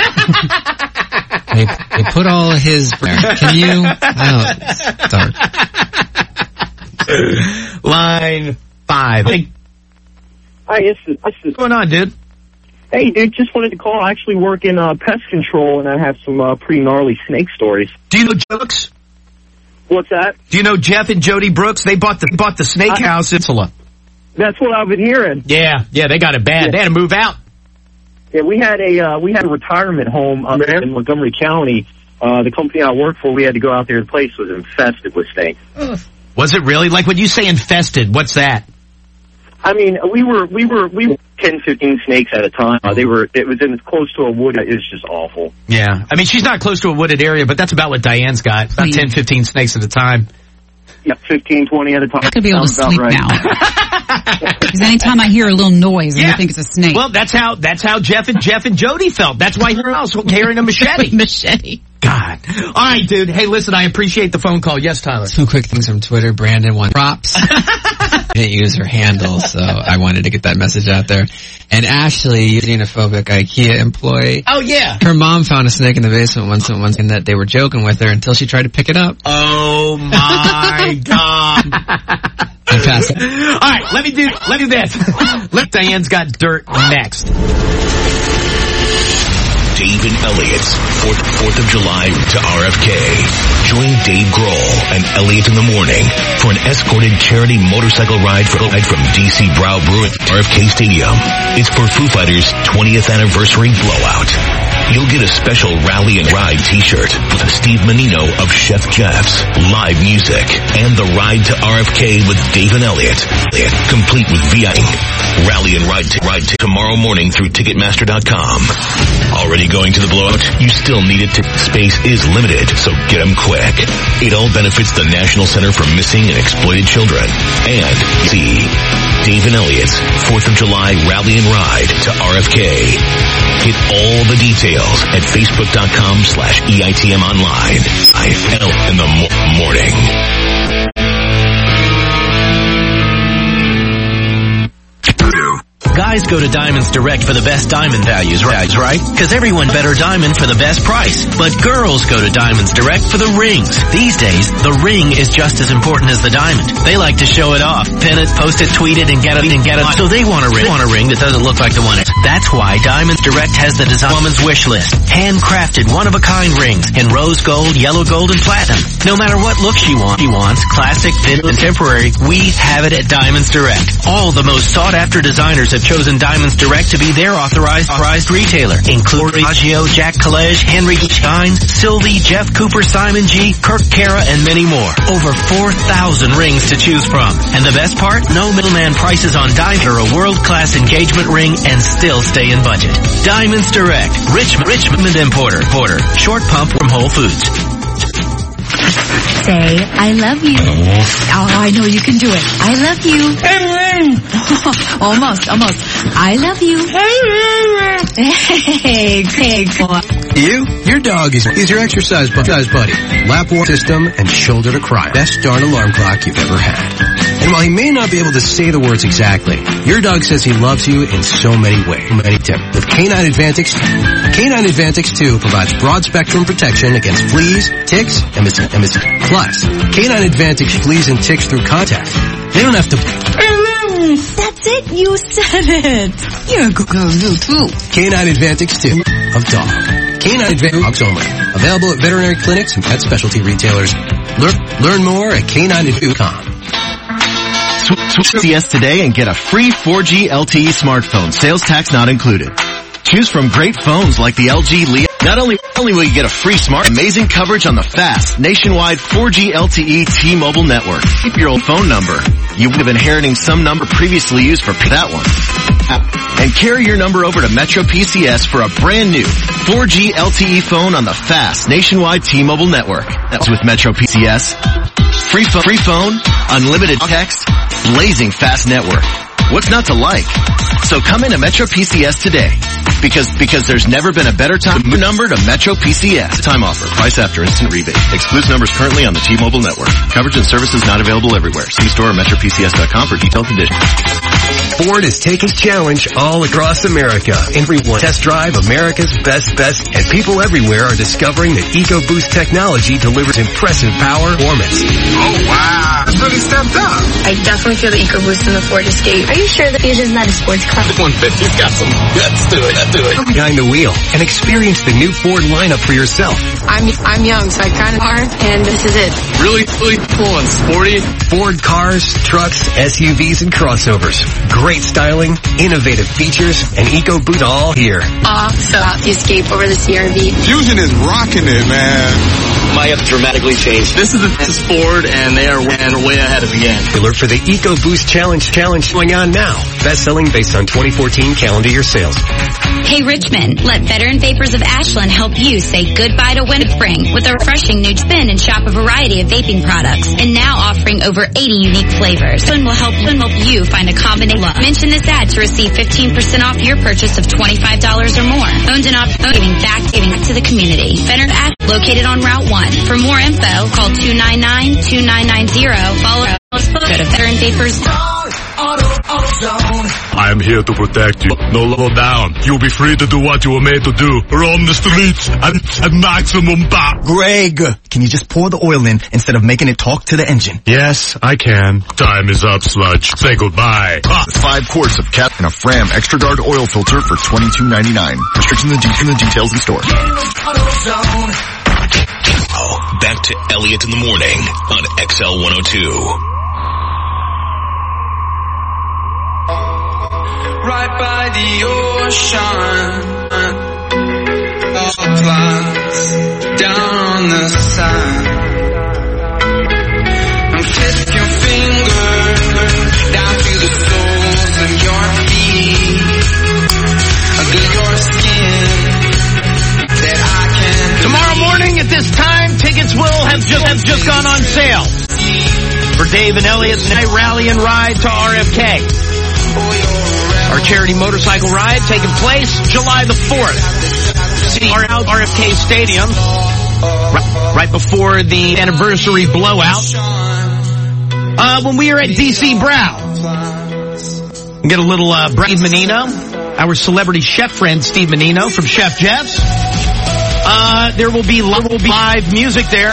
They, they put all of his there. Can you? Oh, it's dark. Line five. Hey. Hi, yes, yes. What's going on, dude? Hey, dude, just wanted to call. I actually work in uh, pest control, and I have some uh, pretty gnarly snake stories. Do you know Brooks? What's that? Do you know Jeff and Jody Brooks? They bought the bought the snake I, house in Sula. That's what I've been hearing. Yeah, yeah, they got it bad. Yeah. They had to move out. Yeah, we had a uh, we had a retirement home um, in Montgomery County. Uh, the company I worked for, we had to go out there. The place was infested with snakes. Was it really? Like when you say infested, what's that? I mean, we were we were we were ten, fifteen snakes at a time. Uh, they were it was in close to a wood. It was just awful. Yeah, I mean, she's not close to a wooded area, but that's about what Diane's got. About ten, fifteen snakes at a time. Yeah, fifteen, twenty at a time. I could be able to sleep right. now. Because anytime I hear a little noise, yeah. I think it's a snake. Well, that's how that's how Jeff and Jeff and Jody felt. That's why you're also carrying a machete. Machete. God. All right, dude. Hey, listen, I appreciate the phone call. Yes, Tyler. Some quick things from Twitter. Brandon won props. Didn't use her handle, so I wanted to get that message out there. And Ashley, xenophobic IKEA employee. Oh, yeah. Her mom found a snake in the basement once and once, and that they were joking with her until she tried to pick it up. Oh, my God. Fantastic. All right, let me do, let me do this. Let Diane's got dirt next. Dave and Elliot's fourth, fourth of July to R F K. Join Dave Grohl and Elliot in the morning for an escorted charity motorcycle ride from, from D C Brow Brewing R F K Stadium. It's for Foo Fighters' twentieth anniversary blowout. You'll get a special Rally and Ride t-shirt with Steve Menino of Chef Jeff's, live music, and the ride to R F K with Dave and Elliot, complete with V I P. Rally and Ride to ride to tomorrow morning through Ticketmaster dot com. Already going to the blowout? You still need it. To, space is limited, so get them quick. It all benefits the National Center for Missing and Exploited Children. And see Dave and Elliot's fourth of July Rally and Ride to R F K. Get all the details at Facebook.com slash EITM online. I fell in the mo- morning. Guys go to Diamonds Direct for the best diamond values, right? Right? Because everyone better diamond for the best price. But girls go to Diamonds Direct for the rings. These days, the ring is just as important as the diamond. They like to show it off, pin it, post it, tweet it, and get it, and get it. So they want a ring, want a ring that doesn't look like the one. That's why Diamonds Direct has the Design Woman's Wish List. Handcrafted, one-of-a-kind rings in rose gold, yellow gold, and platinum. No matter what look she wants, she wants classic, vintage, contemporary, we have it at Diamonds Direct. All the most sought-after designers have chosen Diamonds Direct to be their authorized, authorized retailer, including Agio, Jack Kalej, Henry Steins, Sylvie, Jeff Cooper, Simon G, Kirk Cara, and many more. Over four thousand rings to choose from. And the best part? No middleman prices on diamonds or a world-class engagement ring and still stay in budget. Diamonds Direct. Richmond, Richmond Importer. Porter. Short pump from Whole Foods. Say, I love you. Oh, I know you can do it. I love you. almost, almost. I love you. Hey, hey, boy. You? Your dog is, is your exercise bu- buddy. Lap warm system and shoulder to cry. Best darn alarm clock you've ever had. And while he may not be able to say the words exactly, your dog says he loves you in so many ways. Many different. With Canine Advantix, Canine Advantix two provides broad spectrum protection against fleas, ticks, and mis- and mis- Plus, Canine Advantix fleas and ticks through contact. They don't have to... That's it. You said it. You're a good girl, you too. Canine Advantix two of dog. Canine Advantix dogs only. Available at veterinary clinics and pet specialty retailers. Learn, learn more at canine advantix dot com. Switch to C S today and get a free four G L T E smartphone, sales tax not included. Choose from great phones like the L G Leo. Not only, only will you get a free smart, amazing coverage on the fast, nationwide four G L T E T-Mobile network. Keep your old phone number. You would have been inheriting some number previously used for that one. And carry your number over to Metro P C S for a brand new four G L T E phone on the fast, nationwide T-Mobile network. That's with Metro P C S. Free phone, free phone, unlimited text, blazing fast network. What's not to like? So come into Metro P C S today. Because, because there's never been a better time. Move number to Metro P C S. Time offer. Price after instant rebate. Excludes numbers currently on the T-Mobile network. Coverage and services not available everywhere. See store or metro p c s dot com for detailed conditions. Ford is taking challenge all across America. Everyone test drive America's best best, and people everywhere are discovering that EcoBoost technology delivers impressive power performance. Oh wow, that's really stepped up. I definitely feel the EcoBoost in the Ford Escape. Are you sure the Fusion's not a sports car? one fifty's got some guts to it. Let's do it. Come behind the wheel and experience the new Ford lineup for yourself. I'm I'm young, so I kind of are, and this is it. Really, really cool and sporty. Ford cars, trucks, S U Vs, and crossovers. Great styling, innovative features, and EcoBoost all here. Aw, so out the Escape over the C R V. Fusion is rocking it, man. Might have dramatically changed. This is, this is Ford, and they are way, way ahead of the game. Look for the EcoBoost Challenge Challenge going on now. Best-selling based on twenty fourteen calendar year sales. Hey Richmond, let Veteran Vapors of Ashland help you say goodbye to winter spring with a refreshing new spin and shop a variety of vaping products. And now offering over eighty unique flavors. One will help, one will help you find a combination. Mention this ad to receive fifteen percent off your purchase of twenty-five dollars or more. Owned and operated, giving back, giving back to the community. Veteran Ashland, located on Route one. For more info, call two nine nine, two nine nine zero. Follow us. Go to veteran vapors dot com. I am here to protect you. No slow down. You'll be free to do what you were made to do. Roam the streets at, at maximum power. Greg, can you just pour the oil in instead of making it talk to the engine? Yes, I can. Time is up, sludge. Say goodbye. Five quarts of Cap and a Fram Extra Guard oil filter for twenty-two ninety-nine. Restrictions and de- in the details in store. Oh, back to Elliot in the morning on X L one oh two. Right by the ocean, clouds down on the sand. And flip your fingers down to the soles of your feet, under your skin, that I can. Tomorrow morning at this time, tickets will have just have just gone on sale for Dave and Elliot's night rally and ride to R F K. Our charity motorcycle ride taking place July the fourth. See our R F K Stadium right, right before the anniversary blowout. Uh, when we are at D C Brow. Get a little uh, Steve Menino, our celebrity chef friend Steve Menino from Chef Jeff's. Uh, there will be live music there.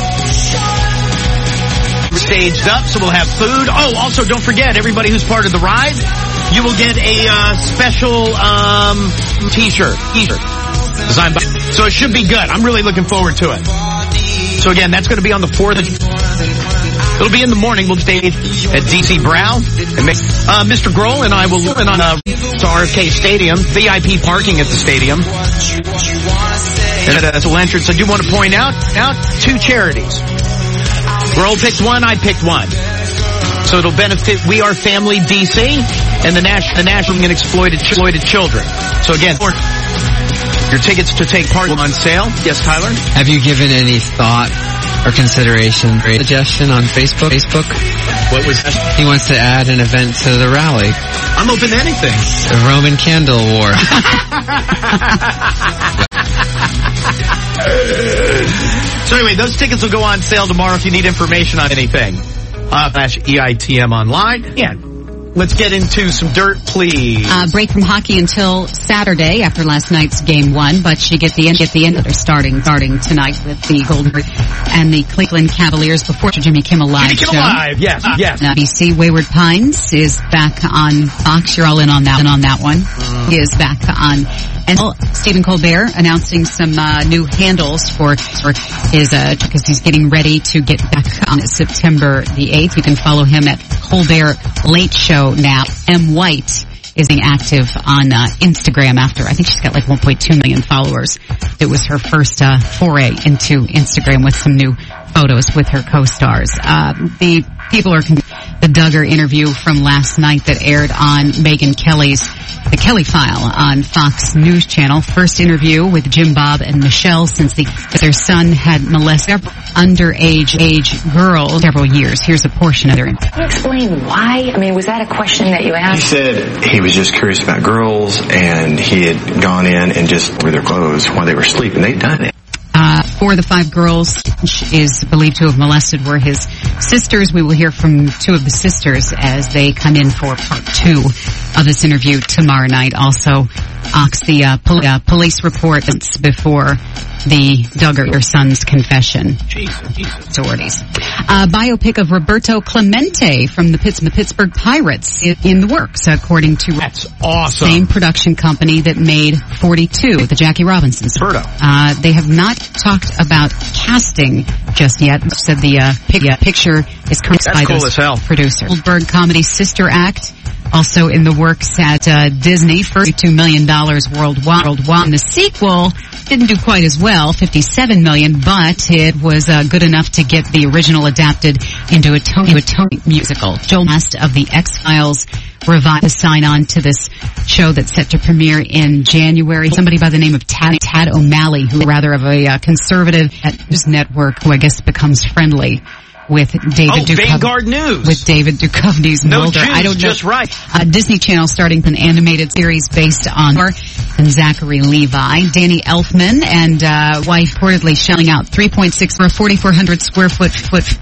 Staged up, so we'll have food. Oh, also don't forget, everybody who's part of the ride, you will get a uh, special um, t-shirt. T-shirt designed by. So it should be good. I'm really looking forward to it. So again, that's going to be on the fourth. It'll be in the morning. We'll stage at D C Brow. And make, uh, Mister Grohl and I will open on uh, to R F K Stadium. V I P parking at the stadium. And at the entrance, I do want to point out, out two charities. Grohl picked one, I picked one. So it'll benefit We Are Family D C and the National, the National and Exploited, Exploited Children. So again, your tickets to take part on sale. Yes, Tyler? Have you given any thought or consideration or suggestion on Facebook? Facebook? What was that? He wants to add an event to the rally. I'm open to anything. The Roman Candle War. So anyway, those tickets will go on sale tomorrow if you need information on anything. Uh, slash E I T M online. Yeah. Let's get into some dirt, please. Uh, break from hockey until Saturday after last night's game one, but you get the end, get the end. They're starting, starting tonight with the Golden and the Cleveland Cavaliers before Jimmy Kimmel Live Jimmy Kimmel show. Live, yes, yes. Uh, B C Wayward Pines is back on Fox. You're all in on that, and on that one. Mm. He is back on. And Stephen Colbert announcing some uh, new handles for, for his, uh, because he's getting ready to get back on September the eighth. You can follow him at Colbert Late Show now. M. White is being active on uh, Instagram after, I think she's got like one point two million followers. It was her first uh, foray into Instagram with some new photos with her co-stars. Uh, the people are, the Duggar interview from last night that aired on Megyn Kelly's The Kelly File on Fox News Channel. First interview with Jim Bob and Michelle since the, their son had molested underage age girl several years. Here's a portion of their interview. Can you explain why? I mean, was that a question that you asked? He said he was just curious about girls, and he had gone in and just wore their clothes while they were sleeping. They'd done it. Uh, four of the five girls is believed to have molested were his sisters. We will hear from two of the sisters as they come in for part two of this interview tomorrow night. Also, Ox, the uh, pol- uh, police report before the Duggar, your son's confession. Authorities. Uh, biopic of Roberto Clemente from the, Pitts- the Pittsburgh Pirates in, in the works, according to That's awesome. Same production company that made forty-two, the Jackie Robinson. Uh, they have not talked about casting just yet. Said the uh, pic- uh, picture is currently by cool those producers. Goldberg comedy Sister Act. Also in the works at uh, Disney, thirty-two million dollars worldwide. worldwide. And the sequel didn't do quite as well, fifty-seven million dollars, but it was uh, good enough to get the original adapted into a Tony, a Tony musical. Joel Mast of the X-Files revived to sign on to this show that's set to premiere in January. Somebody by the name of Tad, Tad O'Malley, who rather of a uh, conservative at this network, who I guess becomes friendly with David oh, Duchovny. Vanguard News. With David Duchovny's no Mulder. Jews, I don't know. Just right. Uh, Disney Channel starting an animated series based on her and Zachary Levi. Danny Elfman and uh, wife reportedly shelling out three point six for a forty-four hundred square foot foot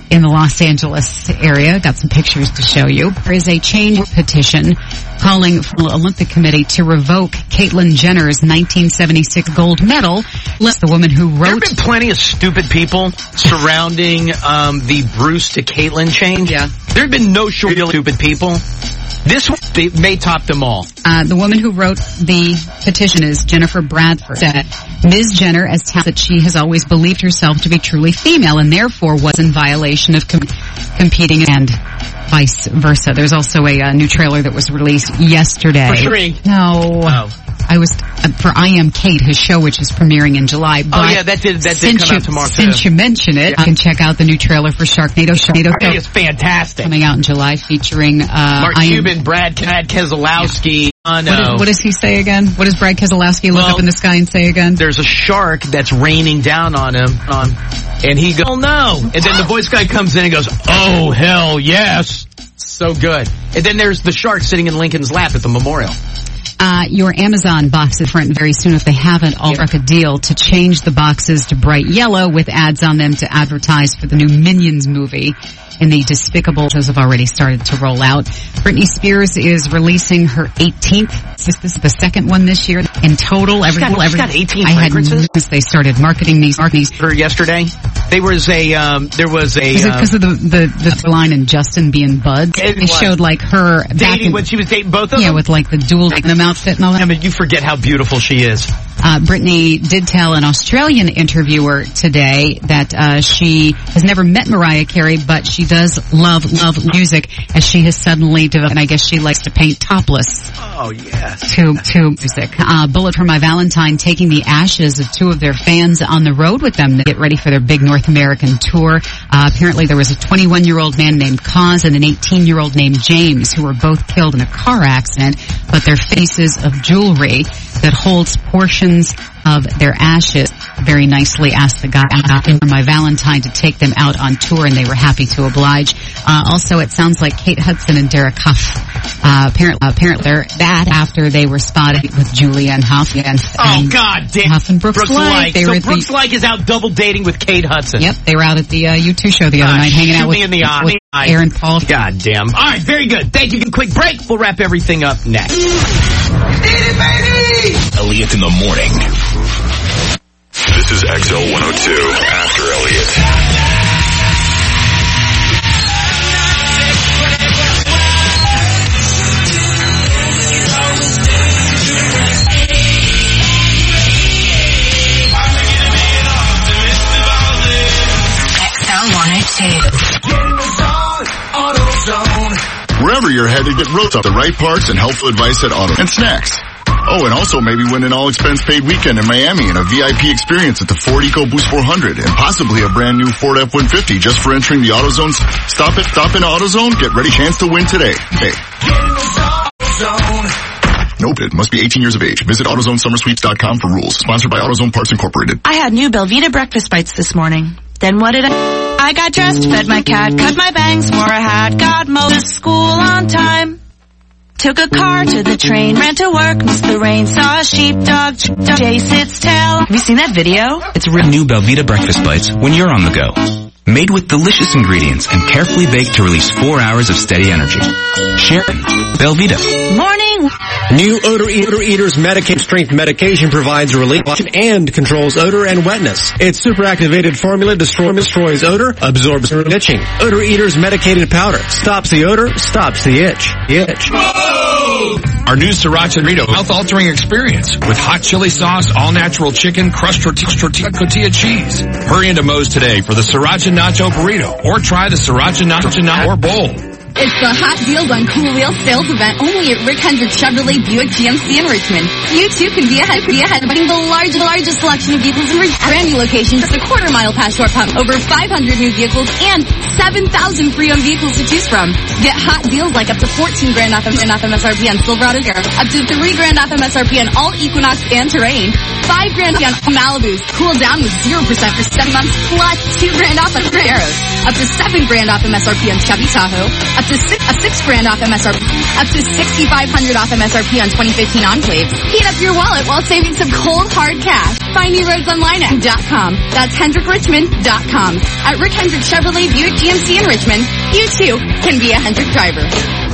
in the Los Angeles area. Got some pictures to show you. There is a change petition calling for the Olympic Committee to revoke Caitlyn Jenner's nineteen seventy-six gold medal. The woman who wrote... There have been plenty of stupid people surrounding um, the Bruce to Caitlyn change. Yeah. There have been no short stupid people. This one they may top them all. Uh, the woman who wrote the petition is Jennifer Bradford. Said Miz Jenner as tells that she has always believed herself to be truly female and therefore was in violation of com- competing and vice versa. There's also a uh, new trailer that was released yesterday. For Shrink. No. Oh. I was uh, for I Am Kate, his show, which is premiering in July. But oh yeah, that did that did come you, out tomorrow too. Since you mention it, yeah. you can check out the new trailer for Sharknado. Sharknado I think it's fantastic. Coming out in July, featuring uh, Mark I Cuban, am, Brad, Brad Keselowski. Yeah. Uh, no. what, is, what does he say again? What does Brad Keselowski look well, up in the sky and say again? There's a shark that's raining down on him, on, and he goes, "Oh no!" And then the voice guy comes in and goes, "Oh hell yes!" So good. And then there's the shark sitting in Lincoln's lap at the memorial. Uh, your Amazon box is front very soon if they haven't all struck a deal to change the boxes to bright yellow with ads on them to advertise for the new Minions movie. And the Despicable those have already started to roll out. Britney Spears is releasing her eighteenth. This is the second one this year. In total, every, she's got, every, she's got eighteen I had fragrances? since they started marketing these. Marketing these. For yesterday, there was a, um, there was a... Is it because um, of the, the, the line and Justin being buds? It they showed like her... Dating back in, when she was dating both of yeah, them? Yeah, with like the dual denim outfit and all that. I mean, you forget how beautiful she is. Uh, Britney did tell an Australian interviewer today that uh, she has never met Mariah Carey, but she does love, love music as she has suddenly developed, and I guess she likes to paint topless. Oh, yes. To, to music. Uh, Bullet for My Valentine taking the ashes of two of their fans on the road with them to get ready for their big North American tour. Uh, apparently there was a twenty-one-year-old man named Cause and an eighteen-year-old named James who were both killed in a car accident, but their faces of jewelry that holds portions of their ashes very nicely asked the guy for My Valentine to take them out on tour, and they were happy to oblige. Uh, also, it sounds like Kate Hudson and Derek Huff, uh, apparently, apparently they're that after they were spotted with Julianne Hough. And, oh, God damn. Huff and Brooks, Brooks Laich. Laich. They so were Brooks the, Laich is out double dating with Kate Hudson. Yep, they were out at the uh, U two show the other uh, night hanging out with, me in the eye. with Aaron Paul. God damn. All right, very good. Thank you. Quick break. We'll wrap everything up next. Elliot in the morning. This is X L one oh two After Elliot. X L one oh two. Wherever you're headed, get roads up the right parts and helpful advice at Auto and Snacks. Oh, and also maybe win an all-expense-paid weekend in Miami and a V I P experience at the Ford EcoBoost four hundred and possibly a brand new Ford F one fifty just for entering the AutoZone. Stop it, stop in AutoZone. Get ready, chance to win today. Hey. No bid. Must be eighteen years of age. Visit AutoZone Summer Sweeps dot com for rules. Sponsored by AutoZone Parts Incorporated. I had new Belvita breakfast bites this morning. Then what did I... I got dressed, fed my cat, cut my bangs, wore a hat, got Mo to school on time. Took a car to the train, ran to work, missed the rain, saw a sheepdog chase its tail. Have you seen that video? It's real. New Belvita breakfast bites when you're on the go. Made with delicious ingredients and carefully baked to release four hours of steady energy. Share Belvita. Morning. New Odor, Odor Eaters Medicated Strength medication provides relief and controls odor and wetness. Its super activated formula destroy, destroys odor, absorbs itching. Odor Eaters Medicated Powder stops the odor, stops the itch. Itch. Our new Sriracha Burrito, mouth-altering experience with hot chili sauce, all-natural chicken, crushed tortilla, tortilla, tortilla cheese. Hurry into Moe's today for the Sriracha Nacho Burrito, or try the Sriracha Nacho or Bowl. It's the Hot Deals on Cool Wheel sales event only at Rick Hendrick Chevrolet Buick G M C in Richmond. You too can be ahead, be ahead, buying the large, largest selection of vehicles in Richmond. Brand new location, just a quarter mile past Short Pump. Over five hundred new vehicles and seven thousand pre-owned vehicles to choose from. Get hot deals like up to fourteen grand off, off M S R P on Silverado Zero, up to three grand off M S R P on all Equinox and Terrain, five grand on Malibus. Cool down with zero percent for seven months, plus two grand off on Camaros. Up to seven grand off M S R P on Chevy Tahoe. Up to six, a six grand off M S R P. Up to sixty-five hundred off M S R P on twenty fifteen Enclaves. Heat up your wallet while saving some cold, hard cash. Find new roads online at dot com. That's hendrick richmond dot com. At Rick Hendrick Chevrolet Buick G M C in Richmond, you too can be a Hendrick driver.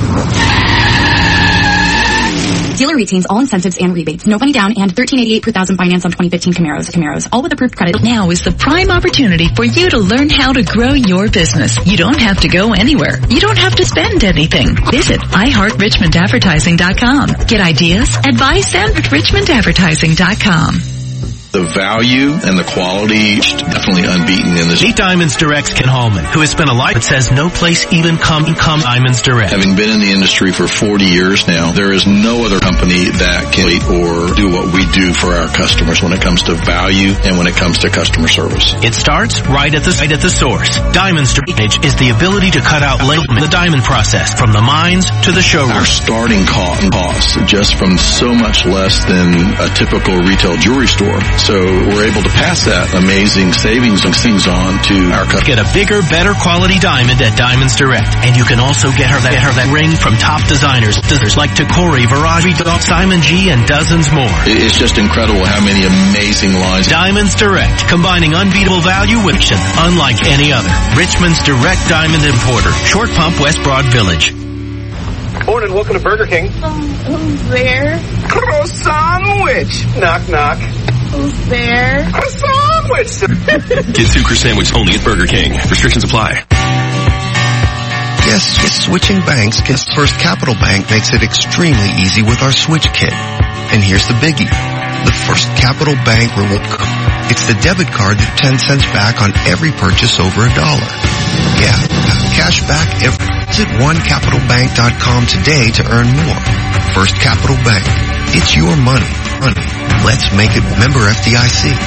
Dealer retains all incentives and rebates. No money down and thirteen eighty-eight per thousand finance on twenty fifteen Camaros. Camaros, all with approved credit. Now is the prime opportunity for you to learn how to grow your business. You don't have to go anywhere. You don't have to spend anything. Visit i heart richmond advertising dot com. Get ideas, advice, and at richmond advertising dot com. The value and the quality definitely unbeaten in this. Meet Diamonds Direct's Ken Hallman, who has spent a life that says no place even come come Diamonds Direct. Having been in the industry for forty years now, there is no other company that can or do what we do for our customers when it comes to value and when it comes to customer service. It starts right at the right at the source. Diamonds Direct is the ability to cut out the diamond process from the mines to the showroom. Our starting cost just from so much less than a typical retail jewelry store. So we're able to pass that amazing savings and things on to our customers. Get a bigger, better quality diamond at Diamonds Direct. And you can also get her that, get her that ring from top designers, designers like Tacori, Viragi, Simon G, and dozens more. It's just incredible how many amazing lines. Diamonds Direct, combining unbeatable value with action, unlike any other. Richmond's direct diamond importer. Short Pump, West Broad Village. Morning, welcome to Burger King. Um, who's there? Croissant-wich. Knock, knock. Who's there? A sandwich! Get two sandwich only at Burger King. Restrictions apply. Yes, switching banks. First Capital Bank makes it extremely easy with our Switch Kit. And here's the biggie. The First Capital Bank Reward Card. It's the debit card that ten cents back on every purchase over a dollar. Yeah, cash back every. Visit one capital bank dot com today to earn more. First Capital Bank. It's your money. Money. Let's make it. Member F D I C.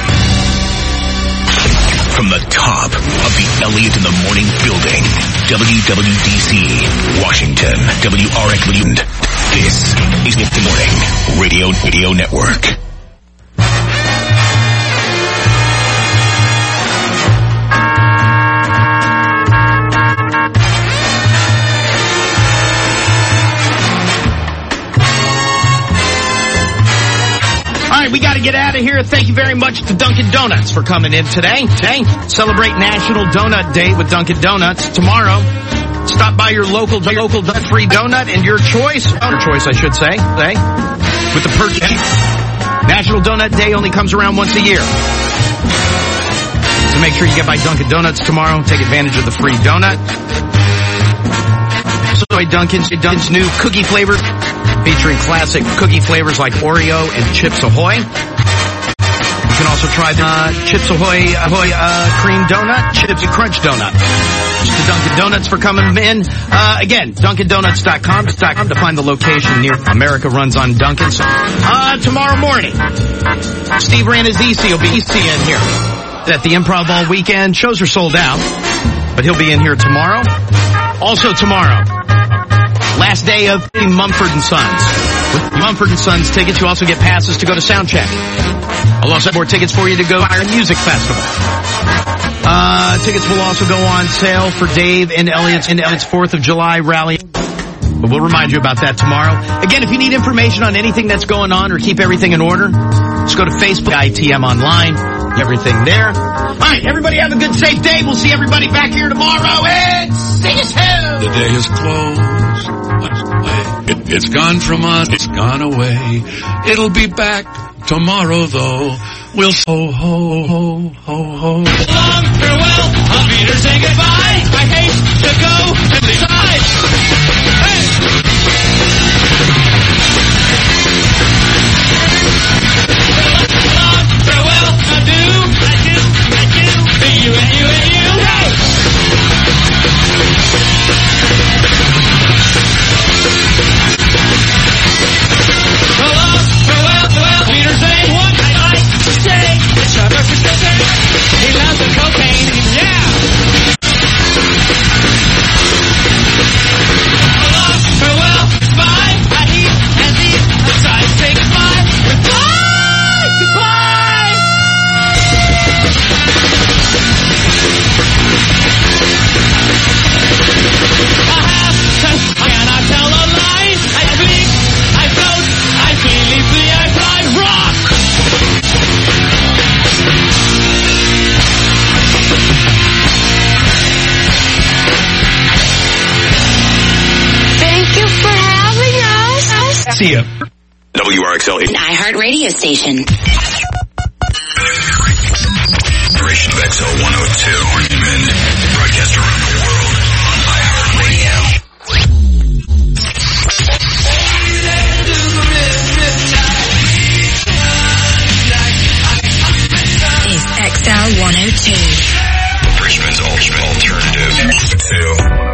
From the top of the Elliott in the Morning building, W W D C, Washington, W R X, this is the Morning Radio Radio Network. We got to get out of here. Thank you very much to Dunkin' Donuts for coming in today. Today, celebrate National Donut Day with Dunkin' Donuts. Tomorrow, stop by your local local free donut and your choice, your choice I should say, say with the purchase. National Donut Day only comes around once a year. So make sure you get by Dunkin' Donuts tomorrow. Take advantage of the free donut. So Dunkin's, Dunkin's new cookie flavor, featuring classic cookie flavors like Oreo and Chips Ahoy. You can also try the uh, Chips Ahoy, Ahoy uh, cream donut, Chips Crunch donut. Just to Dunkin' Donuts for coming in. Uh, again, Dunkin Donuts dot com to find the location near America runs on Dunkin'. So, uh, tomorrow morning, Steve Rannazzisi will be in here at the Improv all weekend. Shows are sold out, but he'll be in here tomorrow. Also tomorrow, last day of Mumford and Sons. With Mumford and Sons tickets, you also get passes to go to Soundcheck. I'll also have more tickets for you to go to Iron Music Festival. Uh, tickets will also go on sale for Dave and Elliot's, and Elliot's fourth of July rally. But we'll remind you about that tomorrow. Again, if you need information on anything that's going on or keep everything in order, just go to Facebook, I T M Online, everything there. All right, everybody have a good, safe day. We'll see everybody back here tomorrow. It's Sing Us Hell. The day is closed. It, it's gone from us. It's gone away. It'll be back tomorrow, though. We'll ho, ho, ho, ho, ho. Long farewell. I'll be here saying goodbye. I hate to go and decide. Hey! Long farewell. I do. I do. I do. You and you and you. Hey! He loves the cocaine, yeah! Farewell, bye! See ya. W R X L. An iHeart radio station. Operation of X L one oh two. And broadcast around the world on iHeartRadio. It's X L one oh two. Brisbane's alternative to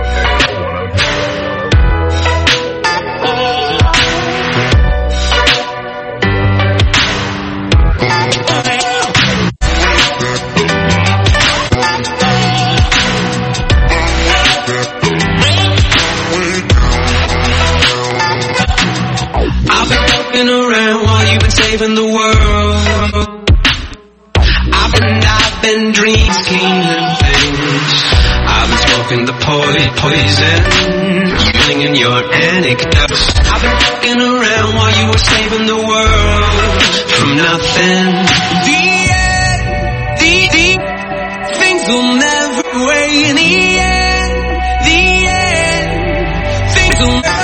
around while you've been saving the world. I've been, I've been dreaming, scheming things. I've been smoking the po- poison, feeling in your anecdotes. I've been fucking around while you were saving the world from nothing. The end, the, the things will never wait in the end. The end, things will never.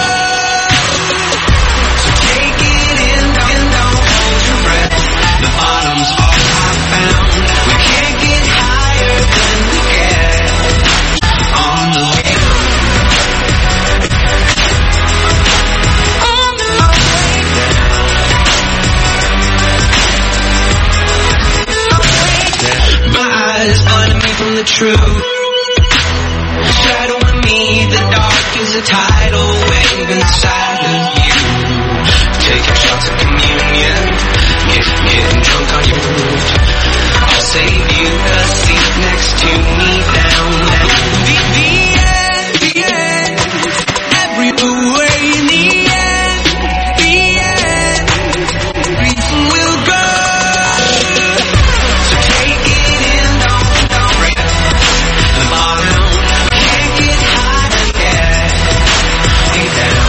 From the truth, shadow of me, the dark is a tidal wave inside of you. Taking shots of communion, get, getting drunk on your roof. I'll save you a seat next to me down there. The, the end, the end, every way in the end, the end, reason will go. So take it in, don't, don't break the bottom. Can't get high again. Stay down.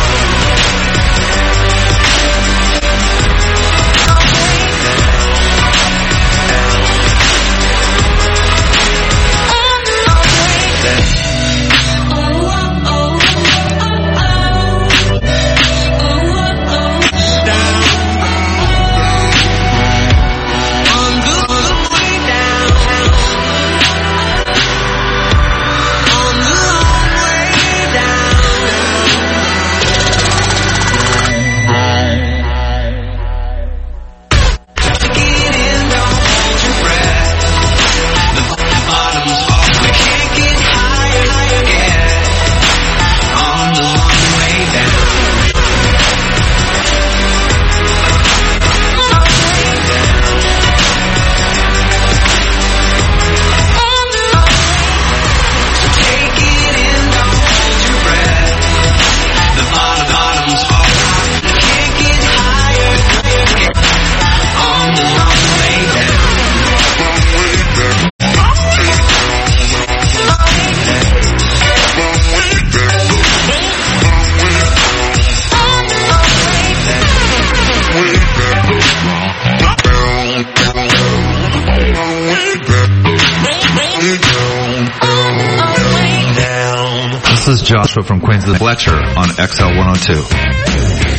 This is Joshua from Queens of the Fletcher on X L one oh two.